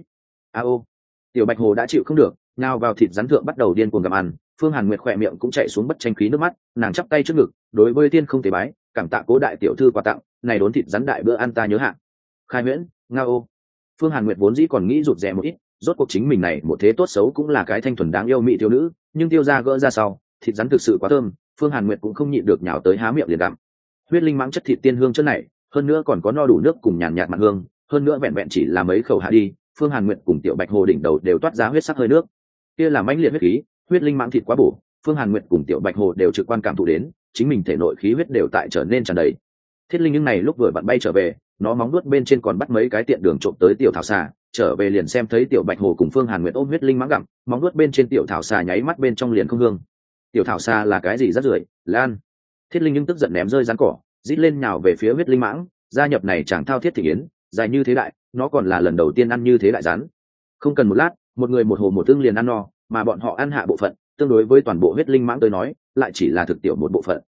Tiểu Bạch Hồ đã chịu không được, nào vào thịt rắn thượng bắt đầu điên cuồng gặm ăn. Phương Hàn Nguyệt khỏe miệng cũng chạy xuống bất tranh khí nước mắt, nàng chắp tay trước ngực, đối với tiên không tế bái, cảm tạ Cố đại tiểu thư quà tặng, này đốn thịt rắn đại bữa ăn ta nhớ hạ. Khai Huyễn, Ngao. Phương Hàn Nguyệt vốn dĩ còn nghĩ rụt rè một ít, rốt cuộc chính mình này một thế tốt xấu cũng là cái thanh thuần đáng yêu mỹ thiếu nữ, nhưng tiêu ra gỡ ra sau, thịt rắn thực sự quá thơm, Phương Hàn Nguyệt cũng không nhịn được nhào tới há miệng liền gặm. Huyết linh mãng chất thịt tiên hương chân này, hơn nữa còn có no đủ nước cùng nhàn nhạt mặn hương, hơn nữa vẹn vẹn chỉ là mấy khẩu hạ đi, Phương Hàn Nguyệt cùng Tiểu Bạch Hồ đỉnh đầu đều toát ra huyết sắc hơi nước. Kia là mãnh liệt huyết khí, huyết linh mãng thịt quá bổ, Phương Hàn Nguyệt cùng Tiểu Bạch Hồ đều trực quan cảm thụ đến, chính mình thể nội khí huyết đều tại trở nên tràn đầy. Thiết Linh những này lúc vừa vặn bay trở về, nó móng nuốt bên trên còn bắt mấy cái tiện đường trộm tới tiểu thảo xà, trở về liền xem thấy Tiểu Bạch Hồ cùng Phương Hàn Nguyệt ôm huyết linh mãng gặm, móng nuốt bên trên tiểu thảo xà nháy mắt bên trong liền không hương. Tiểu thảo xà là cái gì rác rưởi, lan. Thiết Linh những tức giận ném rơi rắn cỏ, rít lên nhào về phía huyết linh mãng, gia nhập này chẳng thao thiết thị yến, dài như thế đại, nó còn là lần đầu tiên ăn như thế đại rắn. Không cần một lát, một người một hồ một tương liền ăn no, mà bọn họ ăn hạ bộ phận, tương đối với toàn bộ huyết linh mãng tới nói, lại chỉ là thực tiểu một bộ phận.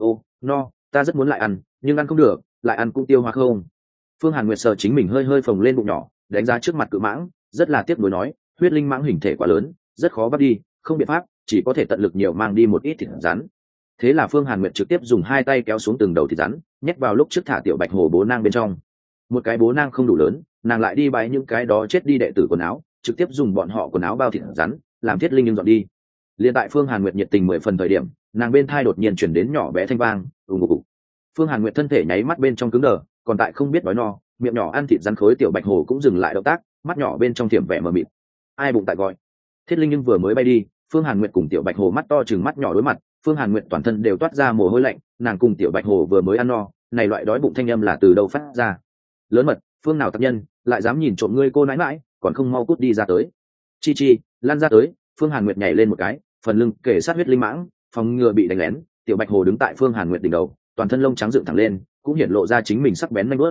No, ta rất muốn lại ăn, nhưng ăn không được, lại ăn cũng tiêu hóa không. Phương Hàn Nguyệt sờ chính mình hơi phồng lên bụng nhỏ, đánh giá trước mặt cự mãng, rất là tiếc nuối nói, huyết linh mãng hình thể quá lớn, rất khó bắt đi, không biện pháp, chỉ có thể tận lực nhiều mang đi một ít thịt rắn. Thế là Phương Hàn Nguyệt trực tiếp dùng hai tay kéo xuống từng đầu thịt rắn, nhét vào lúc trước thả Tiểu Bạch Hồ bố nang bên trong. Một cái bố nang không đủ lớn, nàng lại đi bái những cái đó chết đi đệ tử quần áo, trực tiếp dùng bọn họ quần áo bao thịt rắn, làm Thiết Linh nhưng dọn đi. Liên tại Phương Hàn Nguyệt nhiệt tình 10 phần thời điểm, nàng bên thai đột nhiên chuyển đến nhỏ bé thanh vang, ù. Phương Hàn Nguyệt thân thể nháy mắt bên trong cứng đờ, còn tại không biết đói no, miệng nhỏ ăn thịt rắn khối Tiểu Bạch Hồ cũng dừng lại động tác, mắt nhỏ bên trong tiềm vẻ mờ mịt. Ai bụng tại gọi? Thiết Linh nhưng vừa mới bay đi, Phương Hàn Nguyệt cùng Tiểu Bạch Hồ mắt to chừng mắt nhỏ đối mặt, Phương Hàn Nguyệt toàn thân đều toát ra mồ hôi lạnh, nàng cùng Tiểu Bạch Hồ vừa mới ăn no, này loại đói bụng thanh âm là từ đâu phát ra? Lớn mật, phương nào tác nhân, lại dám nhìn trộm ngươi cô nãi nãi, còn không mau cút đi ra tới. Chi, lăn ra tới. Phương Hàn Nguyệt nhảy lên một cái, phần lưng kề sát huyết linh mãng, phòng ngừa bị đánh lén. Tiểu Bạch Hồ đứng tại Phương Hàn Nguyệt đỉnh đầu, toàn thân lông trắng dựng thẳng lên, cũng hiển lộ ra chính mình sắc bén nhanh bước.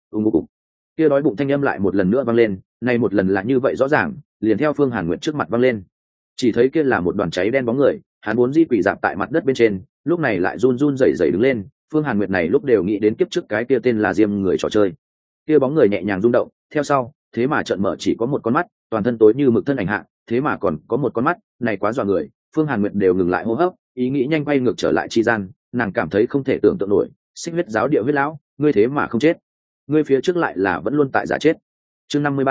Kia đói bụng thanh âm lại một lần nữa vang lên, này một lần là như vậy rõ ràng, liền theo Phương Hàn Nguyệt trước mặt vang lên. Chỉ thấy kia là một đoàn cháy đen bóng người, hắn vốn di quỷ dạp tại mặt đất bên trên, lúc này lại run rẩy đứng lên. Phương Hàn Nguyệt này lúc đều nghĩ đến kiếp trước cái kia tên là Diêm người trò chơi. Kia bóng người nhẹ nhàng rung động, theo sau, thế mà trợn mở chỉ có một con mắt, toàn thân tối như mực thân ảnh hạ, thế mà còn có một con mắt, này quá dọa người. Phương Hàn Nguyệt đều ngừng lại hô hấp, ý nghĩ nhanh quay ngược trở lại chi gian, nàng cảm thấy không thể tưởng tượng nổi, Xích Huyết giáo địa huyết lão, ngươi thế mà không chết, ngươi phía trước lại là vẫn luôn tại giả chết. Chương 53,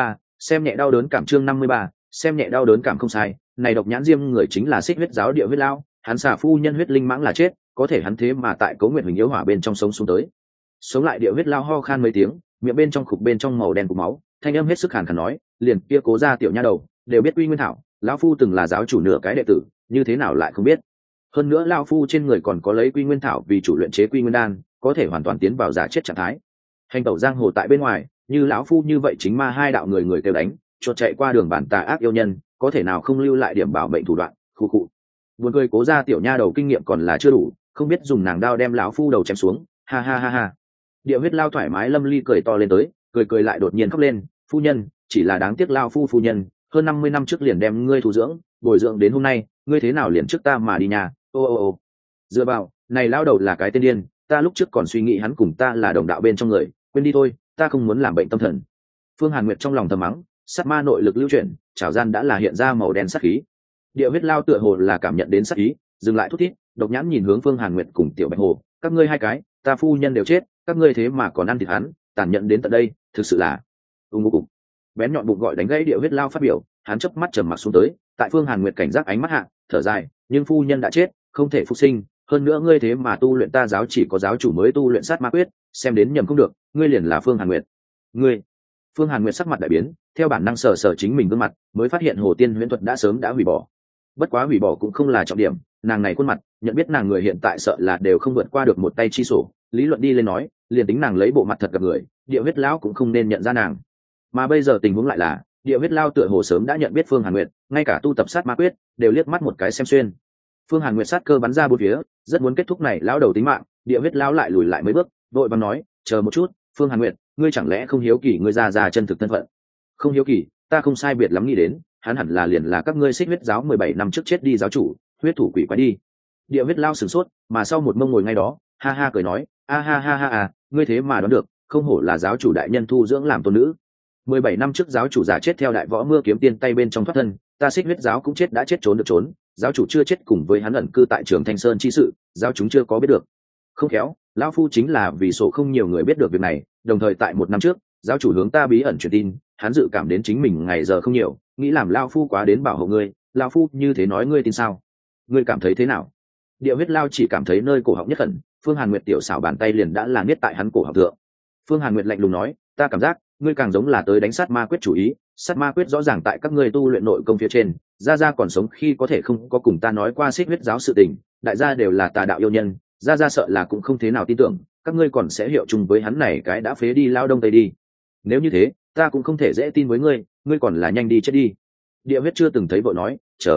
xem nhẹ đau đớn cảm chương 53, xem nhẹ đau đớn cảm không sai, này độc nhãn diêm người chính là xích huyết giáo địa huyết lao, hắn xả phu nhân huyết linh mãng là chết, có thể hắn thế mà tại Cấu Nguyệt Huỳnh yếu hỏa bên trong sống xuống tới. Sống lại địa huyết lao ho khan mấy tiếng, miệng bên trong khục bên trong màu đen của máu, thanh âm hết sức hàn khàn nói, liền kia Cố gia tiểu nha đầu, đều biết Quy Nguyên Thảo, lão phu từng là giáo chủ nửa cái đệ tử, như thế nào lại không biết. Hơn nữa lão phu trên người còn có lấy Quy Nguyên Thảo vì chủ luyện chế Quy Nguyên đan, có thể hoàn toàn tiến vào giả chết trạng thái. Hành tẩu giang hồ tại bên ngoài, như lão phu như vậy chính ma hai đạo người người kêu đánh, chuột chạy qua đường bản tà ác yêu nhân, có thể nào không lưu lại điểm bảo mệnh thủ đoạn, khu cụ. Buồn cười Cố gia tiểu nha đầu kinh nghiệm còn là chưa đủ, không biết dùng nàng đao đem lão phu đầu chém xuống, ha ha ha ha. Địa huyết lao thoải mái lâm ly cười to lên tới, cười lại đột nhiên khóc lên, phu nhân, chỉ là đáng tiếc lao phu nhân, hơn 50 năm trước liền đem ngươi thu dưỡng, bồi dưỡng đến hôm nay, ngươi thế nào liền trước ta mà đi nhà, ô. Dựa vào, này lao đầu là cái tên điên, ta lúc trước còn suy nghĩ hắn cùng ta là đồng đạo bên trong người, quên đi thôi, ta không muốn làm bệnh tâm thần. Phương Hàn Nguyệt trong lòng thầm mắng, sát ma nội lực lưu chuyển, chảo gian đã là hiện ra màu đen sát khí. Địa huyết lao tựa hồ là cảm nhận đến sát ý, dừng lại thút thít, độc nhãn nhìn hướng Phương Hàn Nguyệt cùng Tiểu Bạch Hồ, các ngươi hai cái, ta phu nhân đều chết, các ngươi thế mà còn ăn thịt hắn, tàn nhẫn đến tận đây, thực sự là ung. Bén nhọn bụng gọi đánh gãy địa huyết lao phát biểu, hắn chớp mắt trầm mặc xuống tới, tại Phương Hàn Nguyệt cảnh giác ánh mắt hạ, thở dài, nhưng phu nhân đã chết, không thể phục sinh, hơn nữa ngươi thế mà tu luyện ta giáo chỉ có giáo chủ mới tu luyện sát ma quyết, xem đến nhầm không được, ngươi liền là Phương Hàn Nguyệt. Ngươi? Phương Hàn Nguyệt sắc mặt đại biến, theo bản năng sờ chính mình gương mặt, mới phát hiện Hồ Tiên Huyễn thuật đã sớm đã hủy bỏ. Bất quá hủy bỏ cũng không là trọng điểm, nàng này khuôn mặt, nhận biết nàng người hiện tại sợ là đều không vượt qua được một tay chi sổ, lý luận đi lên nói, liền tính nàng lấy bộ mặt thật gặp người, địa huyết lão cũng không nên nhận ra nàng. Mà bây giờ tình huống lại là, địa huyết lao tựa hồ sớm đã nhận biết Phương Hàn Nguyệt, ngay cả tu tập sát ma quyết đều liếc mắt một cái xem xuyên. Phương Hàn Nguyệt sát cơ bắn ra bốn phía, rất muốn kết thúc này lão đầu tính mạng, địa huyết lao lại lùi lại mấy bước, đội vàng nói, chờ một chút, Phương Hàn Nguyệt, ngươi chẳng lẽ không hiếu kỳ ngươi ra chân thực thân phận? Không hiếu kỳ, ta không sai biệt lắm nghĩ đến, hắn hẳn là liền là các ngươi xích huyết giáo 17 năm trước chết đi giáo chủ, huyết thủ quỷ quái đi. Địa huyết lao sửng sốt, mà sau một mông ngồi ngay đó, ha ha cười nói, ha, ngươi thế mà đoán được, không hổ là giáo chủ đại nhân thu dưỡng làm tôn nữ. 17 năm trước giáo chủ giả chết theo đại võ mưa kiếm tiên tay bên trong thoát thân, ta xích huyết giáo cũng chết đã chết trốn được trốn, giáo chủ chưa chết cùng với hắn ẩn cư tại trường Thanh Sơn chi sự, giáo chúng chưa có biết được. Không khéo, lão phu chính là vì số không nhiều người biết được việc này, đồng thời tại một năm trước, giáo chủ hướng ta bí ẩn truyền tin, hắn dự cảm đến chính mình ngày giờ không nhiều, nghĩ làm lão phu quá đến bảo hộ ngươi, lão phu như thế nói ngươi tin sao? Ngươi cảm thấy thế nào? Địa huyết lao chỉ cảm thấy nơi cổ họng nhất khẩn, Phương Hàn Nguyệt tiểu xảo bàn tay liền đã là niết tại hắn cổ họng thượng. Phương Hàn Nguyệt lạnh lùng nói, ta cảm giác ngươi càng giống là tới đánh sát ma quyết chủ ý, sát ma quyết rõ ràng tại các ngươi tu luyện nội công phía trên, gia còn sống khi có thể không có cùng ta nói qua xích huyết giáo sự tình, đại gia đều là tà đạo yêu nhân, gia sợ là cũng không thế nào tin tưởng, các ngươi còn sẽ hiệu chung với hắn này cái đã phế đi lao đông tây đi. Nếu như thế, ta cũng không thể dễ tin với ngươi, ngươi còn là nhanh đi chết đi. Địa huyết chưa từng thấy vợ nói,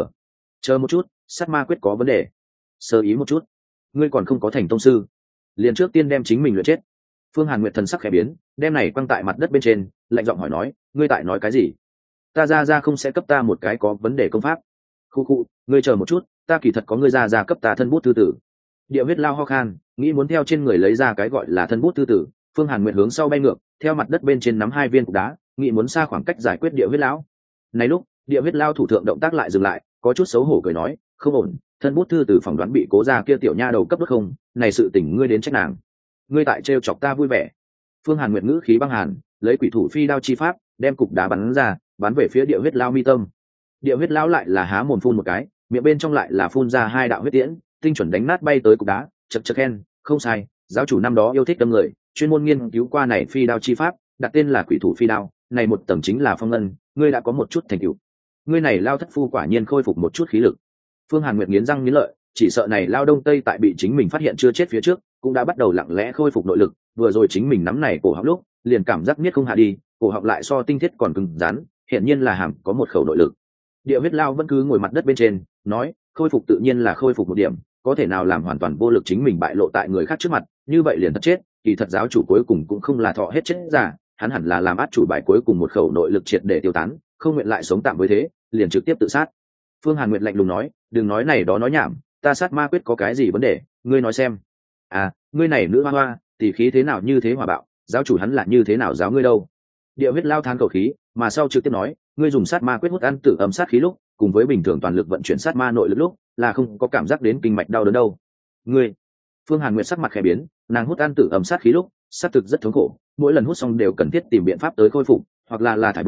chờ một chút, sát ma quyết có vấn đề. Sơ ý một chút, ngươi còn không có thành tông sư, liền trước tiên đem chính mình luyện chết. Phương Hàn Nguyệt thần sắc khẽ biến, đem này quăng tại mặt đất bên trên, lạnh giọng hỏi nói, ngươi tại nói cái gì? Ta ra không sẽ cấp ta một cái có vấn đề công pháp. Khu, ngươi chờ một chút, ta kỳ thật có ngươi ra cấp ta thân bút thư tử. Địa huyết lao ho khan, nghĩ muốn theo trên người lấy ra cái gọi là thân bút thư tử. Phương Hàn Nguyệt hướng sau bay ngược, theo mặt đất bên trên nắm hai viên cục đá, nghĩ muốn xa khoảng cách giải quyết địa huyết lão. Này lúc, địa huyết lao thủ thượng động tác lại dừng lại, có chút xấu hổ cười nói, không ổn, thân bút thư tử phỏng đoán bị Cố gia kia tiểu nha đầu cấp đốt không, này sự tình ngươi đến trách nàng. Ngươi tại trêu chọc ta vui vẻ. Phương Hàn Nguyệt ngữ khí băng hàn, lấy quỷ thủ phi đao chi pháp, đem cục đá bắn ra, bắn về phía địa huyết lao mi tâm. Địa huyết lão lại là há mồm phun một cái, miệng bên trong lại là phun ra hai đạo huyết tiễn, tinh chuẩn đánh nát bay tới cục đá, chật khen, không sai, giáo chủ năm đó yêu thích đâm người, chuyên môn nghiên cứu qua này phi đao chi pháp, đặt tên là quỷ thủ phi đao, này một tầng chính là phong ngân, ngươi đã có một chút thành tựu. Ngươi này lao thất phu quả nhiên khôi phục một chút khí lực. Phương Hàn Nguyệt nghiến răng nghiến lợi, chỉ sợ này lao đông tây tại bị chính mình phát hiện chưa chết phía trước, cũng đã bắt đầu lặng lẽ khôi phục nội lực, vừa rồi chính mình nắm này cổ họng lúc, liền cảm giác miết không hạ đi, cổ họng lại so tinh thiết còn cứng rắn, hiện nhiên là hàm có một khẩu nội lực. Địa huyết lao vẫn cứ ngồi mặt đất bên trên, nói, khôi phục tự nhiên là khôi phục một điểm, có thể nào làm hoàn toàn vô lực chính mình bại lộ tại người khác trước mặt, như vậy liền thật chết, kỳ thật giáo chủ cuối cùng cũng không là thọ hết chết giả, hắn hẳn là làm át chủ bài cuối cùng một khẩu nội lực triệt để tiêu tán, không nguyện lại sống tạm với thế, liền trực tiếp tự sát. Phương Hàn Nguyệt lạnh lùng nói, đừng nói này đó nói nhảm, ta sát ma quyết có cái gì vấn đề, ngươi nói xem. À, ngươi này nữ hoa hoa, tỷ khí thế nào như thế hòa bạo, giáo chủ hắn là như thế nào giáo ngươi đâu. Địa huyết lao than cầu khí, mà sau trực tiếp nói, ngươi dùng sát ma quyết hút ăn tử âm sát khí lúc, cùng với bình thường toàn lực vận chuyển sát ma nội lực lúc, là không có cảm giác đến kinh mạch đau đớn đâu. Ngươi, Phương Hàn Nguyệt sắc mặt khẽ biến, nàng hút ăn tử âm sát khí lúc, sát thực rất thống khổ, mỗi lần hút xong đều cần thiết tìm biện pháp tới khôi phục, hoặc là thải bổ,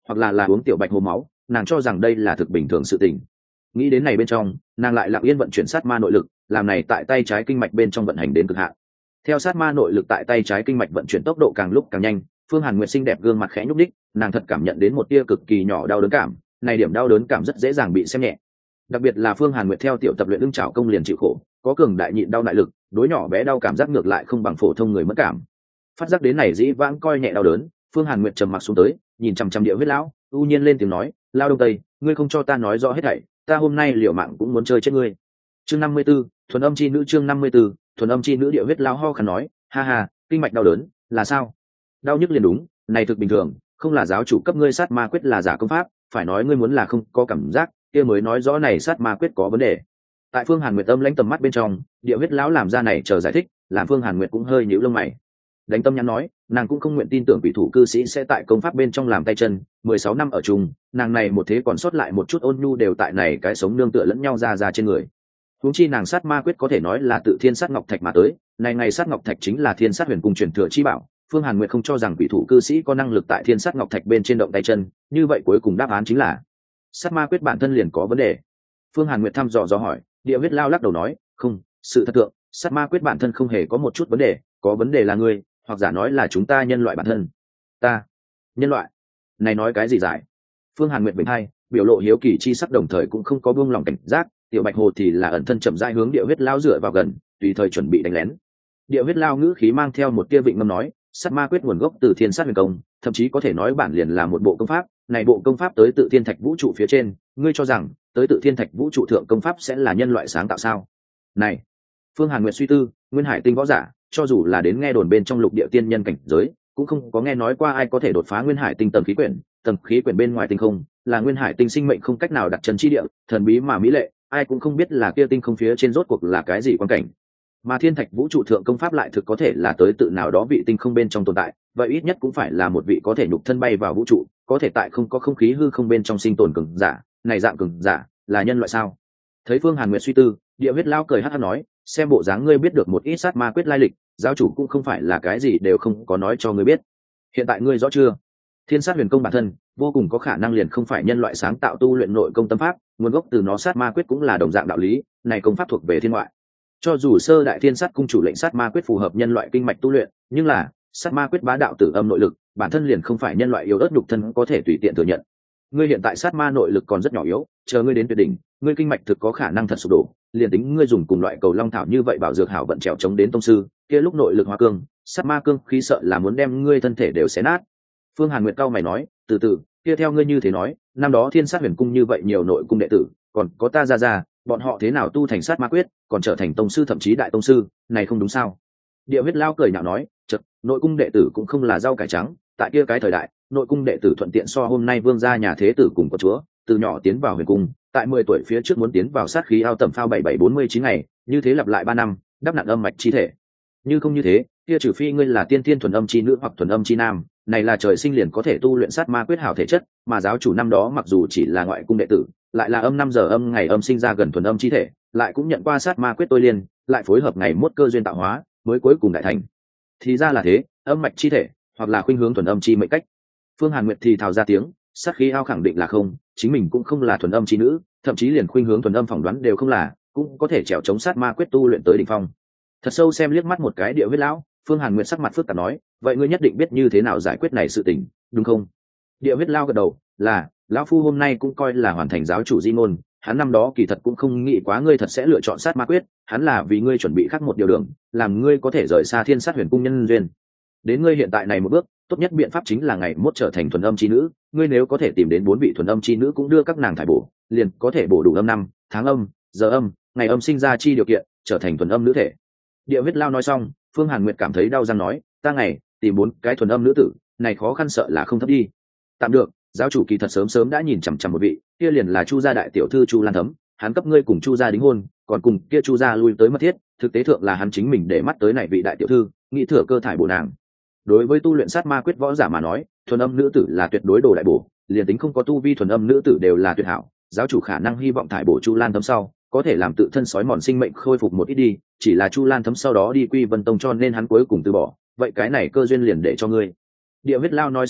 hoặc là uống tiểu bạch hồ máu, nàng cho rằng đây là thực bình thường sự tình. Nghĩ đến này bên trong, nàng lại lặng yên vận chuyển sát ma nội lực, làm này tại tay trái kinh mạch bên trong vận hành đến cực hạn. Theo sát ma nội lực tại tay trái kinh mạch vận chuyển tốc độ càng lúc càng nhanh, Phương Hàn Nguyệt xinh đẹp gương mặt khẽ nhúc nhích, nàng thật cảm nhận đến một tia cực kỳ nhỏ đau đớn cảm, này điểm đau đớn cảm rất dễ dàng bị xem nhẹ. Đặc biệt là Phương Hàn Nguyệt theo tiểu tập luyện ưng trảo công liền chịu khổ, có cường đại nhịn đau đại lực, đối nhỏ bé đau cảm giác ngược lại không bằng phổ thông người mất cảm. Phát giác đến này dĩ vãng coi nhẹ đau đớn, Phương Hàn Nguyệt trầm mặc xuống tới, nhìn chằm chằm Địa Huyết lão, u nhiên lên tiếng nói, "Lao Đông Tây, ngươi không cho ta nói rõ hết thảy, ta hôm nay liều mạng cũng muốn chơi chết ngươi." Chương 54, thuần âm chi nữ. Chương 54, thuần âm chi nữ. Địa Huyết lão ho khăn nói, "Ha ha, kinh mạch đau đớn, là sao? Đau nhức liền đúng, này thực bình thường, không là giáo chủ cấp ngươi sát ma quyết là giả công pháp, phải nói ngươi muốn là không có cảm giác, kia mới nói rõ này sát ma quyết có vấn đề." Tại Phương Hàn Nguyệt âm lãnh tầm mắt bên trong, Địa Huyết lão làm ra này chờ giải thích, làm Phương Hàn Nguyệt cũng hơi nhíu lông mày. Đánh tâm nhắn nói, nàng cũng không nguyện tin tưởng vị thủ cư sĩ sẽ tại công pháp bên trong làm tay chân, 16 năm ở chung, nàng này một thế còn sót lại một chút ôn nhu đều tại này cái sống nương tựa lẫn nhau ra trên người. Huống chi nàng sát ma quyết có thể nói là tự thiên sát ngọc thạch mà tới, này ngày sát ngọc thạch chính là thiên sát huyền cung truyền thừa chi bảo, Phương Hàn Nguyệt không cho rằng vị thủ cư sĩ có năng lực tại thiên sát ngọc thạch bên trên động tay chân, như vậy cuối cùng đáp án chính là sát ma quyết bản thân liền có vấn đề. Phương Hàn Nguyệt thăm dò hỏi, Địa Huyết lao lắc đầu nói, không, sự thật thượng, sát ma quyết bản thân không hề có một chút vấn đề, có vấn đề là ngươi, hoặc giả nói là chúng ta nhân loại bản thân. Ta nhân loại này nói cái gì giải? Phương Hàn Nguyệt bình hai biểu lộ hiếu kỳ chi sắc, đồng thời cũng không có buông lòng cảnh giác. Tiểu Bạch Hồ thì là ẩn thân chậm rãi hướng Địa Huyết lao dựa vào gần, tùy thời chuẩn bị đánh lén. Địa Huyết lao ngữ khí mang theo một tia vịnh ngâm nói, sát ma quyết nguồn gốc từ thiên sát huyền công, thậm chí có thể nói bản liền là một bộ công pháp, này bộ công pháp tới tự thiên thạch vũ trụ phía trên, ngươi cho rằng tới tự thiên thạch vũ trụ thượng công pháp sẽ là nhân loại sáng tạo sao? Này, Phương Hàn Nguyệt suy tư, Nguyên Hải tinh võ giả, cho dù là đến nghe đồn bên trong lục địa tiên nhân cảnh giới, cũng không có nghe nói qua ai có thể đột phá Nguyên Hải tinh tầng khí quyển bên ngoài tinh không, là Nguyên Hải tinh sinh mệnh không cách nào đặt chân chi địa, thần bí mà mỹ lệ, ai cũng không biết là kia tinh không phía trên rốt cuộc là cái gì quan cảnh. Mà thiên thạch vũ trụ thượng công pháp lại thực có thể là tới tự nào đó vị tinh không bên trong tồn tại, vậy ít nhất cũng phải là một vị có thể nhục thân bay vào vũ trụ, có thể tại không có không khí hư không bên trong sinh tồn cường giả, này dạng cường giả là nhân loại sao? Thấy Phương Hàn Nguyệt suy tư, Địa Huyết lao cười hắc hắc nói, xem bộ dáng ngươi biết được một ít sát ma quyết lai lịch, giáo chủ cũng không phải là cái gì đều không có nói cho ngươi biết. Hiện tại ngươi rõ chưa? Thiên sát huyền công bản thân vô cùng có khả năng liền không phải nhân loại sáng tạo tu luyện nội công tâm pháp, nguồn gốc từ nó sát ma quyết cũng là đồng dạng đạo lý, này công pháp thuộc về thiên ngoại. Cho dù sơ đại thiên sát cung chủ lệnh sát ma quyết phù hợp nhân loại kinh mạch tu luyện, nhưng là sát ma quyết bá đạo tử âm nội lực, bản thân liền không phải nhân loại yếu ớt nhục thân có thể tùy tiện thừa nhận. Ngươi hiện tại sát ma nội lực còn rất nhỏ yếu, chờ ngươi đến tuyệt đỉnh, ngươi kinh mạch thực có khả năng thật sụp đổ, liền tính ngươi dùng cùng loại cầu long thảo như vậy bảo dược hảo vận trèo chống đến tông sư, kia lúc nội lực hóa cương, sát ma cương khí sợ là muốn đem ngươi thân thể đều xé nát. Phương Hàn Nguyệt cao mày nói, từ từ, kia theo ngươi như thế nói, năm đó thiên sát huyền cung như vậy nhiều nội cung đệ tử, còn có ta ra, bọn họ thế nào tu thành sát ma quyết, còn trở thành tông sư thậm chí đại tông sư, này không đúng sao? Địa Huyết lao cười nhạo nói, chật, nội cung đệ tử cũng không là rau cải trắng, tại kia cái thời đại, nội cung đệ tử thuận tiện so hôm nay vương gia nhà thế tử cùng có chúa, từ nhỏ tiến vào huyền cung, tại 10 tuổi phía trước muốn tiến vào sát khí ao tầm phao 7749 ngày, như thế lặp lại 3 năm, đắp nặn âm mạch chi thể. Như không như thế, kia trừ phi ngươi là tiên thiên thuần âm chi nữ hoặc thuần âm chi nam, này là trời sinh liền có thể tu luyện sát ma quyết hảo thể chất, mà giáo chủ năm đó mặc dù chỉ là ngoại cung đệ tử, lại là âm 5 giờ âm ngày âm sinh ra gần thuần âm chi thể, lại cũng nhận qua sát ma quyết tôi liên, lại phối hợp ngày mốt cơ duyên tạo hóa, mới cuối cùng đại thành. Thì ra là thế, âm mạch chi thể, hoặc là khuynh hướng thuần âm chi mệnh cách. Phương Hàn Nguyệt thì thào ra tiếng, sát khí ao khẳng định là không, chính mình cũng không là thuần âm chi nữ, thậm chí liền khuynh hướng thuần âm phỏng đoán đều không là, cũng có thể trèo chống sát ma quyết tu luyện tới đỉnh phong. Thật sâu xem liếc mắt một cái Địa Huyết lão, Phương Hàn Nguyệt sắc mặt phức tạp nói, vậy ngươi nhất định biết như thế nào giải quyết này sự tình, đúng không? Địa Huyết lao gật đầu, là, lão phu hôm nay cũng coi là hoàn thành giáo chủ di ngôn, hắn năm đó kỳ thật cũng không nghĩ quá ngươi thật sẽ lựa chọn sát ma quyết, hắn là vì ngươi chuẩn bị khác một điều đường, làm ngươi có thể rời xa thiên sát huyền cung nhân duyên. Đến ngươi hiện tại này một bước, tốt nhất biện pháp chính là ngày mốt trở thành thuần âm chi nữ, ngươi nếu có thể tìm đến 4 vị thuần âm chi nữ cũng đưa các nàng thải bổ, liền có thể bổ đủ âm năm, tháng âm, giờ âm, ngày âm sinh ra chi điều kiện, trở thành thuần âm nữ thể. Địa Huyết lao nói xong, Phương Hàn Nguyệt cảm thấy đau răng nói, ta ngày tìm 4 cái thuần âm nữ tử, này khó khăn sợ là không thấp đi. Tạm được, giáo chủ kỳ thật sớm đã nhìn chằm chằm một vị, kia liền là Chu gia đại tiểu thư Chu Lan Thấm, hắn cấp ngươi cùng Chu gia đính hôn, còn cùng kia Chu gia lui tới mất thiết, thực tế thượng là hắn chính mình để mắt tới này vị đại tiểu thư, nghĩ thừa cơ thải bổ nàng. Đối với tu luyện sát ma quyết võ giả mà nói, thuần âm nữ tử là tuyệt đối đồ đại bổ, liền tính không có tu vi thuần âm nữ tử đều là tuyệt hảo, giáo chủ khả năng hy vọng thải bổ Chu Lan Thấm sau, có thể làm tự thân sói mòn sinh mệnh khôi phục một ít đi, chỉ là Chu Lan Thấm sau đó đi Quy Vân Tông cho nên hắn cuối cùng từ bỏ, vậy cái này cơ duyên liền để cho ngươi. Địa Huyết lao nói xong lúc,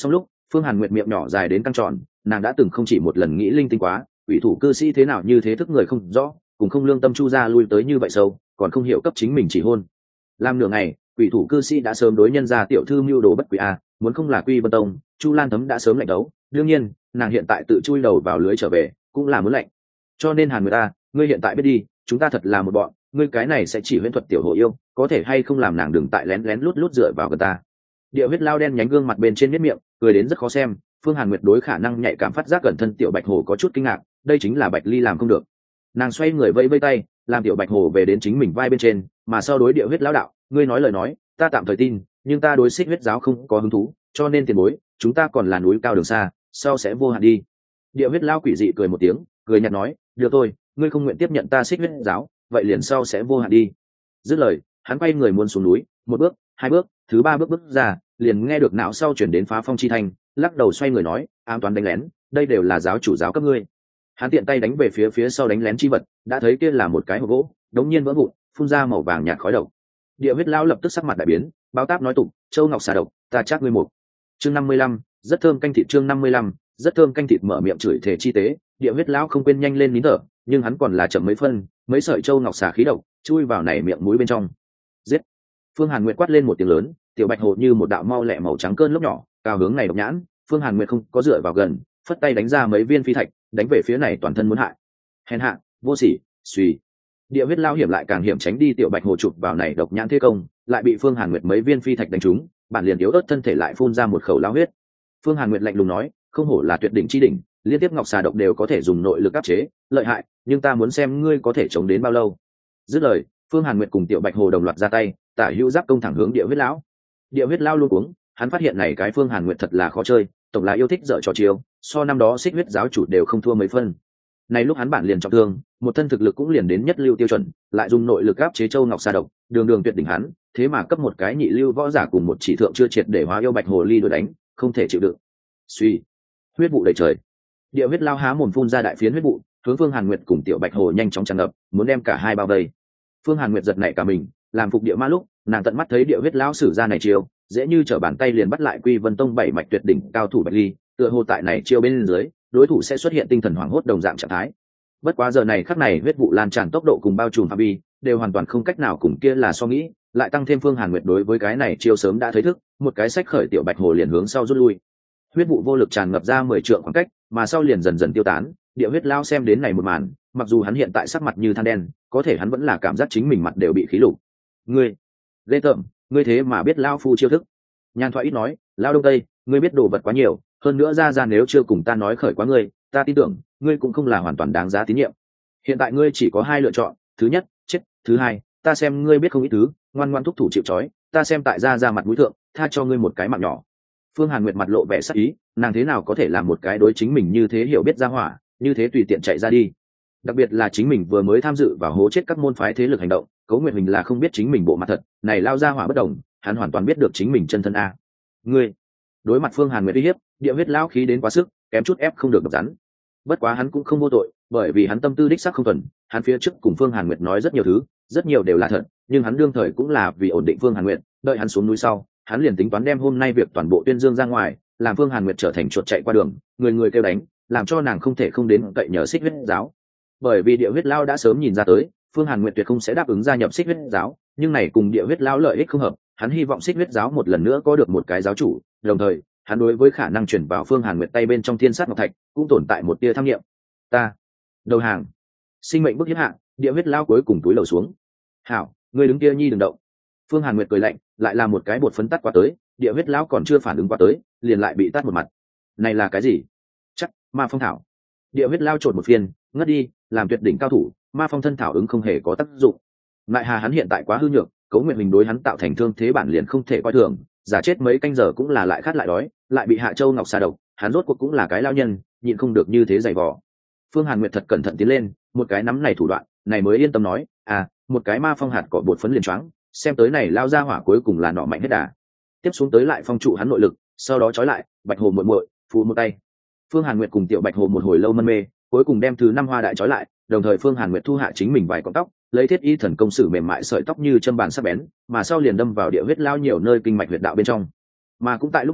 Phương Hàn Nguyệt miệng nhỏ dài đến căng tròn, nàng đã từng không chỉ một lần nghĩ linh tinh quá, quỷ thủ cư sĩ thế nào như thế thức người không rõ, cùng không lương tâm chu ra lui tới như vậy sâu, còn không hiểu cấp chính mình chỉ hôn. Làm nửa ngày, quỷ thủ cư sĩ đã sớm đối nhân ra tiểu thư mưu đồ bất quỷ a, muốn không là Quy Vân Tông, Chu Lan Thấm đã sớm lạnh đấu, đương nhiên, nàng hiện tại tự chui đầu vào lưới trở về, cũng là muốn lạnh. Cho nên Hàn Nguyệt ta, ngươi hiện tại biết đi, chúng ta thật là một bọn, ngươi cái này sẽ chỉ huyễn thuật tiểu hồ yêu, có thể hay không làm nàng đừng tại lén lén lút lút dựa vào gần ta. Địa huyết lao đen nhánh gương mặt bên trên nếp miệng, cười đến rất khó xem. Phương Hàn Nguyệt đối khả năng nhạy cảm phát giác cẩn thân tiểu bạch hồ có chút kinh ngạc, đây chính là Bạch Ly làm không được. Nàng xoay người vẫy vẫy tay, làm tiểu bạch hồ về đến chính mình vai bên trên, mà sau đối địa huyết lão đạo, ngươi nói lời nói, ta tạm thời tin, nhưng ta đối xích huyết giáo không có hứng thú, cho nên tiền bối, chúng ta còn là núi cao đường xa, sau sẽ vô hạn đi. Địa huyết lao quỷ dị cười một tiếng, cười nhạt nói, được thôi, ngươi không nguyện tiếp nhận ta xích huyết giáo, vậy liền sau sẽ vô hạn đi. Dứt lời, hắn quay người muốn xuống núi, một bước, hai bước, thứ ba bước bước ra, liền nghe được não sau chuyển đến phá phong chi thanh, lắc đầu xoay người nói, ám toán đánh lén, đây đều là giáo chủ giáo cấp ngươi. Hắn tiện tay đánh về phía sau đánh lén chi vật, đã thấy kia là một cái hộp gỗ, đống nhiên vỡ vụn, phun ra màu vàng nhạt khói độc. Địa huyết lão lập tức sắc mặt đại biến, báo táp nói tục, châu ngọc xà độc, ta chắc ngươi một. Chương 55, rất thơm canh thịt. Chương 55, rất thơm canh thịt. Mở miệng chửi thề chi tế, địa huyết lão không quên nhanh lên nín thở, nhưng hắn còn là chậm mấy phân, mấy sợi châu ngọc xà khí độc chui vào nảy miệng mũi bên trong. Giết! Phương Hàn Nguyệt quát lên một tiếng lớn, tiểu bạch hồ như một đạo mau lẹ màu trắng cơn lốc nhỏ, cao hướng này độc nhãn. Phương Hàn Nguyệt không có dựa vào gần, phất tay đánh ra mấy viên phi thạch, đánh về phía này toàn thân muốn hại. Hèn hạ, vô sỉ, suy. Địa huyết lao hiểm lại càng hiểm tránh đi tiểu bạch hồ chụp vào này độc nhãn thế công, lại bị Phương Hàn Nguyệt mấy viên phi thạch đánh trúng, bản liền yếu ớt thân thể lại phun ra một khẩu lao huyết. Phương Hàn Nguyệt lạnh lùng nói, không hổ là tuyệt đỉnh chi đỉnh, liên tiếp ngọc xà độc đều có thể dùng nội lực áp chế, lợi hại, nhưng ta muốn xem ngươi có thể chống đến bao lâu. Dứt lời, Phương Hàn Nguyệt cùng tiểu bạch hồ đồng loạt ra tay, tả hữu giáp công thẳng hướng địa huyết lão. Địa huyết lao luôn cuống, hắn phát hiện này cái Phương Hàn Nguyệt thật là khó chơi, tổng là yêu thích dở trò chiêu, so năm đó xích huyết giáo chủ đều không thua mấy phân. Này lúc hắn bản liền trọng thương, một thân thực lực cũng liền đến nhất lưu tiêu chuẩn, lại dùng nội lực áp chế châu ngọc sa độc, đường đường tuyệt đỉnh hắn, thế mà cấp một cái nhị lưu võ giả cùng một chỉ thượng chưa triệt để hóa yêu bạch hồ ly đuổi đánh, không thể chịu đựng. Suy, huyết vụ đầy trời. Địa huyết lao há mồm phun ra đại phiến huyết vụ, hướng Phương Hàn Nguyệt cùng tiểu bạch hồ nhanh chóng tràn ngập, muốn đem cả hai bao vây. Phương Hàn Nguyệt giật nảy cả mình, làm phục địa ma lúc, nàng tận mắt thấy địa huyết lao sử ra này chiêu, dễ như trở bàn tay liền bắt lại Quy Vân Tông bảy mạch tuyệt đỉnh cao thủ Bạch Ly, tựa hồ tại này chiêu bên dưới, đối thủ sẽ xuất hiện tinh thần hoảng hốt đồng dạng trạng thái. Bất quá giờ này khắc này huyết vụ lan tràn tốc độ cùng bao trùm phạm vi đều hoàn toàn không cách nào cùng kia là so nghĩ, lại tăng thêm Phương Hàn Nguyệt đối với cái này chiêu sớm đã thấy thức, một cái sách khởi tiểu bạch hồ liền hướng sau rút lui. Huyết vụ vô lực tràn ngập ra 10 trượng khoảng cách, mà sau liền dần dần tiêu tán. Địa huyết lao xem đến này một màn, mặc dù hắn hiện tại sắc mặt như than đen, có thể hắn vẫn là cảm giác chính mình mặt đều bị khí lục. Ngươi, ghê tởm, ngươi thế mà biết lao phu chiêu thức. Nhan Thoại ít nói, lao đông tây, ngươi biết đồ vật quá nhiều, hơn nữa ra nếu chưa cùng ta nói khởi quá ngươi, ta tin tưởng ngươi cũng không là hoàn toàn đáng giá tín nhiệm. Hiện tại ngươi chỉ có hai lựa chọn, thứ nhất chết, thứ hai ta xem ngươi biết không ít thứ, ngoan ngoan thúc thủ chịu trói, ta xem tại ra mặt mũi thượng tha cho ngươi một cái mạng nhỏ. Phương Hàn Nguyệt mặt lộ vẻ sắc ý, nàng thế nào có thể làm một cái đối chính mình như thế hiểu biết ra hỏa, như thế tùy tiện chạy ra đi. Đặc biệt là chính mình vừa mới tham dự vào hố chết các môn phái thế lực hành động, Cố Nguyệt Huỳnh là không biết chính mình bộ mặt thật, này lao ra hỏa bất đồng, hắn hoàn toàn biết được chính mình chân thân a. Ngươi, đối mặt Phương Hàn Nguyệt uy hiếp, địa huyết lão khí đến quá sức, kém chút ép không được độc rắn. Bất quá hắn cũng không vô tội, bởi vì hắn tâm tư đích xác không thuần, hắn phía trước cùng Phương Hàn Nguyệt nói rất nhiều thứ, rất nhiều đều là thật, nhưng hắn đương thời cũng là vì ổn định Phương Hàn Nguyệt, đợi hắn xuống núi sau, hắn liền tính toán đem hôm nay việc toàn bộ tuyên dương ra ngoài, làm Phương Hàn Nguyệt trở thành chuột chạy qua đường, người người kêu đánh, làm cho nàng không thể không đến cậy nhờ xích huyết giáo. Bởi vì địa huyết lao đã sớm nhìn ra tới, Phương Hàn Nguyệt tuyệt không sẽ đáp ứng gia nhập xích huyết giáo, nhưng này cùng địa huyết lao lợi ích không hợp, hắn hy vọng xích huyết giáo một lần nữa có được một cái giáo chủ, đồng thời hắn đối với khả năng chuyển vào Phương Hàn Nguyệt tay bên trong thiên sát ngọc thạch cũng tồn tại một tia tham nghiệm. Ta đầu hàng. Sinh mệnh bức hiếp hạ, địa huyết lao cuối cùng túi lầu xuống. Hảo, ngươi đứng kia nhi đừng động. Phương Hàn Nguyệt cười lạnh, lại là một cái bột phấn tắt qua tới, địa huyết lão còn chưa phản ứng qua tới, liền lại bị tắt một mặt. Này là cái gì? Chắc ma phong thảo. Địa huyết lao trột một phiên, ngất đi, làm tuyệt đỉnh cao thủ, ma phong thân thảo ứng không hề có tác dụng. Lại hà hắn hiện tại quá hư nhược, Cố Nguyệt Huỳnh đối hắn tạo thành thương thế bản liền không thể coi thường, giả chết mấy canh giờ cũng là lại khát lại đói, lại bị Hạ Châu Ngọc xà độc, hắn rốt cuộc cũng là cái lao nhân, nhịn không được như thế dày vò. Phương Hàn Nguyệt thật cẩn thận tiến lên, một cái nắm này thủ đoạn, này mới yên tâm nói, một cái ma phong hạt cỏ bột phấn liền choáng, xem tới này lao ra hỏa cuối cùng là nọ mạnh hết đà. Tiếp xuống tới lại phong trụ hắn nội lực, sau đó trói lại, Bạch Hồ muội muội, phù một tay. Phương Hàn Nguyệt cùng tiểu Bạch Hồ một hồi lâu mân mê, cuối cùng đem thứ 5 hoa đại trói lại, đồng thời Phương Hàn Nguyệt thu hạ chính mình vài cọng tóc, lấy thiết y thần công sử mềm mại sợi tóc như châm bàn sắc bén, mà sau liền đâm vào địa huyết lao nhiều nơi kinh mạch huyệt đạo bên trong. Mà cũng tại lúc này,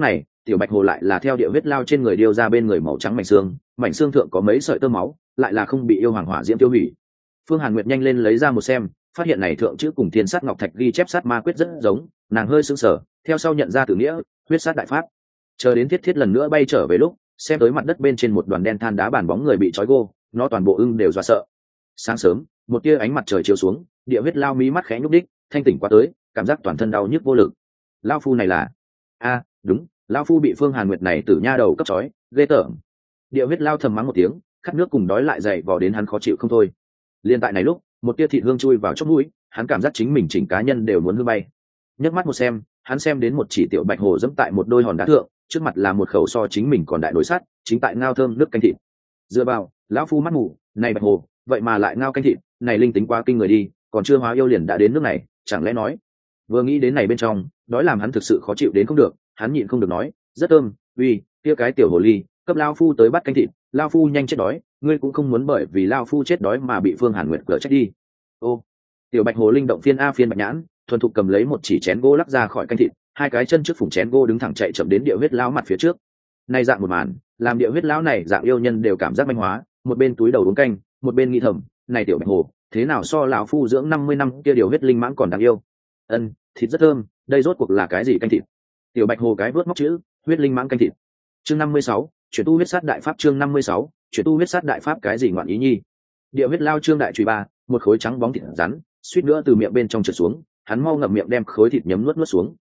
tiểu bạch hồ lại là theo địa huyết lao trên người điêu ra bên người màu trắng mảnh xương thượng có mấy sợi tơ máu, lại là không bị yêu hoàng hỏa diễm tiêu hủy. Phương Hàn Nguyệt nhanh lên lấy ra một xem, phát hiện này thượng chữ cùng thiên sát ngọc thạch ghi chép sát ma quyết rất giống, nàng hơi sững sờ, theo sau nhận ra từ nghĩa, huyết sát đại pháp. Chờ đến thiết lần nữa bay trở về lúc, xem tới mặt đất bên trên một đoàn đen than đá bàn bóng người bị trói gô, nó toàn bộ ưng đều dọa sợ. Sáng sớm, một tia ánh mặt trời chiếu xuống, địa huyết lao mí mắt khẽ nhúc đích, thanh tỉnh qua tới, cảm giác toàn thân đau nhức vô lực. Lao phu này là đúng, lao phu bị Phương Hàn Nguyệt này tử nha đầu cấp trói, ghê tởm. Địa huyết lao thầm mắng một tiếng, khát nước cùng đói lại dậy vò đến hắn khó chịu không thôi. Liên tại này lúc, một tia thịt hương chui vào chóp mũi, hắn cảm giác chính mình chỉnh cá nhân đều muốn hư bay. Nhấc mắt một xem, hắn xem đến một chỉ tiểu bạch hồ dẫm tại một đôi hòn đá thượng, trước mặt là một khẩu so chính mình còn đại nồi sắt, chính tại ngao thơm nước canh thịt. Dựa vào, lão phu mắt mù, này bạch hồ, vậy mà lại ngao canh thịt, này linh tính quá kinh người đi, còn chưa hóa yêu liền đã đến nước này, chẳng lẽ nói. Vừa nghĩ đến này bên trong, đói làm hắn thực sự khó chịu đến không được, hắn nhịn không được nói, rất thơm, uy, kia cái tiểu hồ ly, cấp lao phu tới bắt canh thịt, lao phu nhanh chết đói, ngươi cũng không muốn bởi vì lao phu chết đói mà bị Phương Hàn Nguyệt cở trách đi. Ô, tiểu bạch hồ linh động phiên bạch nhãn, thuần thục cầm lấy một chỉ chén gỗ lắc ra khỏi canh thịt, hai cái chân trước phủng chén gỗ đứng thẳng chạy chậm đến địa huyết lão mặt phía trước. Này dạng một màn, làm địa huyết lão này dạng yêu nhân đều cảm giác manh hóa, một bên túi đầu uống canh, một bên nghĩ thầm, này tiểu bạch hồ, thế nào so lão phu dưỡng 50 năm kia điều huyết linh mãng còn đáng yêu. Thịt rất thơm, đây rốt cuộc là cái gì canh thịt? Tiểu bạch hồ cái vớt móc chữ, huyết linh mãng canh thịt. Chương 56, chuyển tu huyết sát đại pháp. Chương 56, chuyển tu huyết sát đại pháp. Cái gì ngoạn ý nhi? Địa huyết lao trương đại chùy ba, một khối trắng bóng thịt rắn, suýt nữa từ miệng bên trong trượt xuống, hắn mau ngậm miệng đem khối thịt nhấm nuốt xuống.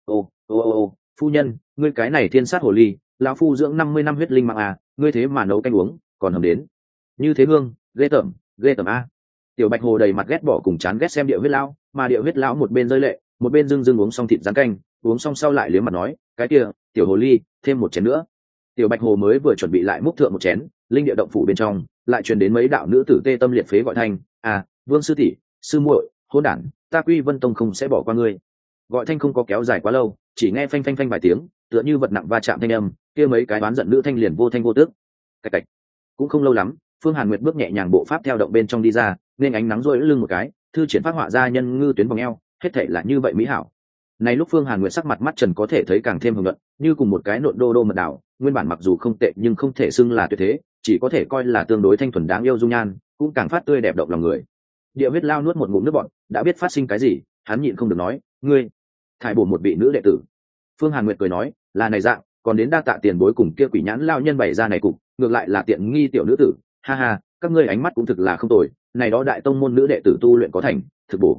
Ô, phu nhân, ngươi cái này thiên sát hồ ly, lão phu dưỡng 50 năm huyết linh mãng ngươi thế mà nấu canh uống, còn hầm đến như thế hương, ghê tởm a. Tiểu bạch hồ đầy mặt ghét bỏ cùng chán ghét xem địa huyết lão, mà địa huyết lão một bên rơi lệ, một bên dưng uống xong thịt rắn canh, uống xong sau lại liếm mặt nói, cái kia, tiểu hồ ly, thêm một chén nữa. Tiểu bạch hồ mới vừa chuẩn bị lại múc thượng một chén, linh địa động phủ bên trong lại truyền đến mấy đạo nữ tử tê tâm liệt phế gọi thanh, vương sư tỷ, sư muội, hôn đản, ta Quy Vân Tông không sẽ bỏ qua ngươi. Gọi thanh không có kéo dài quá lâu, chỉ nghe phanh phanh phanh vài tiếng, tựa như vật nặng va chạm thanh âm, kia mấy cái đoán giận nữ thanh liền vô thanh vô tước. Cạch. Cũng không lâu lắm, Phương Hàn Nguyệt bước nhẹ nhàng bộ pháp theo động bên trong đi ra, nên ánh nắng rơi lưng một cái, thư triển phát họa ra nhân ngư tuyến vòng eo, hết thảy là như vậy mỹ hảo. Này lúc Phương Hàn Nguyệt sắc mặt mắt trần có thể thấy càng thêm hồng nhuận, như cùng một cái nộn đô mật đảo, nguyên bản mặc dù không tệ nhưng không thể xưng là tuyệt thế, chỉ có thể coi là tương đối thanh thuần đáng yêu dung nhan, cũng càng phát tươi đẹp động lòng người. Địa huyết lao nuốt một ngụm nước bọt, đã biết phát sinh cái gì, hắn nhịn không được nói, ngươi thải bổ một vị nữ đệ tử. Phương Hàn Nguyệt cười nói, là này dạng, còn đến đa tạ tiền bối cùng kia quỷ nhãn lao nhân bày ra này cục, ngược lại là tiện nghi tiểu nữ tử, ha ha, các ngươi ánh mắt cũng thực là không tồi, này đó đại tông môn nữ đệ tử tu luyện có thành, thực bổ.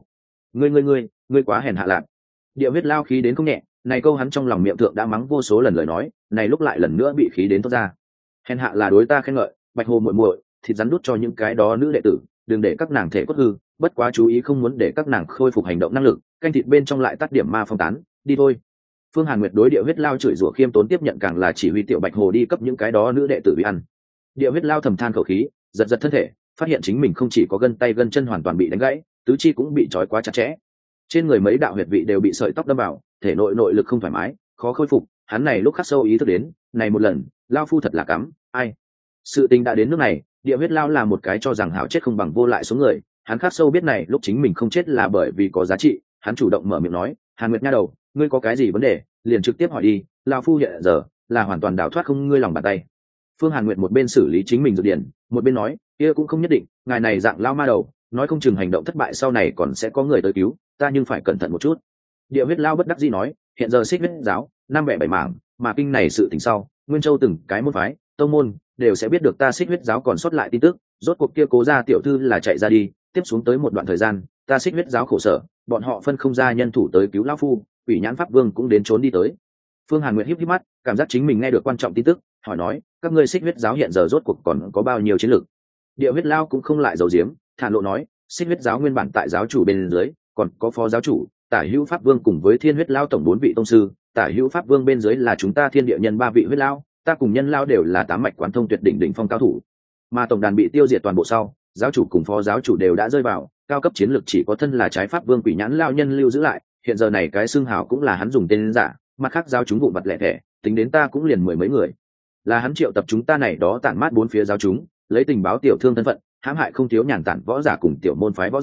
Ngươi quá hèn hạ lạc. Địa huyết lao khí đến không nhẹ, này câu hắn trong lòng miệng thượng đã mắng vô số lần lời nói, này lúc lại lần nữa bị khí đến thoát ra. Hèn hạ là đối ta khen ngợi, bạch hồ muội muội, thịt rắn đút cho những cái đó nữ đệ tử, đừng để các nàng thể cốt hư, bất quá chú ý không muốn để các nàng khôi phục hành động năng lực, canh thịt bên trong lại tắt điểm ma phong tán, đi thôi. Phương Hàn Nguyệt đối địa huyết lao chửi rủa khiêm tốn tiếp nhận, càng là chỉ huy tiểu bạch hồ đi cấp những cái đó nữ đệ tử bị ăn. Địa huyết lao thầm than khẩu khí, giật thân thể, phát hiện chính mình không chỉ có gân tay gân chân hoàn toàn bị đánh gãy, tứ chi cũng bị trói quá chặt chẽ. Trên người mấy đạo huyệt vị đều bị sợi tóc đâm vào, thể nội lực không thoải mái, khó khôi phục. Hắn này lúc khắc sâu ý thức đến, này một lần, lao phu thật là cắm, ai. Sự tình đã đến nước này, địa huyết lao là một cái cho rằng hảo chết không bằng vô lại số người, hắn khắc sâu biết này lúc chính mình không chết là bởi vì có giá trị, hắn chủ động mở miệng nói, Hàn Nguyệt nha đầu, ngươi có cái gì vấn đề, liền trực tiếp hỏi đi, lao phu hiện giờ là hoàn toàn đào thoát không ngươi lòng bàn tay. Phương Hàn Nguyệt một bên xử lý chính mình dược điển, một bên nói, kia cũng không nhất định, ngài này dạng lao ma đầu, nói không chừng hành động thất bại sau này còn sẽ có người tới cứu, ta nhưng phải cẩn thận một chút. Địa huyết lao bất đắc dĩ nói, hiện giờ Xích Huyết giáo năm bẻ bảy mảng, mà kinh này sự tình sau, Nguyên Châu từng cái môn phái, tông môn đều sẽ biết được ta Xích Huyết giáo còn sót lại tin tức, rốt cuộc kia Cố gia tiểu thư là chạy ra đi, tiếp xuống tới một đoạn thời gian, ta Xích Huyết giáo khổ sở, bọn họ phân không ra nhân thủ tới cứu lão phu, Quỷ Nhãn Pháp Vương cũng đến trốn đi tới. Phương Hàn Nguyệt híp híp mắt, cảm giác chính mình nghe được quan trọng tin tức, hỏi nói, các ngươi Xích Huyết giáo hiện giờ rốt cuộc còn có bao nhiêu chiến lực? Địa huyết lao cũng không lại giấu giếm, thản lộ nói, Xích Huyết giáo nguyên bản tại giáo chủ bên dưới, còn có phó giáo chủ, Tả Hữu Pháp Vương cùng với Thiên Huyết lao tổng 4 vị tông sư, Tả Hữu Pháp Vương bên dưới là chúng ta Thiên Địa nhân 3 vị huyết lao, ta cùng nhân lao đều là 8 mạch quán thông tuyệt đỉnh đỉnh phong cao thủ. Mà tổng đàn bị tiêu diệt toàn bộ sau, giáo chủ cùng phó giáo chủ đều đã rơi vào, cao cấp chiến lược chỉ có thân là trái Pháp Vương Quỷ Nhãn lao nhân lưu giữ lại, hiện giờ này cái xưng hào cũng là hắn dùng tên giả, mặt khác giáo chúng vụn vặt lẻ thẻ, tính đến ta cũng liền 10 mấy người. Là hắn triệu tập chúng ta này đó tản mát bốn phía giáo chúng, lấy tình báo tiểu thương thân phận, hãm hại không thiếu nhàn tản võ giả cùng tiểu môn phái võ giả,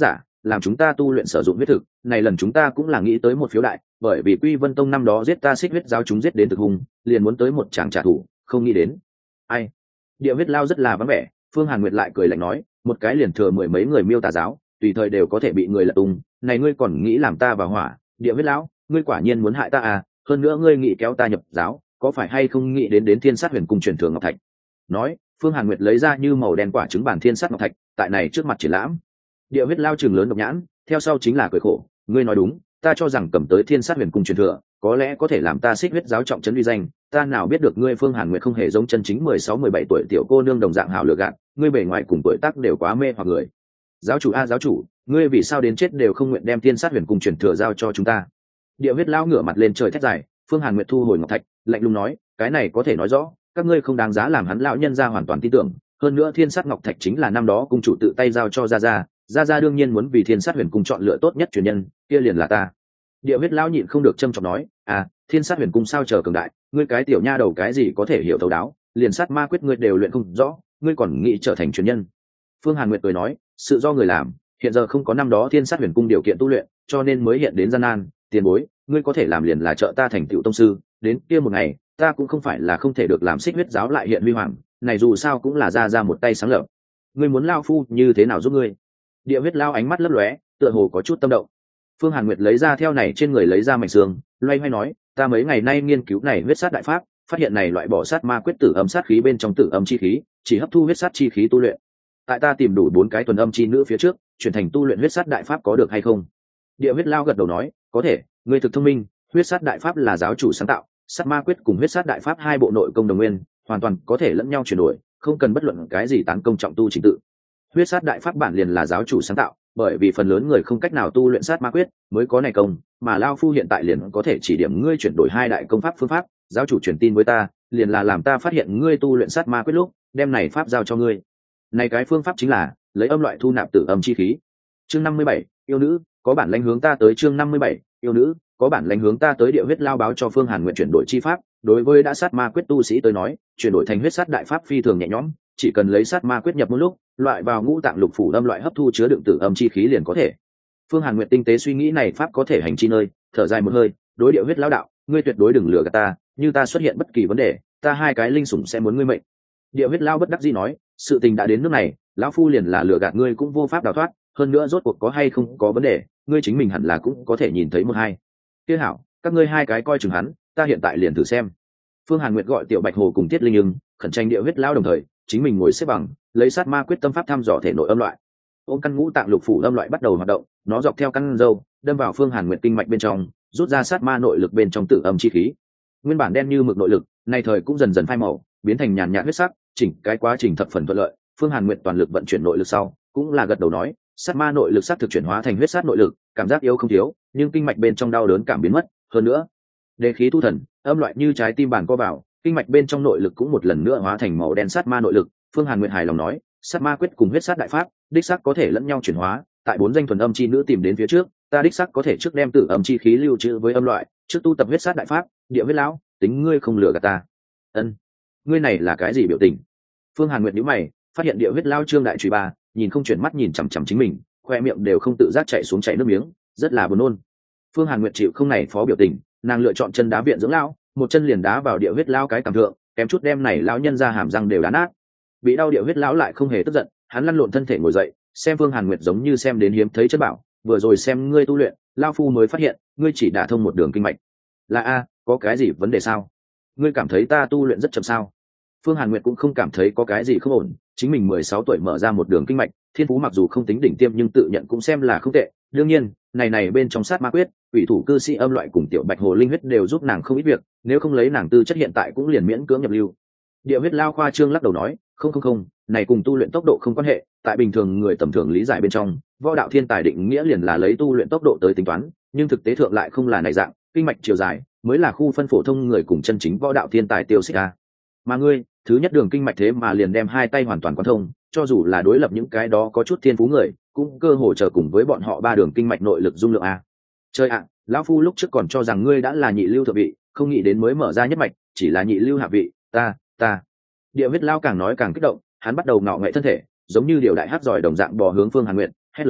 làm chúng ta tu luyện sử dụng huyết thực. Này lần chúng ta cũng là nghĩ tới một phiếu đại, bởi vì Quy Vân Tông năm đó giết ta Xích Huyết giáo chúng giết đến thực hùng, liền muốn tới một tràng trả thù, không nghĩ đến. Ai? Địa huyết lao rất là vắng vẻ, Phương Hàn Nguyệt lại cười lạnh nói, một cái liền thừa mười mấy người Miêu Tà giáo, tùy thời đều có thể bị người lật tung, này ngươi còn nghĩ làm ta vào hỏa? Địa huyết lão, ngươi quả nhiên muốn hại ta à? Hơn nữa ngươi nghĩ kéo ta nhập giáo, có phải hay không nghĩ đến Thiên Sát Huyền Cung truyền thừa ngọc thạch? Nói, Phương Hàn Nguyệt lấy ra như màu đen quả trứng bản Thiên Sát ngọc thạch, tại này trước mặt triển lãm. Địa huyết lao trừng lớn độc nhãn, theo sau chính là cười khổ, ngươi nói đúng, ta cho rằng cầm tới Thiên Sát Huyền Cung truyền thừa, có lẽ có thể làm ta Xích Huyết giáo trọng trấn uy danh, ta nào biết được ngươi Phương Hàn Nguyệt không hề giống chân chính 16-17 tuổi tiểu cô nương đồng dạng hảo lựa gạt, ngươi bề ngoài cùng tuổi tác đều quá mê hoặc người. Giáo chủ a giáo chủ, ngươi vì sao đến chết đều không nguyện đem Thiên Sát Huyền Cung truyền thừa giao cho chúng ta? Địa huyết lao ngửa mặt lên trời thét dài, Phương Hàn Nguyệt thu hồi ngọc thạch, lạnh lùng nói, cái này có thể nói rõ, các ngươi không đáng giá làm hắn lão nhân gia hoàn toàn tin tưởng, hơn nữa Thiên Sát ngọc thạch chính là năm đó cung chủ tự tay giao cho gia gia đương nhiên muốn vì Thiên Sát Huyền Cung chọn lựa tốt nhất truyền nhân, kia liền là ta. Địa huyết lão nhịn không được trâm trọng nói, à, Thiên Sát Huyền Cung sao chờ cường đại, ngươi cái tiểu nha đầu cái gì có thể hiểu thấu đáo, liền sát ma quyết ngươi đều luyện không rõ, ngươi còn nghĩ trở thành truyền nhân? Phương Hàn Nguyệt cười nói, sự do người làm, hiện giờ không có năm đó Thiên Sát Huyền Cung điều kiện tu luyện, cho nên mới hiện đến gian nan, tiền bối, ngươi có thể làm liền là trợ ta thành tựu tông sư, đến kia một ngày, ta cũng không phải là không thể được làm Xích Huyết giáo lại hiện huy hoàng, này dù sao cũng là ra một tay sáng lập. Ngươi muốn lao phu như thế nào giúp ngươi? Địa huyết lao ánh mắt lấp lóe, tựa hồ có chút tâm động. Phương Hàn Nguyệt lấy ra theo này trên người lấy ra mảnh xương, loay hoay nói, ta mấy ngày nay nghiên cứu này huyết sát đại pháp, phát hiện này loại bỏ sát ma quyết tử âm sát khí bên trong tử âm chi khí, chỉ hấp thu huyết sát chi khí tu luyện. Tại ta tìm đủ 4 cái tuần âm chi nữ phía trước, chuyển thành tu luyện huyết sát đại pháp có được hay không? Địa huyết lao gật đầu nói, có thể, ngươi thực thông minh, huyết sát đại pháp là giáo chủ sáng tạo, sát ma quyết cùng huyết sát đại pháp hai bộ nội công đồng nguyên, hoàn toàn có thể lẫn nhau chuyển đổi, không cần bất luận cái gì tán công trọng tu trình tự. Huyết sát đại pháp bản liền là giáo chủ sáng tạo, bởi vì phần lớn người không cách nào tu luyện sát ma quyết, mới có này công, mà lao phu hiện tại liền có thể chỉ điểm ngươi chuyển đổi 2 đại công pháp phương pháp, giáo chủ truyền tin với ta, liền là làm ta phát hiện ngươi tu luyện sát ma quyết lúc, đem này pháp giao cho ngươi. Này cái phương pháp chính là lấy âm loại thu nạp tử âm chi khí. Chương 57, yêu nữ, có bản lãnh hướng ta tới. Chương 57, yêu nữ, có bản lãnh hướng ta tới. Địa huyết lao báo cho Phương Hàn nguyện chuyển đổi chi pháp, đối với đã sát ma quyết tu sĩ tới nói, chuyển đổi thành huyết sát đại pháp phi thường nhẹ nhõm, chỉ cần lấy sát ma quyết nhập một lúc, loại vào ngũ tạng lục phủ âm loại hấp thu chứa đựng tử âm chi khí liền có thể. Phương Hàn nguyện tinh tế suy nghĩ này pháp có thể hành chi nơi, thở dài một hơi, đối Địa huyết lao đạo, ngươi tuyệt đối đừng lừa gạt ta, như ta xuất hiện bất kỳ vấn đề, ta 2 cái linh sủng sẽ muốn ngươi mệnh. Địa huyết lao bất đắc dĩ nói, sự tình đã đến nước này, lão phu liền là lừa gạt ngươi cũng vô pháp đào thoát, hơn nữa rốt cuộc có hay không có vấn đề, ngươi chính mình hẳn là cũng có thể nhìn thấy một hai. Kia hảo, các ngươi 2 cái coi chừng hắn, ta hiện tại liền thử xem. Phương Hàn Nguyệt gọi Tiểu Bạch Hồ cùng Tiết Linh Ưng, khẩn tranh Địa huyết lao đồng thời, chính mình ngồi xếp bằng, lấy sát ma quyết tâm pháp thăm dò thể nội âm loại. Ôm căn ngũ tạng lục phủ âm loại bắt đầu hoạt động, nó dọc theo căn râu, đâm vào Phương Hàn Nguyệt kinh mạch bên trong, rút ra sát ma nội lực bên trong tử âm chi khí. Nguyên bản đen như mực nội lực, nay thời cũng dần dần phai màu, biến thành nhàn nhạt huyết sắc, chỉnh cái quá trình thập phần thuận lợi. Phương Hàn Nguyệt toàn lực vận chuyển nội lực sau, cũng là gật đầu nói, sát ma nội lực sắc thực chuyển hóa thành huyết sát nội lực, cảm giác yếu không thiếu, nhưng kinh mạch bên trong đau đớn cảm biến mất, hơn nữa, đề khí tu thần, âm loại như trái tim bản co vào, kinh mạch bên trong nội lực cũng một lần nữa hóa thành màu đen sát ma nội lực. Phương Hàn Nguyệt hài lòng nói, sát ma quyết cùng huyết sát đại pháp, đích xác có thể lẫn nhau chuyển hóa, tại 4 danh thuần âm chi nữ tìm đến phía trước, ta đích xác có thể trước đem tử âm chi khí lưu trữ với âm loại, trước tu tập huyết sát đại pháp. Địa huyết lão, tính ngươi không lừa gạt ta. Ân, ngươi này là cái gì biểu tình? Phương Hàn Nguyệt nhíu mày, phát hiện Địa huyết lão trương đại truy ba, nhìn không chuyển mắt nhìn chằm chằm chính mình, khoe miệng đều không tự giác chảy xuống chảy nước miếng, rất là buồn nôn. Phương Hàn Nguyệt chịu không này phó biểu tình, nàng lựa chọn chân đá viện dưỡng lão, một chân liền đá vào Địa huyết lão cái cằm thượng, kém chút đem này lão nhân ra hàm răng đều đá nát. Bị đau Địa huyết lão lại không hề tức giận, hắn lăn lộn thân thể ngồi dậy, xem Phương Hàn Nguyệt giống như xem đến hiếm thấy chất bảo, vừa rồi xem ngươi tu luyện, lão phu mới phát hiện, ngươi chỉ đả thông một đường kinh mạch. Là a, có cái gì vấn đề sao? Ngươi cảm thấy ta tu luyện rất chậm sao? Phương Hàn Nguyệt cũng không cảm thấy có cái gì không ổn, chính mình 16 tuổi mở ra một đường kinh mạch, thiên phú mặc dù không tính đỉnh tiêm nhưng tự nhận cũng xem là không tệ. Đương nhiên, này bên trong sát ma quyết, ủy thủ cư sĩ âm loại cùng Tiểu Bạch Hồ linh huyết đều giúp nàng không ít việc, nếu không lấy nàng tư chất hiện tại cũng liền miễn cưỡng nhập lưu. Địa huyết lao khoa trương lắc đầu nói, không, này cùng tu luyện tốc độ không quan hệ, tại bình thường người tầm thường lý giải bên trong, võ đạo thiên tài định nghĩa liền là lấy tu luyện tốc độ tới tính toán, nhưng thực tế thượng lại không là này dạng, kinh mạch chiều dài mới là khu phân phổ thông người cùng chân chính võ đạo thiên tài tiêu xích a. Mà ngươi, thứ nhất đường kinh mạch thế mà liền đem 2 tay hoàn toàn quan thông, cho dù là đối lập những cái đó có chút thiên phú người, cũng cơ hồ chờ cùng với bọn họ 3 đường kinh mạch nội lực dung lượng a. Chơi ạ, lão phu lúc trước còn cho rằng ngươi đã là nhị lưu thượng vị, không nghĩ đến mới mở ra nhất mạch, chỉ là nhị lưu hạ vị, ta. Địa huyết lao càng nói càng kích động, hắn bắt đầu ngạo nghễ thân thể, giống như điều đại hắc giỏi đồng dạng bò hướng Phương Hàn Nguyệt, hét lớn,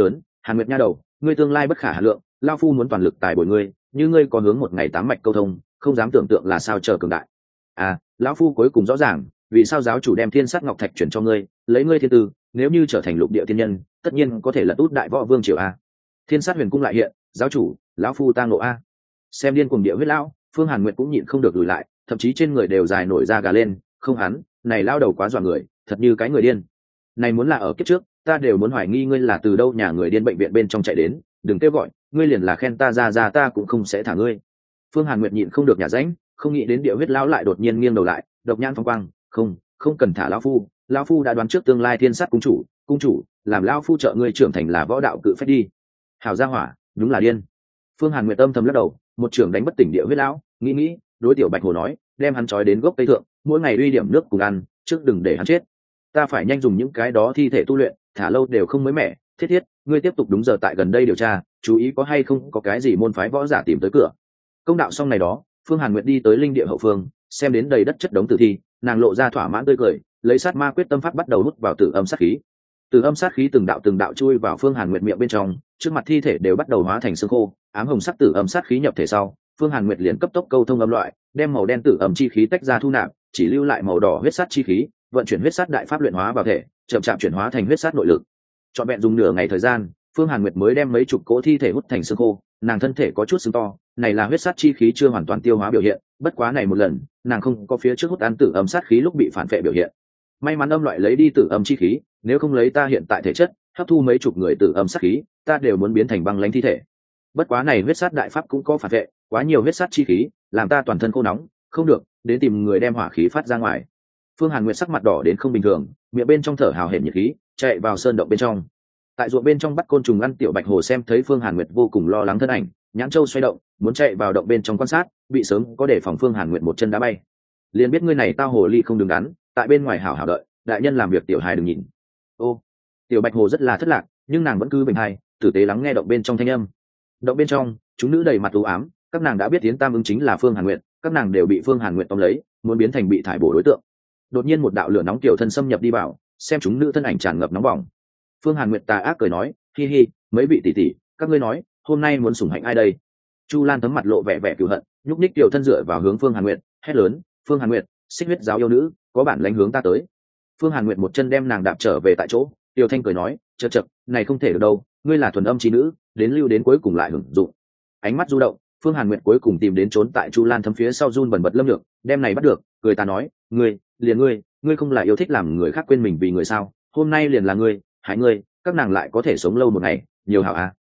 Hàn Nguyệt nha đầu, ngươi tương lai bất khả hà lượng, lao phu muốn toàn lực tài bồi ngươi, như ngươi có hướng một ngày tám mạch câu thông, không dám tưởng tượng là sao chờ cường đại. À, lão phu cuối cùng rõ ràng vì sao giáo chủ đem thiên sát ngọc thạch chuyển cho ngươi, lấy ngươi thiên tư, nếu như trở thành lục địa thiên nhân, tất nhiên có thể lật út đại võ vương triều a. Thiên sát huyền cung lại hiện, giáo chủ, lão phu tang lộ a. Xem điên cuồng địa huyết lão, Phương Hàn Nguyệt cũng nhịn không được lùi lại, thậm chí trên người đều dài nổi da gà lên, không hắn, này lao đầu quá dọa người, thật như cái người điên. Này muốn là ở kiếp trước, ta đều muốn hoài nghi ngươi là từ đâu nhà người điên bệnh viện bên trong chạy đến, đừng kêu gọi, ngươi liền là khen ta ra ta cũng không sẽ thả ngươi. Phương Hàn Nguyệt nhịn không được nhả rãnh, không nghĩ đến địa huyết lão lại đột nhiên nghiêng đầu lại, độc nhãn phong quang, không cần thả lão phu đã đoán trước tương lai thiên sát cung chủ, làm lão phu trợ ngươi trưởng thành là võ đạo cự phách đi. Hảo gia hỏa, đúng là điên. Phương Hàn Nguyệt âm thầm lắc đầu, một trưởng đánh bất tỉnh địa huyết lão, nghĩ, đối tiểu Bạch Hồ nói, đem hắn trói đến gốc cây thượng, mỗi ngày uy điểm nước cùng ăn, trước đừng để hắn chết. Ta phải nhanh dùng những cái đó thi thể tu luyện, thả lâu đều không mới mẻ, thiết, ngươi tiếp tục đúng giờ tại gần đây điều tra, chú ý có hay không có cái gì môn phái võ giả tìm tới cửa. Công đạo xong này đó, Phương Hàn Nguyệt đi tới linh địa hậu phương, xem đến đầy đất chất đống tử thi, nàng lộ ra thỏa mãn tươi cười, lấy sát ma quyết tâm pháp bắt đầu hút vào tử âm sát khí. Tử âm sát khí từng đạo chui vào Phương Hàn Nguyệt miệng bên trong, trước mặt thi thể đều bắt đầu hóa thành xương khô, ám hồng sắc tử âm sát khí nhập thể sau, Phương Hàn Nguyệt liền cấp tốc câu thông âm loại, đem màu đen tử âm chi khí tách ra thu nạp, chỉ lưu lại màu đỏ huyết sát chi khí, vận chuyển huyết sát đại pháp luyện hóa vào thể, chậm chạp chuyển hóa thành huyết sát nội lực. Trọn vẹn dùng nửa ngày thời gian, Phương Hàn Nguyệt mới đem mấy chục cỗ thi thể hút thành xương khô, nàng thân thể có chút sưng to, này là huyết sát chi khí chưa hoàn toàn tiêu hóa biểu hiện, bất quá này một lần, nàng không có phía trước hút ăn tử âm sát khí lúc bị phản phệ biểu hiện. May mắn âm loại lấy đi tử âm chi khí, nếu không lấy ta hiện tại thể chất, hấp thu mấy chục người tử âm sát khí, ta đều muốn biến thành băng lãnh thi thể. Bất quá này huyết sát đại pháp cũng có phản vệ, quá nhiều huyết sát chi khí, làm ta toàn thân khô nóng, không được, đến tìm người đem hỏa khí phát ra ngoài. Phương Hàn Nguyệt sắc mặt đỏ đến không bình thường, miệng bên trong thở hào hển nhiệt khí, chạy vào sơn động bên trong. Tại ruộng bên trong bắt côn trùng ăn tiểu Bạch Hồ xem thấy Phương Hàn Nguyệt vô cùng lo lắng thân ảnh, nhãn châu xoay động, muốn chạy vào động bên trong quan sát, bị sớm có để phòng Phương Hàn Nguyệt một chân đá bay. Liền biết ngươi này tao hồ ly không đứng đắn, tại bên ngoài hảo hảo đợi, đại nhân làm việc tiểu hài đừng nhìn. Ô, tiểu Bạch Hồ rất là thất lạc, nhưng nàng vẫn cứ bình hài, tử tế lắng nghe động bên trong thanh âm. Động bên trong, chúng nữ đầy mặt u ám, các nàng đã biết Tiến Tam ứng chính là Phương Hàn Nguyệt, các nàng đều bị Phương Hàn Nguyệt tóm lấy, muốn biến thành bị thải bổ đối tượng. Đột nhiên một đạo lửa nóng tiểu thân xâm nhập đi vào, xem chúng nữ thân ảnh tràn ngập nóng bỏng. Phương Hàn Nguyệt tà ác cười nói, hi, mấy vị tỷ tỷ, các ngươi nói, hôm nay muốn sủng hạnh ai đây? Chu Lan thấm mặt lộ vẻ vẻ cừu hận, nhúc nhích tiểu thân dựa vào hướng Phương Hàn Nguyệt, hét lớn, Phương Hàn Nguyệt, xích huyết giáo yêu nữ, có bản lãnh hướng ta tới. Phương Hàn Nguyệt một chân đem nàng đạp trở về tại chỗ, Tiểu Thanh cười nói, chậc, này không thể được đâu, ngươi là thuần âm chi nữ, đến lưu đến cuối cùng lại hưởng dụng. Ánh mắt du động, Phương Hàn Nguyệt cuối cùng tìm đến trốn tại Chu Lan thấm phía sau run bần bật Lâm Nhược, đem này bắt được, cười ta nói, ngươi không là yêu thích làm người khác quên mình vì người sao? Hôm nay liền là ngươi, hại ngươi, các nàng lại có thể sống lâu một ngày, nhiều hảo à?